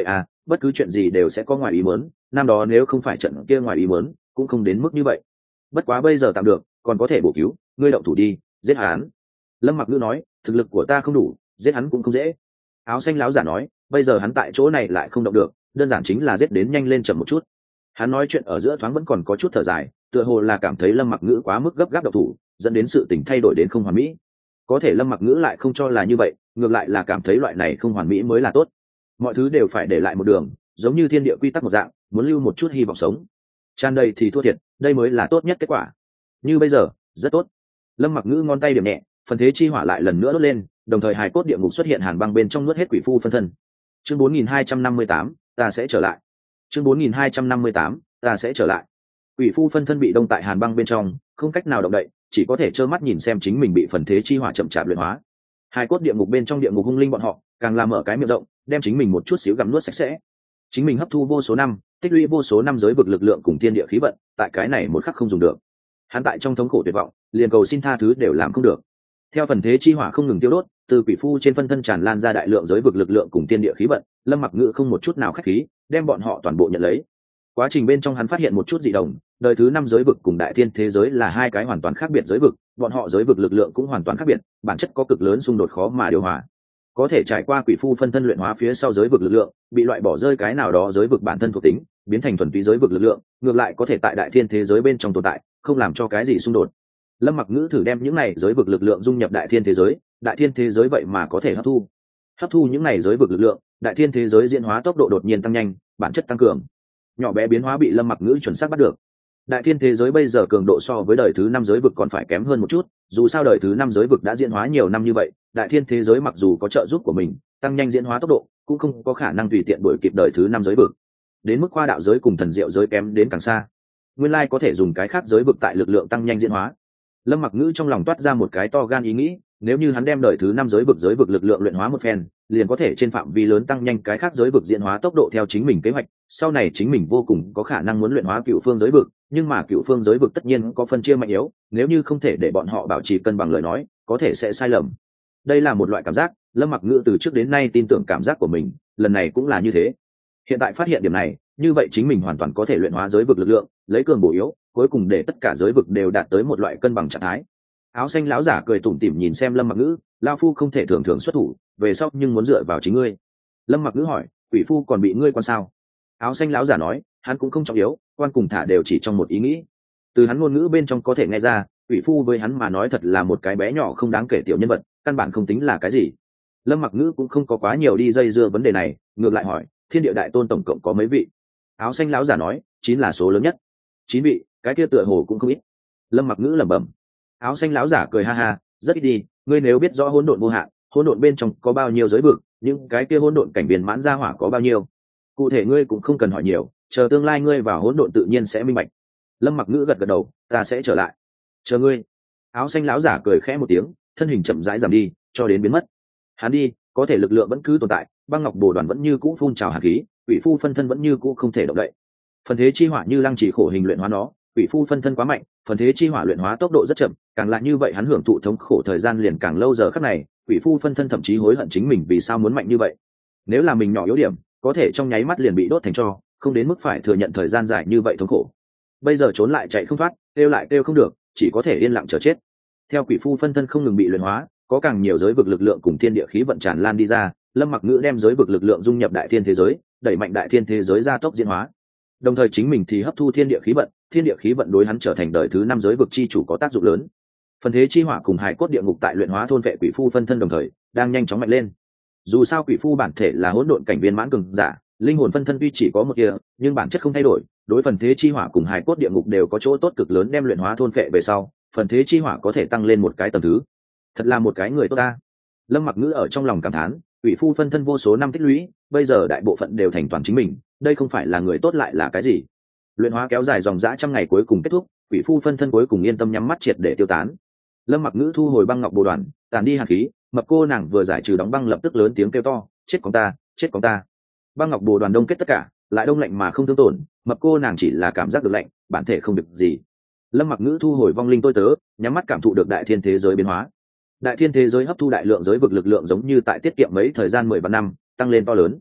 bất cứ chuyện gì đều sẽ có ngoài ý muốn, năm đó nếu không phải trận kia ngoài ý muốn cũng không đến mức như vậy. Bất quá bây giờ tạm được, còn có thể bổ cứu, ngươi động thủ đi, giết hắn. Lâm Mặc Ngữ nói, thực lực của ta không đủ, giết hắn cũng không dễ. Áo xanh láo giả nói, bây giờ hắn tại chỗ này lại không động được, đơn giản chính là giết đến nhanh lên chậm một chút. Hắn nói chuyện ở giữa thoáng vẫn còn có chút thở dài, tựa hồ là cảm thấy Lâm Mặc Ngữ quá mức gấp gáp động thủ, dẫn đến sự tình thay đổi đến không hoàn mỹ. Có thể Lâm Mặc Ngữ lại không cho là như vậy, ngược lại là cảm thấy loại này không hoàn mỹ mới là tốt. Mọi thứ đều phải để lại một đường, giống như thiên địa quy tắc một dạng, muốn lưu một chút hy vọng sống. Tràn đầy thì thua thiệt, đây mới là tốt nhất kết quả. Như bây giờ, rất tốt. Lâm Mặc Ngữ ngón tay điểm nhẹ, phần thế chi hỏa lại lần nữa đốt lên, đồng thời hài cốt địa ngục xuất hiện hàn băng bên trong nuốt hết quỷ phu phân thân. Chương 4258, ta sẽ trở lại. Chương 4258, ta sẽ trở lại. Quỷ phu phân thân bị đông tại hàn băng bên trong, không cách nào động đậy, chỉ có thể trơ mắt nhìn xem chính mình bị phần thế chi hỏa chậm chạp luyện hóa. Hài cốt địa ngục bên trong địa ngục hung linh bọn họ, càng làm mở cái miệng rộng, đem chính mình một chút xíu gặm nuốt sạch sẽ. Chính mình hấp thu vô số năm, tích lũy vô số năm giới vực lực lượng cùng thiên địa khí vận, tại cái này một khắc không dùng được. Hắn tại trong thống khổ tuyệt vọng, liền cầu xin tha thứ đều làm không được. Theo phần thế chi hỏa không ngừng tiêu đốt, từ quỷ phu trên phân thân tràn lan ra đại lượng giới vực lực lượng cùng thiên địa khí vận, Lâm Mặc Ngữ không một chút nào khách khí, đem bọn họ toàn bộ nhận lấy. Quá trình bên trong hắn phát hiện một chút dị đồng, đời thứ 5 giới vực cùng đại thiên thế giới là hai cái hoàn toàn khác biệt giới vực, bọn họ giới vực lực lượng cũng hoàn toàn khác biệt, bản chất có cực lớn xung đột khó mà điều hòa. Có thể trải qua quỷ phu phân thân luyện hóa phía sau giới vực lực lượng, bị loại bỏ rơi cái nào đó giới vực bản thân thuộc tính, biến thành thuần túy giới vực lực lượng, ngược lại có thể tại đại thiên thế giới bên trong tồn tại, không làm cho cái gì xung đột. Lâm Mặc Ngữ thử đem những này giới vực lực lượng dung nhập đại thiên thế giới vậy mà có thể hấp thu những này giới vực lực lượng, đại thiên thế giới diễn hóa tốc độ đột nhiên tăng nhanh, bản chất tăng cường. Nhỏ bé biến hóa bị Lâm Mặc Ngữ chuẩn xác bắt được. Đại thiên thế giới bây giờ cường độ so với đời thứ 5 giới vực còn phải kém hơn một chút, dù sao đời thứ 5 giới vực đã diễn hóa nhiều năm như vậy, đại thiên thế giới mặc dù có trợ giúp của mình, tăng nhanh diễn hóa tốc độ, cũng không có khả năng tùy tiện đuổi kịp đời thứ 5 giới vực. Đến mức khoa đạo giới cùng thần diệu giới kém đến càng xa. Nguyên lai có thể dùng cái khác giới vực tại lực lượng tăng nhanh diễn hóa. Lâm Mặc Ngữ trong lòng toát ra một cái to gan ý nghĩ, nếu như hắn đem đời thứ 5 giới vực lực lượng luyện hóa một phen, liền có thể trên phạm vi lớn tăng nhanh cái khác giới vực diễn hóa tốc độ theo chính mình kế hoạch, sau này chính mình vô cùng có khả năng muốn luyện hóa cựu phương giới vực, nhưng mà cựu phương giới vực tất nhiên có phân chia mạnh yếu, nếu như không thể để bọn họ bảo trì cân bằng lời nói, có thể sẽ sai lầm. Đây là một loại cảm giác, Lâm Mặc Ngữ từ trước đến nay tin tưởng cảm giác của mình, lần này cũng là như thế. Hiện tại phát hiện điểm này, như vậy chính mình hoàn toàn có thể luyện hóa giới vực lực lượng, lấy cường bổ yếu, cuối cùng để tất cả giới vực đều đạt tới một loại cân bằng trạng thái. Áo xanh lão giả cười tủm tỉm nhìn xem Lâm Mặc Ngữ, lão phu không thể thường thường xuất thủ, về sau nhưng muốn dựa vào chính ngươi. Lâm Mặc Ngữ hỏi, quỷ phu còn bị ngươi quan sao? Áo xanh lão giả nói, hắn cũng không trọng yếu, quan cùng thả đều chỉ trong một ý nghĩ. Từ hắn ngôn ngữ bên trong có thể nghe ra, quỷ phu với hắn mà nói thật là một cái bé nhỏ không đáng kể tiểu nhân vật, căn bản không tính là cái gì. Lâm Mặc Ngữ cũng không có quá nhiều đi dây dưa vấn đề này, ngược lại hỏi, thiên địa đại tôn tổng cộng có mấy vị? Áo xanh lão giả nói, 9 là số lớn nhất. 9 vị, cái kia tựa hồ cũng không ít. Lâm Mặc Ngữ lẩm bẩm. Áo xanh lão giả cười ha ha, rất ít đi, ngươi nếu biết rõ hỗn độn vô hạn, hỗn độn bên trong có bao nhiêu giới vực, những cái kia hỗn độn cảnh viên mãn ra hỏa có bao nhiêu, cụ thể ngươi cũng không cần hỏi nhiều, chờ tương lai ngươi vào hỗn độn tự nhiên sẽ minh bạch. Lâm Mặc Ngữ gật gật đầu, ta sẽ trở lại. Chờ ngươi. Áo xanh lão giả cười khẽ một tiếng, thân hình chậm rãi giảm đi, cho đến biến mất. Hắn đi, có thể lực lượng vẫn cứ tồn tại, băng ngọc bồ đoàn vẫn như cũ phun trào hàn khí, quỷ phu phân thân vẫn như cũ không thể động đậy. Phần thế chi hỏa như lăng chỉ khổ hình luyện hóa nó, quỷ phu phân thân quá mạnh, phần thế chi hỏa luyện hóa tốc độ rất chậm, càng là như vậy hắn hưởng thụ thống khổ thời gian liền càng lâu. Giờ khắc này, quỷ phu phân thân thậm chí hối hận chính mình vì sao muốn mạnh như vậy. Nếu là mình nhỏ yếu điểm, có thể trong nháy mắt liền bị đốt thành tro, không đến mức phải thừa nhận thời gian dài như vậy thống khổ. Bây giờ trốn lại chạy không thoát, kêu lại kêu không được, chỉ có thể yên lặng chờ chết. Theo quỷ phu phân thân không ngừng bị luyện hóa, có càng nhiều giới vực lực lượng cùng thiên địa khí vận tràn lan đi ra, Lâm Mặc Ngữ đem giới vực lực lượng dung nhập đại thiên thế giới, đẩy mạnh đại thiên thế giới gia tốc diễn hóa. Đồng thời chính mình thì hấp thu thiên địa khí vận đối hắn trở thành đời thứ 5 giới vực chi chủ có tác dụng lớn. Phần thế chi hỏa cùng hài cốt địa ngục tại luyện hóa thôn vệ quỷ phu phân thân đồng thời đang nhanh chóng mạnh lên. Dù sao quỷ phu bản thể là hỗn độn cảnh viên mãn cường giả, linh hồn phân thân tuy chỉ có một kia, nhưng bản chất không thay đổi, đối phần thế chi hỏa cùng hài cốt địa ngục đều có chỗ tốt cực lớn, đem luyện hóa thôn vệ về sau, phần thế chi hỏa có thể tăng lên một cái tầng thứ. Thật là một cái người tốt ta. Lâm Mặc Ngữ ở trong lòng cảm thán, quỷ phu phân thân vô số năm tích lũy, bây giờ đại bộ phận đều thành toàn chính mình, đây không phải là người tốt lại là cái gì? Luyện hóa kéo dài dòng dã trăm ngày cuối cùng kết thúc, quỷ phu phân thân cuối cùng yên tâm nhắm mắt triệt để tiêu tán. Lâm Mặc Ngữ thu hồi băng ngọc bồ đoàn, tàn đi hàn khí, mập cô nàng vừa giải trừ đóng băng lập tức lớn tiếng kêu to, chết con ta, chết con ta. Băng ngọc bồ đoàn đông kết tất cả, lại đông lạnh mà không thương tổn, mập cô nàng chỉ là cảm giác được lạnh, bản thể không được gì. Lâm Mặc Ngữ thu hồi vong linh tôi tớ, nhắm mắt cảm thụ được đại thiên thế giới biến hóa. Đại thiên thế giới hấp thu đại lượng giới vực lực lượng giống như tại tiết kiệm mấy thời gian 10 vạn năm, tăng lên to lớn.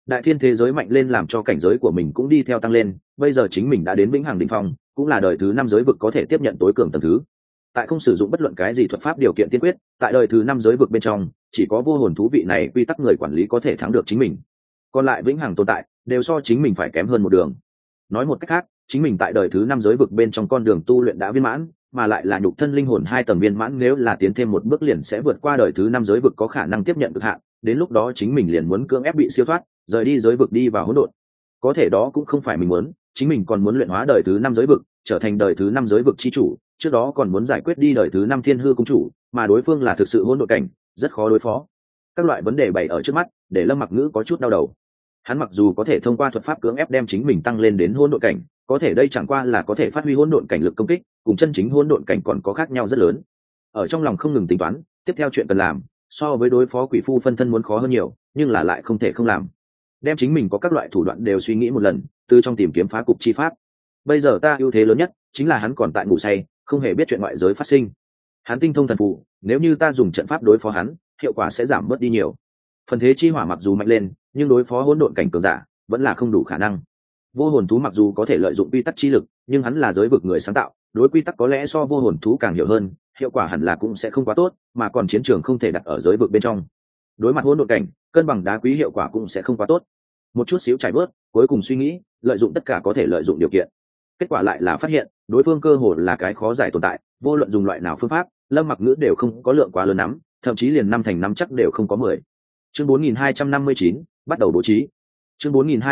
đại thiên thế giới mạnh lên làm cho cảnh giới của mình cũng đi theo tăng lên, bây giờ chính mình đã đến vĩnh hằng đỉnh phong, cũng là đời thứ 5 giới vực có thể tiếp nhận tối cường tầng thứ. Tại không sử dụng bất luận cái gì thuật pháp điều kiện tiên quyết, tại đời thứ 5 giới vực bên trong chỉ có vô hồn thú vị này quy tắc người quản lý có thể thắng được chính mình, còn lại vĩnh hằng tồn tại đều so chính mình phải kém hơn một đường. Nói một cách khác, chính mình tại đời thứ 5 giới vực bên trong con đường tu luyện đã viên mãn, mà lại là nhục thân linh hồn 2 tầng viên mãn, nếu là tiến thêm một bước liền sẽ vượt qua đời thứ 5 giới vực có khả năng tiếp nhận cực hạn, đến lúc đó chính mình liền muốn cưỡng ép bị siêu thoát, rời đi giới vực đi vào hỗn độn. Có thể đó cũng không phải mình muốn, chính mình còn muốn luyện hóa đời thứ 5 giới vực, trở thành đời thứ 5 giới vực chi chủ, trước đó còn muốn giải quyết đi đời thứ 5 thiên hư cung chủ, mà đối phương là thực sự hỗn độn cảnh, rất khó đối phó. Các loại vấn đề bày ở trước mắt, để Lâm Mặc Ngữ có chút đau đầu. Hắn mặc dù có thể thông qua thuật pháp cưỡng ép đem chính mình tăng lên đến hỗn độn cảnh, có thể đây chẳng qua là có thể phát huy hỗn độn cảnh lực công kích, cùng chân chính hỗn độn cảnh còn có khác nhau rất lớn. Ở trong lòng không ngừng tính toán, tiếp theo chuyện cần làm, so với đối phó quỷ phu phân thân muốn khó hơn nhiều, nhưng là lại không thể không làm. Đem chính mình có các loại thủ đoạn đều suy nghĩ một lần, từ trong tìm kiếm phá cục chi pháp. Bây giờ ta ưu thế lớn nhất chính là hắn còn tại ngủ say, không hề biết chuyện ngoại giới phát sinh. Hắn tinh thông thần phù, nếu như ta dùng trận pháp đối phó hắn, hiệu quả sẽ giảm bớt đi nhiều. Phần thế chi hỏa mặc dù mạnh lên, nhưng đối phó hỗn độn cảnh cường giả vẫn là không đủ khả năng. Vô hồn thú mặc dù có thể lợi dụng quy tắc chi lực, nhưng hắn là giới vực người sáng tạo, đối quy tắc có lẽ so vô hồn thú càng hiểu hơn, hiệu quả hẳn là cũng sẽ không quá tốt, mà còn chiến trường không thể đặt ở giới vực bên trong. Đối mặt hỗn độn cảnh, cân bằng đá quý hiệu quả cũng sẽ không quá tốt. Một chút xíu trải bớt, cuối cùng suy nghĩ, lợi dụng tất cả có thể lợi dụng điều kiện. Kết quả lại là phát hiện, đối phương cơ hồ là cái khó giải tồn tại, vô luận dùng loại nào phương pháp, Lâm Mặc Ngữ đều không có lượng quá lớn lắm, thậm chí liền 5 thành 5 chắc đều không có 10. Chương 4259, bắt đầu bố trí. Chương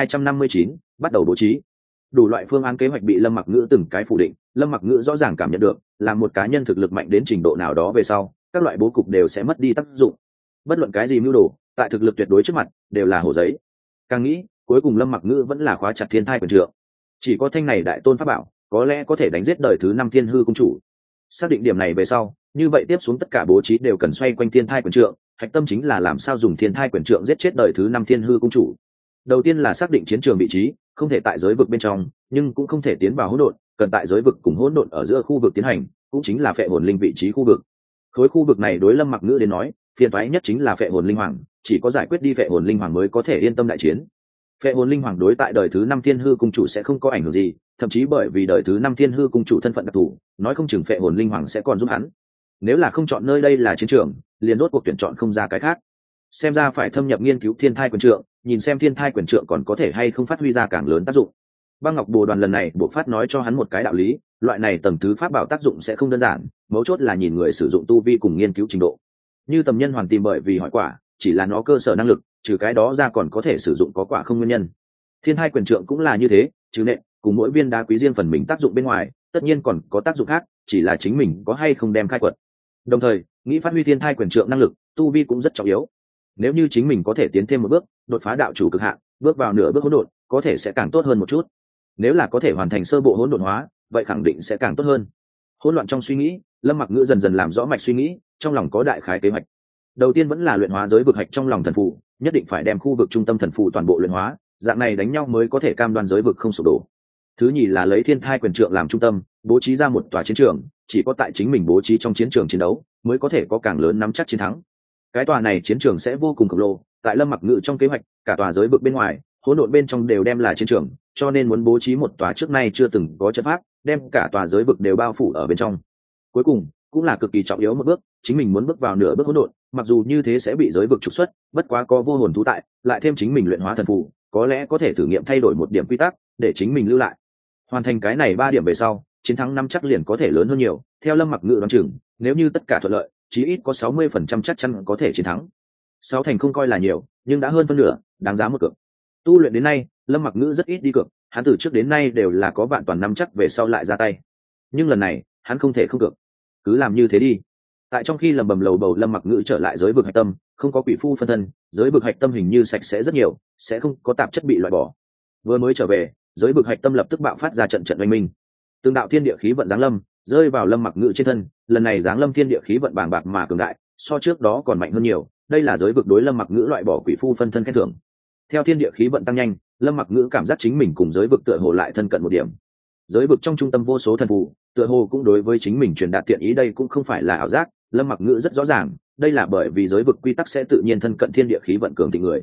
4259, bắt đầu bố trí. Đủ loại phương án kế hoạch bị Lâm Mặc Ngữ từng cái phủ định, Lâm Mặc Ngữ rõ ràng cảm nhận được, là một cá nhân thực lực mạnh đến trình độ nào đó về sau, các loại bố cục đều sẽ mất đi tác dụng. Bất luận cái gì mưu đồ, tại thực lực tuyệt đối trước mặt, đều là hồ giấy. Càng nghĩ, cuối cùng Lâm Mặc Ngữ vẫn là khóa chặt Thiên Thai Quyền Trượng. Chỉ có thanh này đại tôn pháp bảo, có lẽ có thể đánh giết đời thứ 5 Thiên Hư cung chủ. Xác định điểm này về sau, như vậy tiếp xuống tất cả bố trí đều cần xoay quanh Thiên Thai Quyền Trượng, hạch tâm chính là làm sao dùng Thiên Thai Quyền Trượng giết chết đời thứ 5 Thiên Hư cung chủ. Đầu tiên là xác định chiến trường vị trí, không thể tại giới vực bên trong, nhưng cũng không thể tiến vào hỗn độn, cần tại giới vực cùng hỗn độn ở giữa khu vực tiến hành, cũng chính là phệ hồn linh vị trí khu vực. Khối khu vực này đối Lâm Mặc Ngữ đến nói, phiền toái nhất chính là phệ hồn linh hoàng, chỉ có giải quyết đi phệ hồn linh hoàng mới có thể yên tâm đại chiến. Phệ hồn linh hoàng đối tại đời thứ 5 Thiên Hư cung chủ sẽ không có ảnh hưởng gì, thậm chí bởi vì đời thứ 5 Thiên Hư cung chủ thân phận đặc thù, nói không chừng phệ hồn linh hoàng sẽ còn giúp hắn. Nếu là không chọn nơi đây là chiến trường, liền rốt cuộc tuyển chọn không ra cái khác. Xem ra phải thâm nhập nghiên cứu Thiên Thai Quyền Trượng, nhìn xem Thiên Thai Quyền Trượng còn có thể hay không phát huy ra càng lớn tác dụng. Băng Ngọc Bồ Đoàn lần này buộc phát nói cho hắn một cái đạo lý, loại này tầng thứ pháp bảo tác dụng sẽ không đơn giản, mấu chốt là nhìn người sử dụng tu vi cùng nghiên cứu trình độ. Như Tầm Nhân Hoàn tìm bởi vì hỏi quả, chỉ là nó cơ sở năng lực, trừ cái đó ra còn có thể sử dụng có quả không nguyên nhân. Thiên Thai Quyền Trượng cũng là như thế, trừ nện cùng mỗi viên đá quý riêng phần mình tác dụng bên ngoài, tất nhiên còn có tác dụng khác, chỉ là chính mình có hay không đem khai quật. Đồng thời, nghĩ phát huy Thiên Thai Quyền Trượng năng lực, tu vi cũng rất trọng yếu. Nếu như chính mình có thể tiến thêm một bước, đột phá đạo chủ cực hạn, bước vào nửa bước hỗn độn, có thể sẽ càng tốt hơn một chút. Nếu là có thể hoàn thành sơ bộ hỗn độn hóa, vậy khẳng định sẽ càng tốt hơn. Hỗn loạn trong suy nghĩ, Lâm Mặc Ngữ dần dần làm rõ mạch suy nghĩ, trong lòng có đại khái kế hoạch. Đầu tiên vẫn là luyện hóa giới vực hạch trong lòng thần phù, nhất định phải đem khu vực trung tâm thần phù toàn bộ luyện hóa, dạng này đánh nhau mới có thể cam đoan giới vực không sụp đổ. Thứ nhì là lấy Thiên Thai Quyền Trượng làm trung tâm, bố trí ra một tòa chiến trường, chỉ có tại chính mình bố trí trong chiến trường chiến đấu, mới có thể có càng lớn nắm chắc chiến thắng. Cái tòa này chiến trường sẽ vô cùng khổng lồ, tại Lâm Mặc Ngữ trong kế hoạch, cả tòa giới vực bên ngoài, hỗn độn bên trong đều đem là chiến trường, cho nên muốn bố trí một tòa trước nay chưa từng có trận pháp, đem cả tòa giới vực đều bao phủ ở bên trong. Cuối cùng, cũng là cực kỳ trọng yếu một bước, chính mình muốn bước vào nửa bước hỗn độn, mặc dù như thế sẽ bị giới vực trục xuất, bất quá có vô hồn thú tại, lại thêm chính mình luyện hóa thần phù, có lẽ có thể thử nghiệm thay đổi một điểm quy tắc, để chính mình lưu lại. Hoàn thành cái này 3 điểm về sau, chiến thắng năm chắc liền có thể lớn hơn nhiều. Theo Lâm Mặc Ngữ đoán chừng, nếu như tất cả thuận lợi, chí ít có 60% chắc chắn có thể chiến thắng. 6 thành không coi là nhiều, nhưng đã hơn phân nửa, đáng giá một cược. Tu luyện đến nay, Lâm Mặc Ngữ rất ít đi cược, hắn từ trước đến nay đều là có vạn toàn nắm chắc về sau lại ra tay. Nhưng lần này, hắn không thể không cược. Cứ làm như thế đi. Tại trong khi lầm bầm lầu bầu, Lâm Mặc Ngữ trở lại giới vực hạch tâm, không có quỷ phu phân thân, giới vực hạch tâm hình như sạch sẽ rất nhiều, sẽ không có tạp chất bị loại bỏ. Vừa mới trở về, giới vực hạch tâm lập tức bạo phát ra trận trận oanh minh. Từng đạo thiên địa khí vận giáng lâm, rơi vào Lâm Mặc Ngữ trên thân, lần này giáng lâm thiên địa khí vận bàng bạc mà cường đại, so trước đó còn mạnh hơn nhiều, đây là giới vực đối Lâm Mặc Ngữ loại bỏ quỷ phu phân thân khen thưởng. Theo thiên địa khí vận tăng nhanh, Lâm Mặc Ngữ cảm giác chính mình cùng giới vực tựa hồ lại thân cận một điểm. Giới vực trong trung tâm vô số thần phù, tựa hồ cũng đối với chính mình truyền đạt thiện ý, đây cũng không phải là ảo giác, Lâm Mặc Ngữ rất rõ ràng, đây là bởi vì giới vực quy tắc sẽ tự nhiên thân cận thiên địa khí vận cường thịnh người.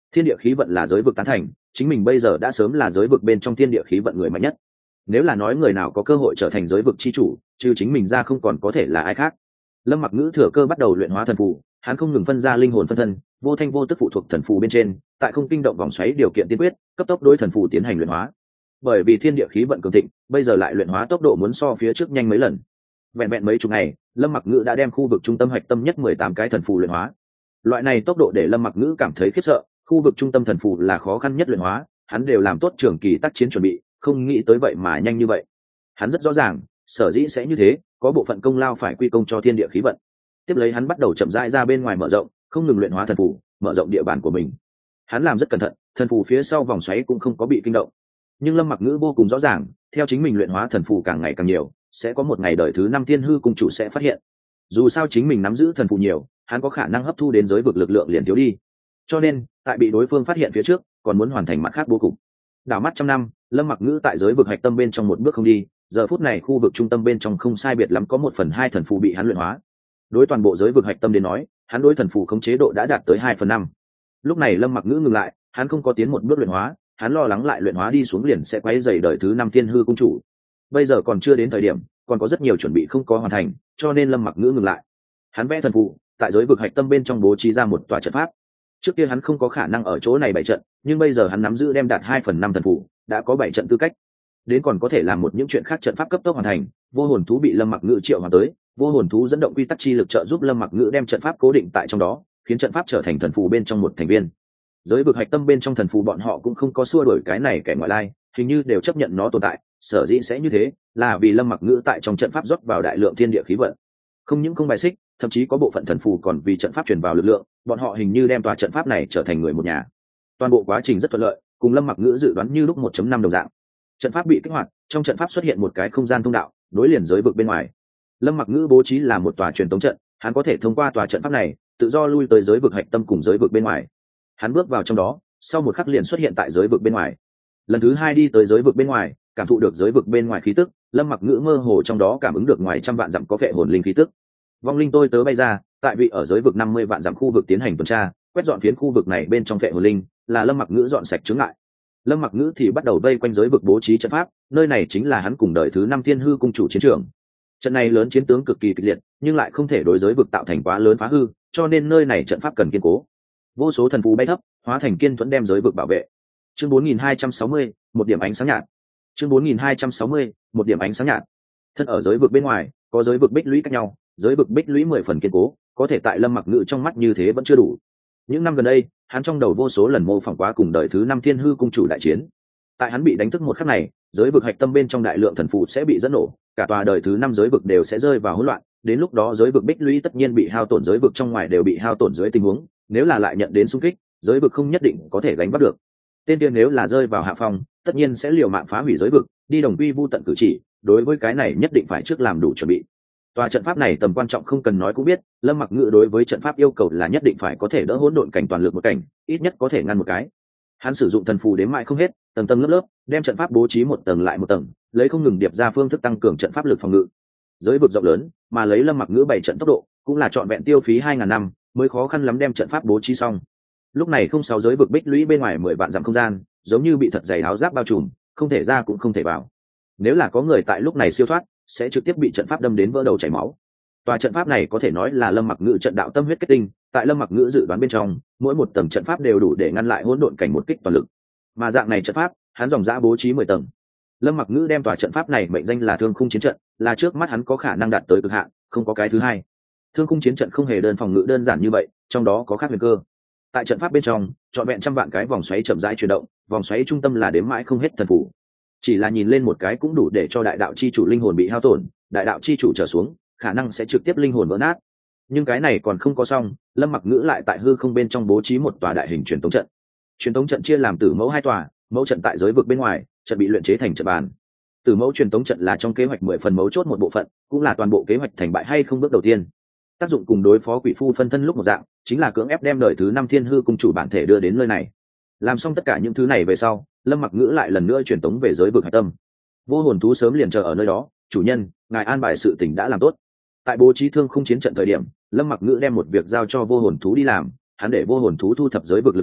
thiên địa khí vận là giới vực tán thành, chính mình bây giờ đã sớm là giới vực bên trong thiên địa khí vận người mạnh nhất. Nếu là nói người nào có cơ hội trở thành giới vực chi chủ, trừ chính mình ra không còn có thể là ai khác. Lâm Mặc Ngữ thừa cơ bắt đầu luyện hóa thần phù, hắn không ngừng phân ra linh hồn phân thân, vô thanh vô tức phụ thuộc thần phù bên trên, tại không kinh động vòng xoáy điều kiện tiên quyết, cấp tốc đối thần phù tiến hành luyện hóa. Bởi vì thiên địa khí vận cường thịnh, bây giờ lại luyện hóa tốc độ muốn so phía trước nhanh mấy lần. Vẹn vẹn mấy chục ngày, Lâm Mặc Ngữ đã đem khu vực trung tâm hạch tâm nhất 18 cái thần phù luyện hóa. Loại này tốc độ để Lâm Mặc Ngữ cảm thấy khiếp sợ, khu vực trung tâm thần phù là khó khăn nhất luyện hóa, hắn đều làm tốt trường kỳ tác chiến chuẩn bị, không nghĩ tới vậy mà nhanh như vậy. Hắn rất rõ ràng, sở dĩ sẽ như thế, có bộ phận công lao phải quy công cho thiên địa khí vận. Tiếp lấy hắn bắt đầu chậm rãi ra bên ngoài mở rộng, không ngừng luyện hóa thần phù, mở rộng địa bàn của mình. Hắn làm rất cẩn thận, thần phù phía sau vòng xoáy cũng không có bị kinh động. Nhưng Lâm Mặc Ngữ vô cùng rõ ràng, theo chính mình luyện hóa thần phù càng ngày càng nhiều, sẽ có một ngày đời thứ 5 thiên hư cung chủ sẽ phát hiện. Dù sao chính mình nắm giữ thần phù nhiều, hắn có khả năng hấp thu đến giới vực lực lượng liền thiếu đi. Cho nên, tại bị đối phương phát hiện phía trước, còn muốn hoàn thành mặt khác bố cục. Đảo mắt trăm năm, Lâm Mặc Ngữ tại giới vực hạch tâm bên trong một bước không đi, giờ phút này khu vực trung tâm bên trong không sai biệt lắm có 1/2 thần phù bị hắn luyện hóa. Đối toàn bộ giới vực hạch tâm đến nói, hắn đối thần phù khống chế độ đã đạt tới 2/5. Lúc này Lâm Mặc Ngữ ngừng lại, hắn không có tiến một bước luyện hóa, hắn lo lắng lại luyện hóa đi xuống liền sẽ quấy rầy đời thứ 5 thiên hư cung chủ. Bây giờ còn chưa đến thời điểm, còn có rất nhiều chuẩn bị không có hoàn thành, cho nên Lâm Mặc Ngữ ngừng lại. Hắn vẽ thần phù, tại giới vực hạch tâm bên trong bố trí ra một tòa trận pháp. Trước kia hắn không có khả năng ở chỗ này bày trận, nhưng bây giờ hắn nắm giữ đem đạt 2/5 thần phù, đã có 7 trận tư cách. Đến còn có thể làm một những chuyện khác, trận pháp cấp tốc hoàn thành, vô hồn thú bị Lâm Mặc Ngữ triệu hoàn tới, vô hồn thú dẫn động quy tắc chi lực trợ giúp Lâm Mặc Ngữ đem trận pháp cố định tại trong đó, khiến trận pháp trở thành thần phù bên trong một thành viên. Giới vực hạch tâm bên trong thần phù bọn họ cũng không có xua đuổi cái này kẻ ngoại lai, hình như đều chấp nhận nó tồn tại, sở dĩ sẽ như thế là vì Lâm Mặc Ngữ tại trong trận pháp rót vào đại lượng thiên địa khí vận. Không những không bài xích, thậm chí có bộ phận thần phù còn vì trận pháp truyền vào lực lượng, bọn họ hình như đem tòa trận pháp này trở thành người một nhà. Toàn bộ quá trình rất thuận lợi, cùng Lâm Mặc Ngữ dự đoán như lúc 1.5 đồng dạng. Trận pháp bị kích hoạt, trong trận pháp xuất hiện một cái không gian thông đạo, nối liền giới vực bên ngoài. Lâm Mặc Ngữ bố trí là một tòa truyền tống trận, hắn có thể thông qua tòa trận pháp này, tự do lui tới giới vực hạch tâm cùng giới vực bên ngoài. Hắn bước vào trong đó, sau một khắc liền xuất hiện tại giới vực bên ngoài. Lần thứ 2 đi tới giới vực bên ngoài, cảm thụ được giới vực bên ngoài khí tức, Lâm Mặc Ngữ mơ hồ trong đó cảm ứng được ngoài trăm vạn dặm có phệ hồn linh khí tức. Vong linh tôi tớ bay ra, tại vị ở giới vực 50 vạn dặm khu vực tiến hành tuần tra, quét dọn phiến khu vực này bên trong phệ hồn linh, là Lâm Mặc Ngữ dọn sạch chướng ngại. Lâm Mặc Ngữ thì bắt đầu vây quanh giới vực bố trí trận pháp, nơi này chính là hắn cùng đời thứ 5 thiên hư cung chủ chiến trường. Trận này lớn chiến tướng cực kỳ kịch liệt, nhưng lại không thể đối giới vực tạo thành quá lớn phá hư, cho nên nơi này trận pháp cần kiên cố. Vô số thần phù bay thấp, hóa thành kiên thuẫn đem giới vực bảo vệ. Chương 4260, một điểm ánh sáng nhạt. Chương 4260, một điểm ánh sáng nhạt. Thân ở giới vực bên ngoài, có giới vực bích lũy cách nhau, giới vực bích lũy 10 phần kiên cố, có thể tại Lâm Mặc Ngữ trong mắt như thế vẫn chưa đủ. Những năm gần đây, hắn trong đầu vô số lần mô phỏng quá cùng đời thứ 5 thiên hư cung chủ đại chiến. Tại hắn bị đánh thức một khắc này, giới vực hạch tâm bên trong đại lượng thần phù sẽ bị dẫn nổ, cả tòa đời thứ 5 giới vực đều sẽ rơi vào hỗn loạn, đến lúc đó giới vực bích lũy tất nhiên bị hao tổn, giới vực trong ngoài đều bị hao tổn dưới tình huống, nếu là lại nhận đến xung kích, giới vực không nhất định có thể gánh vác được. Tên tiên nếu là rơi vào hạ phong, tất nhiên sẽ liều mạng phá hủy giới vực, đi đồng quy vu tận cử chỉ, đối với cái này nhất định phải trước làm đủ chuẩn bị. Tòa trận pháp này tầm quan trọng không cần nói cũng biết, Lâm Mặc Ngữ đối với trận pháp yêu cầu là nhất định phải có thể đỡ hỗn độn cảnh toàn lực một cảnh, ít nhất có thể ngăn một cái. Hắn sử dụng thần phù đến mãi không hết, tầng tầng lớp lớp, đem trận pháp bố trí một tầng lại một tầng, lấy không ngừng điệp ra phương thức tăng cường trận pháp lực phòng ngự. Giới vực rộng lớn, mà lấy Lâm Mặc Ngữ bày trận tốc độ, cũng là trọn vẹn tiêu phí 2000 năm, mới khó khăn lắm đem trận pháp bố trí xong. Lúc này không sáu giới vực bích lũy bên ngoài 10 vạn dặm không gian, giống như bị thật dày áo giáp bao trùm, không thể ra cũng không thể vào. Nếu là có người tại lúc này siêu thoát, sẽ trực tiếp bị trận pháp đâm đến vỡ đầu chảy máu. Tòa trận pháp này có thể nói là Lâm Mặc Ngữ trận đạo tâm huyết kết tinh, tại Lâm Mặc Ngữ dự đoán bên trong, mỗi một tầng trận pháp đều đủ để ngăn lại hỗn độn cảnh một kích toàn lực. Mà dạng này trận pháp, hắn dòng dã bố trí 10 tầng. Lâm Mặc Ngữ đem tòa trận pháp này mệnh danh là Thương Khung Chiến Trận, là trước mắt hắn có khả năng đạt tới cực hạn, không có cái thứ hai. Thương Khung Chiến Trận không hề đơn phòng ngự đơn giản như vậy, trong đó có khác huyền cơ. Tại trận pháp bên trong, trọn vẹn trăm vạn cái vòng xoáy chậm rãi chuyển động, vòng xoáy trung tâm là đếm mãi không hết thần phù. Chỉ là nhìn lên một cái cũng đủ để cho đại đạo chi chủ linh hồn bị hao tổn, đại đạo chi chủ trở xuống, khả năng sẽ trực tiếp linh hồn vỡ nát. Nhưng cái này còn không có xong, Lâm Mặc Ngữ lại tại hư không bên trong bố trí một tòa đại hình truyền tống trận. Truyền tống trận chia làm tử mẫu 2 tòa, mẫu trận tại giới vực bên ngoài, trận bị luyện chế thành trận bàn. Tử mẫu truyền tống trận là trong kế hoạch 10 phần mấu chốt một bộ phận, cũng là toàn bộ kế hoạch thành bại hay không bước đầu tiên. Tác dụng cùng đối phó quỷ phu phân thân lúc một dạng, chính là cưỡng ép đem đời thứ 5 thiên hư cung chủ bản thể đưa đến nơi này. Làm xong tất cả những thứ này về sau, Lâm Mặc Ngữ lại lần nữa truyền tống về giới vực hạch tâm. Vô hồn thú sớm liền chờ ở nơi đó, chủ nhân, ngài an bài sự tình đã làm tốt. Tại bố trí Thương Khung Chiến Trận thời điểm, Lâm Mặc Ngữ đem một việc giao cho vô hồn thú đi làm, hắn để vô hồn thú thu thập giới vực lực lượng,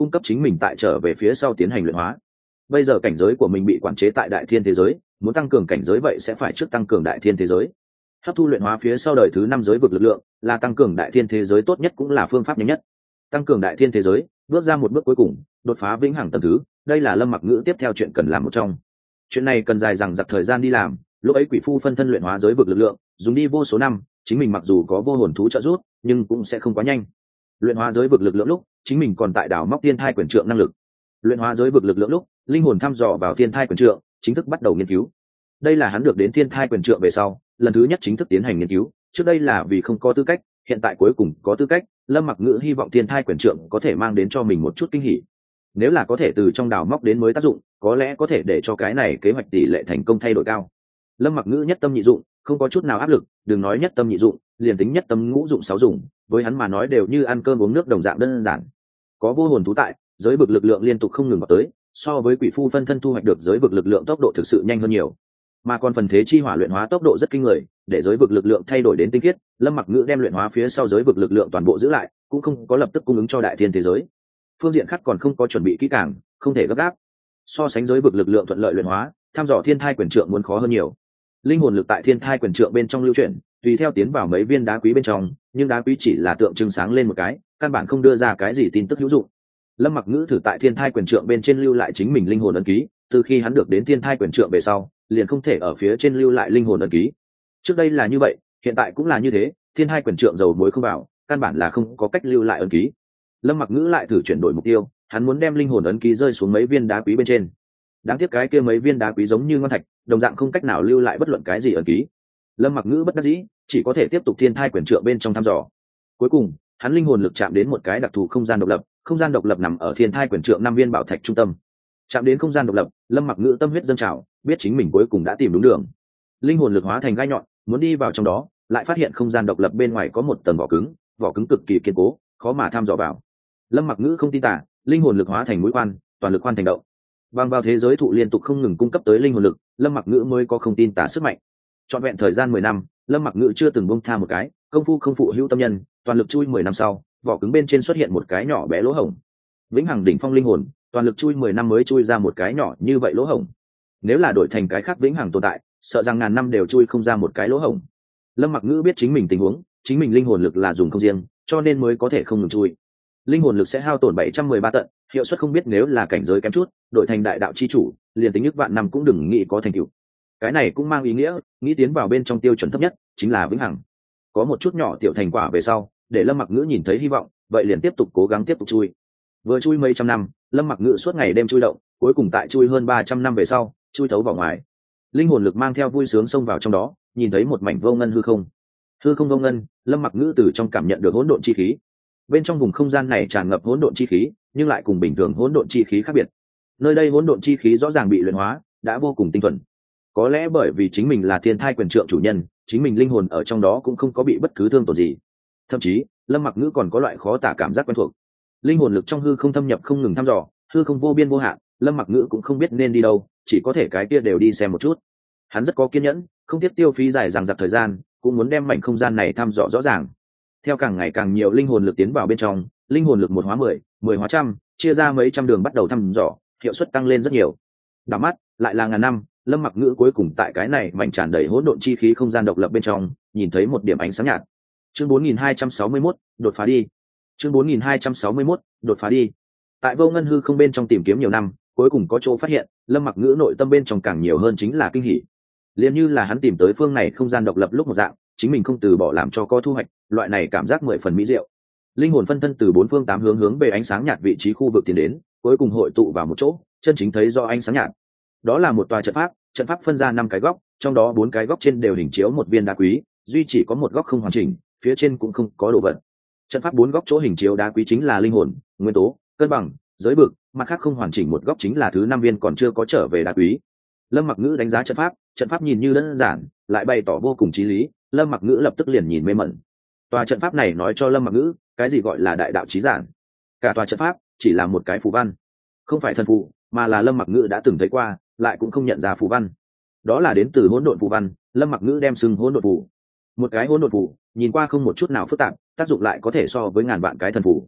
cung cấp chính mình tại trở về phía sau tiến hành luyện hóa. Bây giờ cảnh giới của mình bị quản chế tại đại thiên thế giới, muốn tăng cường cảnh giới vậy sẽ phải trước tăng cường đại thiên thế giới. Hấp thu luyện hóa phía sau đời thứ 5 giới vực lực lượng là tăng cường đại thiên thế giới tốt nhất, cũng là phương pháp nhanh nhất. Tăng cường đại thiên thế giới, bước ra một bước cuối cùng, đột phá vĩnh hằng tầng thứ, đây là Lâm Mặc Ngữ tiếp theo chuyện cần làm một trong. Chuyện này cần dài dằng dặc thời gian đi làm, lúc ấy quỷ phu phân thân luyện hóa giới vực lực lượng, dùng đi vô số năm, chính mình mặc dù có vô hồn thú trợ giúp, nhưng cũng sẽ không quá nhanh. Luyện hóa giới vực lực lượng lúc, chính mình còn tại đảo móc thiên thai quyền trượng năng lực. Luyện hóa giới vực lực lượng lúc, linh hồn thăm dò vào thiên thai quyền trượng, chính thức bắt đầu nghiên cứu. Đây là hắn được đến thiên thai quyền trượng về sau, lần thứ nhất chính thức tiến hành nghiên cứu, trước đây là vì không có tư cách, hiện tại cuối cùng có tư cách. Lâm Mặc Ngữ hy vọng thiên thai quyền trượng có thể mang đến cho mình một chút kinh hỉ. Nếu là có thể từ trong đào móc đến mới tác dụng, có lẽ có thể để cho cái này kế hoạch tỷ lệ thành công thay đổi cao. Lâm Mặc Ngữ nhất tâm nhị dụng, không có chút nào áp lực, đừng nói nhất tâm nhị dụng, liền tính nhất tâm ngũ dụng sáu dụng, với hắn mà nói đều như ăn cơm uống nước đồng dạng đơn giản. Có vô hồn thú tại, giới vực lực lượng liên tục không ngừng vào tới, so với quỷ phu phân thân thu hoạch được giới vực lực lượng tốc độ thực sự nhanh hơn nhiều. Mà còn phần thế chi hỏa luyện hóa tốc độ rất kinh người, để giới vực lực lượng thay đổi đến tinh khiết. Lâm Mặc Ngữ đem luyện hóa phía sau giới vực lực lượng toàn bộ giữ lại, cũng không có lập tức cung ứng cho đại thiên thế giới. Phương diện khác còn không có chuẩn bị kỹ càng, không thể gấp gáp. So sánh giới vực lực lượng thuận lợi luyện hóa, thăm dò thiên thai quyền trượng muốn khó hơn nhiều. Linh hồn lực tại thiên thai quyền trượng bên trong lưu chuyển, tùy theo tiến vào mấy viên đá quý bên trong, nhưng đá quý chỉ là tượng trưng sáng lên một cái, căn bản không đưa ra cái gì tin tức hữu dụng. Lâm Mặc Ngữ thử tại thiên thai quyền trượng bên trên lưu lại chính mình linh hồn ấn ký, từ khi hắn được đến thiên thai quyền trượng về sau, liền không thể ở phía trên lưu lại linh hồn ấn ký. Trước đây là như vậy, hiện tại cũng là như thế, thiên thai quyền trượng dầu muối không vào, căn bản là không có cách lưu lại ấn ký. Lâm Mặc Ngữ lại thử chuyển đổi mục tiêu, hắn muốn đem linh hồn ấn ký rơi xuống mấy viên đá quý bên trên. Đáng tiếc cái kia mấy viên đá quý giống như ngon thạch, đồng dạng không cách nào lưu lại bất luận cái gì ấn ký. Lâm Mặc Ngữ bất đắc dĩ, chỉ có thể tiếp tục thiên thai quyền trượng bên trong thăm dò. Cuối cùng, hắn linh hồn lực chạm đến một cái đặc thù không gian độc lập nằm ở thiên thai quyền trượng 5 viên bảo thạch trung tâm. Chạm đến không gian độc lập, Lâm Mặc Ngữ tâm huyết dâng trào, biết chính mình cuối cùng đã tìm đúng đường. Linh hồn lực hóa thành gai nhọn, muốn đi vào trong đó, lại phát hiện không gian độc lập bên ngoài có một tầng vỏ cứng cực kỳ kiên cố, khó mà thăm dò vào. Lâm Mặc Ngữ không tin tả, linh hồn lực hóa thành mũi khoan, toàn lực khoan thành động. Bằng vào thế giới thụ liên tục không ngừng cung cấp tới linh hồn lực, Lâm Mặc Ngữ mới có không tin tả sức mạnh. Trọn vẹn thời gian 10 năm, Lâm Mặc Ngữ chưa từng buông tha một cái, công phu không phụ hữu tâm nhân, toàn lực chui 10 năm sau, vỏ cứng bên trên xuất hiện một cái nhỏ bé lỗ hổng. Vĩnh hằng đỉnh phong linh hồn, toàn lực chui 10 năm mới chui ra một cái nhỏ như vậy lỗ hổng. Nếu là đổi thành cái khác vĩnh hằng tồn tại, sợ rằng ngàn năm đều chui không ra một cái lỗ hổng. Lâm Mặc Ngữ biết chính mình tình huống, chính mình linh hồn lực là dùng không riêng, cho nên mới có thể không ngừng chui. Linh hồn lực sẽ hao tổn 713 tận, hiệu suất không biết, nếu là cảnh giới kém chút, đổi thành đại đạo chi chủ, liền tính nhất vạn năm cũng đừng nghĩ có thành tựu. Cái này cũng mang ý nghĩa, nghĩ tiến vào bên trong tiêu chuẩn thấp nhất, chính là vĩnh hằng. Có một chút nhỏ tiểu thành quả về sau, để Lâm Mặc Ngữ nhìn thấy hy vọng, vậy liền tiếp tục cố gắng tiếp tục chui. Vừa chui mấy trăm năm, Lâm Mặc Ngữ suốt ngày đêm chui động, cuối cùng tại chui hơn 300 năm về sau, chui thấu vào ngoài. Linh hồn lực mang theo vui sướng xông vào trong đó, nhìn thấy một mảnh vô ngân hư không. Hư không vô ngân, Lâm Mặc Ngữ từ trong cảm nhận được hỗn độn chi khí. Bên trong vùng không gian này tràn ngập hỗn độn chi khí, nhưng lại cùng bình thường hỗn độn chi khí khác biệt. Nơi đây hỗn độn chi khí rõ ràng bị luyện hóa, đã vô cùng tinh thuần. Có lẽ bởi vì chính mình là thiên thai quyền trượng chủ nhân, chính mình linh hồn ở trong đó cũng không có bị bất cứ thương tổn gì. Thậm chí, Lâm Mặc Ngữ còn có loại khó tả cảm giác quen thuộc. Linh hồn lực trong hư không thâm nhập không ngừng thăm dò, hư không vô biên vô hạn, Lâm Mặc Ngữ cũng không biết nên đi đâu, chỉ có thể cái kia đều đi xem một chút. Hắn rất có kiên nhẫn, không tiếc tiêu phí dài dằng dặc thời gian, cũng muốn đem mảnh không gian này thăm dò rõ ràng. Theo càng ngày càng nhiều linh hồn lực tiến vào bên trong, linh hồn lực 1 hóa 10, 10 hóa trăm, chia ra mấy trăm đường bắt đầu thăm dò, hiệu suất tăng lên rất nhiều. Đảo mắt, lại là ngàn năm, Lâm Mặc Ngữ cuối cùng tại cái này mảnh tràn đầy hỗn độn chi khí không gian độc lập bên trong, nhìn thấy một điểm ánh sáng nhạt. Chương 4261, đột phá đi. Chương 4261, đột phá đi. Tại vô ngân hư không bên trong tìm kiếm nhiều năm, cuối cùng có chỗ phát hiện, Lâm Mặc Ngữ nội tâm bên trong càng nhiều hơn chính là kinh hỉ. Liền như là hắn tìm tới phương này không gian độc lập lúc một dạng, chính mình không từ bỏ làm cho có thu hoạch, loại này cảm giác 10 phần mỹ diệu. Linh hồn phân thân từ 4 phương 8 hướng về ánh sáng nhạt vị trí khu vực tiến đến, cuối cùng hội tụ vào một chỗ, chân chính thấy do ánh sáng nhạt. Đó là một tòa trận pháp phân ra 5 cái góc, trong đó 4 cái góc trên đều hình chiếu một viên đá quý, duy chỉ có một góc không hoàn chỉnh, phía trên cũng không có đồ vật. Trận pháp 4 góc chỗ hình chiếu đá quý chính là linh hồn, nguyên tố, cân bằng, giới vực, mặt khác không hoàn chỉnh một góc chính là thứ 5 viên còn chưa có trở về đá quý. Lâm Mặc Ngữ đánh giá trận pháp nhìn như đơn giản, lại bày tỏ vô cùng chí lý, Lâm Mặc Ngữ lập tức liền nhìn mê mẩn. Tòa trận pháp này nói cho Lâm Mặc Ngữ, cái gì gọi là đại đạo chí giản. Cả tòa trận pháp chỉ là một cái phù văn, không phải thần phù, mà là Lâm Mặc Ngữ đã từng thấy qua, lại cũng không nhận ra phù văn. Đó là đến từ hỗn độn phù văn, Lâm Mặc Ngữ đem xưng hỗn độn phù. Một cái hỗn độn phù, nhìn qua không một chút nào phức tạp, tác dụng lại có thể so với ngàn vạn cái thần phù.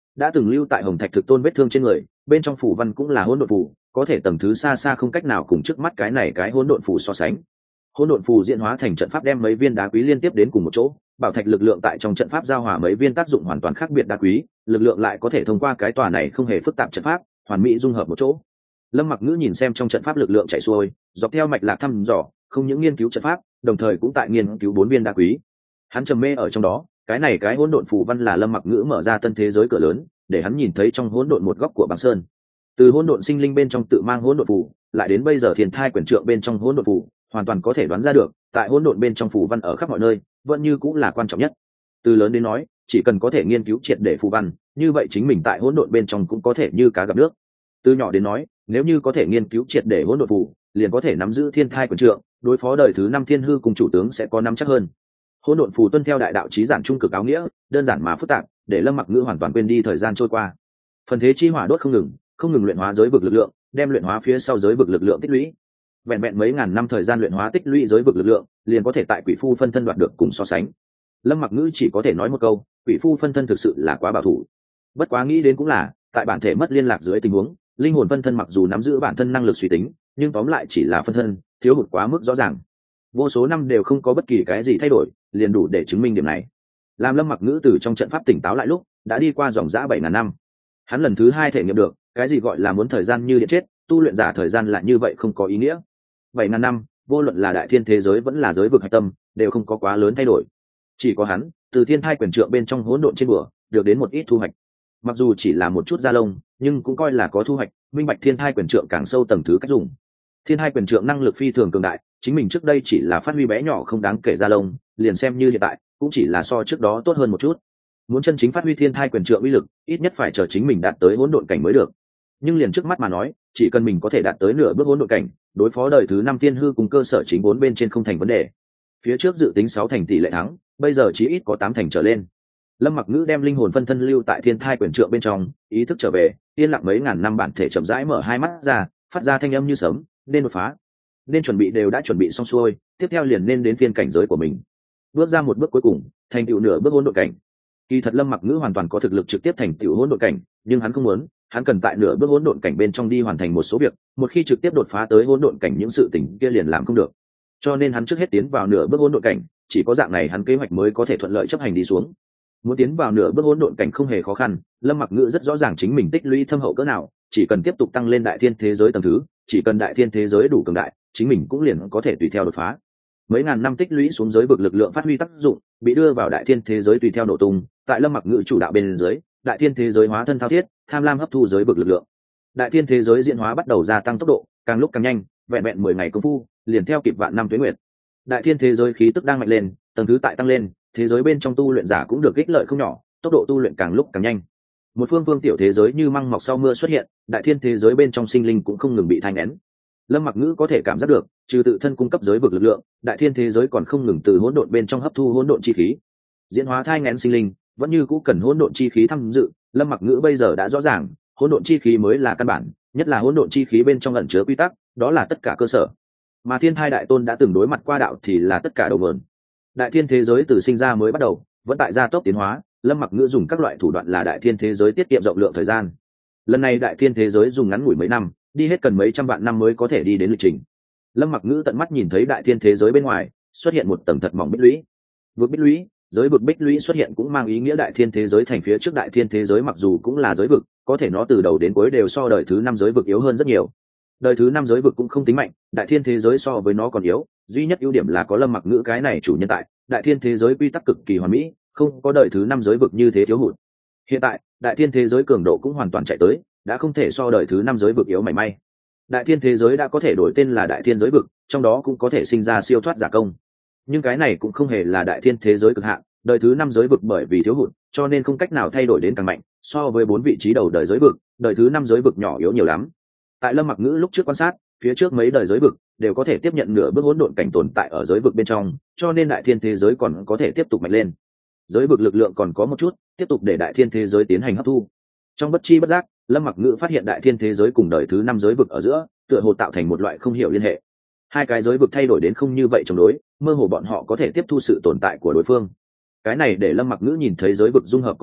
đã từng lưu tại hồng thạch thực tôn vết thương trên người, bên trong phủ văn cũng là hỗn độn phù, có thể tầng thứ xa xa không cách nào cùng trước mắt cái này cái hỗn độn phù so sánh. Hỗn độn phù diễn hóa thành trận pháp đem mấy viên đá quý liên tiếp đến cùng một chỗ, bảo thạch lực lượng tại trong trận pháp giao hòa mấy viên tác dụng hoàn toàn khác biệt đá quý, lực lượng lại có thể thông qua cái tòa này không hề phức tạp trận pháp, hoàn mỹ dung hợp một chỗ. Lâm Mặc Ngữ nhìn xem trong trận pháp lực lượng chảy xuôi, dọc theo mạch lạc thăm dò, không những nghiên cứu trận pháp, đồng thời cũng tại nghiên cứu 4 viên đá quý. Hắn trầm mê ở trong đó, cái này cái hỗn độn phù văn là Lâm Mặc Ngữ mở ra tân thế giới cửa lớn, để hắn nhìn thấy trong hỗn độn một góc của băng sơn. Từ hỗn độn sinh linh bên trong tự mang hỗn độn phù, lại đến bây giờ thiên thai quyền trượng bên trong hỗn độn phù, hoàn toàn có thể đoán ra được, tại hỗn độn bên trong phù văn ở khắp mọi nơi, vẫn như cũng là quan trọng nhất. Từ lớn đến nói, chỉ cần có thể nghiên cứu triệt để phù văn, như vậy chính mình tại hỗn độn bên trong cũng có thể như cá gặp nước. Từ nhỏ đến nói, nếu như có thể nghiên cứu triệt để hỗn độn phù, liền có thể nắm giữ thiên thai quyền trượng, đối phó đời thứ 5 thiên hư cùng chủ tướng sẽ có nắm chắc hơn. Hỗn độn phù tuân theo đại đạo chí giản trung cực áo nghĩa, đơn giản mà phức tạp, để Lâm Mặc Ngữ hoàn toàn quên đi thời gian trôi qua. Phần thế chi hỏa đốt không ngừng luyện hóa giới vực lực lượng, đem luyện hóa phía sau giới vực lực lượng tích lũy. Vẹn vẹn mấy ngàn năm thời gian luyện hóa tích lũy giới vực lực lượng, liền có thể tại quỷ phu phân thân đoạt được cùng so sánh. Lâm Mặc Ngữ chỉ có thể nói một câu, quỷ phu phân thân thực sự là quá bảo thủ. Bất quá nghĩ đến cũng là, tại bản thể mất liên lạc dưới tình huống, linh hồn phân thân mặc dù nắm giữ bản thân năng lực suy tính, nhưng tóm lại chỉ là phân thân, thiếu hụt quá mức rõ ràng. Vô số năm đều không có bất kỳ cái gì thay đổi, liền đủ để chứng minh điểm này. Làm Lâm Mặc Ngữ từ trong trận pháp tỉnh táo lại lúc, đã đi qua dòng dã 7.000 năm. Hắn lần thứ 2 thể nghiệm được, cái gì gọi là muốn thời gian như điện chết, tu luyện giả thời gian lại như vậy không có ý nghĩa. 7.000 năm, vô luận là đại thiên thế giới vẫn là giới vực hạch tâm, đều không có quá lớn thay đổi. Chỉ có hắn, từ thiên thai quyền trượng bên trong hỗn độn trên bờ, được đến một ít thu hoạch. Mặc dù chỉ là một chút da lông, nhưng cũng coi là có thu hoạch, minh bạch thiên thai quyền trượng càng sâu tầng thứ cách dùng. Thiên thai quyền trượng năng lực phi thường cường đại, chính mình trước đây chỉ là phát huy bé nhỏ không đáng kể da lông, liền xem như hiện tại, cũng chỉ là so trước đó tốt hơn một chút. Muốn chân chính phát huy thiên thai quyền trượng uy lực, ít nhất phải chờ chính mình đạt tới hỗn độn cảnh mới được. Nhưng liền trước mắt mà nói, chỉ cần mình có thể đạt tới nửa bước hỗn độn cảnh, đối phó đời thứ 5 thiên hư cùng cơ sở chính 4 bên trên không thành vấn đề. Phía trước dự tính 6 thành tỷ lệ thắng, bây giờ chỉ ít có 8 thành trở lên. Lâm Mặc Ngữ đem linh hồn phân thân lưu tại thiên thai quyền trượng bên trong, ý thức trở về, yên lặng mấy ngàn năm bản thể chậm rãi mở hai mắt ra, phát ra thanh âm như sấm, nên đột phá, nên chuẩn bị đều đã chuẩn bị xong xuôi, tiếp theo liền nên đến phiên cảnh giới của mình. Bước ra một bước cuối cùng, thành tựu nửa bước hỗn độn cảnh. Kỳ thật Lâm Mặc Ngữ hoàn toàn có thực lực trực tiếp thành tựu hỗn độn cảnh, nhưng hắn không muốn, hắn cần tại nửa bước hỗn độn cảnh bên trong đi hoàn thành một số việc, một khi trực tiếp đột phá tới hỗn độn cảnh những sự tình kia liền làm không được. Cho nên hắn trước hết tiến vào nửa bước hỗn độn cảnh, chỉ có dạng này hắn kế hoạch mới có thể thuận lợi chấp hành đi xuống. Muốn tiến vào nửa bước hỗn độn cảnh không hề khó khăn, Lâm Mặc Ngữ rất rõ ràng chính mình tích lũy thâm hậu cỡ nào, chỉ cần tiếp tục tăng lên đại thiên thế giới tầng thứ, chỉ cần đại thiên thế giới đủ cường đại, chính mình cũng liền có thể tùy theo đột phá. Mấy ngàn năm tích lũy xuống giới vực lực lượng phát huy tác dụng, bị đưa vào đại thiên thế giới tùy theo nổ tung, tại Lâm Mặc Ngữ chủ đạo bên dưới, đại thiên thế giới hóa thân thao thiết, tham lam hấp thu giới vực lực lượng. Đại thiên thế giới diễn hóa bắt đầu gia tăng tốc độ, càng lúc càng nhanh, vẹn vẹn 10 ngày công phu, liền theo kịp vạn năm tuế nguyệt. Đại thiên thế giới khí tức đang mạnh lên, tầng thứ tại tăng lên, thế giới bên trong tu luyện giả cũng được ích lợi không nhỏ, tốc độ tu luyện càng lúc càng nhanh. Một phương phương tiểu thế giới như măng mọc sau mưa xuất hiện, đại thiên thế giới bên trong sinh linh cũng không ngừng bị thai nghén. Lâm Mặc Ngữ có thể cảm giác được, trừ tự thân cung cấp giới vực lực lượng, đại thiên thế giới còn không ngừng từ hỗn độn bên trong hấp thu hỗn độn chi khí. Diễn hóa thai nghén sinh linh, vẫn như cũ cần hỗn độn chi khí tham dự. Lâm Mặc Ngữ bây giờ đã rõ ràng, hỗn độn chi khí mới là căn bản, nhất là hỗn độn chi khí bên trong ẩn chứa quy tắc, đó là tất cả cơ sở. Mà Thiên Thai Đại Tôn đã từng đối mặt qua đạo thì là tất cả đầu nguồn. Đại thiên thế giới từ sinh ra mới bắt đầu, vẫn tại gia tốc tiến hóa. Lâm Mặc Ngữ dùng các loại thủ đoạn là đại thiên thế giới tiết kiệm rộng lượng thời gian. Lần này đại thiên thế giới dùng ngắn ngủi mấy năm, đi hết cần mấy trăm vạn năm mới có thể đi đến lịch trình. Lâm Mặc Ngữ tận mắt nhìn thấy đại thiên thế giới bên ngoài xuất hiện một tầng thật mỏng bích lũy. Vực bích lũy, giới vực bích lũy xuất hiện cũng mang ý nghĩa đại thiên thế giới thành phía trước đại thiên thế giới mặc dù cũng là giới vực, có thể nó từ đầu đến cuối đều so đời thứ 5 giới vực yếu hơn rất nhiều. Đời thứ 5 giới vực cũng không tính mạnh, đại thiên thế giới so với nó còn yếu, duy nhất ưu điểm là có Lâm Mặc Ngữ cái này chủ nhân tại, đại thiên thế giới quy tắc cực kỳ hoàn mỹ, không có đời thứ 5 giới vực như thế thiếu hụt. Hiện tại, đại thiên thế giới cường độ cũng hoàn toàn chạy tới, đã không thể so đời thứ 5 giới vực yếu mảy may. Đại thiên thế giới đã có thể đổi tên là đại thiên giới vực, trong đó cũng có thể sinh ra siêu thoát giả công. Nhưng cái này cũng không hề là đại thiên thế giới cực hạn, đời thứ 5 giới vực bởi vì thiếu hụt, cho nên không cách nào thay đổi đến càng mạnh, so với 4 vị trí đầu đời giới vực, đời thứ 5 giới vực nhỏ yếu nhiều lắm. Tại Lâm Mặc Ngữ lúc trước quan sát, phía trước mấy đời giới vực đều có thể tiếp nhận nửa bước hỗn độn cảnh tồn tại ở giới vực bên trong, cho nên đại thiên thế giới còn có thể tiếp tục mạnh lên. Giới vực lực lượng còn có một chút, tiếp tục để đại thiên thế giới tiến hành hấp thu. Trong bất chi bất giác, Lâm Mặc Ngữ phát hiện đại thiên thế giới cùng đời thứ 5 giới vực ở giữa, tựa hồ tạo thành một loại không hiểu liên hệ. Hai cái giới vực thay đổi đến không như vậy chống đối, mơ hồ bọn họ có thể tiếp thu sự tồn tại của đối phương. Cái này để Lâm Mặc Ngữ nhìn thấy giới vực dung hợp có thể,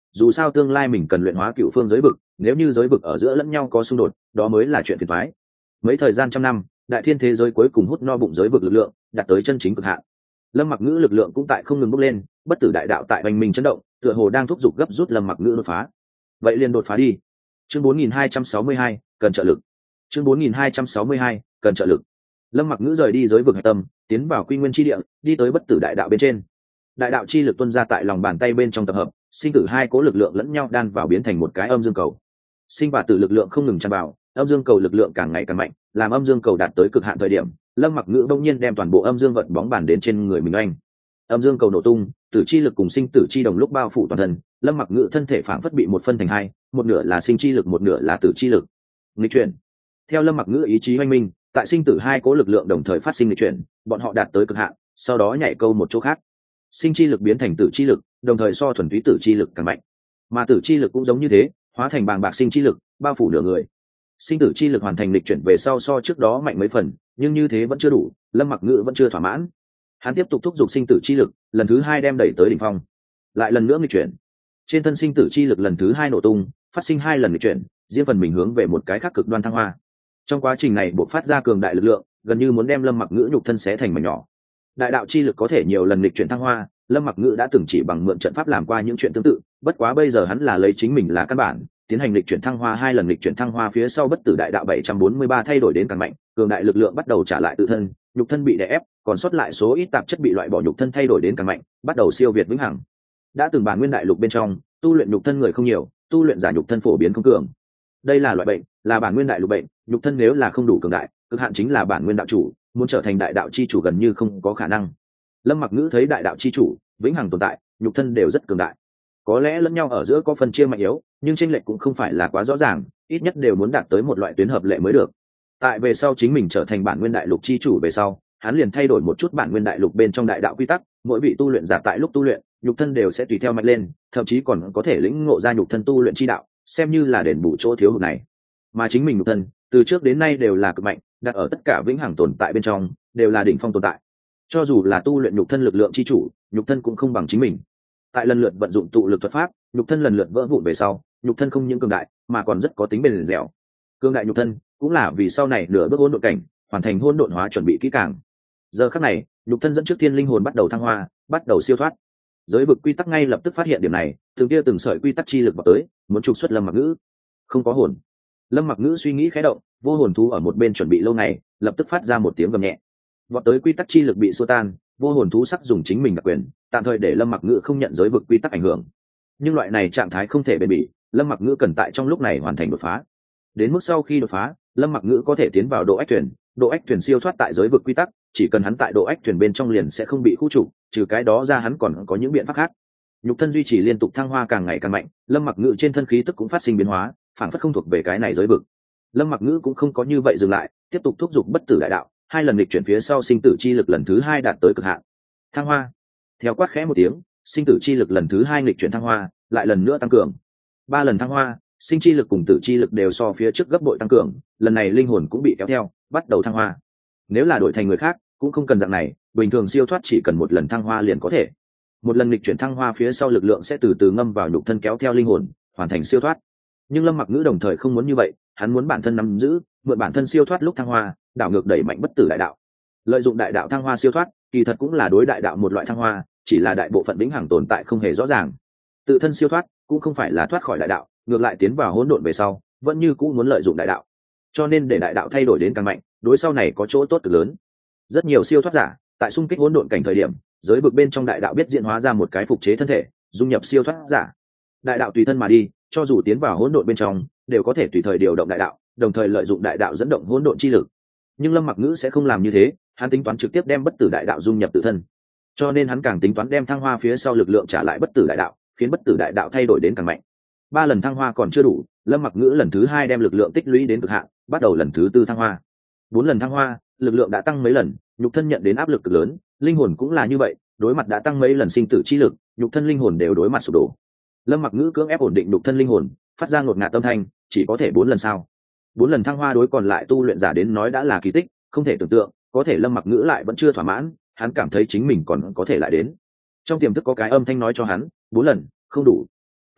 dù sao tương lai mình cần luyện hóa cựu phương giới vực, nếu như giới vực ở giữa lẫn nhau có xung đột, đó mới là chuyện phiền toái. Mấy thời gian trăm năm, đại thiên thế giới cuối cùng hút no bụng giới vực lực lượng, đạt tới chân chính cực hạn. Lâm Mặc Ngữ lực lượng cũng tại không ngừng bốc lên, bất tử đại đạo tại hoành minh chấn động, tựa hồ đang thúc giục gấp rút Lâm Mặc Ngữ đột phá. Vậy liền đột phá đi. Chương 4262, cần trợ lực. Chương 4262, cần trợ lực. Lâm Mặc Ngữ rời đi giới vực hải tâm, tiến vào quy nguyên chi địa, đi tới bất tử đại đạo bên trên. Đại đạo chi lực tuôn ra tại lòng bàn tay bên trong tập hợp, sinh tử hai cố lực lượng lẫn nhau đan vào biến thành một cái âm dương cầu. Sinh và tử lực lượng không ngừng tràn vào, âm dương cầu lực lượng càng ngày càng mạnh, làm âm dương cầu đạt tới cực hạn thời điểm, Lâm Mặc Ngữ bỗng nhiên đem toàn bộ âm dương vận bóng bàn đến trên người mình anh. Âm dương cầu nổ tung, tử chi lực cùng sinh tử chi đồng lúc bao phủ toàn thân, Lâm Mặc Ngữ thân thể phảng phất bị một phân thành hai, một nửa là sinh chi lực, một nửa là tử chi lực. Nghịch chuyển. Theo Lâm Mặc Ngữ ý chí hoành minh, tại sinh tử hai cố lực lượng đồng thời phát sinh nghịch chuyển, bọn họ đạt tới cực hạn, sau đó nhảy câu một chỗ khác. Sinh chi lực biến thành tử chi lực, đồng thời so thuần túy tử chi lực càng mạnh, mà tử chi lực cũng giống như thế, hóa thành bàng bạc sinh chi lực, bao phủ nửa người. Sinh tử chi lực hoàn thành lịch chuyển về sau so trước đó mạnh mấy phần, nhưng như thế vẫn chưa đủ, Lâm Mặc Ngữ vẫn chưa thỏa mãn. Hắn tiếp tục thúc giục sinh tử chi lực, lần thứ hai đem đẩy tới đỉnh phong. Lại lần nữa nghịch chuyển. Trên thân sinh tử chi lực lần thứ hai nổ tung, phát sinh hai lần nghịch chuyển, riêng phần mình hướng về một cái khác cực đoan thăng hoa. Trong quá trình này bộc phát ra cường đại lực lượng, gần như muốn đem Lâm Mặc Ngữ nhục thân xé thành mảnh nhỏ. Đại đạo chi lực có thể nhiều lần nghịch chuyển thăng hoa, Lâm Mặc Ngữ đã từng chỉ bằng mượn trận pháp làm qua những chuyện tương tự, bất quá bây giờ hắn là lấy chính mình là căn bản, tiến hành lịch chuyển thăng hoa hai lần lịch chuyển thăng hoa phía sau bất tử đại đạo 743 thay đổi đến càng mạnh, cường đại lực lượng bắt đầu trả lại tự thân, nhục thân bị đè ép, còn sót lại số ít tạp chất bị loại bỏ, nhục thân thay đổi đến càng mạnh, bắt đầu siêu việt vĩnh hằng. Đã từng bản nguyên đại lục bên trong, tu luyện nhục thân người không nhiều, tu luyện giả nhục thân phổ biến không cường. Đây là loại bệnh, là bản nguyên đại lục bệnh, nhục thân nếu là không đủ cường đại, cực hạn chính là bản nguyên đạo chủ, muốn trở thành đại đạo chi chủ gần như không có khả năng. Lâm Mặc Ngữ thấy đại đạo chi chủ vĩnh hằng tồn tại, nhục thân đều rất cường đại, có lẽ lẫn nhau ở giữa có phần chia mạnh yếu, nhưng chênh lệch cũng không phải là quá rõ ràng, ít nhất đều muốn đạt tới một loại tuyến hợp lệ mới được. Tại về sau chính mình trở thành bản nguyên đại lục chi chủ về sau, hắn liền thay đổi một chút bản nguyên đại lục bên trong đại đạo quy tắc, mỗi vị tu luyện giả tại lúc tu luyện, nhục thân đều sẽ tùy theo mạnh lên, thậm chí còn có thể lĩnh ngộ ra nhục thân tu luyện chi đạo, xem như là đền bù chỗ thiếu hụt này. Mà chính mình nhục thân, từ trước đến nay đều là cực mạnh, đặt ở tất cả vĩnh hằng tồn tại bên trong, đều là đỉnh phong tồn tại. Cho dù là tu luyện nhục thân lực lượng chi chủ, nhục thân cũng không bằng chính mình. Tại lần lượt vận dụng tụ lực thuật pháp, nhục thân lần lượt vỡ vụn về sau, nhục thân không những cường đại, mà còn rất có tính bền dẻo. Cường đại nhục thân cũng là vì sau này nửa bước hỗn độn cảnh, hoàn thành hỗn độn hóa chuẩn bị kỹ càng. Giờ khắc này, nhục thân dẫn trước thiên linh hồn bắt đầu thăng hoa, bắt đầu siêu thoát. Giới vực quy tắc ngay lập tức phát hiện điểm này, từng tia từng sợi quy tắc chi lực vào tới, muốn trục xuất Lâm Mặc Ngữ. Không có hồn. Lâm Mặc Ngữ suy nghĩ khẽ động, vô hồn thú ở một bên chuẩn bị lâu ngày, lập tức phát ra một tiếng gầm nhẹ. Vọt tới quy tắc chi lực bị xua tan, vô hồn thú sắc dùng chính mình đặc quyền, tạm thời để Lâm Mặc Ngữ không nhận giới vực quy tắc ảnh hưởng. Nhưng loại này trạng thái không thể bền bỉ, Lâm Mặc Ngữ cần tại trong lúc này hoàn thành đột phá. Đến mức sau khi đột phá, Lâm Mặc Ngữ có thể tiến vào độ ách thuyền siêu thoát tại giới vực quy tắc, chỉ cần hắn tại độ ách thuyền bên trong liền sẽ không bị khu trục, trừ cái đó ra hắn còn có những biện pháp khác. Nhục thân duy trì liên tục thăng hoa càng ngày càng mạnh, Lâm Mặc Ngữ trên thân khí tức cũng phát sinh biến hóa, phản phất không thuộc về cái này giới vực. Lâm Mặc Ngữ cũng không có như vậy dừng lại, tiếp tục thúc giục bất tử đại đạo, hai lần lịch chuyển phía sau sinh tử chi lực lần thứ hai đạt tới cực hạn. Thăng hoa. Theo quát khẽ một tiếng, sinh tử chi lực lần thứ hai lịch chuyển thăng hoa, lại lần nữa tăng cường. Ba lần thăng hoa, sinh chi lực cùng tử chi lực đều so phía trước gấp bội tăng cường, lần này linh hồn cũng bị kéo theo, bắt đầu thăng hoa. Nếu là đổi thành người khác, cũng không cần dạng này, bình thường siêu thoát chỉ cần một lần thăng hoa liền có thể. Một lần lịch chuyển thăng hoa phía sau lực lượng sẽ từ từ ngâm vào nhục thân kéo theo linh hồn, hoàn thành siêu thoát. Nhưng Lâm Mặc Ngữ đồng thời không muốn như vậy, hắn muốn bản thân nắm giữ, mượn bản thân siêu thoát lúc thăng hoa, đảo ngược đẩy mạnh bất tử đại đạo. Lợi dụng đại đạo thăng hoa siêu thoát, kỳ thật cũng là đối đại đạo một loại thăng hoa, chỉ là đại bộ phận vĩnh hằng tồn tại không hề rõ ràng. Tự thân siêu thoát cũng không phải là thoát khỏi đại đạo, ngược lại tiến vào hỗn độn về sau, vẫn như cũ muốn lợi dụng đại đạo. Cho nên để đại đạo thay đổi đến càng mạnh, đối sau này có chỗ tốt cực lớn. Rất nhiều siêu thoát giả, tại xung kích hỗn độn cảnh thời điểm, giới vực bên trong đại đạo biết diễn hóa ra một cái phục chế thân thể, dung nhập siêu thoát giả. Đại đạo tùy thân mà đi, cho dù tiến vào hỗn độn bên trong, đều có thể tùy thời điều động đại đạo, đồng thời lợi dụng đại đạo dẫn động hỗn độn chi lực. Nhưng Lâm Mặc Ngữ sẽ không làm như thế, hắn tính toán trực tiếp đem bất tử đại đạo dung nhập tự thân. Cho nên hắn càng tính toán đem thăng hoa phía sau lực lượng trả lại bất tử đại đạo, khiến bất tử đại đạo thay đổi đến càng mạnh. 3 lần thăng hoa còn chưa đủ, Lâm Mặc Ngữ lần thứ 2 đem lực lượng tích lũy đến cực hạn, bắt đầu lần thứ 4 thăng hoa. 4 lần thăng hoa, lực lượng đã tăng mấy lần, nhục thân nhận đến áp lực cực lớn, linh hồn cũng là như vậy, đối mặt đã tăng mấy lần sinh tử chi lực, nhục thân linh hồn đều đối mặt sụp đổ. Lâm Mặc Ngữ cưỡng ép ổn định nhục thân linh hồn, phát ra ngột ngạt âm thanh, chỉ có thể 4 lần sao? 4 lần thăng hoa đối còn lại tu luyện giả đến nói đã là kỳ tích, không thể tưởng tượng, có thể Lâm Mặc Ngữ lại vẫn chưa thỏa mãn, hắn cảm thấy chính mình còn có thể lại đến. Trong tiềm thức có cái âm thanh nói cho hắn, 4 lần, không đủ.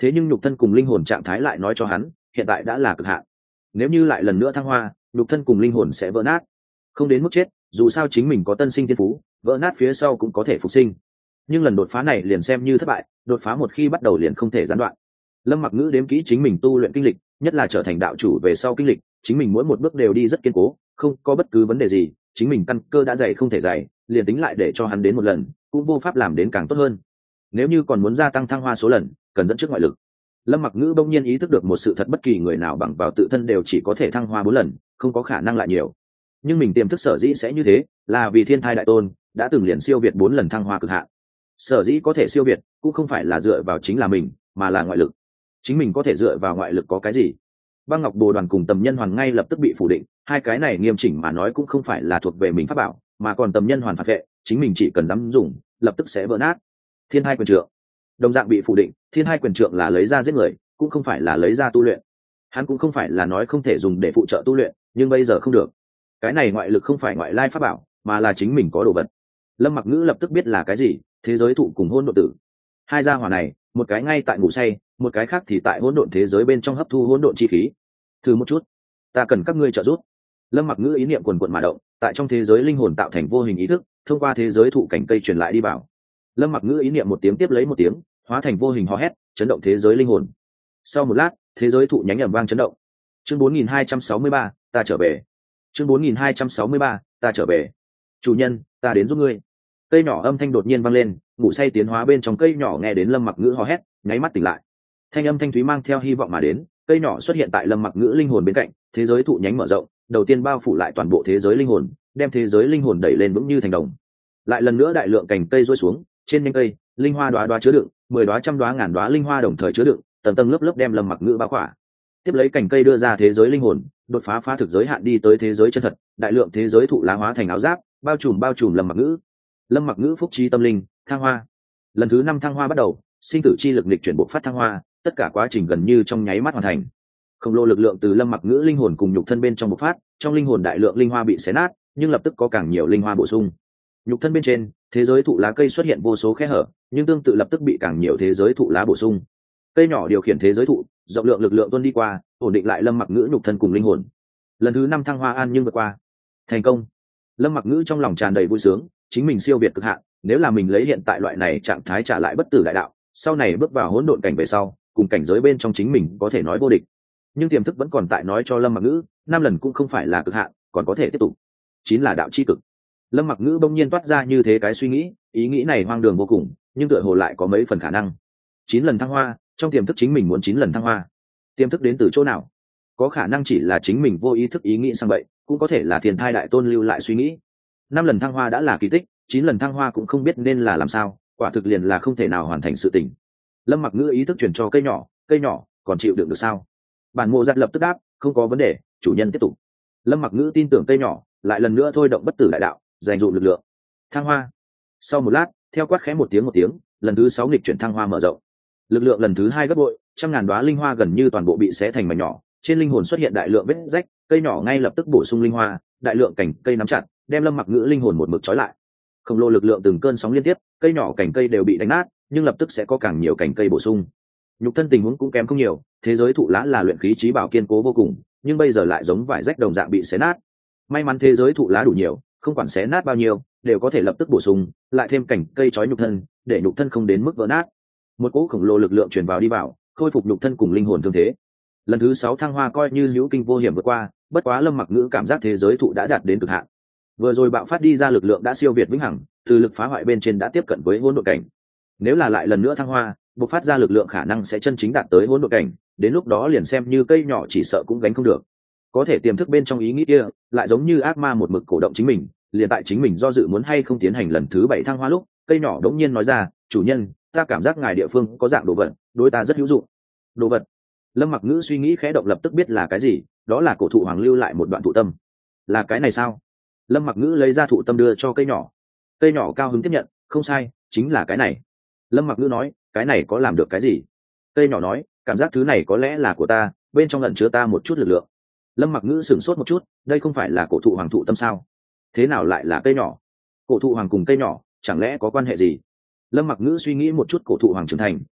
thế nhưng nhục thân cùng linh hồn trạng thái lại nói cho hắn hiện tại đã là cực hạn. Nếu như lại lần nữa thăng hoa, nhục thân cùng linh hồn sẽ vỡ nát, không đến mức chết, dù sao chính mình có tân sinh thiên phú, vỡ nát phía sau cũng có thể phục sinh. Nhưng lần đột phá này liền xem như thất bại, đột phá một khi bắt đầu liền không thể gián đoạn. Lâm Mặc Ngữ đếm kỹ chính mình tu luyện kinh lịch, nhất là trở thành đạo chủ về sau kinh lịch, chính mình mỗi một bước đều đi rất kiên cố, không có bất cứ vấn đề gì, chính mình căn cơ đã dày không thể dày, liền tính lại để cho hắn đến một lần, cũng vô pháp làm đến càng tốt hơn. Nếu như còn muốn gia tăng thăng hoa số lần, cần dẫn trước ngoại lực. Lâm Mặc Ngữ bỗng nhiên ý thức được một sự thật, bất kỳ người nào bằng vào tự thân đều chỉ có thể thăng hoa 4 lần, không có khả năng lại nhiều. Nhưng mình tiềm thức sở dĩ sẽ như thế, là vì Thiên Thai Đại Tôn đã từng liền siêu việt 4 lần thăng hoa cực hạn. Sở dĩ có thể siêu việt, cũng không phải là dựa vào chính là mình, mà là ngoại lực. Chính mình có thể dựa vào ngoại lực có cái gì? Băng Ngọc Bồ Đoàn cùng Tầm Nhân Hoàn ngay lập tức bị phủ định, hai cái này nghiêm chỉnh mà nói cũng không phải là thuộc về mình pháp bảo, mà còn Tầm Nhân Hoàn phản vệ, chính mình chỉ cần dám dùng, lập tức sẽ vỡ nát. Thiên Hai Quyền Trượng đồng dạng bị phủ định, Thiên Hai Quyền Trượng là lấy ra giết người, cũng không phải là lấy ra tu luyện. Hắn cũng không phải là nói không thể dùng để phụ trợ tu luyện, nhưng bây giờ không được. Cái này ngoại lực không phải ngoại lai pháp bảo, mà là chính mình có đồ vật. Lâm Mặc Ngữ lập tức biết là cái gì, thế giới thụ cùng hỗn độn tử. Hai gia hỏa này, một cái ngay tại ngủ say, một cái khác thì tại hỗn độn thế giới bên trong hấp thu hỗn độn chi khí. Thử một chút, ta cần các ngươi trợ giúp. Lâm Mặc Ngữ ý niệm quần quần mà động, tại trong thế giới linh hồn tạo thành vô hình ý thức, thông qua thế giới thụ cảnh cây truyền lại đi vào. Lâm Mặc Ngữ ý niệm một tiếng tiếp lấy một tiếng, hóa thành vô hình hò hét, chấn động thế giới linh hồn. Sau một lát, thế giới thụ nhánh ầm vang chấn động. Chương 4263, ta trở về. Chương 4263, ta trở về. Chủ nhân, ta đến giúp ngươi. Cây nhỏ âm thanh đột nhiên vang lên, ngủ say tiến hóa bên trong cây nhỏ nghe đến Lâm Mặc Ngữ hò hét, nháy mắt tỉnh lại. Thanh âm thanh thúy mang theo hy vọng mà đến, cây nhỏ xuất hiện tại Lâm Mặc Ngữ linh hồn bên cạnh, thế giới thụ nhánh mở rộng, đầu tiên bao phủ lại toàn bộ thế giới linh hồn, đem thế giới linh hồn đẩy lên vững như thành đồng. Lại lần nữa đại lượng cành cây rơi xuống, trên nhánh cây, linh hoa đóa đóa chứa đựng, 10 đóa trăm đóa ngàn đóa linh hoa đồng thời chứa đựng, tầng tầng lớp lớp đem Lâm Mặc Ngữ bao khỏa. Tiếp lấy cành cây đưa ra thế giới linh hồn, đột phá phá thực giới hạn đi tới thế giới chân thật, đại lượng thế giới thụ lá hóa thành áo giáp, bao trùm Lâm Mặc Ngữ. Lâm Mặc Ngữ phúc trí tâm linh, thăng hoa. Lần thứ 5 thăng hoa bắt đầu, sinh tử chi lực nghịch chuyển bộc phát thăng hoa, tất cả quá trình gần như trong nháy mắt hoàn thành. Khổng lồ lực lượng từ Lâm Mặc Ngữ linh hồn cùng nhục thân bên trong bộc phát, trong linh hồn đại lượng linh hoa bị xé nát, nhưng lập tức có càng nhiều linh hoa bổ sung. Nhục thân bên trên, thế giới thụ lá cây xuất hiện vô số khe hở, nhưng tương tự lập tức bị càng nhiều thế giới thụ lá bổ sung. Cây nhỏ điều khiển thế giới thụ, rộng lượng lực lượng tuôn đi qua, ổn định lại Lâm Mặc Ngữ nhục thân cùng linh hồn. Lần thứ 5 thăng hoa an nhưng vượt qua, thành công. Lâm Mặc Ngữ trong lòng tràn đầy vui sướng, chính mình siêu việt cực hạn, nếu là mình lấy hiện tại loại này trạng thái trả lại bất tử đại đạo, sau này bước vào hỗn độn cảnh về sau, cùng cảnh giới bên trong chính mình có thể nói vô địch. Nhưng tiềm thức vẫn còn tại nói cho Lâm Mặc Ngữ, 5 lần cũng không phải là cực hạn, còn có thể tiếp tục. Chính là đạo chi cực. Lâm Mặc Ngữ bỗng nhiên toát ra như thế cái suy nghĩ, ý nghĩ này hoang đường vô cùng, nhưng tựa hồ lại có mấy phần khả năng. 9 lần thăng hoa, trong tiềm thức chính mình muốn 9 lần thăng hoa. Tiềm thức đến từ chỗ nào? Có khả năng chỉ là chính mình vô ý thức ý nghĩ sang vậy, cũng có thể là Thiên Thai Đại Tôn lưu lại suy nghĩ. 5 lần thăng hoa đã là kỳ tích, 9 lần thăng hoa cũng không biết nên là làm sao, quả thực liền là không thể nào hoàn thành sự tình. Lâm Mặc Ngữ ý thức truyền cho cây nhỏ, còn chịu đựng được sao? Bản Mộ Giật lập tức đáp, không có vấn đề, chủ nhân tiếp tục. Lâm Mặc Ngữ tin tưởng cây nhỏ, lại lần nữa thôi động bất tử đại đạo, dành dụ lực lượng. Thăng hoa. Sau một lát, theo quát khẽ một tiếng, lần thứ 6 nghịch chuyển thăng hoa mở rộng. Lực lượng lần thứ 2 gấp bội, trăm ngàn đóa linh hoa gần như toàn bộ bị xé thành mảnh nhỏ, trên linh hồn xuất hiện đại lượng vết rách, cây nhỏ ngay lập tức bổ sung linh hoa, đại lượng cành cây nắm chặt, đem Lâm Mặc Ngữ linh hồn một mực trói lại. Khổng lồ lực lượng từng cơn sóng liên tiếp, cây nhỏ cành cây đều bị đánh nát, nhưng lập tức sẽ có càng nhiều cành cây bổ sung. Nhục thân tình huống cũng kém không nhiều, thế giới thụ lá là luyện khí chí bảo kiên cố vô cùng, nhưng bây giờ lại giống vải rách đồng dạng bị xé nát. May mắn thế giới thụ lá đủ nhiều, không quản xé nát bao nhiêu, đều có thể lập tức bổ sung, lại thêm cành cây trói nhục thân, để nhục thân không đến mức vỡ nát. Một cỗ khổng lồ lực lượng truyền vào đi vào, khôi phục nhục thân cùng linh hồn thương thế. Lần thứ 6 thăng hoa coi như hữu kinh vô hiểm vượt qua, bất quá Lâm Mặc Ngữ cảm giác thế giới thụ đã đạt đến cực hạn. Vừa rồi bạo phát đi ra lực lượng đã siêu việt vĩnh hằng, từ lực phá hoại bên trên đã tiếp cận với hỗn độn cảnh. Nếu là lại lần nữa thăng hoa, bộc phát ra lực lượng khả năng sẽ chân chính đạt tới hỗn độn cảnh, đến lúc đó liền xem như cây nhỏ chỉ sợ cũng gánh không được. Có thể tiềm thức bên trong ý nghĩ kia, lại giống như ác ma một mực cổ động chính mình, liền tại chính mình do dự muốn hay không tiến hành lần thứ 7 thăng hoa lúc, cây nhỏ đống nhiên nói ra, "Chủ nhân, ta cảm giác ngài địa phương có dạng đồ vật, đối ta rất hữu dụng." Đồ vật? Lâm Mặc Ngữ suy nghĩ khẽ động lập tức biết là cái gì, đó là cổ thụ hoàng lưu lại một đoạn thụ tâm. Là cái này sao? Lâm Mặc Ngữ lấy ra thụ tâm đưa cho cây nhỏ. Cây nhỏ cao hứng tiếp nhận, "Không sai, chính là cái này." Lâm Mặc Ngữ nói, "Cái này có làm được cái gì?" Cây nhỏ nói, "Cảm giác thứ này có lẽ là của ta, bên trong ẩn chứa ta một chút lực lượng." Lâm Mặc Ngữ sửng sốt một chút, đây không phải là cổ thụ hoàng thụ tâm sao? Thế nào lại là cây nhỏ? Cổ thụ hoàng cùng cây nhỏ, chẳng lẽ có quan hệ gì? Lâm Mặc Ngữ suy nghĩ một chút, cổ thụ hoàng trưởng thành,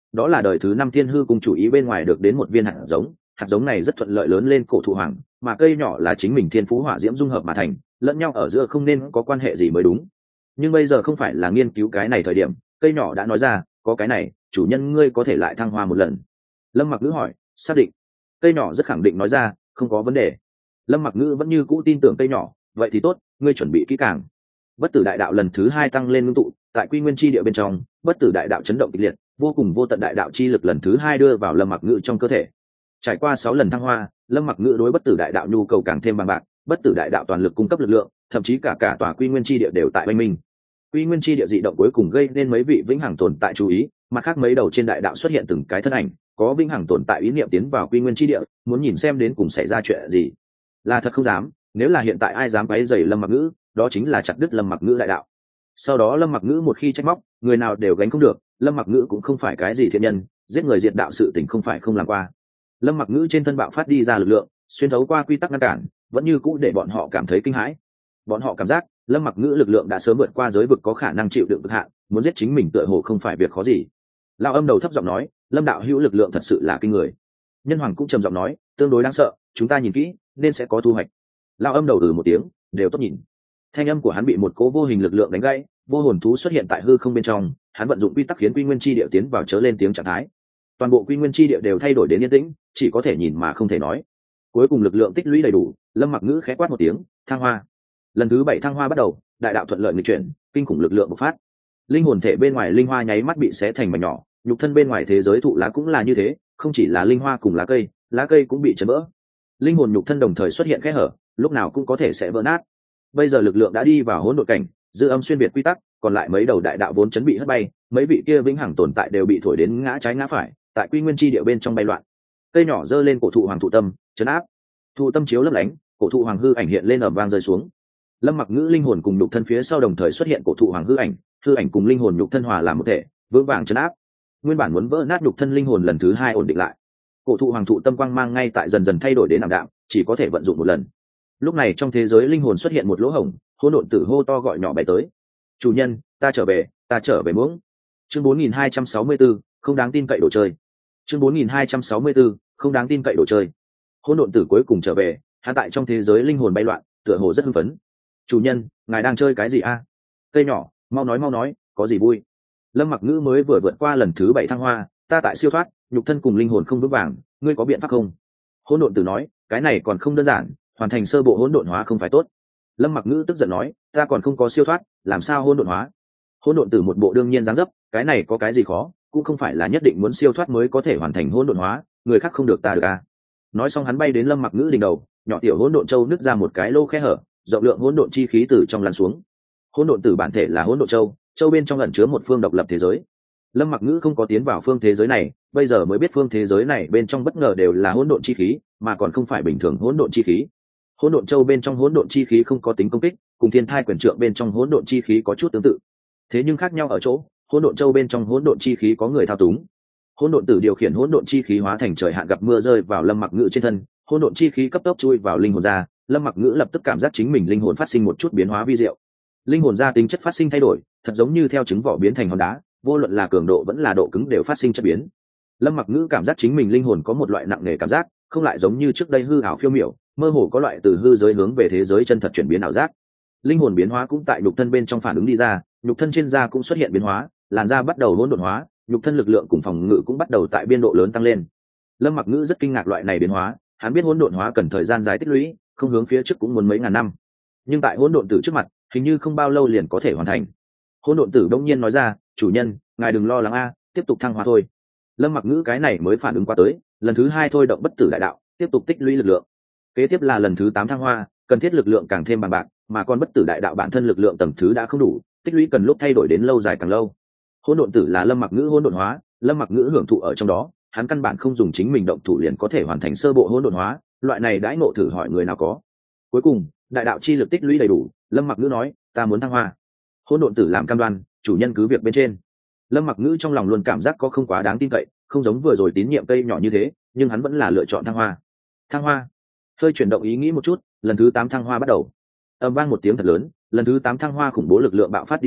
đó là đời thứ 5 thiên hư cung chủ ý bên ngoài được đến một viên hạt giống này rất thuận lợi lớn lên cổ thụ hoàng, mà cây nhỏ là chính mình thiên phú hỏa diễm dung hợp mà thành, lẫn nhau ở giữa không nên có quan hệ gì mới đúng. Nhưng bây giờ không phải là nghiên cứu cái này thời điểm, cây nhỏ đã nói ra, có cái này, chủ nhân ngươi có thể lại thăng hoa một lần. Lâm Mặc Ngữ hỏi, xác định? Cây nhỏ rất khẳng định nói ra, không có vấn đề. Lâm Mặc Ngữ vẫn như cũ tin tưởng cây nhỏ, vậy thì tốt, ngươi chuẩn bị kỹ càng. Bất tử đại đạo lần thứ 2 tăng lên ngưng tụ, tại quy nguyên chi địa bên trong, bất tử đại đạo chấn động kịch liệt, vô cùng vô tận đại đạo chi lực lần thứ 2 đưa vào Lâm Mặc Ngữ trong cơ thể. Trải qua 6 lần thăng hoa, Lâm Mặc Ngữ đối bất tử đại đạo nhu cầu càng thêm bằng bạc, bất tử đại đạo toàn lực cung cấp lực lượng, thậm chí cả tòa quy nguyên chi địa đều tại oanh minh. Quy nguyên chi địa dị động cuối cùng gây nên mấy vị vĩnh hằng tồn tại chú ý, mặt khác mấy đầu trên đại đạo xuất hiện từng cái thân ảnh, có vĩnh hằng tồn tại ý niệm tiến vào quy nguyên chi địa, muốn nhìn xem đến cùng xảy ra chuyện gì. Là thật không dám, nếu là hiện tại ai dám quấy rầy Lâm Mặc Ngữ, đó chính là chặt đứt Lâm Mặc Ngữ đại đạo. Sau đó Lâm Mặc Ngữ một khi trách móc, người nào đều gánh không được, Lâm Mặc Ngữ cũng không phải cái gì thiện nhân, giết người diệt đạo sự tình không phải không làm qua. Lâm Mặc Ngữ trên thân bạo phát đi ra lực lượng, xuyên thấu qua quy tắc ngăn cản, vẫn như cũ để bọn họ cảm thấy kinh hãi. Bọn họ cảm giác Lâm Mặc Ngữ lực lượng đã sớm vượt qua giới vực có khả năng chịu đựng cực hạn, muốn giết chính mình tựa hồ không phải việc khó gì. Lão Âm Đầu thấp giọng nói, Lâm đạo hữu lực lượng thật sự là kinh người. Nhân Hoàng cũng trầm giọng nói, tương đối đáng sợ, chúng ta nhìn kỹ nên sẽ có thu hoạch. Lão Âm Đầu một tiếng, đều tốt nhìn. Thanh âm của hắn bị một cố vô hình lực lượng đánh gãy, vô hồn thú xuất hiện tại hư không bên trong, hắn vận dụng quy tắc khiến quy nguyên chi địa tiến vào chớ lên tiếng trạng thái. Toàn bộ quy nguyên chi địa đều thay đổi đến yên tĩnh, chỉ có thể nhìn mà không thể nói. Cuối cùng lực lượng tích lũy đầy đủ, Lâm Mặc Ngữ khẽ quát một tiếng, thăng hoa. Lần thứ 7 thăng hoa bắt đầu, đại đạo thuận lợi nghịch chuyển, kinh khủng lực lượng bộc phát. Linh hồn thể bên ngoài linh hoa nháy mắt bị xé thành mảnh nhỏ, nhục thân bên ngoài thế giới thụ lá cũng là như thế, không chỉ là linh hoa cùng lá cây cũng bị chấn vỡ. Linh hồn nhục thân đồng thời xuất hiện kẽ hở, lúc nào cũng có thể sẽ vỡ nát. Bây giờ lực lượng đã đi vào hỗn độn cảnh, dư âm xuyên biệt quy tắc, còn lại mấy đầu đại đạo vốn chấn bị hất bay, mấy vị kia vĩnh hằng tồn tại đều bị thổi đến ngã trái ngã phải, tại quy nguyên chi địa bên trong bay loạn. Cây nhỏ giơ lên cổ thụ hoàng thụ tâm, chấn áp. Thụ tâm chiếu lấp lánh, cổ thụ hoàng hư ảnh hiện lên ầm vang rơi xuống. Lâm Mặc Ngữ linh hồn cùng nhục thân phía sau đồng thời xuất hiện cổ thụ hoàng hư ảnh cùng linh hồn nhục thân hòa làm một thể, vững vàng chấn áp. Nguyên bản muốn vỡ nát nhục thân linh hồn lần thứ 2 ổn định lại. Cổ thụ hoàng thụ tâm quang mang ngay tại dần dần thay đổi đến ảm đạm, chỉ có thể vận dụng một lần. Lúc này trong thế giới linh hồn xuất hiện một lỗ hổng, hỗn độn tử hô to gọi nhỏ bay tới. Chủ nhân, ta trở về muỗng. Chương 4264, không đáng tin cậy đồ chơi. Chương 4264, không đáng tin cậy đồ chơi. Hỗn độn tử cuối cùng trở về, hắn tại trong thế giới linh hồn bay loạn, tựa hồ rất hưng phấn. Chủ nhân, ngài đang chơi cái gì a? Cây nhỏ, mau nói, có gì vui? Lâm Mặc Ngữ mới vừa vượt qua lần thứ 7 thăng hoa, ta tại siêu thoát, nhục thân cùng linh hồn không vững vàng, ngươi có biện pháp không? Hỗn độn tử nói, cái này còn không đơn giản, hoàn thành sơ bộ hỗn độn hóa không phải tốt. Lâm Mặc Ngữ tức giận nói, ta còn không có siêu thoát, làm sao hỗn độn hóa? Hỗn độn tử một bộ đương nhiên dáng dấp, cái này có cái gì khó, cũng không phải là nhất định muốn siêu thoát mới có thể hoàn thành hỗn độn hóa, người khác không được ta được à? Nói xong hắn bay đến Lâm Mặc Ngữ đỉnh đầu, nhỏ tiểu hỗn độn châu nứt ra một cái lô khe hở, rộng lượng hỗn độn chi khí từ trong lăn xuống. Hỗn độn tử bản thể là hỗn độn châu, châu bên trong ẩn chứa một phương độc lập thế giới. Lâm Mặc Ngữ không có tiến vào phương thế giới này, bây giờ mới biết phương thế giới này bên trong bất ngờ đều là hỗn độn chi khí, mà còn không phải bình thường hỗn độn chi khí. Hỗn độn châu bên trong hỗn độn chi khí không có tính công kích, cùng thiên thai quyền trượng bên trong hỗn độn chi khí có chút tương tự. Thế nhưng khác nhau ở chỗ, hỗn độn châu bên trong hỗn độn chi khí có người thao túng. Hỗn độn tử điều khiển hỗn độn chi khí hóa thành trời hạn gặp mưa rơi vào Lâm Mặc Ngữ trên thân, hỗn độn chi khí cấp tốc chui vào linh hồn ra, Lâm Mặc Ngữ lập tức cảm giác chính mình linh hồn phát sinh một chút biến hóa vi diệu. Linh hồn ra tính chất phát sinh thay đổi, thật giống như theo trứng vỏ biến thành hòn đá, vô luận là cường độ vẫn là độ cứng đều phát sinh chất biến. Lâm Mặc Ngữ cảm giác chính mình linh hồn có một loại nặng nề cảm giác, không lại giống như trước đây hư ảo phiêu miểu, mơ hồ có loại từ hư giới hướng về thế giới chân thật chuyển biến ảo giác. Linh hồn biến hóa cũng tại nhục thân bên trong phản ứng đi ra, nhục thân trên da cũng xuất hiện biến hóa, làn da bắt đầu hỗn độn hóa, nhục thân lực lượng cùng phòng ngự cũng bắt đầu tại biên độ lớn tăng lên. Lâm Mặc Ngữ rất kinh ngạc loại này biến hóa, hắn biết hỗn độn hóa cần thời gian dài tích lũy, không hướng phía trước cũng muốn mấy ngàn năm, nhưng tại hỗn độn tử trước mặt hình như không bao lâu liền có thể hoàn thành. Hỗn độn tử đông nhiên nói ra, chủ nhân, ngài đừng lo lắng a, tiếp tục thăng hoa thôi. Lâm Mặc Ngữ cái này mới phản ứng qua tới, lần thứ 2 thôi động bất tử đại đạo, tiếp tục tích lũy lực lượng. Kế tiếp là lần thứ 8 thăng hoa, cần thiết lực lượng càng thêm bằng bạc, mà còn bất tử đại đạo bản thân lực lượng tầng thứ đã không đủ, tích lũy cần lúc thay đổi đến lâu dài càng lâu. Hỗn độn tử là Lâm Mặc Ngữ hỗn độn hóa, Lâm Mặc Ngữ hưởng thụ ở trong đó, hắn căn bản không dùng chính mình động thủ liền có thể hoàn thành sơ bộ hỗn độn hóa, loại này đãi ngộ thử hỏi người nào có. Cuối cùng, đại đạo chi lực tích lũy đầy đủ, Lâm Mặc Ngữ nói, ta muốn thăng hoa. Hỗn độn tử làm cam đoan, chủ nhân cứ việc bên trên. Lâm Mặc Ngữ trong lòng luôn cảm giác có không quá đáng tin cậy, không giống vừa rồi tín nhiệm cây nhỏ như thế, nhưng hắn vẫn là lựa chọn thăng hoa. Thăng hoa. Hơi chuyển động ý nghĩ một chút, lần thứ 8 thăng hoa bắt đầu. Ầm vang một tiếng thật lớn, lần thứ 8 thăng hoa khủng bố lực lượng bạo phát đi ra,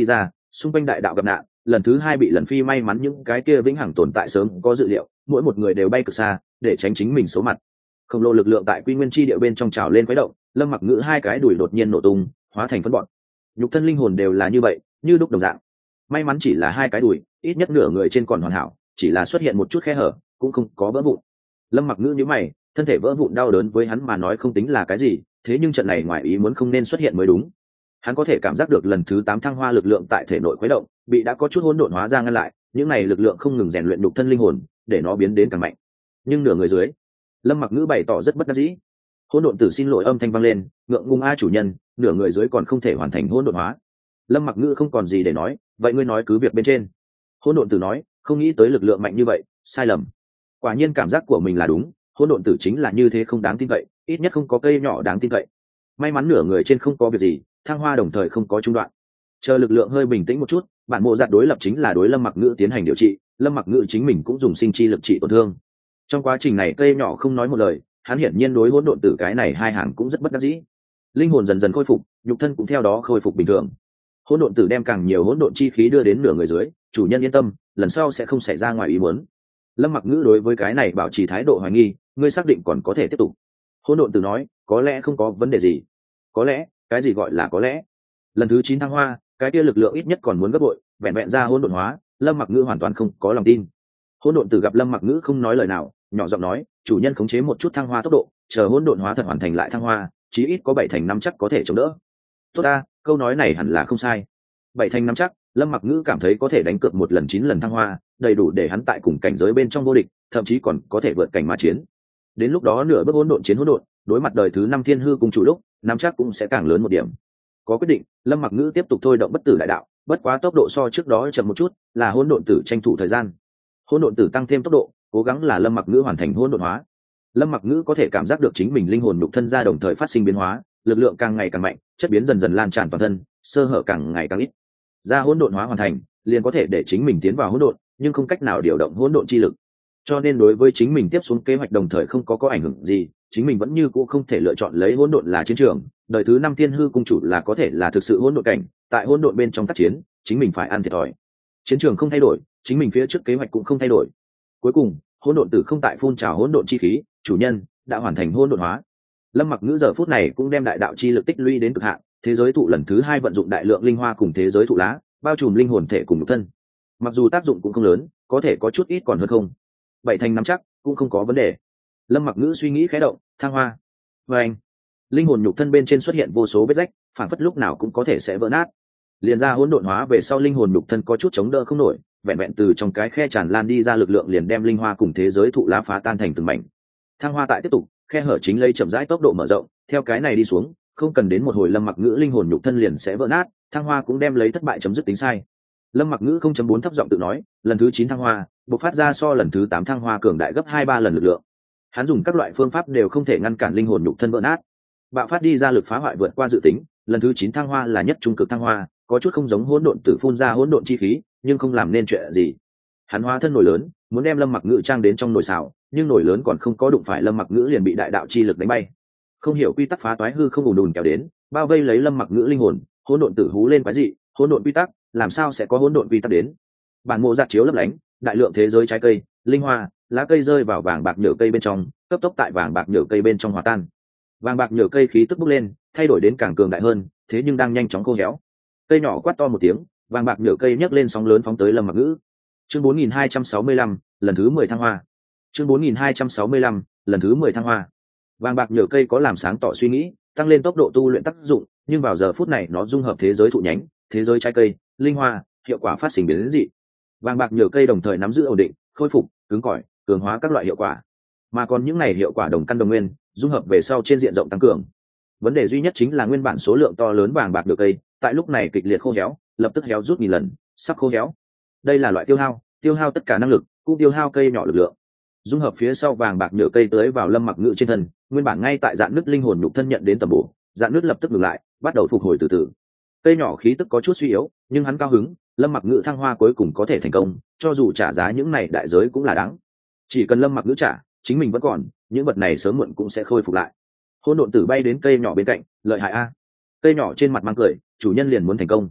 xung quanh đại đạo gặp nạn, lần thứ hai bị lần phi may mắn những cái kia vĩnh hằng tồn tại sớm có dự liệu, mỗi một người đều bay cực xa để tránh chính mình số mặt. Khổng lồ lực lượng tại quy nguyên chi địa bên trong trào lên khuấy động, Lâm Mặc Ngữ hai cái đùi đột nhiên nổ tung, hóa thành phân bọn. Nhục thân linh hồn đều là như vậy, như đúc đồng dạng. May mắn chỉ là hai cái đùi, ít nhất nửa người trên còn hoàn hảo, chỉ là xuất hiện một chút khe hở, cũng không có vỡ vụn. Lâm Mặc Ngữ nhíu mày, thân thể vỡ vụn đau đớn với hắn mà nói không tính là cái gì, thế nhưng trận này ngoài ý muốn không nên xuất hiện mới đúng. Hắn có thể cảm giác được lần thứ 8 thăng hoa lực lượng tại thể nội khuấy động, bị đã có chút hỗn độn hóa ra ngăn lại, những này lực lượng không ngừng rèn luyện nhục thân linh hồn, để nó biến đến càng mạnh. Nhưng nửa người dưới, Lâm Mặc Ngữ bày tỏ rất bất đắc dĩ. Hỗn độn tử xin lỗi âm thanh vang lên, ngượng ngùng a chủ nhân, nửa người dưới còn không thể hoàn thành hỗn độn hóa. Lâm Mặc Ngữ không còn gì để nói, vậy ngươi nói cứ việc bên trên. Hỗn độn tử nói, không nghĩ tới lực lượng mạnh như vậy, sai lầm. Quả nhiên cảm giác của mình là đúng, hỗn độn tử chính là như thế không đáng tin cậy, ít nhất không có cây nhỏ đáng tin cậy. May mắn nửa người trên không có việc gì, thăng hoa đồng thời không có trung đoạn. Chờ lực lượng hơi bình tĩnh một chút, bản mộ giặt đối lập chính là đối Lâm Mặc Ngữ tiến hành điều trị, Lâm Mặc Ngữ chính mình cũng dùng sinh chi lực trị tổn thương. Trong quá trình này cây nhỏ không nói một lời, hắn hiển nhiên đối hỗn độn tử cái này hai hàng cũng rất bất đắc dĩ. Linh hồn dần dần khôi phục, nhục thân cũng theo đó khôi phục bình thường. Hỗn độn tử đem càng nhiều hỗn độn chi khí đưa đến nửa người dưới, chủ nhân yên tâm, lần sau sẽ không xảy ra ngoài ý muốn. Lâm Mặc Ngữ đối với cái này bảo trì thái độ hoài nghi, ngươi xác định còn có thể tiếp tục. Hỗn độn tử nói, có lẽ không có vấn đề gì. Có lẽ, cái gì gọi là có lẽ? Lần thứ 9 thăng hoa, cái kia lực lượng ít nhất còn muốn gấp bội, vẹn vẹn ra hỗn độn hóa, Lâm Mặc Ngữ hoàn toàn không có lòng tin. Hỗn độn tử gặp Lâm Mặc Ngữ không nói lời nào, nhỏ giọng nói, chủ nhân khống chế một chút thăng hoa tốc độ, chờ hỗn độn hóa thật hoàn thành lại thăng hoa, chí ít có 7 thành 5 chắc có thể chống đỡ. Tốt ta, câu nói này hẳn là không sai. 7 thành 5 chắc, Lâm Mặc Ngữ cảm thấy có thể đánh cược một lần 9 lần thăng hoa, đầy đủ để hắn tại cùng cảnh giới bên trong vô địch, thậm chí còn có thể vượt cảnh ma chiến. Đến lúc đó nửa bước hỗn độn chiến hỗn độn, đối mặt đời thứ 5 thiên hư cùng chủ lúc, năm chắc cũng sẽ càng lớn một điểm. Có quyết định, Lâm Mặc Ngữ tiếp tục thôi động bất tử đại đạo, bất quá tốc độ so trước đó chậm một chút, là hỗn độn tử tranh thủ thời gian. Hỗn độn tử tăng thêm tốc độ, cố gắng là Lâm Mặc Ngữ hoàn thành hỗn độn hóa. Lâm Mặc Ngữ có thể cảm giác được chính mình linh hồn nhục thân ra đồng thời phát sinh biến hóa, lực lượng càng ngày càng mạnh, chất biến dần dần lan tràn toàn thân, sơ hở càng ngày càng ít. Ra hỗn độn hóa hoàn thành, liền có thể để chính mình tiến vào hỗn độn, nhưng không cách nào điều động hỗn độn chi lực. Cho nên đối với chính mình tiếp xuống kế hoạch đồng thời không có ảnh hưởng gì, chính mình vẫn như cũ không thể lựa chọn lấy hỗn độn là chiến trường. Đời thứ 5 thiên hư cung chủ là có thể là thực sự hỗn độn cảnh, tại hỗn độn bên trong tác chiến, chính mình phải ăn thiệt thòi. Chiến trường không thay đổi, chính mình phía trước kế hoạch cũng không thay đổi. Cuối cùng, hỗn độn tử không tại phun trào hỗn độn chi khí, chủ nhân đã hoàn thành hỗn độn hóa. Lâm Mặc Ngữ giờ phút này cũng đem đại đạo chi lực tích lũy đến cực hạn, thế giới thụ lần thứ 2 vận dụng đại lượng linh hoa cùng thế giới thụ lá, bao trùm linh hồn thể cùng nhục thân. Mặc dù tác dụng cũng không lớn, có thể có chút ít còn hơn không. 7 thành 5 chắc, cũng không có vấn đề. Lâm Mặc Ngữ suy nghĩ khẽ động, thăng hoa. Và anh, linh hồn nhục thân bên trên xuất hiện vô số vết rách, phản phất lúc nào cũng có thể sẽ vỡ nát. Liền ra hỗn độn hóa về sau linh hồn nhục thân có chút chống đỡ không nổi, vẹn vẹn từ trong cái khe tràn lan đi ra lực lượng liền đem linh hoa cùng thế giới thụ lá phá tan thành từng mảnh. Thăng hoa tại tiếp tục, khe hở chính lấy chậm rãi tốc độ mở rộng, theo cái này đi xuống, không cần đến một hồi Lâm Mặc Ngữ linh hồn nhục thân liền sẽ vỡ nát, thăng hoa cũng đem lấy thất bại chấm dứt tính sai. Lâm Mặc Ngữ 0.4 thấp giọng tự nói, lần thứ 9 thăng hoa, bộc phát ra so lần thứ 8 thăng hoa cường đại gấp 2-3 lần lực lượng. Hắn dùng các loại phương pháp đều không thể ngăn cản linh hồn nhục thân vỡ nát. Bạo phát đi ra lực phá hoại vượt qua dự tính, lần thứ 9 thăng hoa là nhất trung cực thăng hoa, có chút không giống hỗn độn tử phun ra hỗn độn chi khí, nhưng không làm nên chuyện gì. Hắn hóa thân nổi lớn, muốn đem Lâm Mặc Ngữ trang đến trong nồi xào, nhưng nồi lớn còn không có đụng phải Lâm Mặc Ngữ liền bị đại đạo chi lực đánh bay. Không hiểu quy tắc phá toái hư không ùn ùn kéo đến, bao vây lấy Lâm Mặc Ngữ linh hồn, hỗn độn tử hú lên quái dị, hỗn độn quy tắc, làm sao sẽ có hỗn độn quy tắc đến? Bản mộ giặt chiếu lấp lánh, đại lượng thế giới trái cây, linh hoa, lá cây rơi vào vàng bạc nhựa cây bên trong, cấp tốc tại vàng bạc nhựa cây bên trong hòa tan. Vàng bạc nhựa cây khí tức bốc lên, thay đổi đến càng cường đại hơn, thế nhưng đang nhanh chóng khô héo. Cây nhỏ quát to một tiếng, vàng bạc nhựa cây nhấc lên sóng lớn phóng tới Lâm Mặc Ngữ. Chương 4265, lần thứ 10 thăng hoa. Chương 4265, lần thứ 10 thăng hoa. Vàng bạc nhựa cây có làm sáng tỏ suy nghĩ, tăng lên tốc độ tu luyện tác dụng, nhưng vào giờ phút này nó dung hợp thế giới thụ nhánh, thế giới trái cây, linh hoa, hiệu quả phát sinh biến dị. Vàng bạc nhựa cây đồng thời nắm giữ ổn định, khôi phục, cứng cỏi, cường hóa các loại hiệu quả. Mà còn những này hiệu quả đồng căn đồng nguyên, dung hợp về sau trên diện rộng tăng cường. Vấn đề duy nhất chính là nguyên bản số lượng to lớn vàng bạc nhựa cây, tại lúc này kịch liệt khô héo, lập tức héo rút nghìn lần, sắp khô héo. Đây là loại tiêu hao tất cả năng lực, cũng tiêu hao cây nhỏ lực lượng. Dung hợp phía sau vàng bạc nhựa cây tới vào Lâm Mặc Ngữ trên thân, nguyên bản ngay tại dạn nứt linh hồn nhục thân nhận đến tầm bổ, dạn nứt lập tức ngừng lại, bắt đầu phục hồi từ từ. Cây nhỏ khí tức có chút suy yếu, nhưng hắn cao hứng, Lâm Mặc Ngữ thăng hoa cuối cùng có thể thành công, cho dù trả giá những này đại giới cũng là đáng. Chỉ cần Lâm Mặc Ngữ trả, chính mình vẫn còn, những vật này sớm muộn cũng sẽ khôi phục lại. Hỗn độn tử bay đến cây nhỏ bên cạnh, lợi hại a. Cây nhỏ trên mặt mang cười, chủ nhân liền muốn thành công.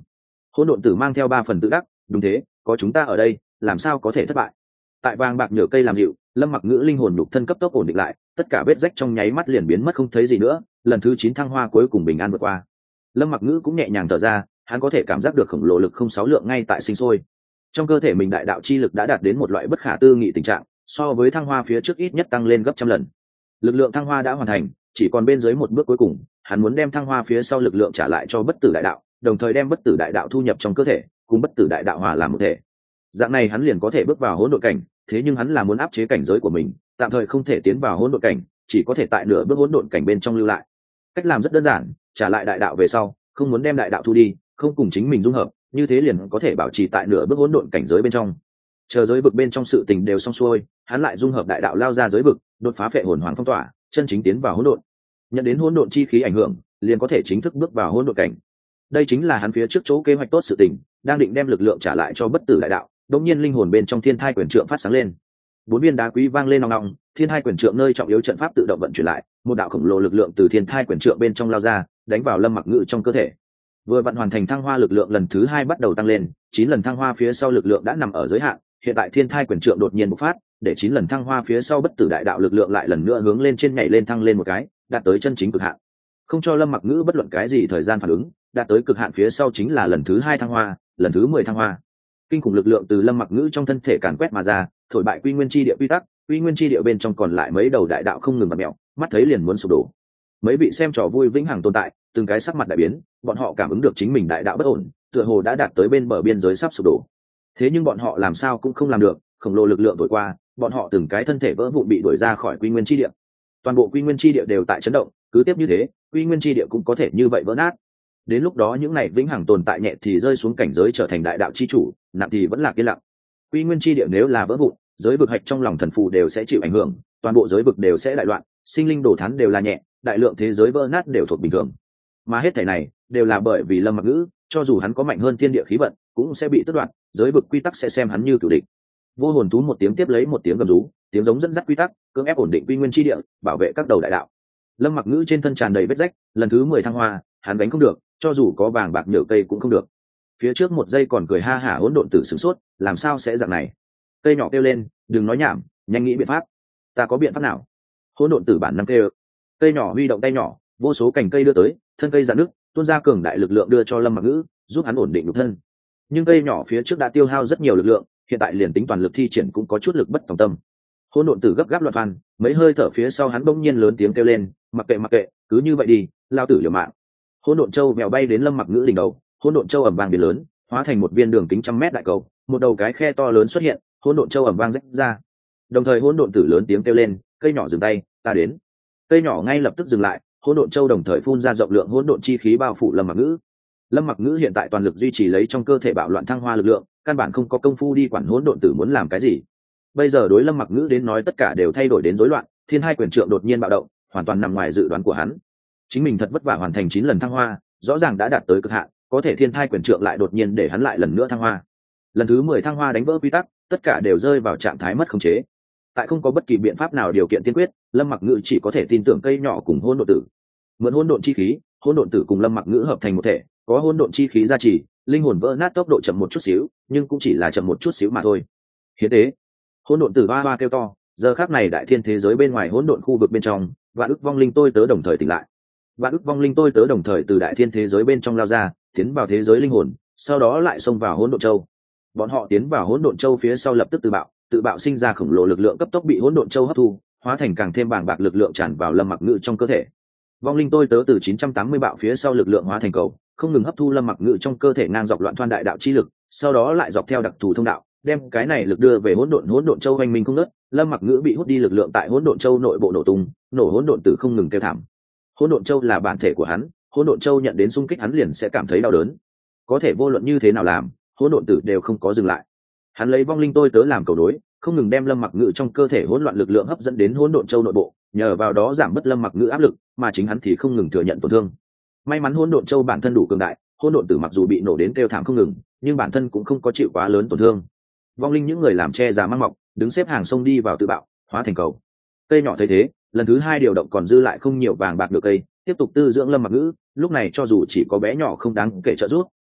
Hỗn độn tử mang theo 3 phần tự đắc, đúng thế, có chúng ta ở đây, làm sao có thể thất bại. Tại vàng bạc nhựa cây làm dịu, Lâm Mặc Ngữ linh hồn nhục thân cấp tốc ổn định lại, tất cả vết rách trong nháy mắt liền biến mất không thấy gì nữa, lần thứ 9 thăng hoa cuối cùng bình an vượt qua. Lâm Mặc Ngữ cũng nhẹ nhàng thở ra, hắn có thể cảm giác được khổng lồ lực không sáu lượng ngay tại sinh sôi. Trong cơ thể mình đại đạo chi lực đã đạt đến một loại bất khả tư nghị tình trạng, so với thăng hoa phía trước ít nhất tăng lên gấp trăm lần. Lực lượng thăng hoa đã hoàn thành, chỉ còn bên dưới một bước cuối cùng, hắn muốn đem thăng hoa phía sau lực lượng trả lại cho bất tử đại đạo, đồng thời đem bất tử đại đạo thu nhập trong cơ thể, cùng bất tử đại đạo hòa làm một thể. Dạng này hắn liền có thể bước vào hỗn độn cảnh, thế nhưng hắn là muốn áp chế cảnh giới của mình, tạm thời không thể tiến vào hỗn độn cảnh, chỉ có thể tại nửa bước hỗn độn cảnh bên trong lưu lại. Cách làm rất đơn giản, trả lại đại đạo về sau, không muốn đem đại đạo thu đi, không cùng chính mình dung hợp, như thế liền có thể bảo trì tại nửa bước hỗn độn cảnh giới bên trong. Chờ giới vực bên trong sự tình đều xong xuôi, hắn lại dung hợp đại đạo lao ra giới vực, đột phá phệ hồn hoàng phong tỏa, chân chính tiến vào hỗn độn. Nhận đến hỗn độn chi khí ảnh hưởng, liền có thể chính thức bước vào hỗn độn cảnh. Đây chính là hắn phía trước chỗ kế hoạch tốt sự tình, đang định đem lực lượng trả lại cho bất tử đại đạo, đột nhiên linh hồn bên trong thiên thai quyền trượng phát sáng lên. 4 viên đá quý vang lên ong ong, thiên thai quyền trượng nơi trọng yếu trận pháp tự động vận chuyển lại, một đạo khổng lồ lực lượng từ thiên thai quyền trượng bên trong lao ra, đánh vào Lâm Mặc Ngữ trong cơ thể. Vừa vận hoàn thành thăng hoa lực lượng lần thứ 2 bắt đầu tăng lên, 9 lần thăng hoa phía sau lực lượng đã nằm ở giới hạn, hiện tại thiên thai quyền trượng đột nhiên bộc phát, để 9 lần thăng hoa phía sau bất tử đại đạo lực lượng lại lần nữa hướng lên trên nhảy lên thăng lên một cái, đạt tới chân chính cực hạn. Không cho Lâm Mặc Ngữ bất luận cái gì thời gian phản ứng, đạt tới cực hạn phía sau chính là lần thứ 2 thăng hoa, lần thứ 10 thăng hoa. Kinh khủng lực lượng từ Lâm Mặc Ngữ trong thân thể càn quét mà ra, thổi bại quy nguyên chi địa quy tắc, quy nguyên chi địa bên trong còn lại mấy đầu đại đạo không ngừng vặn mèo, mắt thấy liền muốn sụp đổ. Mấy vị xem trò vui vĩnh hằng tồn tại, từng cái sắc mặt đại biến, bọn họ cảm ứng được chính mình đại đạo bất ổn, tựa hồ đã đạt tới bên bờ biên giới sắp sụp đổ. Thế nhưng bọn họ làm sao cũng không làm được, khổng lồ lực lượng thổi qua, bọn họ từng cái thân thể vỡ vụn bị đuổi ra khỏi quy nguyên chi địa. Toàn bộ quy nguyên chi địa đều tại chấn động, cứ tiếp như thế, quy nguyên chi địa cũng có thể như vậy vỡ nát. Đến lúc đó những này vĩnh hằng tồn tại nhẹ thì rơi xuống cảnh giới trở thành đại đạo chi chủ, nặng thì vẫn là yên lặng. Quy nguyên chi địa nếu là vỡ vụn, giới vực hạch trong lòng thần phù đều sẽ chịu ảnh hưởng, toàn bộ giới vực đều sẽ đại loạn, sinh linh đổ thán đều là nhẹ, đại lượng thế giới vỡ nát đều thuộc bình thường. Mà hết thảy này đều là bởi vì Lâm Mặc Ngữ, cho dù hắn có mạnh hơn thiên địa khí vận, cũng sẽ bị tước đoạt, giới vực quy tắc sẽ xem hắn như cửu địch. Vô hồn thú một tiếng tiếp lấy một tiếng gầm rú, tiếng giống dẫn dắt quy tắc, cưỡng ép ổn định quy nguyên chi địa, bảo vệ các đầu đại đạo. Lâm Mặc Ngữ trên thân tràn đầy vết rách, lần thứ 10 thăng hoa, hắn gánh không được, cho dù có vàng bạc nhựa cây cũng không được. Phía trước một giây còn cười ha hả hỗn độn tử sửng sốt, làm sao sẽ dạng này? Cây nhỏ kêu lên, đừng nói nhảm, nhanh nghĩ biện pháp. Ta có biện pháp nào? Hỗn độn tử bản năng kêu. Cây nhỏ huy động tay nhỏ, vô số cành cây đưa tới, thân cây giãn nước, tuôn ra cường đại lực lượng đưa cho Lâm Mặc Ngữ, giúp hắn ổn định nhục thân. Nhưng cây nhỏ phía trước đã tiêu hao rất nhiều lực lượng, hiện tại liền tính toàn lực thi triển cũng có chút lực bất tòng tâm. Hỗn độn tử gấp gáp loạn van, mấy hơi thở phía sau hắn bỗng nhiên lớn tiếng kêu lên, mặc kệ, cứ như vậy đi, lao tử liều mạng. Hỗn độn châu mèo bay đến Lâm Mặc Ngữ đỉnh đầu, hỗn độn châu ầm vang biến lớn, hóa thành một viên đường kính trăm mét đại cầu, một đầu cái khe to lớn xuất hiện, hỗn độn châu ầm vang rách ra. Đồng thời hỗn độn tử lớn tiếng kêu lên, cây nhỏ dừng tay, ta đến. Cây nhỏ ngay lập tức dừng lại, hỗn độn châu đồng thời phun ra rộng lượng hỗn độn chi khí bao phủ Lâm Mặc Ngữ. Lâm Mặc Ngữ hiện tại toàn lực duy trì lấy trong cơ thể bạo loạn thăng hoa lực lượng, căn bản không có công phu đi quản hỗn độn tử muốn làm cái gì. Bây giờ đối Lâm Mặc Ngữ đến nói tất cả đều thay đổi đến rối loạn, thiên hai quyền trượng đột nhiên bạo động, hoàn toàn nằm ngoài dự đoán của hắn. Chính mình thật vất vả hoàn thành 9 lần thăng hoa, rõ ràng đã đạt tới cực hạn, có thể thiên thai quyền trượng lại đột nhiên để hắn lại lần nữa thăng hoa. Lần thứ 10 thăng hoa đánh vỡ quy tắc, tất cả đều rơi vào trạng thái mất khống chế. Tại không có bất kỳ biện pháp nào điều kiện tiên quyết, Lâm Mặc Ngữ chỉ có thể tin tưởng cây nhỏ cùng hỗn độn tử. Mượn hỗn độn chi khí, hỗn độn tử cùng Lâm Mặc Ngữ hợp thành một thể, có hỗn độn chi khí gia trì, linh hồn vỡ nát tốc độ chậm một chút xíu, nhưng cũng chỉ là chậm một chút xíu mà thôi. Hiến tế, hỗn độn tử ba ba kêu to, giờ khắc này đại thiên thế giới bên ngoài hỗn độn khu vực bên trong, vạn ức vong linh tôi tớ đồng thời tỉnh lại. Vạn ức vong linh tôi tớ đồng thời từ đại thiên thế giới bên trong lao ra, tiến vào thế giới linh hồn, sau đó lại xông vào hỗn độn châu. Bọn họ tiến vào hỗn độn châu phía sau lập tức tự bạo sinh ra khổng lồ lực lượng cấp tốc bị hỗn độn châu hấp thu, hóa thành càng thêm bàng bạc lực lượng tràn vào Lâm Mặc Ngữ trong cơ thể. Vong linh tôi tớ từ 980 bạo phía sau lực lượng hóa thành cầu, không ngừng hấp thu Lâm Mặc Ngữ trong cơ thể ngang dọc loạn thoan đại đạo chi lực, sau đó lại dọc theo đặc thù thông đạo, đem cái này lực đưa về hỗn độn châu hoành minh không ngớt. Lâm Mặc Ngữ bị hút đi lực lượng tại hỗn độn châu nội bộ nổ tung, nổ hỗn độn tử không ngừng kêu thảm. Hỗn độn châu là bản thể của hắn, hỗn độn châu nhận đến xung kích hắn liền sẽ cảm thấy đau đớn. Có thể vô luận như thế nào làm, hỗn độn tử đều không có dừng lại. Hắn lấy vong linh tôi tớ làm cầu nối, không ngừng đem Lâm Mặc Ngữ trong cơ thể hỗn loạn lực lượng hấp dẫn đến hỗn độn châu nội bộ, nhờ vào đó giảm bớt Lâm Mặc Ngữ áp lực, mà chính hắn thì không ngừng thừa nhận tổn thương. May mắn hỗn độn châu bản thân đủ cường đại, hỗn độn tử mặc dù bị nổ đến kêu thảm không ngừng, nhưng bản thân cũng không có chịu quá lớn tổn thương. Vong linh những người làm che già mang mọc, đứng xếp hàng xông đi vào tự bạo, hóa thành cầu. Cây nhỏ thấy thế, lần thứ 2 điều động còn dư lại không nhiều vàng bạc được cây, tiếp tục tư dưỡng Lâm Mặc Ngữ. Lúc này cho dù chỉ có bé nhỏ không đáng kể trợ giúp,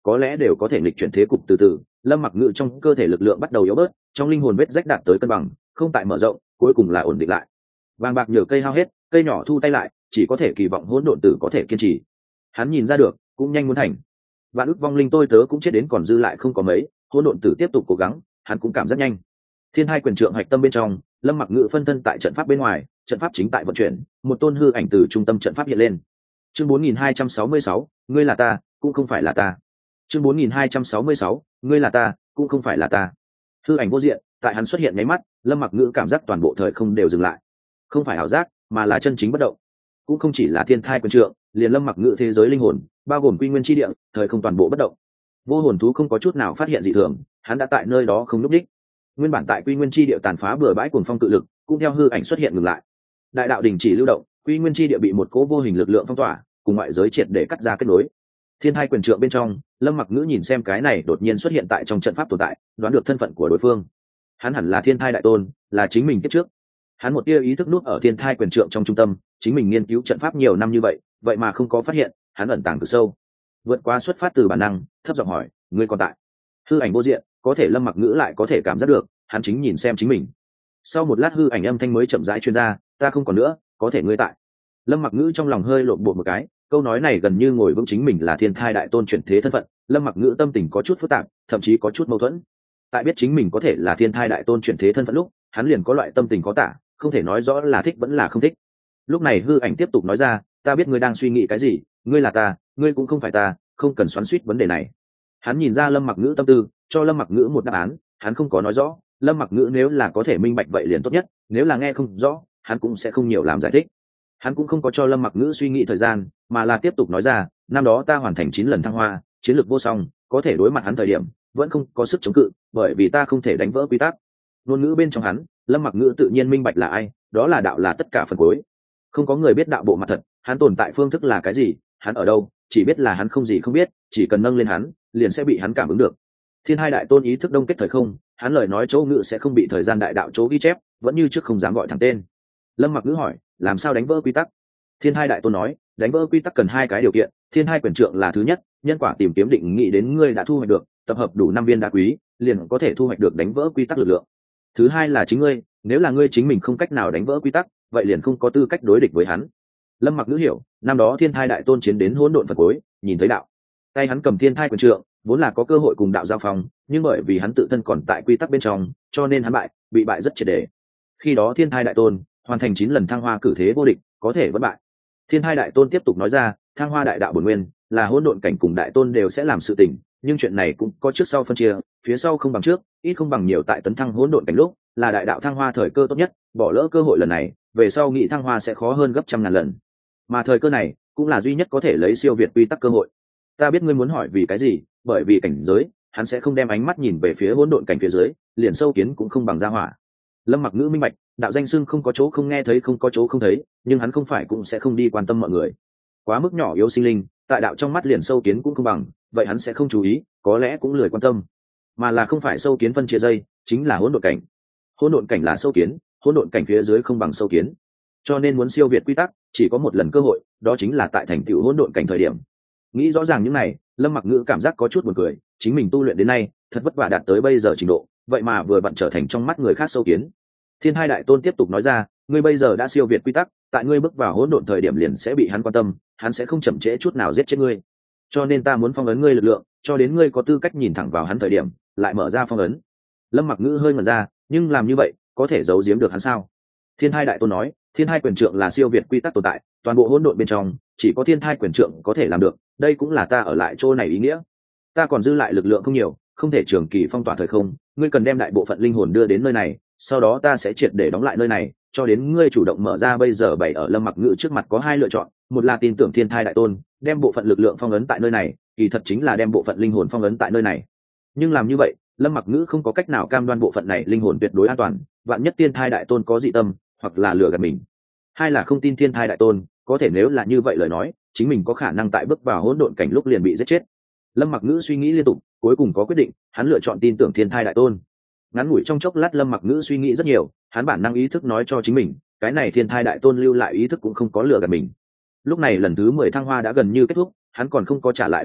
có lẽ đều có thể nghịch chuyển thế cục. Từ từ lâm mặc ngữ trong cơ thể lực lượng bắt đầu yếu bớt, trong linh hồn vết rách đạt tới cân bằng, không tại mở rộng, cuối cùng là ổn định lại. Vàng bạc nhờ cây hao hết, cây nhỏ thu tay lại, chỉ có thể kỳ vọng hỗn độn tử có thể kiên trì. Hắn nhìn ra được, cũng nhanh muốn thành. Vạn ức vong linh tôi tớ cũng chết đến còn dư lại không có mấy, hỗn độn tử tiếp tục cố gắng, hắn cũng cảm rất nhanh. Thiên hai quyền trượng hạch tâm bên trong, lâm mặc ngữ phân thân tại trận pháp bên ngoài, trận pháp chính tại vận chuyển, một tôn hư ảnh từ trung tâm trận pháp hiện lên. Chương 4266, ngươi là ta, cũng không phải là ta. Chương 4266, ngươi là ta, cũng không phải là ta. Hư ảnh vô diện, tại hắn xuất hiện nháy mắt, lâm mặc ngữ cảm giác toàn bộ thời không đều dừng lại. Không phải ảo giác, mà là chân chính bất động. Cũng không chỉ là thiên thai quyền trượng, liền lâm mặc ngữ thế giới linh hồn, bao gồm quy nguyên chi địa, thời không toàn bộ bất động. Vô hồn thú không có chút nào phát hiện dị thường, hắn đã tại nơi đó không lúc đích. Nguyên bản tại quy nguyên chi địa tàn phá bừa bãi cuồng phong cự lực, cũng theo hư ảnh xuất hiện ngừng lại. Đại đạo đình chỉ lưu động, quy nguyên chi địa bị một cỗ vô hình lực lượng phong tỏa, cùng ngoại giới triệt để cắt ra kết nối. Thiên hai quyền trượng bên trong, lâm mặc ngữ nhìn xem cái này đột nhiên xuất hiện tại trong trận pháp tồn tại, đoán được thân phận của đối phương. Hắn hẳn là thiên thai đại tôn, là chính mình kiếp trước. Hắn một tia ý thức nuốt ở thiên thai quyền trượng trong trung tâm, chính mình nghiên cứu trận pháp nhiều năm như vậy, vậy mà không có phát hiện, hắn ẩn tàng cực sâu. Vượt qua xuất phát từ bản năng, thấp giọng hỏi, ngươi còn tại? Hư ảnh vô diện, có thể lâm mặc ngữ lại có thể cảm giác được, hắn chính nhìn xem chính mình. Sau một lát hư ảnh âm thanh mới chậm rãi truyền ra, ta không còn nữa, có thể ngươi tại. Lâm mặc ngữ trong lòng hơi lộn bột một cái, câu nói này gần như ngồi vững chính mình là thiên thai đại tôn chuyển thế thân phận. Lâm mặc ngữ tâm tình có chút phức tạp, thậm chí có chút mâu thuẫn. Tại biết chính mình có thể là thiên thai đại tôn chuyển thế thân phận lúc, hắn liền có loại tâm tình có tả, không thể nói rõ là thích vẫn là không thích. Lúc này hư ảnh tiếp tục nói ra, ta biết ngươi đang suy nghĩ cái gì, ngươi là ta, ngươi cũng không phải ta, không cần xoắn xuýt vấn đề này. Hắn nhìn ra lâm mặc ngữ tâm tư, cho lâm mặc ngữ một đáp án. Hắn không có nói rõ, lâm mặc ngữ nếu là có thể minh bạch vậy liền tốt nhất, nếu là nghe không rõ, hắn cũng sẽ không nhiều làm giải thích. Hắn cũng không có cho lâm mặc ngữ suy nghĩ thời gian, mà là tiếp tục nói ra, năm đó ta hoàn thành 9 lần thăng hoa, chiến lược vô song, có thể đối mặt hắn thời điểm vẫn không có sức chống cự, bởi vì ta không thể đánh vỡ quy tắc. Ngôn ngữ bên trong hắn, lâm mặc ngữ tự nhiên minh bạch là ai, đó là đạo, là tất cả phần cuối. Không có người biết đạo bộ mặt thật, hắn tồn tại phương thức là cái gì, hắn ở đâu, chỉ biết là hắn không gì không biết, chỉ cần nâng lên hắn, liền sẽ bị hắn cảm ứng được. Thiên hai đại tôn ý thức đông kết thời không, hắn lời nói chỗ ngữ sẽ không bị thời gian đại đạo chỗ ghi chép, vẫn như trước không dám gọi thẳng tên. Lâm mặc ngữ hỏi, làm sao đánh vỡ quy tắc? Thiên hai đại tôn nói, đánh vỡ quy tắc cần 2 cái điều kiện, thiên hai quyền trượng là thứ nhất, nhân quả tìm kiếm định nghị đến ngươi đã thu hoạch được, tập hợp đủ 5 viên đá quý, liền có thể thu hoạch được đánh vỡ quy tắc lực lượng. Thứ hai là chính ngươi, nếu là ngươi chính mình không cách nào đánh vỡ quy tắc, vậy liền không có tư cách đối địch với hắn. Lâm mặc ngữ hiểu, năm đó thiên thai đại tôn chiến đến hỗn độn phần cuối, nhìn thấy đạo, tay hắn cầm thiên thai quyền trượng, vốn là có cơ hội cùng đạo giao phong, nhưng bởi vì hắn tự thân còn tại quy tắc bên trong, cho nên hắn bị bại rất triệt để. Khi đó thiên thai đại tôn hoàn thành 9 lần thăng hoa cử thế vô địch, có thể vẫn bại. Thiên hai đại tôn tiếp tục nói ra, thăng hoa đại đạo bổn nguyên là hỗn độn cảnh cùng đại tôn đều sẽ làm sự tình, nhưng chuyện này cũng có trước sau phân chia, phía sau không bằng trước, ít không bằng nhiều. Tại tấn thăng hỗn độn cảnh lúc, là đại đạo thăng hoa thời cơ tốt nhất, bỏ lỡ cơ hội lần này, về sau nghị thăng hoa sẽ khó hơn gấp trăm ngàn lần. Mà thời cơ này cũng là duy nhất có thể lấy siêu việt quy tắc cơ hội. Ta biết ngươi muốn hỏi vì cái gì, bởi vì cảnh giới, hắn sẽ không đem ánh mắt nhìn về phía hỗn độn cảnh phía dưới, liền sâu kiến cũng không bằng ra hỏa. Lâm mặc ngữ minh bạch, đạo danh xưng không có chỗ không nghe thấy, không có chỗ không thấy, nhưng hắn không phải cũng sẽ không đi quan tâm mọi người. Quá mức nhỏ yếu sinh linh, tại đạo trong mắt liền sâu kiến cũng không bằng, vậy hắn sẽ không chú ý, có lẽ cũng lười quan tâm. Mà là không phải sâu kiến phân chia dây, chính là hỗn độn cảnh. Hỗn độn cảnh là sâu kiến, hỗn độn cảnh phía dưới không bằng sâu kiến. Cho nên muốn siêu việt quy tắc, chỉ có một lần cơ hội, đó chính là tại thành tựu hỗn độn cảnh thời điểm. Nghĩ rõ ràng những này, Lâm mặc ngữ cảm giác có chút buồn cười, chính mình tu luyện đến nay, thật vất vả đạt tới bây giờ trình độ, vậy mà vừa vặn trở thành trong mắt người khác sâu kiến. Thiên hai đại tôn tiếp tục nói ra, ngươi bây giờ đã siêu việt quy tắc, tại ngươi bước vào hỗn độn thời điểm liền sẽ bị hắn quan tâm, hắn sẽ không chậm trễ chút nào giết chết ngươi. Cho nên ta muốn phong ấn ngươi lực lượng, cho đến ngươi có tư cách nhìn thẳng vào hắn thời điểm, lại mở ra phong ấn. Lâm mặc ngữ hơi ngẩn ra, nhưng làm như vậy, có thể giấu giếm được hắn sao? Thiên hai đại tôn nói, thiên hai quyền trượng là siêu việt quy tắc tồn tại, toàn bộ hỗn độn bên trong, chỉ có thiên hai quyền trượng có thể làm được, đây cũng là ta ở lại chỗ này ý nghĩa. Ta còn dư lại lực lượng không nhiều, không thể trường kỳ phong tỏa thời không, ngươi cần đem đại bộ phận linh hồn đưa đến nơi này, sau đó ta sẽ triệt để đóng lại nơi này, cho đến ngươi chủ động mở ra. Bây giờ bày ở Lâm mặc ngữ trước mặt có 2 lựa chọn, một là tin tưởng thiên thai đại tôn, đem bộ phận lực lượng phong ấn tại nơi này, kỳ thật chính là đem bộ phận linh hồn phong ấn tại nơi này. Nhưng làm như vậy, Lâm mặc ngữ không có cách nào cam đoan bộ phận này linh hồn tuyệt đối an toàn, vạn nhất thiên thai đại tôn có dị tâm, hoặc là lừa gạt mình. Hai là không tin thiên thai đại tôn, có thể nếu là như vậy lời nói, chính mình có khả năng tại bước vào hỗn độn cảnh lúc liền bị giết chết. Lâm mặc ngữ suy nghĩ liên tục, cuối cùng có quyết định, hắn lựa chọn tin tưởng thiên thai đại tôn. Ngắn ngủi trong chốc lát Lâm mặc ngữ suy nghĩ rất nhiều, hắn bản năng ý thức nói cho chính mình, cái này thiên thai đại tôn lưu lại ý thức cũng không có lừa gạt mình. Lúc này lần thứ 10 thăng hoa đã gần như kết thúc, hắn còn không có trả lại đại đạo,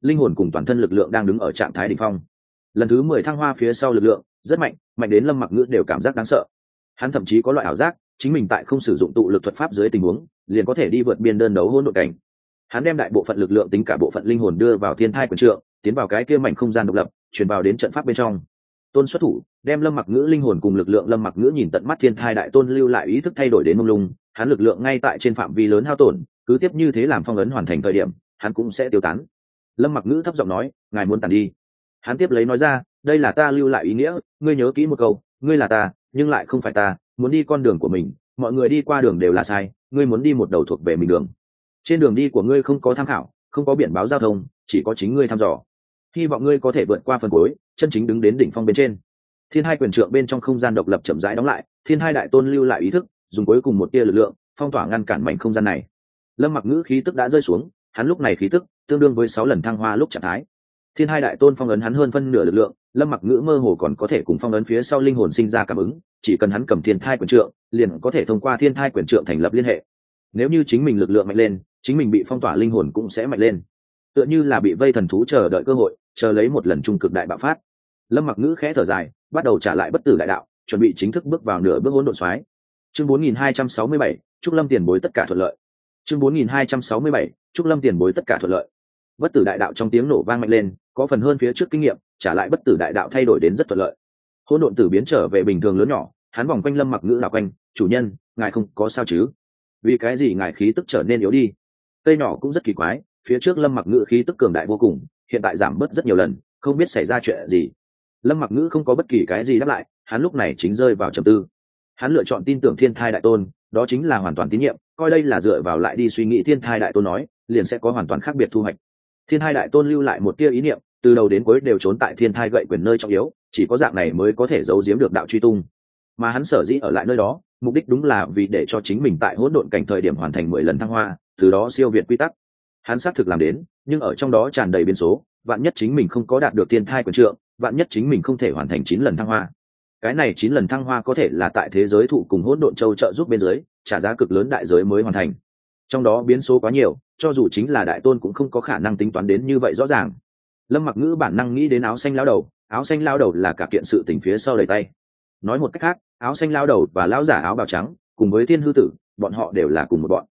linh hồn cùng toàn thân lực lượng đang đứng ở trạng thái đỉnh phong. Lần thứ 10 thăng hoa phía sau lực lượng rất mạnh, mạnh đến Lâm Mặc Ngữ đều cảm giác đáng sợ. Hắn thậm chí có loại ảo giác, chính mình tại không sử dụng tụ lực thuật pháp dưới tình huống, liền có thể đi vượt biên đơn đấu hỗn độn cảnh. Hắn đem đại bộ phận lực lượng tính cả bộ phận linh hồn đưa vào thiên thai quyền trượng, tiến vào cái kia mảnh không gian độc lập, truyền vào đến trận pháp bên trong. Tôn xuất thủ, đem Lâm Mặc Ngữ linh hồn cùng lực lượng Lâm Mặc Ngữ nhìn tận mắt thiên thai đại tôn lưu lại ý thức thay đổi đến mông lung, hắn lực lượng ngay tại trên phạm vi lớn hao tổn, cứ tiếp như thế làm phong ấn hoàn thành thời điểm, hắn cũng sẽ tiêu tán. Lâm Mặc Ngữ thấp giọng nói, ngài muốn tàn đi. Hắn tiếp lấy nói ra, đây là ta lưu lại ý nghĩa, ngươi nhớ kỹ một câu, ngươi là ta, nhưng lại không phải ta, muốn đi con đường của mình, mọi người đi qua đường đều là sai, ngươi muốn đi một đầu thuộc về mình đường. Trên đường đi của ngươi không có tham khảo, không có biển báo giao thông, chỉ có chính ngươi thăm dò. Hy vọng ngươi có thể vượt qua phần cuối, chân chính đứng đến đỉnh phong bên trên. Thiên hai quyền trượng bên trong không gian độc lập chậm rãi đóng lại, thiên hai đại tôn lưu lại ý thức, dùng cuối cùng một tia lực lượng phong tỏa ngăn cản mảnh không gian này. Lâm Mặc Ngữ khí tức đã rơi xuống, hắn lúc này khí tức tương đương với 6 lần thăng hoa lúc trạng thái. Thiên hai đại tôn phong ấn hắn hơn phân nửa lực lượng, Lâm Mặc Ngữ mơ hồ còn có thể cùng phong ấn phía sau linh hồn sinh ra cảm ứng, chỉ cần hắn cầm thiên thai quyền trượng, liền có thể thông qua thiên thai quyền trượng thành lập liên hệ. Nếu như chính mình lực lượng mạnh lên, chính mình bị phong tỏa linh hồn cũng sẽ mạnh lên. Tựa như là bị vây thần thú chờ đợi cơ hội, chờ lấy một lần trung cực đại bạo phát. Lâm Mặc Ngữ khẽ thở dài, bắt đầu trả lại bất tử đại đạo, chuẩn bị chính thức bước vào nửa bước hỗn độn xoáy. Chương 4267, Trúc Lâm tiền bối tất cả thuận lợi. Chương 4267, Trúc Lâm tiền bối tất cả thuận lợi. Bất tử đại đạo trong tiếng nổ vang mạnh lên, có phần hơn phía trước kinh nghiệm, trả lại bất tử đại đạo thay đổi đến rất thuận lợi. Hỗn độn tử biến trở về bình thường lớn nhỏ, hắn vòng quanh Lâm Mặc Ngữ đảo quanh, "Chủ nhân, ngài không có sao chứ? Vì cái gì ngài khí tức trở nên yếu đi?" Cây nhỏ cũng rất kỳ quái, phía trước Lâm Mặc Ngữ khí tức cường đại vô cùng, hiện tại giảm bớt rất nhiều lần, không biết xảy ra chuyện gì. Lâm Mặc Ngữ không có bất kỳ cái gì đáp lại, hắn lúc này chính rơi vào trầm tư. Hắn lựa chọn tin tưởng thiên thai đại tôn, đó chính là hoàn toàn tín nhiệm, coi đây là dựa vào lại đi suy nghĩ thiên thai đại tôn nói, liền sẽ có hoàn toàn khác biệt thu hoạch. Thiên thai đại tôn lưu lại một tia ý niệm, từ đầu đến cuối đều trốn tại thiên thai gậy quyền nơi trọng yếu, chỉ có dạng này mới có thể giấu giếm được đạo truy tung. Mà hắn sở dĩ ở lại nơi đó, mục đích đúng là vì để cho chính mình tại hỗn độn cảnh thời điểm hoàn thành 10 lần thăng hoa, từ đó siêu việt quy tắc. Hắn xác thực làm đến, nhưng ở trong đó tràn đầy biến số, vạn nhất chính mình không có đạt được thiên thai quyền trượng, vạn nhất chính mình không thể hoàn thành 9 lần thăng hoa. Cái này 9 lần thăng hoa có thể là tại thế giới thụ cùng hỗn độn châu trợ giúp bên dưới, trả giá cực lớn đại giới mới hoàn thành. Trong đó biến số quá nhiều, cho dù chính là đại tôn cũng không có khả năng tính toán đến như vậy rõ ràng. Lâm Mặc Ngữ bản năng nghĩ đến áo xanh lão đầu, áo xanh lão đầu là cả kiện sự tình phía sau đầy tay. Nói một cách khác, áo xanh lão đầu và lão giả áo bào trắng, cùng với Thiên Hư Tử, bọn họ đều là cùng một bọn.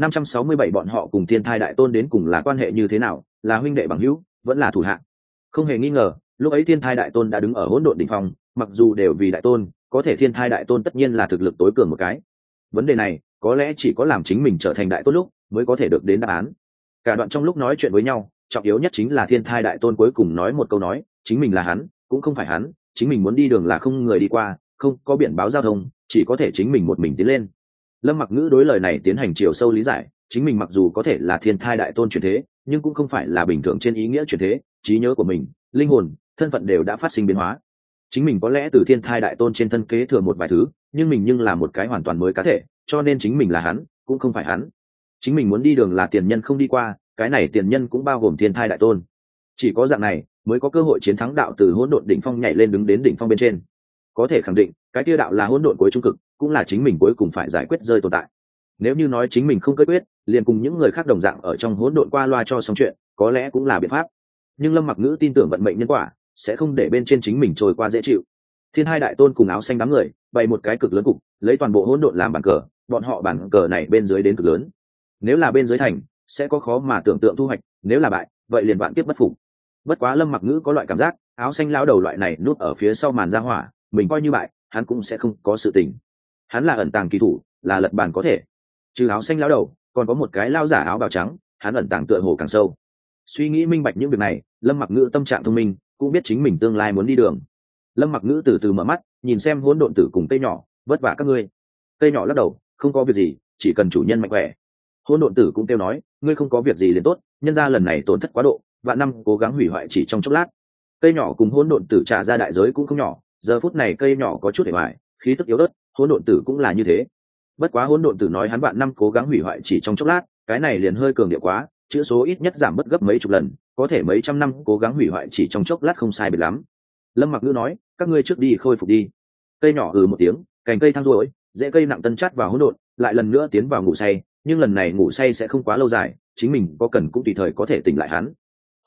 567 bọn họ cùng Thiên Thai đại tôn đến cùng là quan hệ như thế nào, là huynh đệ bằng hữu, vẫn là thủ hạ. Không hề nghi ngờ, lúc ấy Thiên Thai đại tôn đã đứng ở hỗn độn đỉnh phong, mặc dù đều vì đại tôn, có thể Thiên Thai đại tôn tất nhiên là thực lực tối cường một cái. Vấn đề này, có lẽ chỉ có làm chính mình trở thành đại tôn lúc mới có thể được đến đáp án. Cả đoạn trong lúc nói chuyện với nhau, trọng yếu nhất chính là Thiên Thai đại tôn cuối cùng nói một câu nói, chính mình là hắn, cũng không phải hắn, chính mình muốn đi đường là không người đi qua, không có biển báo giao thông, chỉ có thể chính mình một mình tiến lên. Lâm Mặc Ngữ đối lời này tiến hành chiều sâu lý giải, chính mình mặc dù có thể là Thiên Thai đại tôn chuyển thế, nhưng cũng không phải là bình thường trên ý nghĩa chuyển thế, trí nhớ của mình, linh hồn, thân phận đều đã phát sinh biến hóa. Chính mình có lẽ từ Thiên Thai đại tôn trên thân kế thừa một vài thứ, nhưng mình nhưng là một cái hoàn toàn mới cá thể, cho nên chính mình là hắn, cũng không phải hắn. Chính mình muốn đi đường là tiền nhân không đi qua, cái này tiền nhân cũng bao gồm Thiên Thai đại tôn. Chỉ có dạng này mới có cơ hội chiến thắng đạo từ hỗn độn đỉnh phong nhảy lên đứng đến đỉnh phong bên trên. Có thể khẳng định, cái kia đạo là hỗn độn cuối trung cực, cũng là chính mình cuối cùng phải giải quyết rơi tồn tại. Nếu như nói chính mình không kết quyết, liền cùng những người khác đồng dạng ở trong hỗn độn qua loa cho xong chuyện, có lẽ cũng là biện pháp. Nhưng Lâm Mặc Ngữ tin tưởng vận mệnh nhân quả sẽ không để bên trên chính mình trôi qua dễ chịu. Thiên Hai đại tôn cùng áo xanh đám người bày một cái cực lớn cục, lấy toàn bộ hỗn độn làm bàn cờ, bọn họ bàn cờ này bên dưới đến cực lớn. Nếu là bên dưới thành, sẽ có khó mà tưởng tượng thu hoạch, nếu là bại, vậy liền vạn kiếp bất phục. Bất quá Lâm Mặc Ngữ có loại cảm giác, áo xanh lão đầu loại này núp ở phía sau màn ra hỏa, mình coi như bại, hắn cũng sẽ không có sự tình. Hắn là ẩn tàng kỳ thủ, là lật bàn có thể. Trừ áo xanh lão đầu, còn có một cái lão giả áo bào trắng, hắn ẩn tàng tựa hồ càng sâu. Suy nghĩ minh bạch những việc này, Lâm Mặc Ngữ tâm trạng thông minh, cũng biết chính mình tương lai muốn đi đường. Lâm Mặc Ngữ từ từ mở mắt, nhìn xem hỗn độn tử cùng cây nhỏ, vất vả các ngươi. Cây nhỏ lắc đầu, không có việc gì, chỉ cần chủ nhân mạnh khỏe. Hỗn độn tử cũng kêu nói, ngươi không có việc gì liền tốt, nhân ra lần này tổn thất quá độ, vạn năm cố gắng hủy hoại chỉ trong chốc lát. Cây nhỏ cùng hỗn độn tử trả ra đại giới cũng không nhỏ, giờ phút này cây nhỏ có chút hề hoài, khí tức yếu ớt, hỗn độn tử cũng là như thế. Bất quá hỗn độn tử nói hắn vạn năm cố gắng hủy hoại chỉ trong chốc lát, cái này liền hơi cường điệu quá, chữ số ít nhất giảm bất gấp mấy chục lần, có thể mấy trăm năm cố gắng hủy hoại chỉ trong chốc lát không sai biệt lắm. Lâm Mặc Ngữ nói, các ngươi trước đi khôi phục đi. Cây nhỏ một tiếng, cành cây thăng rối, rễ cây nặng tân chát vào hỗn độn, lại lần nữa tiến vào ngủ say, nhưng lần này ngủ say sẽ không quá lâu dài, chính mình có cần cũng tùy thời có thể tỉnh lại hắn.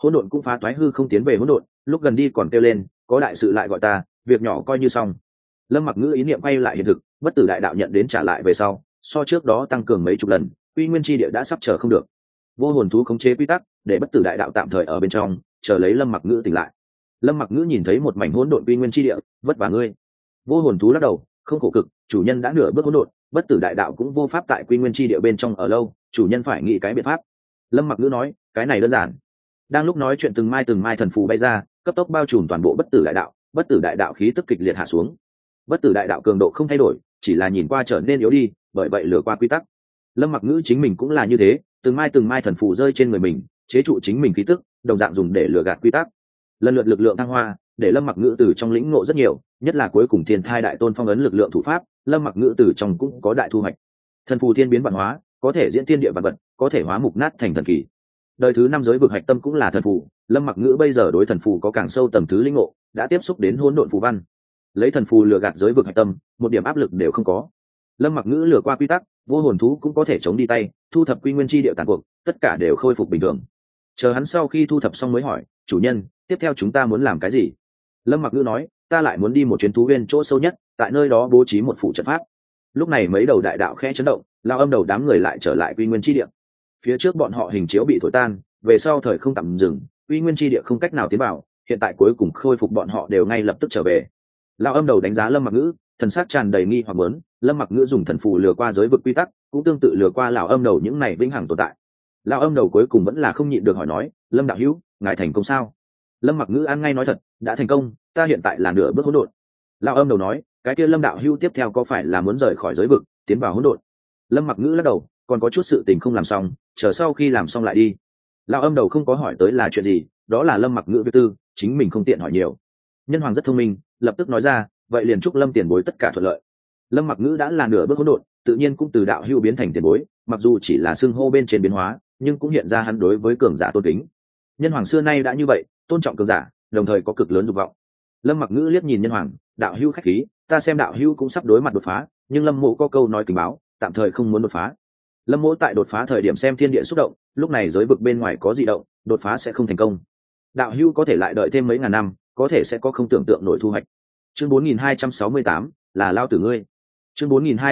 hỗn độn cũng phá toái hư không tiến về hỗn độn, lúc gần đi còn kêu lên có đại sự lại gọi ta, việc nhỏ coi như xong. Lâm Mặc Ngữ ý niệm quay lại hiện thực, bất tử đại đạo nhận đến trả lại về sau, so trước đó tăng cường mấy chục lần, quy nguyên chi địa đã sắp chờ không được. Vô hồn thú khống chế quy tắc, để bất tử đại đạo tạm thời ở bên trong, chờ lấy Lâm Mặc Ngữ tỉnh lại. Lâm Mặc Ngữ nhìn thấy một mảnh hỗn độn quy nguyên chi địa, vất vả ngươi. Vô hồn thú lắc đầu, không khổ cực, chủ nhân đã nửa bước hỗn độn, bất tử đại đạo cũng vô pháp tại quy nguyên chi địa bên trong ở lâu, chủ nhân phải nghĩ cái biện pháp. Lâm Mặc Ngữ nói, cái này đơn giản. Đang lúc nói chuyện, từng mai thần phù bay ra, cấp tốc bao trùm toàn bộ bất tử đại đạo, bất tử đại đạo khí tức kịch liệt hạ xuống. Bất tử đại đạo cường độ không thay đổi, chỉ là nhìn qua trở nên yếu đi, bởi vậy lừa qua quy tắc. Lâm Mặc Ngữ chính mình cũng là như thế, từng mai thần phù rơi trên người mình, chế trụ chính mình khí tức, đồng dạng dùng để lừa gạt quy tắc. Lần lượt lực lượng thăng hoa, để Lâm Mặc Ngữ từ trong lĩnh ngộ rất nhiều, nhất là cuối cùng thiên thai đại tôn phong ấn lực lượng thủ pháp, Lâm Mặc Ngữ từ trong cũng có đại thu hoạch. Thần phù thiên biến vạn hóa, có thể diễn thiên địa vạn vật, có thể hóa mục nát thành thần kỳ. Đời thứ 5 giới vực hạch tâm cũng là thần phù, Lâm Mặc Ngữ bây giờ đối thần phù có càng sâu tầng thứ lĩnh ngộ, đã tiếp xúc đến hỗn độn phù văn. Lấy thần phù lừa gạt giới vực hạch tâm, một điểm áp lực đều không có. Lâm Mặc Ngữ lừa qua quy tắc, vô hồn thú cũng có thể chống đi tay, thu thập quy nguyên chi điệu tàn cuộc, tất cả đều khôi phục bình thường. Chờ hắn sau khi thu thập xong mới hỏi, chủ nhân, tiếp theo chúng ta muốn làm cái gì? Lâm Mặc Ngữ nói, ta lại muốn đi một chuyến thú viên chỗ sâu nhất, tại nơi đó bố trí một phủ trận pháp. Lúc này mấy đầu đại đạo khẽ chấn động, lao âm đầu đám người lại trở lại quy nguyên chi địa. Phía trước bọn họ hình chiếu bị thổi tan, về sau thời không tạm dừng, quy nguyên chi địa không cách nào tiến vào, hiện tại cuối cùng khôi phục bọn họ đều ngay lập tức trở về. Lao âm đầu đánh giá Lâm Mặc Ngữ, thần sắc tràn đầy nghi hoặc muốn, Lâm Mặc Ngữ dùng thần phù lừa qua giới vực quy tắc, cũng tương tự lừa qua lão âm đầu những này vĩnh hằng tồn tại. Lão âm đầu cuối cùng vẫn là không nhịn được hỏi nói, Lâm đạo hữu, ngài thành công sao? Lâm Mặc Ngữ ăn ngay nói thật, đã thành công, ta hiện tại là nửa bước hỗn độn. Lão âm đầu nói, cái kia Lâm đạo hữu tiếp theo có phải là muốn rời khỏi giới vực, tiến vào hỗn độn? Lâm Mặc Ngữ lắc đầu, còn có chút sự tình không làm xong, chờ sau khi làm xong lại đi. Lão âm đầu không có hỏi tới là chuyện gì, đó là Lâm Mặc Ngữ việc tư, chính mình không tiện hỏi nhiều. Nhân hoàng rất thông minh, lập tức nói ra, vậy liền chúc Lâm tiền bối tất cả thuận lợi. Lâm Mặc Ngữ đã là nửa bước hỗn độn, tự nhiên cũng từ đạo hữu biến thành tiền bối, mặc dù chỉ là xưng hô bên trên biến hóa, nhưng cũng hiện ra hắn đối với cường giả tôn kính. Nhân hoàng xưa nay đã như vậy, tôn trọng cường giả, đồng thời có cực lớn dục vọng. Lâm Mặc Ngữ liếc nhìn nhân hoàng, đạo hữu khách khí, ta xem đạo hữu cũng sắp đối mặt đột phá, nhưng Lâm mộ có câu nói cảnh báo, tạm thời không muốn đột phá. Lâm mộ tại đột phá thời điểm xem thiên địa xúc động, lúc này giới vực bên ngoài có dị động, đột phá sẽ không thành công. Đạo hữu có thể lại đợi thêm mấy ngàn năm, có thể sẽ có không tưởng tượng nổi thu hoạch. Chương 4268, là lao tử ngươi. Chương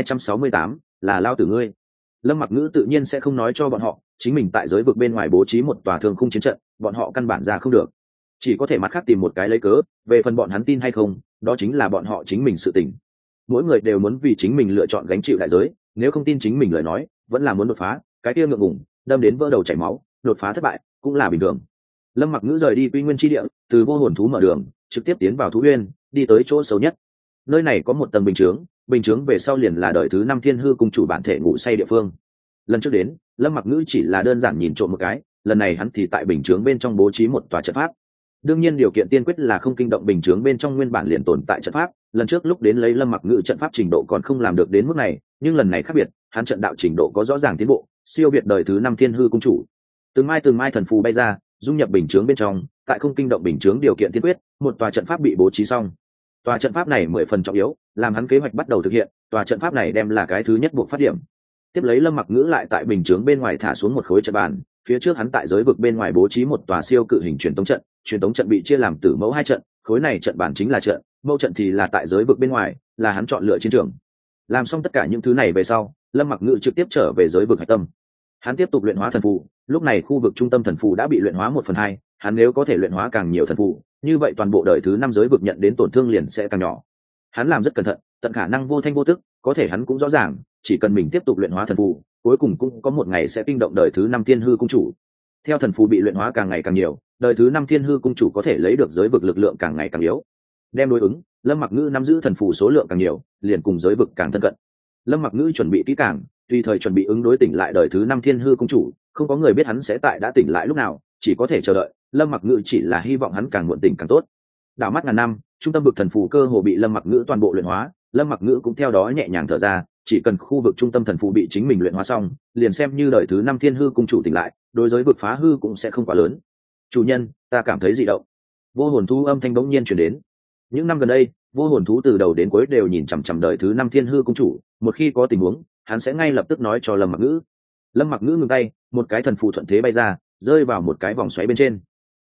4268, là lao tử ngươi. Lâm Mặc Ngữ tự nhiên sẽ không nói cho bọn họ, chính mình tại giới vực bên ngoài bố trí một tòa thương khung chiến trận, bọn họ căn bản ra không được. Chỉ có thể mặt khác tìm một cái lấy cớ, về phần bọn hắn tin hay không, đó chính là bọn họ chính mình sự tình. Mỗi người đều muốn vì chính mình lựa chọn gánh chịu đại giới, nếu không tin chính mình lời nói, vẫn là muốn đột phá, cái kia ngượng ngùng, đâm đến vỡ đầu chảy máu, đột phá thất bại, cũng là bình thường. Lâm Mặc Ngữ rời đi quy nguyên chi địa, từ vô hồn thú mở đường, trực tiếp tiến vào thú uyên, đi tới chỗ xấu nhất. Nơi này có một tầng bình chướng về sau liền là đời thứ 5 thiên hư cung chủ bản thể ngủ say địa phương. Lần trước đến, Lâm Mặc Ngữ chỉ là đơn giản nhìn trộm một cái, lần này hắn thì tại bình chướng bên trong bố trí một tòa trận pháp. Đương nhiên điều kiện tiên quyết là không kinh động bình chướng bên trong nguyên bản liền tồn tại trận pháp. Lần trước lúc đến lấy Lâm Mặc Ngữ trận pháp trình độ còn không làm được đến mức này, nhưng lần này khác biệt, hắn trận đạo trình độ có rõ ràng tiến bộ, siêu việt đời thứ 5 thiên hư cung chủ. Từng mai thần phù bay ra, dung nhập bình chướng bên trong, tại không kinh động bình chướng điều kiện tiên quyết, một tòa trận pháp bị bố trí xong. Tòa trận pháp này 10 phần trọng yếu, làm hắn kế hoạch bắt đầu thực hiện, tòa trận pháp này đem là cái thứ nhất buộc phát điểm. Tiếp lấy Lâm Mặc Ngữ lại tại bình chướng bên ngoài thả xuống một khối trận bàn, phía trước hắn tại giới vực bên ngoài bố trí một tòa siêu cự hình truyền tống trận bị chia làm tử mẫu 2 trận, khối này trận bàn chính là trận, mẫu trận thì là tại giới vực bên ngoài, là hắn chọn lựa chiến trường. Làm xong tất cả những thứ này về sau, Lâm Mặc Ngữ trực tiếp trở về giới vực hải tâm. Hắn tiếp tục luyện hóa thần phù, lúc này khu vực trung tâm thần phù đã bị luyện hóa 1/2, hắn nếu có thể luyện hóa càng nhiều thần phù, như vậy toàn bộ đời thứ 5 giới vực nhận đến tổn thương liền sẽ càng nhỏ. Hắn làm rất cẩn thận, tận khả năng vô thanh vô tức, có thể hắn cũng rõ ràng, chỉ cần mình tiếp tục luyện hóa thần phù, cuối cùng cũng có một ngày sẽ kinh động đời thứ 5 thiên hư cung chủ. Theo thần phù bị luyện hóa càng ngày càng nhiều, đời thứ 5 thiên hư cung chủ có thể lấy được giới vực lực lượng càng ngày càng yếu. Đem đối ứng, Lâm Mặc Ngữ nắm giữ thần phù số lượng càng nhiều, liền cùng giới vực càng thân cận. Lâm Mặc Ngữ chuẩn bị kỹ càng, tùy thời chuẩn bị ứng đối tỉnh lại đời thứ 5 thiên hư cung chủ, không có người biết hắn sẽ tại đã tỉnh lại lúc nào, chỉ có thể chờ đợi. Lâm Mặc Ngữ chỉ là hy vọng hắn càng muộn tỉnh càng tốt. Đảo mắt ngàn năm, trung tâm vực thần phù cơ hồ bị Lâm Mặc Ngữ toàn bộ luyện hóa, Lâm Mặc Ngữ cũng theo đó nhẹ nhàng thở ra, chỉ cần khu vực trung tâm thần phù bị chính mình luyện hóa xong, liền xem như đời thứ 5 thiên hư cung chủ tỉnh lại, đối giới vực phá hư cũng sẽ không quá lớn. Chủ nhân, ta cảm thấy dị động. Vô hồn thú âm thanh bỗng nhiên truyền đến. Những năm gần đây, vô hồn thú từ đầu đến cuối đều nhìn chằm chằm đời thứ 5 thiên hư cung chủ, một khi có tình huống, hắn sẽ ngay lập tức nói cho Lâm Mặc Ngữ. Lâm Mặc Ngữ ngừng tay, một cái thần phù thuận thế bay ra, rơi vào một cái vòng xoáy bên trên.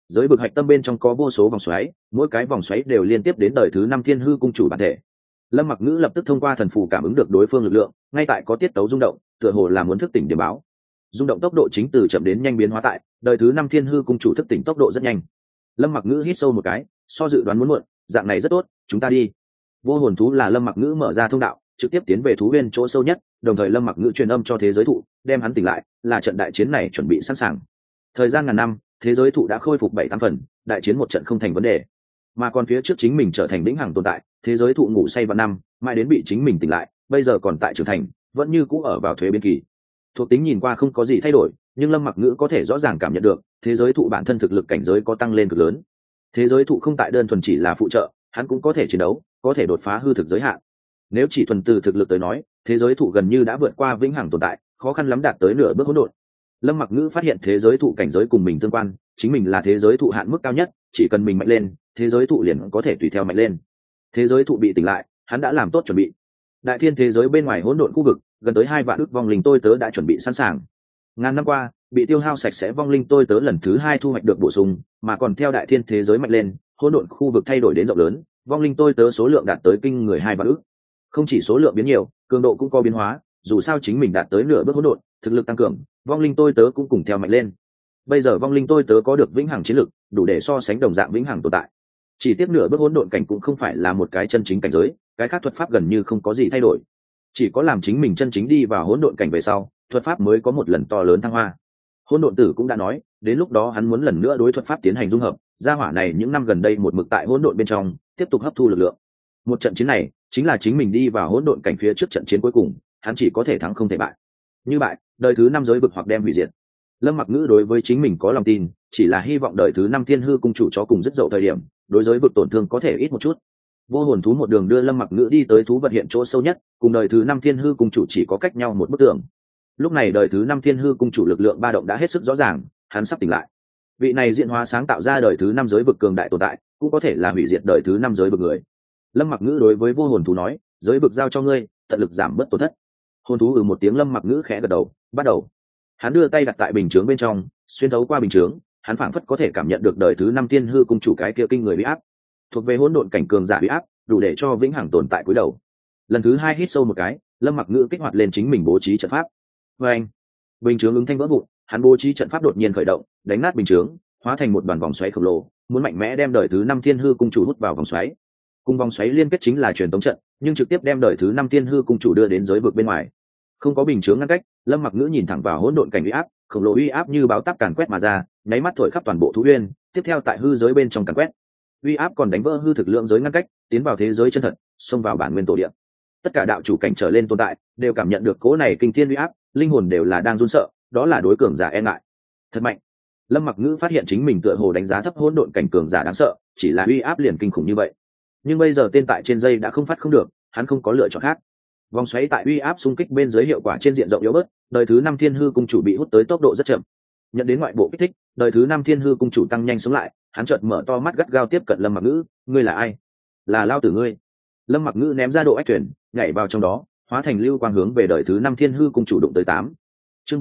giới vực hạch tâm bên trong có vô số vòng xoáy, mỗi cái vòng xoáy đều liên tiếp đến đời thứ 5 thiên hư cung chủ bản thể. Lâm Mặc Ngữ lập tức thông qua thần phù cảm ứng được đối phương lực lượng, ngay tại có tiết tấu rung động, tựa hồ là muốn thức tỉnh điểm báo. Rung động tốc độ chính từ chậm đến nhanh biến hóa tại, đời thứ 5 thiên hư cung chủ thức tỉnh tốc độ rất nhanh. Lâm Mặc Ngữ hít sâu một cái, so dự đoán muốn muộn, dạng này rất tốt, chúng ta đi. Vô hồn thú là Lâm Mặc Ngữ mở ra thông đạo, trực tiếp tiến về thú viên chỗ sâu nhất, đồng thời Lâm Mặc Ngữ truyền âm cho thế giới thụ, đem hắn tỉnh lại, là trận đại chiến này chuẩn bị sẵn sàng. Thời gian ngàn năm, thế giới thụ đã khôi phục 7-8 phần, đại chiến một trận không thành vấn đề. Mà còn phía trước chính mình trở thành vĩnh hằng tồn tại, thế giới thụ ngủ say vào năm, mãi đến bị chính mình tỉnh lại, bây giờ còn tại trưởng thành, vẫn như cũ ở vào thuế biên kỳ. Thuộc tính nhìn qua không có gì thay đổi, nhưng Lâm Mặc Ngữ có thể rõ ràng cảm nhận được, thế giới thụ bản thân thực lực cảnh giới có tăng lên cực lớn. Thế giới thụ không tại đơn thuần chỉ là phụ trợ, hắn cũng có thể chiến đấu, có thể đột phá hư thực giới hạn. Nếu chỉ thuần từ thực lực tới nói, thế giới thụ gần như đã vượt qua vĩnh hằng tồn tại, khó khăn lắm đạt tới nửa bước hỗn độn. Lâm Mặc Ngữ phát hiện thế giới thụ cảnh giới cùng mình tương quan, chính mình là thế giới thụ hạn mức cao nhất, chỉ cần mình mạnh lên, thế giới thụ liền có thể tùy theo mạnh lên. Thế giới thụ bị tỉnh lại, hắn đã làm tốt chuẩn bị. Đại thiên thế giới bên ngoài hỗn độn khu vực, gần tới 2 vạn ức vong linh tôi tớ đã chuẩn bị sẵn sàng. Ngàn năm qua, bị tiêu hao sạch sẽ vong linh tôi tớ lần thứ 2 thu hoạch được bổ sung, mà còn theo đại thiên thế giới mạnh lên, hỗn độn khu vực thay đổi đến rộng lớn, vong linh tôi tớ số lượng đạt tới kinh người 2 vạn ức. Không chỉ số lượng biến nhiều, cường độ cũng có biến hóa, dù sao chính mình đạt tới nửa bước hỗn độn, thực lực tăng cường, vong linh tôi tớ cũng cùng theo mạnh lên. Bây giờ vong linh tôi tớ có được vĩnh hằng chiến lực, đủ để so sánh đồng dạng vĩnh hằng tồn tại. Chỉ tiếp nửa bước hỗn độn cảnh cũng không phải là một cái chân chính cảnh giới, cái khác thuật pháp gần như không có gì thay đổi. Chỉ có làm chính mình chân chính đi vào hỗn độn cảnh về sau, thuật pháp mới có một lần to lớn thăng hoa. Hỗn độn tử cũng đã nói, đến lúc đó hắn muốn lần nữa đối thuật pháp tiến hành dung hợp, gia hỏa này những năm gần đây một mực tại hỗn độn bên trong, tiếp tục hấp thu lực lượng. Một trận chiến này, chính là chính mình đi vào hỗn độn cảnh phía trước trận chiến cuối cùng, hắn chỉ có thể thắng không thể bại. Như bại, đời thứ 5 giới vực hoặc đem hủy diệt. Lâm Mặc Ngữ đối với chính mình có lòng tin, chỉ là hy vọng đời thứ 5 thiên hư cung chủ chó cùng rất dậu thời điểm, đối giới vực tổn thương có thể ít một chút. Vô hồn thú một đường đưa Lâm Mặc Ngữ đi tới thú vật hiện chỗ sâu nhất, cùng đời thứ 5 thiên hư cung chủ chỉ có cách nhau một bức tường. Lúc này đời thứ 5 thiên hư cung chủ lực lượng ba động đã hết sức rõ ràng, hắn sắp tỉnh lại. Vị này diễn hóa sáng tạo ra đời thứ 5 giới vực cường đại tồn tại, cũng có thể là hủy diệt đời thứ 5 giới vực người. Lâm Mặc Ngữ đối với vô hồn thú nói, giới vực giao cho ngươi, tận lực giảm bớt tổn thất. Hồn thú một tiếng. Lâm Mặc Ngữ khẽ gật đầu, bắt đầu. Hắn đưa tay đặt tại bình chướng bên trong, xuyên thấu qua bình chướng, hắn phảng phất có thể cảm nhận được đời thứ 5 thiên hư cung chủ cái kia kinh người uy áp, thuộc về hỗn độn cảnh cường giả uy áp, đủ để cho vĩnh hằng tồn tại cúi đầu. Lần thứ 2 hít sâu một cái, Lâm Mặc Ngữ kích hoạt lên chính mình bố trí trận pháp. Và anh, bình chướng ứng thanh vỡ vụn, hắn bố trí trận pháp đột nhiên khởi động, đánh nát bình chướng, hóa thành một đoàn vòng xoáy khổng lồ, muốn mạnh mẽ đem đời thứ 5 thiên hư cung chủ hút vào vòng xoáy. Cùng vòng xoáy liên kết chính là truyền tống trận, nhưng trực tiếp đem đời thứ 5 thiên hư cung chủ đưa đến giới vực bên ngoài. Không có bình chướng ngăn cách, Lâm Mặc Ngữ nhìn thẳng vào hỗn độn cảnh uy áp, khổng lồ uy áp như báo táp càn quét mà ra, nháy mắt thổi khắp toàn bộ thú uyên, tiếp theo tại hư giới bên trong càn quét. Uy áp còn đánh vỡ hư thực lượng giới ngăn cách, tiến vào thế giới chân thật, xông vào bản nguyên tổ địa. Tất cả đạo chủ cảnh trở lên tồn tại, đều cảm nhận được cỗ này kinh thiên uy áp, linh hồn đều là đang run sợ, đó là đối cường giả e ngại. Thật mạnh. Lâm Mặc Ngữ phát hiện chính mình tựa hồ đánh giá thấp hỗn độn cảnh cường giả đáng sợ, chỉ là uy áp liền kinh khủng như vậy. Nhưng bây giờ tên tại trên dây đã không phát không được, hắn không có lựa chọn khác. Vòng xoáy tại uy áp xung kích bên dưới hiệu quả trên diện rộng yếu bớt, đời thứ 5 thiên hư cung chủ bị hút tới tốc độ rất chậm. Nhận đến ngoại bộ kích thích, đời thứ 5 thiên hư cung chủ tăng nhanh sống lại, hắn chợt mở to mắt gắt gao tiếp cận Lâm Mặc Ngữ, ngươi là ai? Là lao tử ngươi. Lâm Mặc Ngữ ném ra độ ách thuyền, nhảy vào trong đó, hóa thành lưu quang hướng về đời thứ 5 thiên hư cung chủ đụng tới 8. Chương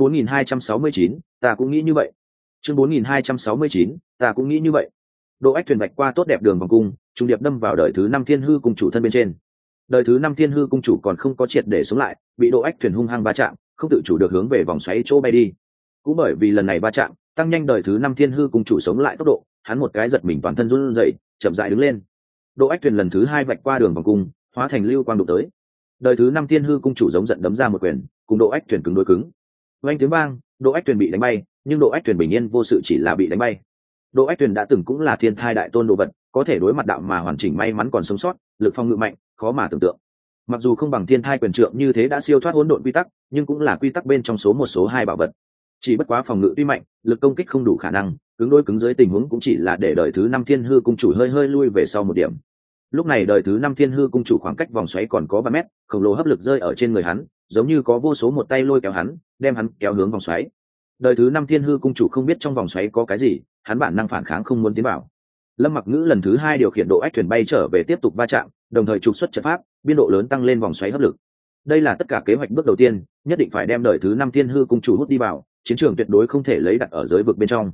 4269, ta cũng nghĩ như vậy. Chương 4269, ta cũng nghĩ như vậy. Độ ách thuyền vạch qua tốt đẹp đường vòng cung, trùng điệp đâm vào đời thứ 5 thiên hư cung chủ thân bên trên. Đời thứ 5 thiên hư cung chủ còn không có triệt để sống lại, bị độ ách thuyền hung hăng va chạm, không tự chủ được hướng về vòng xoáy chỗ bay đi. Cũng bởi vì lần này va chạm, tăng nhanh đời thứ 5 thiên hư cung chủ sống lại tốc độ, hắn một cái giật mình toàn thân run rẩy, chậm rãi đứng lên. Độ ách thuyền lần thứ 2 vạch qua đường vòng cung, hóa thành lưu quang đụng tới. Đời thứ 5 thiên hư cung chủ giống giận đấm ra một quyền, cùng độ ách thuyền cứng đối cứng. Vang tiếng vang, độ ách thuyền bị đánh bay, nhưng độ ách thuyền bình yên vô sự, chỉ là bị đánh bay. Độ ách thuyền đã từng cũng là thiên thai đại tôn đồ vật, có thể đối mặt đạo mà hoàn chỉnh, may mắn còn sống sót, lực phong ngự mạnh, khó mà tưởng tượng. Mặc dù không bằng thiên thai quyền trượng như thế đã siêu thoát hỗn độn quy tắc, nhưng cũng là quy tắc bên trong số 1 số 2 bảo vật. Chỉ bất quá phòng ngự tuy mạnh, lực công kích không đủ khả năng, cứng đối cứng dưới tình huống cũng chỉ là để đời thứ 5 thiên hư cung chủ hơi hơi lui về sau một điểm. Lúc này đời thứ 5 thiên hư cung chủ khoảng cách vòng xoáy còn có 3 mét, khổng lồ hấp lực rơi ở trên người hắn, giống như có vô số một tay lôi kéo hắn, đem hắn kéo hướng vòng xoáy. Đời thứ 5 thiên hư cung chủ không biết trong vòng xoáy có cái gì, hắn bản năng phản kháng không muốn tiến vào. Lâm Mặc Ngữ lần thứ 2 điều khiển độ ách thuyền bay trở về tiếp tục va chạm, đồng thời trục xuất trận pháp, biên độ lớn tăng lên vòng xoáy hấp lực. Đây là tất cả kế hoạch bước đầu tiên, nhất định phải đem đời thứ 5 thiên hư cung chủ hút đi vào, chiến trường tuyệt đối không thể lấy đặt ở giới vực bên trong.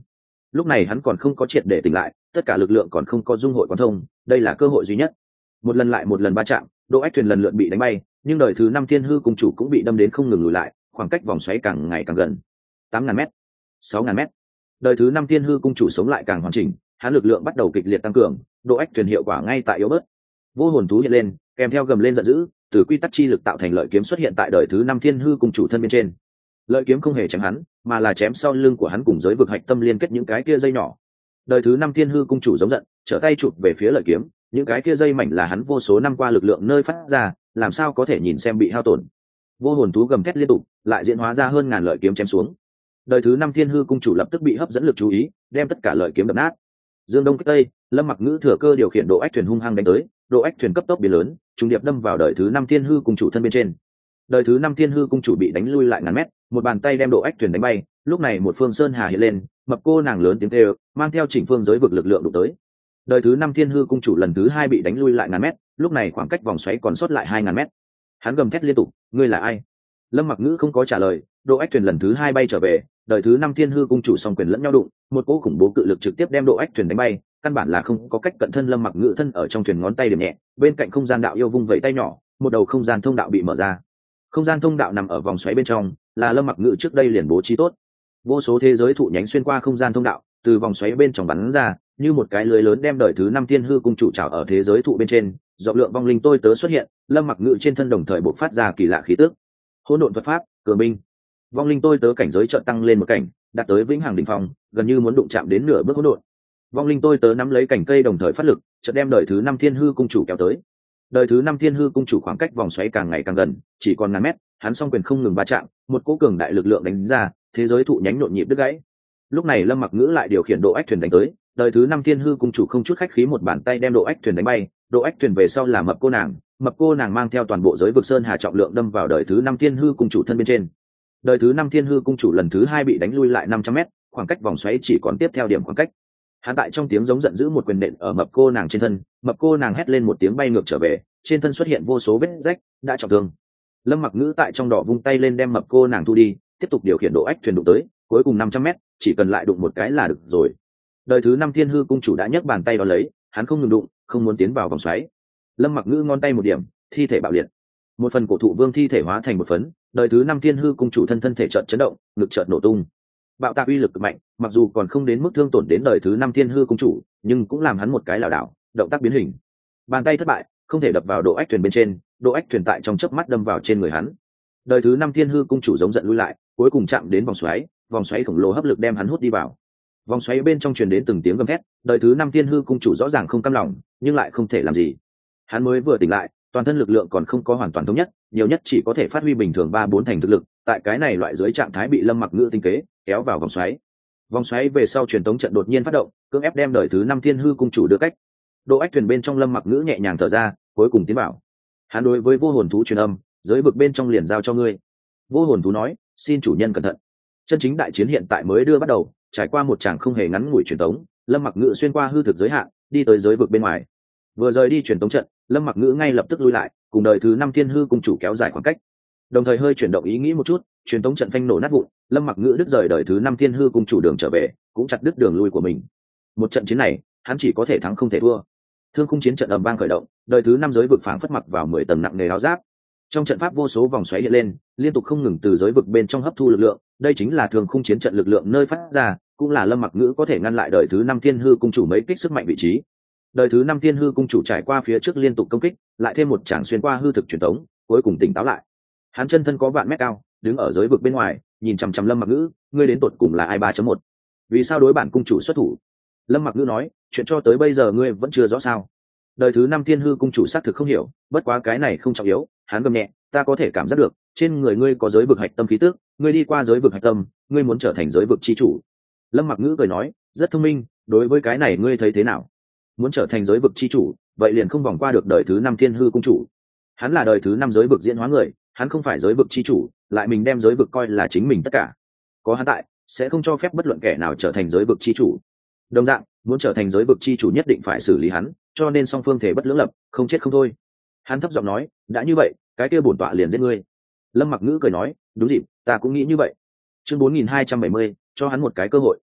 lúc này hắn còn không có triệt để tỉnh lại, tất cả lực lượng còn không có dung hội quán thông, đây là cơ hội duy nhất. Một lần lại một lần va chạm, Đỗ Ách Thuyền lần lượt bị đánh bay, nhưng đời thứ 5 Thiên Hư Cung chủ cũng bị đâm đến không ngừng lùi lại, khoảng cách vòng xoáy càng ngày càng gần. 8.000 m, 6.000 m. Đời thứ 5 Thiên Hư Cung chủ sống lại càng hoàn chỉnh, hắn lực lượng bắt đầu kịch liệt tăng cường, Đỗ Ách Thuyền hiệu quả ngay tại yếu bớt. Vô hồn thú hiện lên, kèm theo gầm lên giận dữ, từ quy tắc chi lực tạo thành lợi kiếm xuất hiện tại đời thứ 5 Thiên Hư Cung chủ thân bên trên. Lợi kiếm không hề chém hắn, mà là chém sau lưng của hắn cùng giới vực hạch tâm liên kết những cái kia dây nhỏ. Đời thứ 5 Thiên Hư Cung chủ giống giận, trở tay chụp về phía lợi kiếm, những cái kia dây mảnh là hắn vô số năm qua lực lượng nơi phát ra, làm sao có thể nhìn xem bị hao tổn. Vô hồn thú gầm thét liên tục, lại diễn hóa ra hơn ngàn lợi kiếm chém xuống. Đời thứ 5 Thiên Hư Cung chủ lập tức bị hấp dẫn lực chú ý, đem tất cả lợi kiếm đập nát. Dương Đông kích Tây, Lâm Mặc Ngữ thừa cơ điều khiển Độ Ách Thuyền hung hăng đánh tới, Độ Ách Thuyền cấp tốc biến lớn, trùng điệp đâm vào đời thứ 5 Thiên Hư Cung chủ thân bên trên. Đời thứ 5 Thiên Hư Cung chủ bị đánh lui lại ngàn mét, một bàn tay đem Độ Ách Thuyền đánh bay, lúc này một phương sơn hà hiện lên, mập cô nàng lớn tiếng kêu, mang theo chỉnh phương giới vực lực lượng đụng tới. Đời thứ 5 Thiên Hư Cung chủ lần thứ 2 bị đánh lui lại ngàn mét, lúc này khoảng cách vòng xoáy còn sót lại 2000 mét. Hắn gầm thét liên tục, ngươi là ai? Lâm Mặc Ngữ không có trả lời, Độ Ách Thuyền lần thứ 2 bay trở về, đời thứ 5 Thiên Hư Cung chủ song quyền lẫn nhau đụng, một cỗ khủng bố cự lực trực tiếp đem Độ Ách Thuyền đánh bay, căn bản là không có cách cận thân. Lâm Mặc Ngữ thân ở trong thuyền ngón tay điểm nhẹ, bên cạnh không gian đạo yêu vung vẩy tay nhỏ, một đầu không gian thông đạo bị mở ra. Không gian thông đạo nằm ở vòng xoáy bên trong, là Lâm Mặc Ngữ trước đây liền bố trí tốt. Vô số thế giới thụ nhánh xuyên qua không gian thông đạo, từ vòng xoáy bên trong bắn ra, như một cái lưới lớn đem đời thứ 5 Thiên Hư Cung chủ trảo ở thế giới thụ bên trên, rộng lượng vong linh tôi tớ xuất hiện, Lâm Mặc Ngữ trên thân đồng thời bộc phát ra kỳ lạ khí tức. Hỗn độn thuật pháp, cường binh. Vong linh tôi tớ cảnh giới chợt tăng lên một cảnh, đạt tới vĩnh hằng đỉnh phong, gần như muốn đụng chạm đến nửa bước hỗn độn. Vong linh tôi tớ nắm lấy cảnh cây đồng thời phát lực, chợt đem đời thứ 5 Thiên Hư Cung chủ kéo tới. Đời thứ 5 Thiên Hư Cung chủ khoảng cách vòng xoáy càng ngày càng gần, chỉ còn ngàn mét, hắn song quyền không ngừng va chạm, một cỗ cường đại lực lượng đánh ra, thế giới thụ nhánh nhộn nhịp đứt gãy. Lúc này Lâm Mặc Ngữ lại điều khiển Độ Ách Thuyền đánh tới, đời thứ 5 Thiên Hư Cung chủ không chút khách khí một bàn tay đem Độ Ách Thuyền đánh bay, Độ Ách Thuyền về sau là mập cô nàng mang theo toàn bộ giới vực sơn hà trọng lượng đâm vào đời thứ 5 Thiên Hư Cung chủ thân bên trên. Đời thứ 5 Thiên Hư Cung chủ lần thứ 2 bị đánh lui lại 500 mét, khoảng cách vòng xoáy chỉ còn tiếp theo điểm khoảng cách. Hắn tại trong tiếng giống giận dữ một quyền nện ở mập cô nàng trên thân, mập cô nàng hét lên một tiếng bay ngược trở về, trên thân xuất hiện vô số vết rách, đã trọng thương. Lâm Mặc Ngữ tại trong đỏ vung tay lên đem mập cô nàng thu đi, tiếp tục điều khiển Độ Ách Thuyền đụng tới, cuối cùng 500 mét, chỉ cần lại đụng một cái là được rồi. Đời thứ 5 Thiên Hư Cung chủ đã nhấc bàn tay đón lấy, hắn không ngừng đụng, không muốn tiến vào vòng xoáy. Lâm Mặc Ngữ ngón tay một điểm, thi thể bạo liệt. Một phần cổ thụ vương thi thể hóa thành một phấn, đời thứ 5 Thiên Hư Cung chủ thân thể chợt chấn động, ngực chợt nổ tung. Bạo tạc uy lực cực mạnh, mặc dù còn không đến mức thương tổn đến đời thứ 5 Thiên Hư Cung chủ, nhưng cũng làm hắn một cái lảo đảo, động tác biến hình. Bàn tay thất bại, không thể đập vào Độ Ách Thuyền bên trên, Độ Ách Thuyền tại trong chớp mắt đâm vào trên người hắn. Đời thứ 5 Thiên Hư Cung chủ giống giận lui lại, cuối cùng chạm đến vòng xoáy khổng lồ hấp lực đem hắn hút đi vào. Vòng xoáy bên trong truyền đến từng tiếng gầm thét, đời thứ 5 Thiên Hư Cung chủ rõ ràng không cam lòng, nhưng lại không thể làm gì. Hắn mới vừa tỉnh lại, toàn thân lực lượng còn không có hoàn toàn thống nhất, nhiều nhất chỉ có thể phát huy bình thường 3-4 thành thực lực, tại cái này loại dưới trạng thái bị Lâm Mặc Ngữ tinh kế kéo vào vòng xoáy. Vòng xoáy về sau truyền tống trận đột nhiên phát động, cưỡng ép đem đời thứ 5 Thiên Hư Cung chủ đưa cách. Độ Ách Thuyền bên trong Lâm Mặc Ngữ nhẹ nhàng thở ra, cuối cùng tiến vào. Hắn đối với vô hồn thú truyền âm, giới vực bên trong liền giao cho ngươi. Vô hồn thú nói, xin chủ nhân cẩn thận. Chân chính đại chiến hiện tại mới đưa bắt đầu, trải qua một tràng không hề ngắn ngủi truyền tống, Lâm Mặc Ngữ xuyên qua hư thực giới hạn, đi tới giới vực bên ngoài. Vừa rời đi truyền tống trận, Lâm Mặc Ngữ ngay lập tức lui lại, cùng đời thứ 5 Thiên Hư Cung chủ kéo dài khoảng cách. Đồng thời hơi chuyển động ý nghĩ một chút, truyền tống trận phanh nổ nát vụn, Lâm Mặc Ngữ đứt rời đời thứ 5 Thiên Hư Cung chủ đường trở về, cũng chặt đứt đường lui của mình. Một trận chiến này, hắn chỉ có thể thắng không thể thua. Thương khung chiến trận ầm vang khởi động, đời thứ 5 giới vực phảng phất mặc vào 10 tầng nặng nề áo giáp. Trong trận pháp vô số vòng xoáy hiện lên, liên tục không ngừng từ giới vực bên trong hấp thu lực lượng, đây chính là thương khung chiến trận lực lượng nơi phát ra, cũng là Lâm Mặc Ngữ có thể ngăn lại đời thứ 5 Thiên Hư Cung chủ mấy kích sức mạnh vị trí. Đời thứ 5 Thiên Hư Cung chủ trải qua phía trước liên tục công kích, lại thêm một tràng xuyên qua hư thực truyền tống, cuối cùng tỉnh táo lại. Hắn chân thân có vạn mét cao, đứng ở giới vực bên ngoài, nhìn chằm chằm Lâm Mặc Ngữ, ngươi đến tột cùng là ai 3.1? Vì sao đối bản cung chủ xuất thủ? Lâm Mặc Ngữ nói, chuyện cho tới bây giờ ngươi vẫn chưa rõ sao? Đời thứ 5 Thiên Hư Cung chủ xác thực không hiểu, bất quá cái này không trọng yếu, hắn gầm nhẹ, ta có thể cảm giác được, trên người ngươi có giới vực hạch tâm khí tức, ngươi đi qua giới vực hạch tâm, ngươi muốn trở thành giới vực chi chủ. Lâm Mặc Ngữ cười nói, rất thông minh, đối với cái này ngươi thấy thế nào? Muốn trở thành giới vực chi chủ, vậy liền không vòng qua được đời thứ 5 Thiên Hư Cung chủ. Hắn là đời thứ 5 giới vực diễn hóa người, hắn không phải giới vực chi chủ, lại mình đem giới vực coi là chính mình tất cả. Có hắn tại, sẽ không cho phép bất luận kẻ nào trở thành giới vực chi chủ. Đồng dạng, muốn trở thành giới vực chi chủ nhất định phải xử lý hắn, cho nên song phương thể bất lưỡng lập, không chết không thôi. Hắn thấp giọng nói, đã như vậy, cái kia bổn tọa liền giết ngươi. Lâm Mặc Ngữ cười nói, đúng dịp, ta cũng nghĩ như vậy. Chương 4270, cho hắn một cái cơ hội.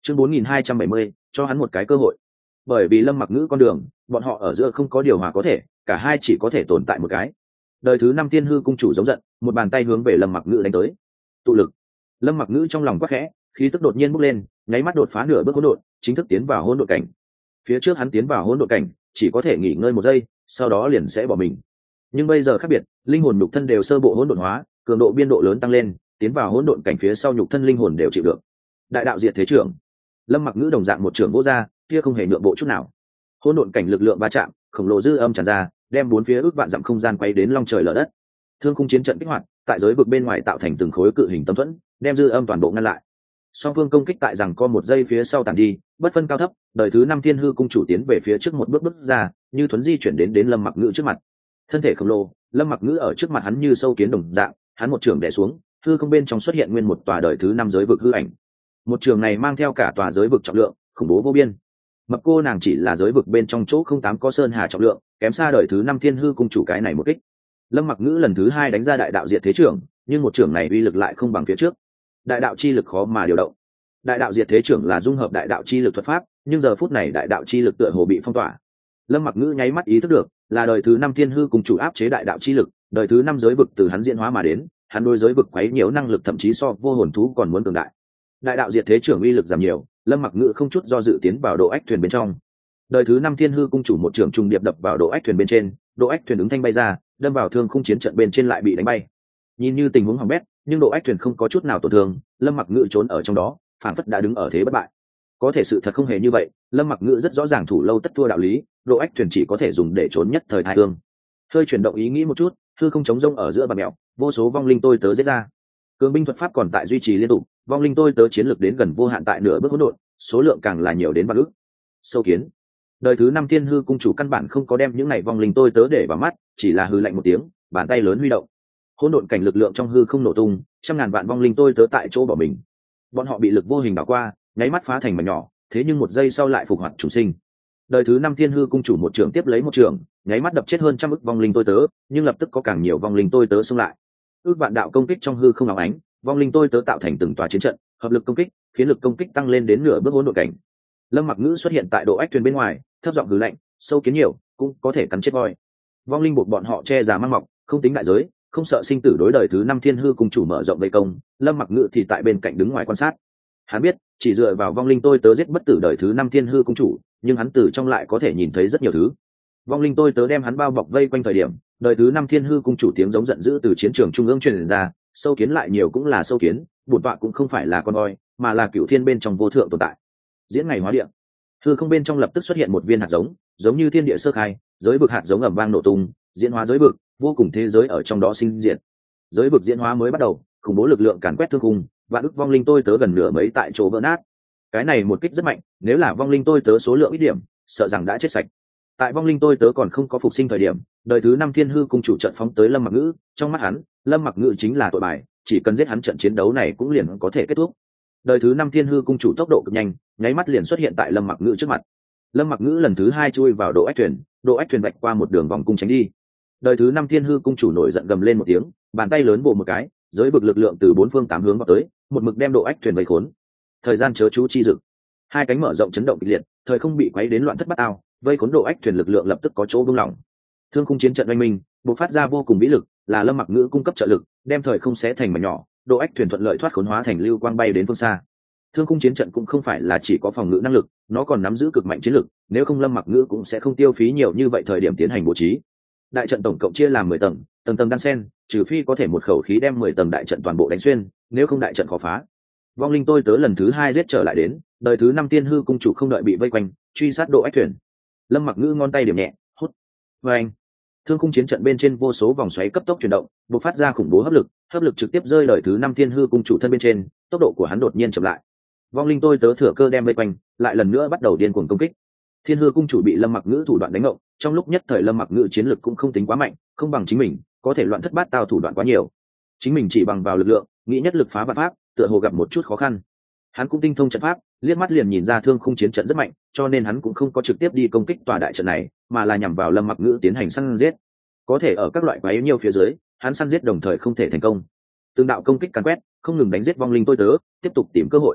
Chương 4270, cho hắn một cái cơ hội. Bởi vì Lâm Mặc Ngữ con đường, bọn họ ở giữa không có điều hòa có thể, cả hai chỉ có thể tồn tại một cái. Đời thứ 5 Thiên Hư cung chủ giống giận, một bàn tay hướng về Lâm Mặc Ngữ đánh tới. Tụ lực. Lâm Mặc Ngữ trong lòng quắc khẽ, khí tức đột nhiên bốc lên, nháy mắt đột phá nửa bước hỗn độn, chính thức tiến vào hỗn độn cảnh. Phía trước hắn tiến vào hỗn độn cảnh, chỉ có thể nghỉ ngơi một giây, sau đó liền sẽ bỏ mình. Nhưng bây giờ khác biệt, linh hồn nhục thân đều sơ bộ hỗn độn hóa, cường độ biên độ lớn tăng lên, tiến vào hỗn độn cảnh phía sau nhục thân linh hồn đều chịu được. Đại đạo diệt thế trưởng. Lâm Mặc Ngữ đồng dạng một trưởng vỗ ra, kia không hề nhượng bộ chút nào. Hỗn độn cảnh lực lượng va chạm, khổng lồ dư âm tràn ra, đem bốn phía ước vạn dặm không gian quay đến long trời lở đất. Thương khung chiến trận kích hoạt, tại giới vực bên ngoài tạo thành từng khối cự hình tâm thuẫn, đem dư âm toàn bộ ngăn lại. Song phương công kích tại rằng co một giây phía sau tản đi, bất phân cao thấp, đời thứ 5 Thiên Hư cung chủ tiến về phía trước một bước ra, như thuấn di chuyển đến Lâm Mặc Ngữ trước mặt. Thân thể khổng lồ, Lâm Mặc Ngữ ở trước mặt hắn như sâu kiến đồng dạng, hắn một trường đè xuống, hư không bên trong xuất hiện nguyên một tòa đời thứ 5 giới vực hư ảnh. Một trường này mang theo cả tòa giới vực trọng lượng, khủng bố vô biên. Mập cô nàng chỉ là giới vực bên trong chỗ không tám có sơn hà trọng lượng, kém xa đời thứ 5 Thiên Hư cung chủ cái này một kích. Lâm Mặc Ngữ lần thứ 2 đánh ra đại đạo diệt thế trưởng, nhưng một trưởng này uy lực lại không bằng phía trước. Đại đạo chi lực khó mà điều động. Đại đạo diệt thế trưởng là dung hợp đại đạo chi lực thuật pháp, nhưng giờ phút này đại đạo chi lực tựa hồ bị phong tỏa. Lâm Mặc Ngữ nháy mắt ý thức được, là đời thứ 5 Thiên Hư cung chủ áp chế đại đạo chi lực, đời thứ 5 giới vực từ hắn diễn hóa mà đến, hắn đối giới vực quấy nhiều năng lực thậm chí so vô hồn thú còn muốn cường đại. Đại đạo diệt thế trưởng uy lực giảm nhiều, Lâm Mặc Ngữ không chút do dự tiến vào độ ách thuyền bên trong. Đời thứ 5 Thiên Hư cung chủ một trưởng trùng điệp đập vào độ ách thuyền bên trên, độ ách thuyền ứng thanh bay ra, đâm vào thương khung chiến trận bên trên lại bị đánh bay. Nhìn như tình huống hỏng bét, nhưng độ ách thuyền không có chút nào tổn thương, Lâm Mặc Ngữ trốn ở trong đó, phảng phất đã đứng ở thế bất bại. Có thể sự thật không hề như vậy, Lâm Mặc Ngữ rất rõ ràng thủ lâu tất thua đạo lý, độ ách thuyền chỉ có thể dùng để trốn nhất thời tai ương. Hơi chuyển động ý nghĩ một chút, hư không chống rông ở giữa bàn mèo, vô số vong linh tôi tớ giết ra. Cường binh thuật pháp còn tại duy trì liên tục, vong linh tôi tớ chiến lược đến gần vô hạn tại nửa bước hỗn độn, số lượng càng là nhiều đến vạn ức. Sâu kiến. Đời thứ 5 Thiên Hư cung chủ căn bản không có đem những này vong linh tôi tớ để vào mắt, chỉ là hư lạnh một tiếng, bàn tay lớn huy động. Hỗn độn cảnh lực lượng trong hư không nổ tung, trăm ngàn vạn vong linh tôi tớ tại chỗ bỏ mình. Bọn họ bị lực vô hình đảo qua, nháy mắt phá thành mảnh nhỏ, thế nhưng một giây sau lại phục hoạt chủ sinh. Đời thứ 5 Thiên Hư cung chủ một trường tiếp lấy một trường, nháy mắt đập chết hơn trăm ức vong linh tôi tớ, nhưng lập tức có càng nhiều vong linh tôi tớ xông lại. Ước vạn đạo công kích trong hư không óng ánh, vong linh tôi tớ tạo thành từng tòa chiến trận, hợp lực công kích, khiến lực công kích tăng lên đến nửa bước hỗn độn cảnh. Lâm Mặc Ngữ xuất hiện tại độ ách thuyền bên ngoài, thấp giọng hừ lạnh, sâu kiến nhiều, cũng có thể cắn chết voi. Vong linh buộc bọn họ che già mang mọc, không tính đại giới, không sợ sinh tử đối đời thứ 5 Thiên Hư cung chủ mở rộng vây công, Lâm Mặc Ngữ thì tại bên cạnh đứng ngoài quan sát. Hắn biết, chỉ dựa vào vong linh tôi tớ giết bất tử đời thứ 5 Thiên Hư cung chủ, nhưng hắn từ trong lại có thể nhìn thấy rất nhiều thứ. Vong linh tôi tớ đem hắn bao bọc vây quanh thời điểm, đời thứ 5 Thiên Hư cung chủ tiếng giống giận dữ từ chiến trường trung ương truyền ra, sâu kiến lại nhiều cũng là sâu kiến, bổn tọa cũng không phải là con voi, mà là cửu thiên bên trong vô thượng tồn tại. Diễn ngày hóa địa. Hư không bên trong lập tức xuất hiện một viên hạt giống, giống như thiên địa sơ khai, giới vực hạt giống ầm vang nổ tung, diễn hóa giới vực, vô cùng thế giới ở trong đó sinh diệt. Giới vực diễn hóa mới bắt đầu, khủng bố lực lượng càn quét thương khung, và ức vong linh tôi tớ gần nửa mấy tại chỗ vỡ nát. Cái này một kích rất mạnh, nếu là vong linh tôi tớ số lượng ít điểm, sợ rằng đã chết sạch. Tại vong linh tôi tớ còn không có phục sinh thời điểm, đời thứ 5 Thiên Hư cung chủ trận phóng tới Lâm Mặc Ngữ, trong mắt hắn, Lâm Mặc Ngữ chính là tội bài, chỉ cần giết hắn trận chiến đấu này cũng liền có thể kết thúc. Đời thứ 5 Thiên Hư cung chủ tốc độ cực nhanh, nháy mắt liền xuất hiện tại Lâm Mặc Ngữ trước mặt. Lâm Mặc Ngữ lần thứ 2 chui vào độ ách thuyền vạch qua một đường vòng cung tránh đi. Đời thứ 5 Thiên Hư cung chủ nổi giận gầm lên một tiếng, bàn tay lớn bổ một cái, giới vực lực lượng từ bốn phương tám hướng vào tới, một mực đem độ ách thuyền vây khốn. Thời gian chớ chú chi dực, hai cánh mở rộng chấn động kịch liệt, thời không bị quấy đến loạn thất bát ao, vây khốn độ ách thuyền lực lượng lập tức có chỗ buông lỏng. Thương khung chiến trận oanh minh, bộc phát ra vô cùng vĩ lực, là Lâm Mặc Ngữ cung cấp trợ lực, đem thời không xé thành mảnh nhỏ, độ ách thuyền thuận lợi thoát khốn hóa thành lưu quang bay đến phương xa. Thương khung chiến trận cũng không phải là chỉ có phòng ngự năng lực, nó còn nắm giữ cực mạnh chiến lực, nếu không Lâm Mặc Ngữ cũng sẽ không tiêu phí nhiều như vậy thời điểm tiến hành bố trí. Đại trận tổng cộng chia làm 10 tầng, tầng tầng đan xen, trừ phi có thể một khẩu khí đem 10 tầng đại trận toàn bộ đánh xuyên, nếu không đại trận khó phá. Vong linh tôi tớ lần thứ 2 giết trở lại đến, đời thứ 5 Thiên Hư cung chủ không đợi bị vây quanh, truy sát độ ách thuyền. Lâm Mặc Ngữ ngón tay điểm nhẹ, hút. Oeng. Thương khung chiến trận bên trên vô số vòng xoáy cấp tốc chuyển động, bộc phát ra khủng bố hấp lực trực tiếp rơi đời thứ 5 Thiên Hư cung chủ thân bên trên, tốc độ của hắn đột nhiên chậm lại. Vong linh tôi tớ thừa cơ đem vây quanh, lại lần nữa bắt đầu điên cuồng công kích. Thiên Hư cung chủ bị Lâm Mặc Ngữ thủ đoạn đánh ngộng, trong lúc nhất thời Lâm Mặc Ngữ chiến lực cũng không tính quá mạnh, không bằng chính mình, có thể loạn thất bát tao thủ đoạn quá nhiều. Chính mình chỉ bằng vào lực lượng, nghĩ nhất lực phá vạn pháp, tựa hồ gặp một chút khó khăn. Hắn cũng tinh thông trận pháp, liếc mắt liền nhìn ra thương khung chiến trận rất mạnh, cho nên hắn cũng không có trực tiếp đi công kích tòa đại trận này, mà là nhằm vào Lâm Mặc Ngữ tiến hành săn giết. Có thể ở các loại quái nhiêu phía dưới, hắn săn giết đồng thời không thể thành công. Từng đạo công kích càn quét, không ngừng đánh giết vong linh tôi tớ, tiếp tục tìm cơ hội.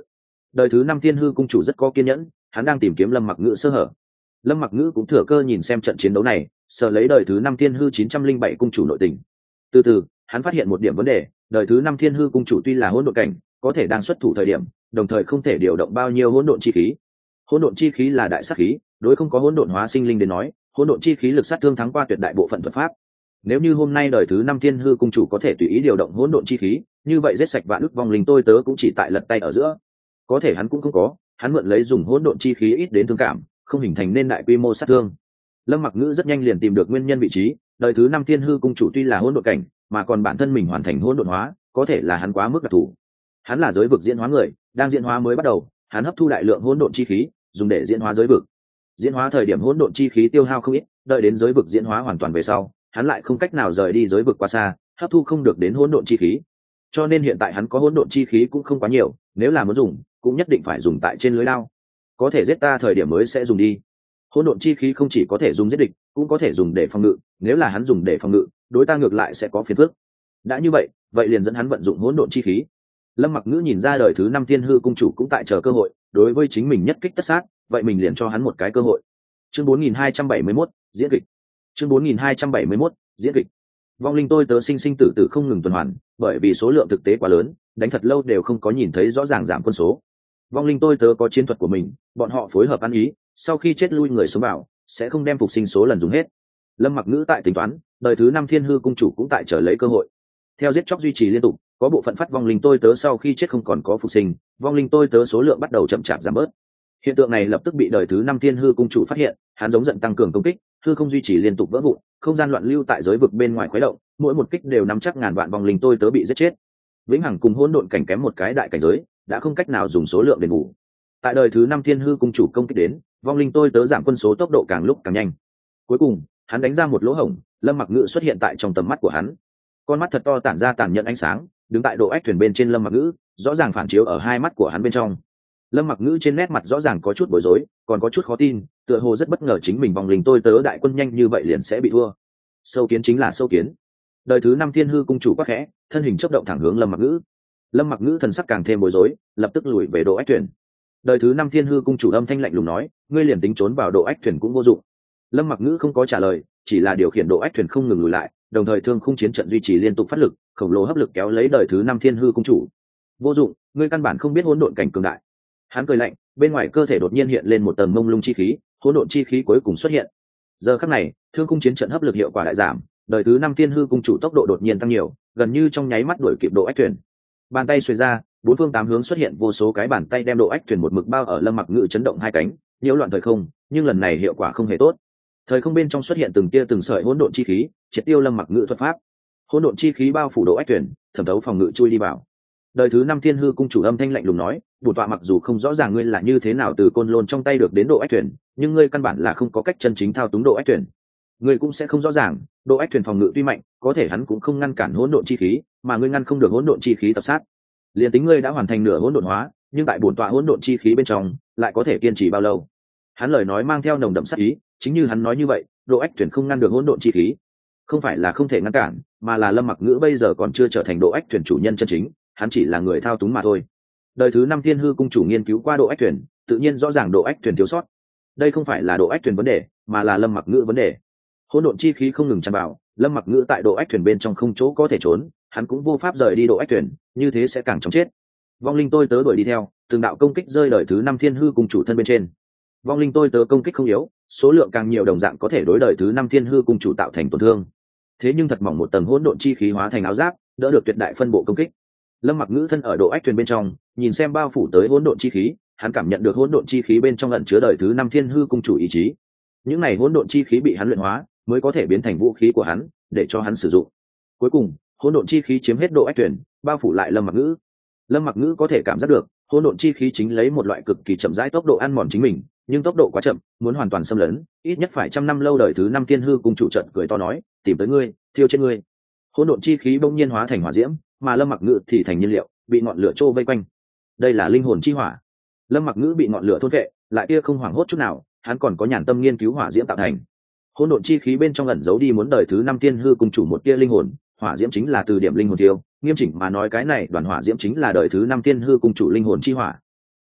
Đời thứ năm thiên hư cung chủ rất có kiên nhẫn, hắn đang tìm kiếm Lâm Mặc Ngữ sơ hở. Lâm Mặc Ngữ cũng thừa cơ nhìn xem trận chiến đấu này, sợ lấy đời thứ năm thiên hư 907 cung chủ nội tình. Từ từ, hắn phát hiện một điểm vấn đề, đời thứ năm thiên hư cung chủ tuy là hỗn độn cảnh, có thể đang xuất thủ thời điểm, đồng thời không thể điều động bao nhiêu hỗn độn chi khí. Hỗn độn chi khí là đại sát khí, đối không có hỗn độn hóa sinh linh đến nói, hỗn độn chi khí lực sát thương thắng qua tuyệt đại bộ phận thuật pháp. Nếu như hôm nay đời thứ năm thiên hư cung chủ có thể tùy ý điều động hỗn độn chi khí, như vậy giết sạch vạn ức vong linh tôi tớ cũng chỉ tại lật tay ở giữa. Có thể hắn cũng không có, hắn mượn lấy dùng hỗn độn chi khí ít đến thương cảm, không hình thành nên đại quy mô sát thương. Lâm Mặc Ngữ rất nhanh liền tìm được nguyên nhân vị trí, đời thứ năm thiên hư cung chủ tuy là hỗn độn cảnh, mà còn bản thân mình hoàn thành hỗn độn hóa, có thể là hắn quá mức đặc thù. Hắn là giới vực diễn hóa người, đang diễn hóa mới bắt đầu, hắn hấp thu đại lượng hỗn độn chi khí, dùng để diễn hóa giới vực. Diễn hóa thời điểm hỗn độn chi khí tiêu hao không ít, đợi đến giới vực diễn hóa hoàn toàn về sau, hắn lại không cách nào rời đi giới vực quá xa, hấp thu không được đến hỗn độn chi khí. Cho nên hiện tại hắn có hỗn độn chi khí cũng không quá nhiều, nếu là muốn dùng, cũng nhất định phải dùng tại trên lưới lao. Có thể giết ta thời điểm mới sẽ dùng đi. Hỗn độn chi khí không chỉ có thể dùng giết địch, cũng có thể dùng để phòng ngự, nếu là hắn dùng để phòng ngự, đối ta ngược lại sẽ có phiền phức. Đã như vậy, vậy liền dẫn hắn vận dụng hỗn độn chi khí. Lâm Mặc Ngữ nhìn ra đời thứ năm thiên hư cung chủ cũng tại chờ cơ hội, đối với chính mình nhất kích tất sát, vậy mình liền cho hắn một cái cơ hội. Chương 4271, diễn kịch. Chương 4271, diễn kịch. Vong linh tôi tớ sinh sinh tử tử không ngừng tuần hoàn, bởi vì số lượng thực tế quá lớn, đánh thật lâu đều không có nhìn thấy rõ ràng giảm quân số. Vong linh tôi tớ có chiến thuật của mình, bọn họ phối hợp ăn ý, sau khi chết lui người sống vào, sẽ không đem phục sinh số lần dùng hết. Lâm Mặc Ngữ tại tính toán, đời thứ năm thiên hư cung chủ cũng tại chờ lấy cơ hội. Theo giết chóc duy trì liên tục, có bộ phận phát vong linh tôi tớ sau khi chết không còn có phục sinh, vong linh tôi tớ số lượng bắt đầu chậm chạp giảm bớt. Hiện tượng này lập tức bị đời thứ năm thiên hư cung chủ phát hiện, hắn giống giận tăng cường công kích, hư không duy trì liên tục vỡ vụn, không gian loạn lưu tại giới vực bên ngoài khuấy động, mỗi một kích đều nắm chắc ngàn vạn vong linh tôi tớ bị giết chết. Vĩnh hằng cùng hỗn độn cảnh kém một cái đại cảnh giới, đã không cách nào dùng số lượng đền bù. Tại đời thứ năm thiên hư cung chủ công kích đến, vong linh tôi tớ giảm quân số tốc độ càng lúc càng nhanh. Cuối cùng, hắn đánh ra một lỗ hổng, Lâm Mặc Ngữ xuất hiện tại trong tầm mắt của hắn. Con mắt thật to tản ra tàn nhẫn ánh sáng, đứng tại độ ách thuyền bên trên Lâm Mặc Ngữ, rõ ràng phản chiếu ở hai mắt của hắn bên trong. Lâm Mặc Ngữ trên nét mặt rõ ràng có chút bối rối, còn có chút khó tin, tựa hồ rất bất ngờ chính mình vong linh tôi tớ đại quân nhanh như vậy liền sẽ bị thua. Sâu kiến chính là sâu kiến. Đời thứ năm thiên hư cung chủ quắc khẽ, thân hình chớp động thẳng hướng Lâm Mặc Ngữ. Lâm Mặc Ngữ thần sắc càng thêm bối rối, lập tức lùi về độ ách thuyền. Đời thứ năm thiên hư cung chủ âm thanh lạnh lùng nói, ngươi liền tính trốn vào độ ách thuyền cũng vô dụng. Lâm Mặc Ngữ không có trả lời, chỉ là điều khiển độ ách thuyền không ngừng lùi lại, đồng thời thương khung chiến trận duy trì liên tục phát lực, khổng lồ hấp lực kéo lấy đời thứ năm thiên hư cung chủ. Vô dụng, ngươi căn bản không biết hỗn độn cảnh cường đại. Hắn cười lạnh, bên ngoài cơ thể đột nhiên hiện lên một tầng mông lung chi khí, hỗn độn chi khí cuối cùng xuất hiện. Giờ khắc này, thương khung chiến trận hấp lực hiệu quả đại giảm, đời thứ năm thiên hư cung chủ tốc độ đột nhiên tăng nhiều, gần như trong nháy mắt đuổi kịp độ ách thuyền. Bàn tay xuề ra, bốn phương tám hướng xuất hiện vô số cái bàn tay đem độ ách thuyền một mực bao ở Lâm Mặc Ngữ chấn động hai cánh, nhiễu loạn thời không, nhưng lần này hiệu quả không hề tốt. Thời không bên trong xuất hiện từng tia từng sợi hỗn độn chi khí, triệt tiêu Lâm Mặc Ngữ thuật pháp. Hỗn độn chi khí bao phủ độ ách thuyền, thẩm thấu phòng ngự chui đi vào. Đời thứ năm thiên hư cung chủ âm thanh lạnh lùng nói, bổn tọa mặc dù không rõ ràng ngươi là như thế nào từ côn lôn trong tay được đến độ ách thuyền, nhưng ngươi căn bản là không có cách chân chính thao túng độ ách thuyền. Ngươi cũng sẽ không rõ ràng, độ ách thuyền phòng ngự tuy mạnh, có thể hắn cũng không ngăn cản hỗn độn chi khí, mà ngươi ngăn không được hỗn độn chi khí tập sát. Liên tính ngươi đã hoàn thành nửa hỗn độn hóa, nhưng tại bổn tọa hỗn độn chi khí bên trong, lại có thể kiên trì bao lâu? Hắn lời nói mang theo nồng đậm sát ý, chính như hắn nói như vậy, độ ách thuyền không ngăn được hỗn độn chi khí, không phải là không thể ngăn cản, mà là Lâm Mặc Ngữ bây giờ còn chưa trở thành độ ách thuyền chủ nhân chân chính, hắn chỉ là người thao túng mà thôi. Đời thứ năm thiên hư cung chủ nghiên cứu qua độ ách thuyền, tự nhiên rõ ràng độ ách thuyền thiếu sót. Đây không phải là độ ách thuyền vấn đề, mà là Lâm Mặc Ngữ vấn đề. Hỗn độn chi khí không ngừng tràn vào, Lâm Mặc Ngữ tại độ ách thuyền bên trong không chỗ có thể trốn, hắn cũng vô pháp rời đi độ ách thuyền, như thế sẽ càng chóng chết. Vong linh tôi tớ đuổi đi theo, từng đạo công kích rơi đời thứ năm thiên hư cung chủ thân bên trên. Vong linh tôi tớ công kích không yếu, số lượng càng nhiều đồng dạng có thể đối đời thứ năm thiên hư cung chủ tạo thành tổn thương. Thế nhưng thật mỏng một tầng hỗn độn chi khí hóa thành áo giáp, đỡ được tuyệt đại phân bộ công kích. Lâm Mặc Ngữ thân ở độ ách thuyền bên trong, nhìn xem bao phủ tới hỗn độn chi khí, hắn cảm nhận được hỗn độn chi khí bên trong ẩn chứa đời thứ năm thiên hư cung chủ ý chí. Những này hỗn độn chi khí bị hắn luyện hóa, mới có thể biến thành vũ khí của hắn, để cho hắn sử dụng. Cuối cùng, hỗn độn chi khí chiếm hết độ ách thuyền, bao phủ lại Lâm Mặc Ngữ. Lâm Mặc Ngữ có thể cảm giác được, hỗn độn chi khí chính lấy một loại cực kỳ chậm rãi tốc độ ăn mòn chính mình, nhưng tốc độ quá chậm, muốn hoàn toàn xâm lấn, ít nhất phải trăm năm lâu. Đời thứ năm thiên hư cung chủ trận cười to nói, tìm tới ngươi, thiêu chết ngươi. Hỗn độn chi khí bỗng nhiên hóa thành hỏa diễm, mà Lâm Mặc Ngữ thì thành nhiên liệu, bị ngọn lửa trô vây quanh. Đây là linh hồn chi hỏa. Lâm Mặc Ngữ bị ngọn lửa thôn vệ, lại kia không hoảng hốt chút nào, hắn còn có nhàn tâm nghiên cứu hỏa diễm tạo thành. Hỗn độn chi khí bên trong ẩn giấu đi muốn đời thứ năm thiên hư cung chủ một tia linh hồn, hỏa diễm chính là từ điểm linh hồn tiêu, nghiêm chỉnh mà nói cái này đoàn hỏa diễm chính là đời thứ năm thiên hư cung chủ linh hồn chi hỏa.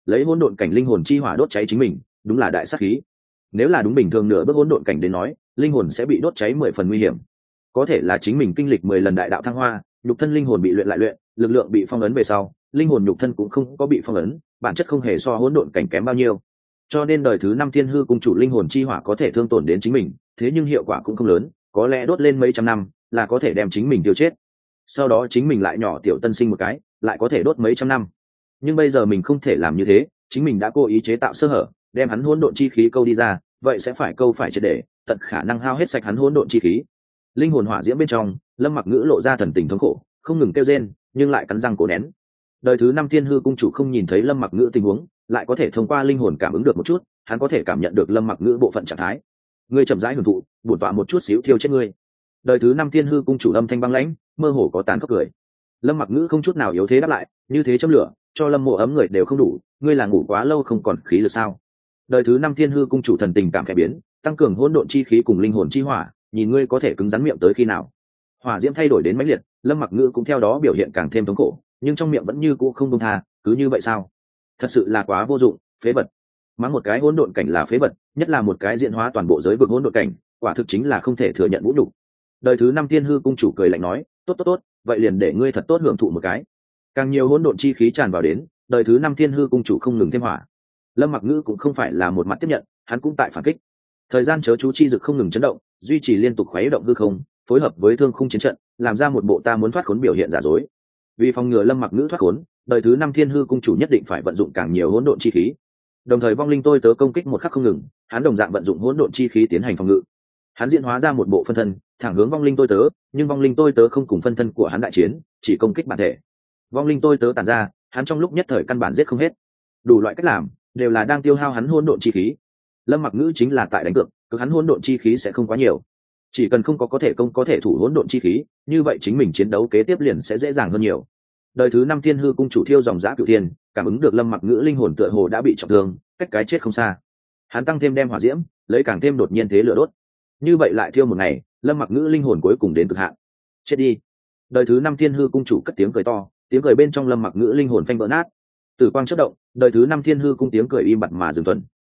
lấy hỗn độn cảnh linh hồn chi hỏa đốt cháy chính mình đúng là đại sát khí. Nếu là đúng bình thường nửa bước hỗn độn cảnh đến nói, linh hồn sẽ bị đốt cháy 10 phần nguy hiểm. Có thể là chính mình kinh lịch 10 lần đại đạo thăng hoa, nhục thân linh hồn bị luyện lại luyện, lực lượng bị phong ấn về sau, linh hồn nhục thân cũng không có bị phong ấn, bản chất không hề so hỗn độn cảnh kém bao nhiêu. Cho nên đời thứ 5 thiên hư cung chủ linh hồn chi hỏa có thể thương tổn đến chính mình, thế nhưng hiệu quả cũng không lớn, có lẽ đốt lên mấy trăm năm là có thể đem chính mình tiêu chết. Sau đó chính mình lại nhỏ tiểu tân sinh một cái, lại có thể đốt mấy trăm năm. Nhưng bây giờ mình không thể làm như thế, chính mình đã cố ý chế tạo sơ hở, đem hắn hỗn độn chi khí câu đi ra, vậy sẽ phải câu phải triệt để, tận khả năng hao hết sạch hắn hỗn độn chi khí. Linh hồn hỏa diễm bên trong, Lâm Mặc Ngữ lộ ra thần tình thống khổ, không ngừng kêu rên, nhưng lại cắn răng cố nén. Đời thứ 5 thiên hư cung chủ không nhìn thấy Lâm Mặc Ngữ tình huống, lại có thể thông qua linh hồn cảm ứng được một chút, hắn có thể cảm nhận được Lâm Mặc Ngữ bộ phận trạng thái. Ngươi chậm rãi hưởng thụ, bổn tọa một chút xíu thiêu chết ngươi. Đời thứ 5 thiên hư cung chủ âm thanh băng lãnh, mơ hồ có tán khóc cười. Lâm Mặc Ngữ không chút nào yếu thế đáp lại, như thế châm lửa, cho Lâm Mộ ấm người đều không đủ, ngươi là ngủ quá lâu không còn khí lực sao? Đời thứ 5 thiên hư cung chủ thần tình cảm khẽ biến, tăng cường hỗn độn chi khí cùng linh hồn chi hỏa, nhìn ngươi có thể cứng rắn miệng tới khi nào. Hỏa diễm thay đổi đến mãnh liệt, Lâm Mặc Ngữ cũng theo đó biểu hiện càng thêm thống khổ, nhưng trong miệng vẫn như cũ không buông tha, cứ như vậy sao? Thật sự là quá vô dụng, phế vật. Mắng một cái hỗn độn cảnh là phế vật, nhất là một cái diện hóa toàn bộ giới vực hỗn độn cảnh, quả thực chính là không thể thừa nhận vũ nhục. Đời thứ 5 thiên hư cung chủ cười lạnh nói, tốt tốt tốt, vậy liền để ngươi thật tốt hưởng thụ một cái. Càng nhiều hỗn độn chi khí tràn vào đến, đời thứ 5 thiên hư cung chủ không ngừng thêm hỏa. Lâm Mặc Ngữ cũng không phải là một mặt tiếp nhận, hắn cũng tại phản kích. Thời gian chớ chú chi dực không ngừng chấn động, duy trì liên tục khuấy động hư không, phối hợp với thương khung chiến trận, làm ra một bộ ta muốn thoát khốn biểu hiện giả dối. Vì phòng ngừa Lâm Mặc Ngữ thoát khốn, đời thứ 5 thiên hư cung chủ nhất định phải vận dụng càng nhiều hỗn độn chi khí. Đồng thời vong linh tôi tớ công kích một khắc không ngừng, hắn đồng dạng vận dụng hỗn độn chi khí tiến hành phòng ngự. Hắn diễn hóa ra một bộ phân thân, thẳng hướng vong linh tôi tớ, nhưng vong linh tôi tớ không cùng phân thân của hắn đại chiến, chỉ công kích bản thể. Vong linh tôi tớ tản ra, hắn trong lúc nhất thời căn bản giết không hết. Đủ loại cách làm đều là đang tiêu hao hắn hỗn độn chi khí. Lâm Mặc Ngữ chính là tại đánh cược, cực hắn hỗn độn chi khí sẽ không quá nhiều. Chỉ cần không có thể công có thể thủ hỗn độn chi khí, như vậy chính mình chiến đấu kế tiếp liền sẽ dễ dàng hơn nhiều. Đời thứ 5 thiên hư cung chủ thiêu dòng dã cửu thiên, cảm ứng được Lâm Mặc Ngữ linh hồn tựa hồ đã bị trọng thương, cách cái chết không xa. Hắn tăng thêm đem hỏa diễm, lấy càng thêm đột nhiên thế lửa đốt. Như vậy lại thiêu một ngày, Lâm Mặc Ngữ linh hồn cuối cùng đến cực hạn. Chết đi. Đời thứ 5 thiên hư cung chủ cất tiếng cười to, tiếng cười bên trong Lâm Mặc Ngữ linh hồn phanh vỡ nát. Tử quang chớp động, đời thứ 5 thiên hư cung tiếng cười im bặt mà dừng tuần.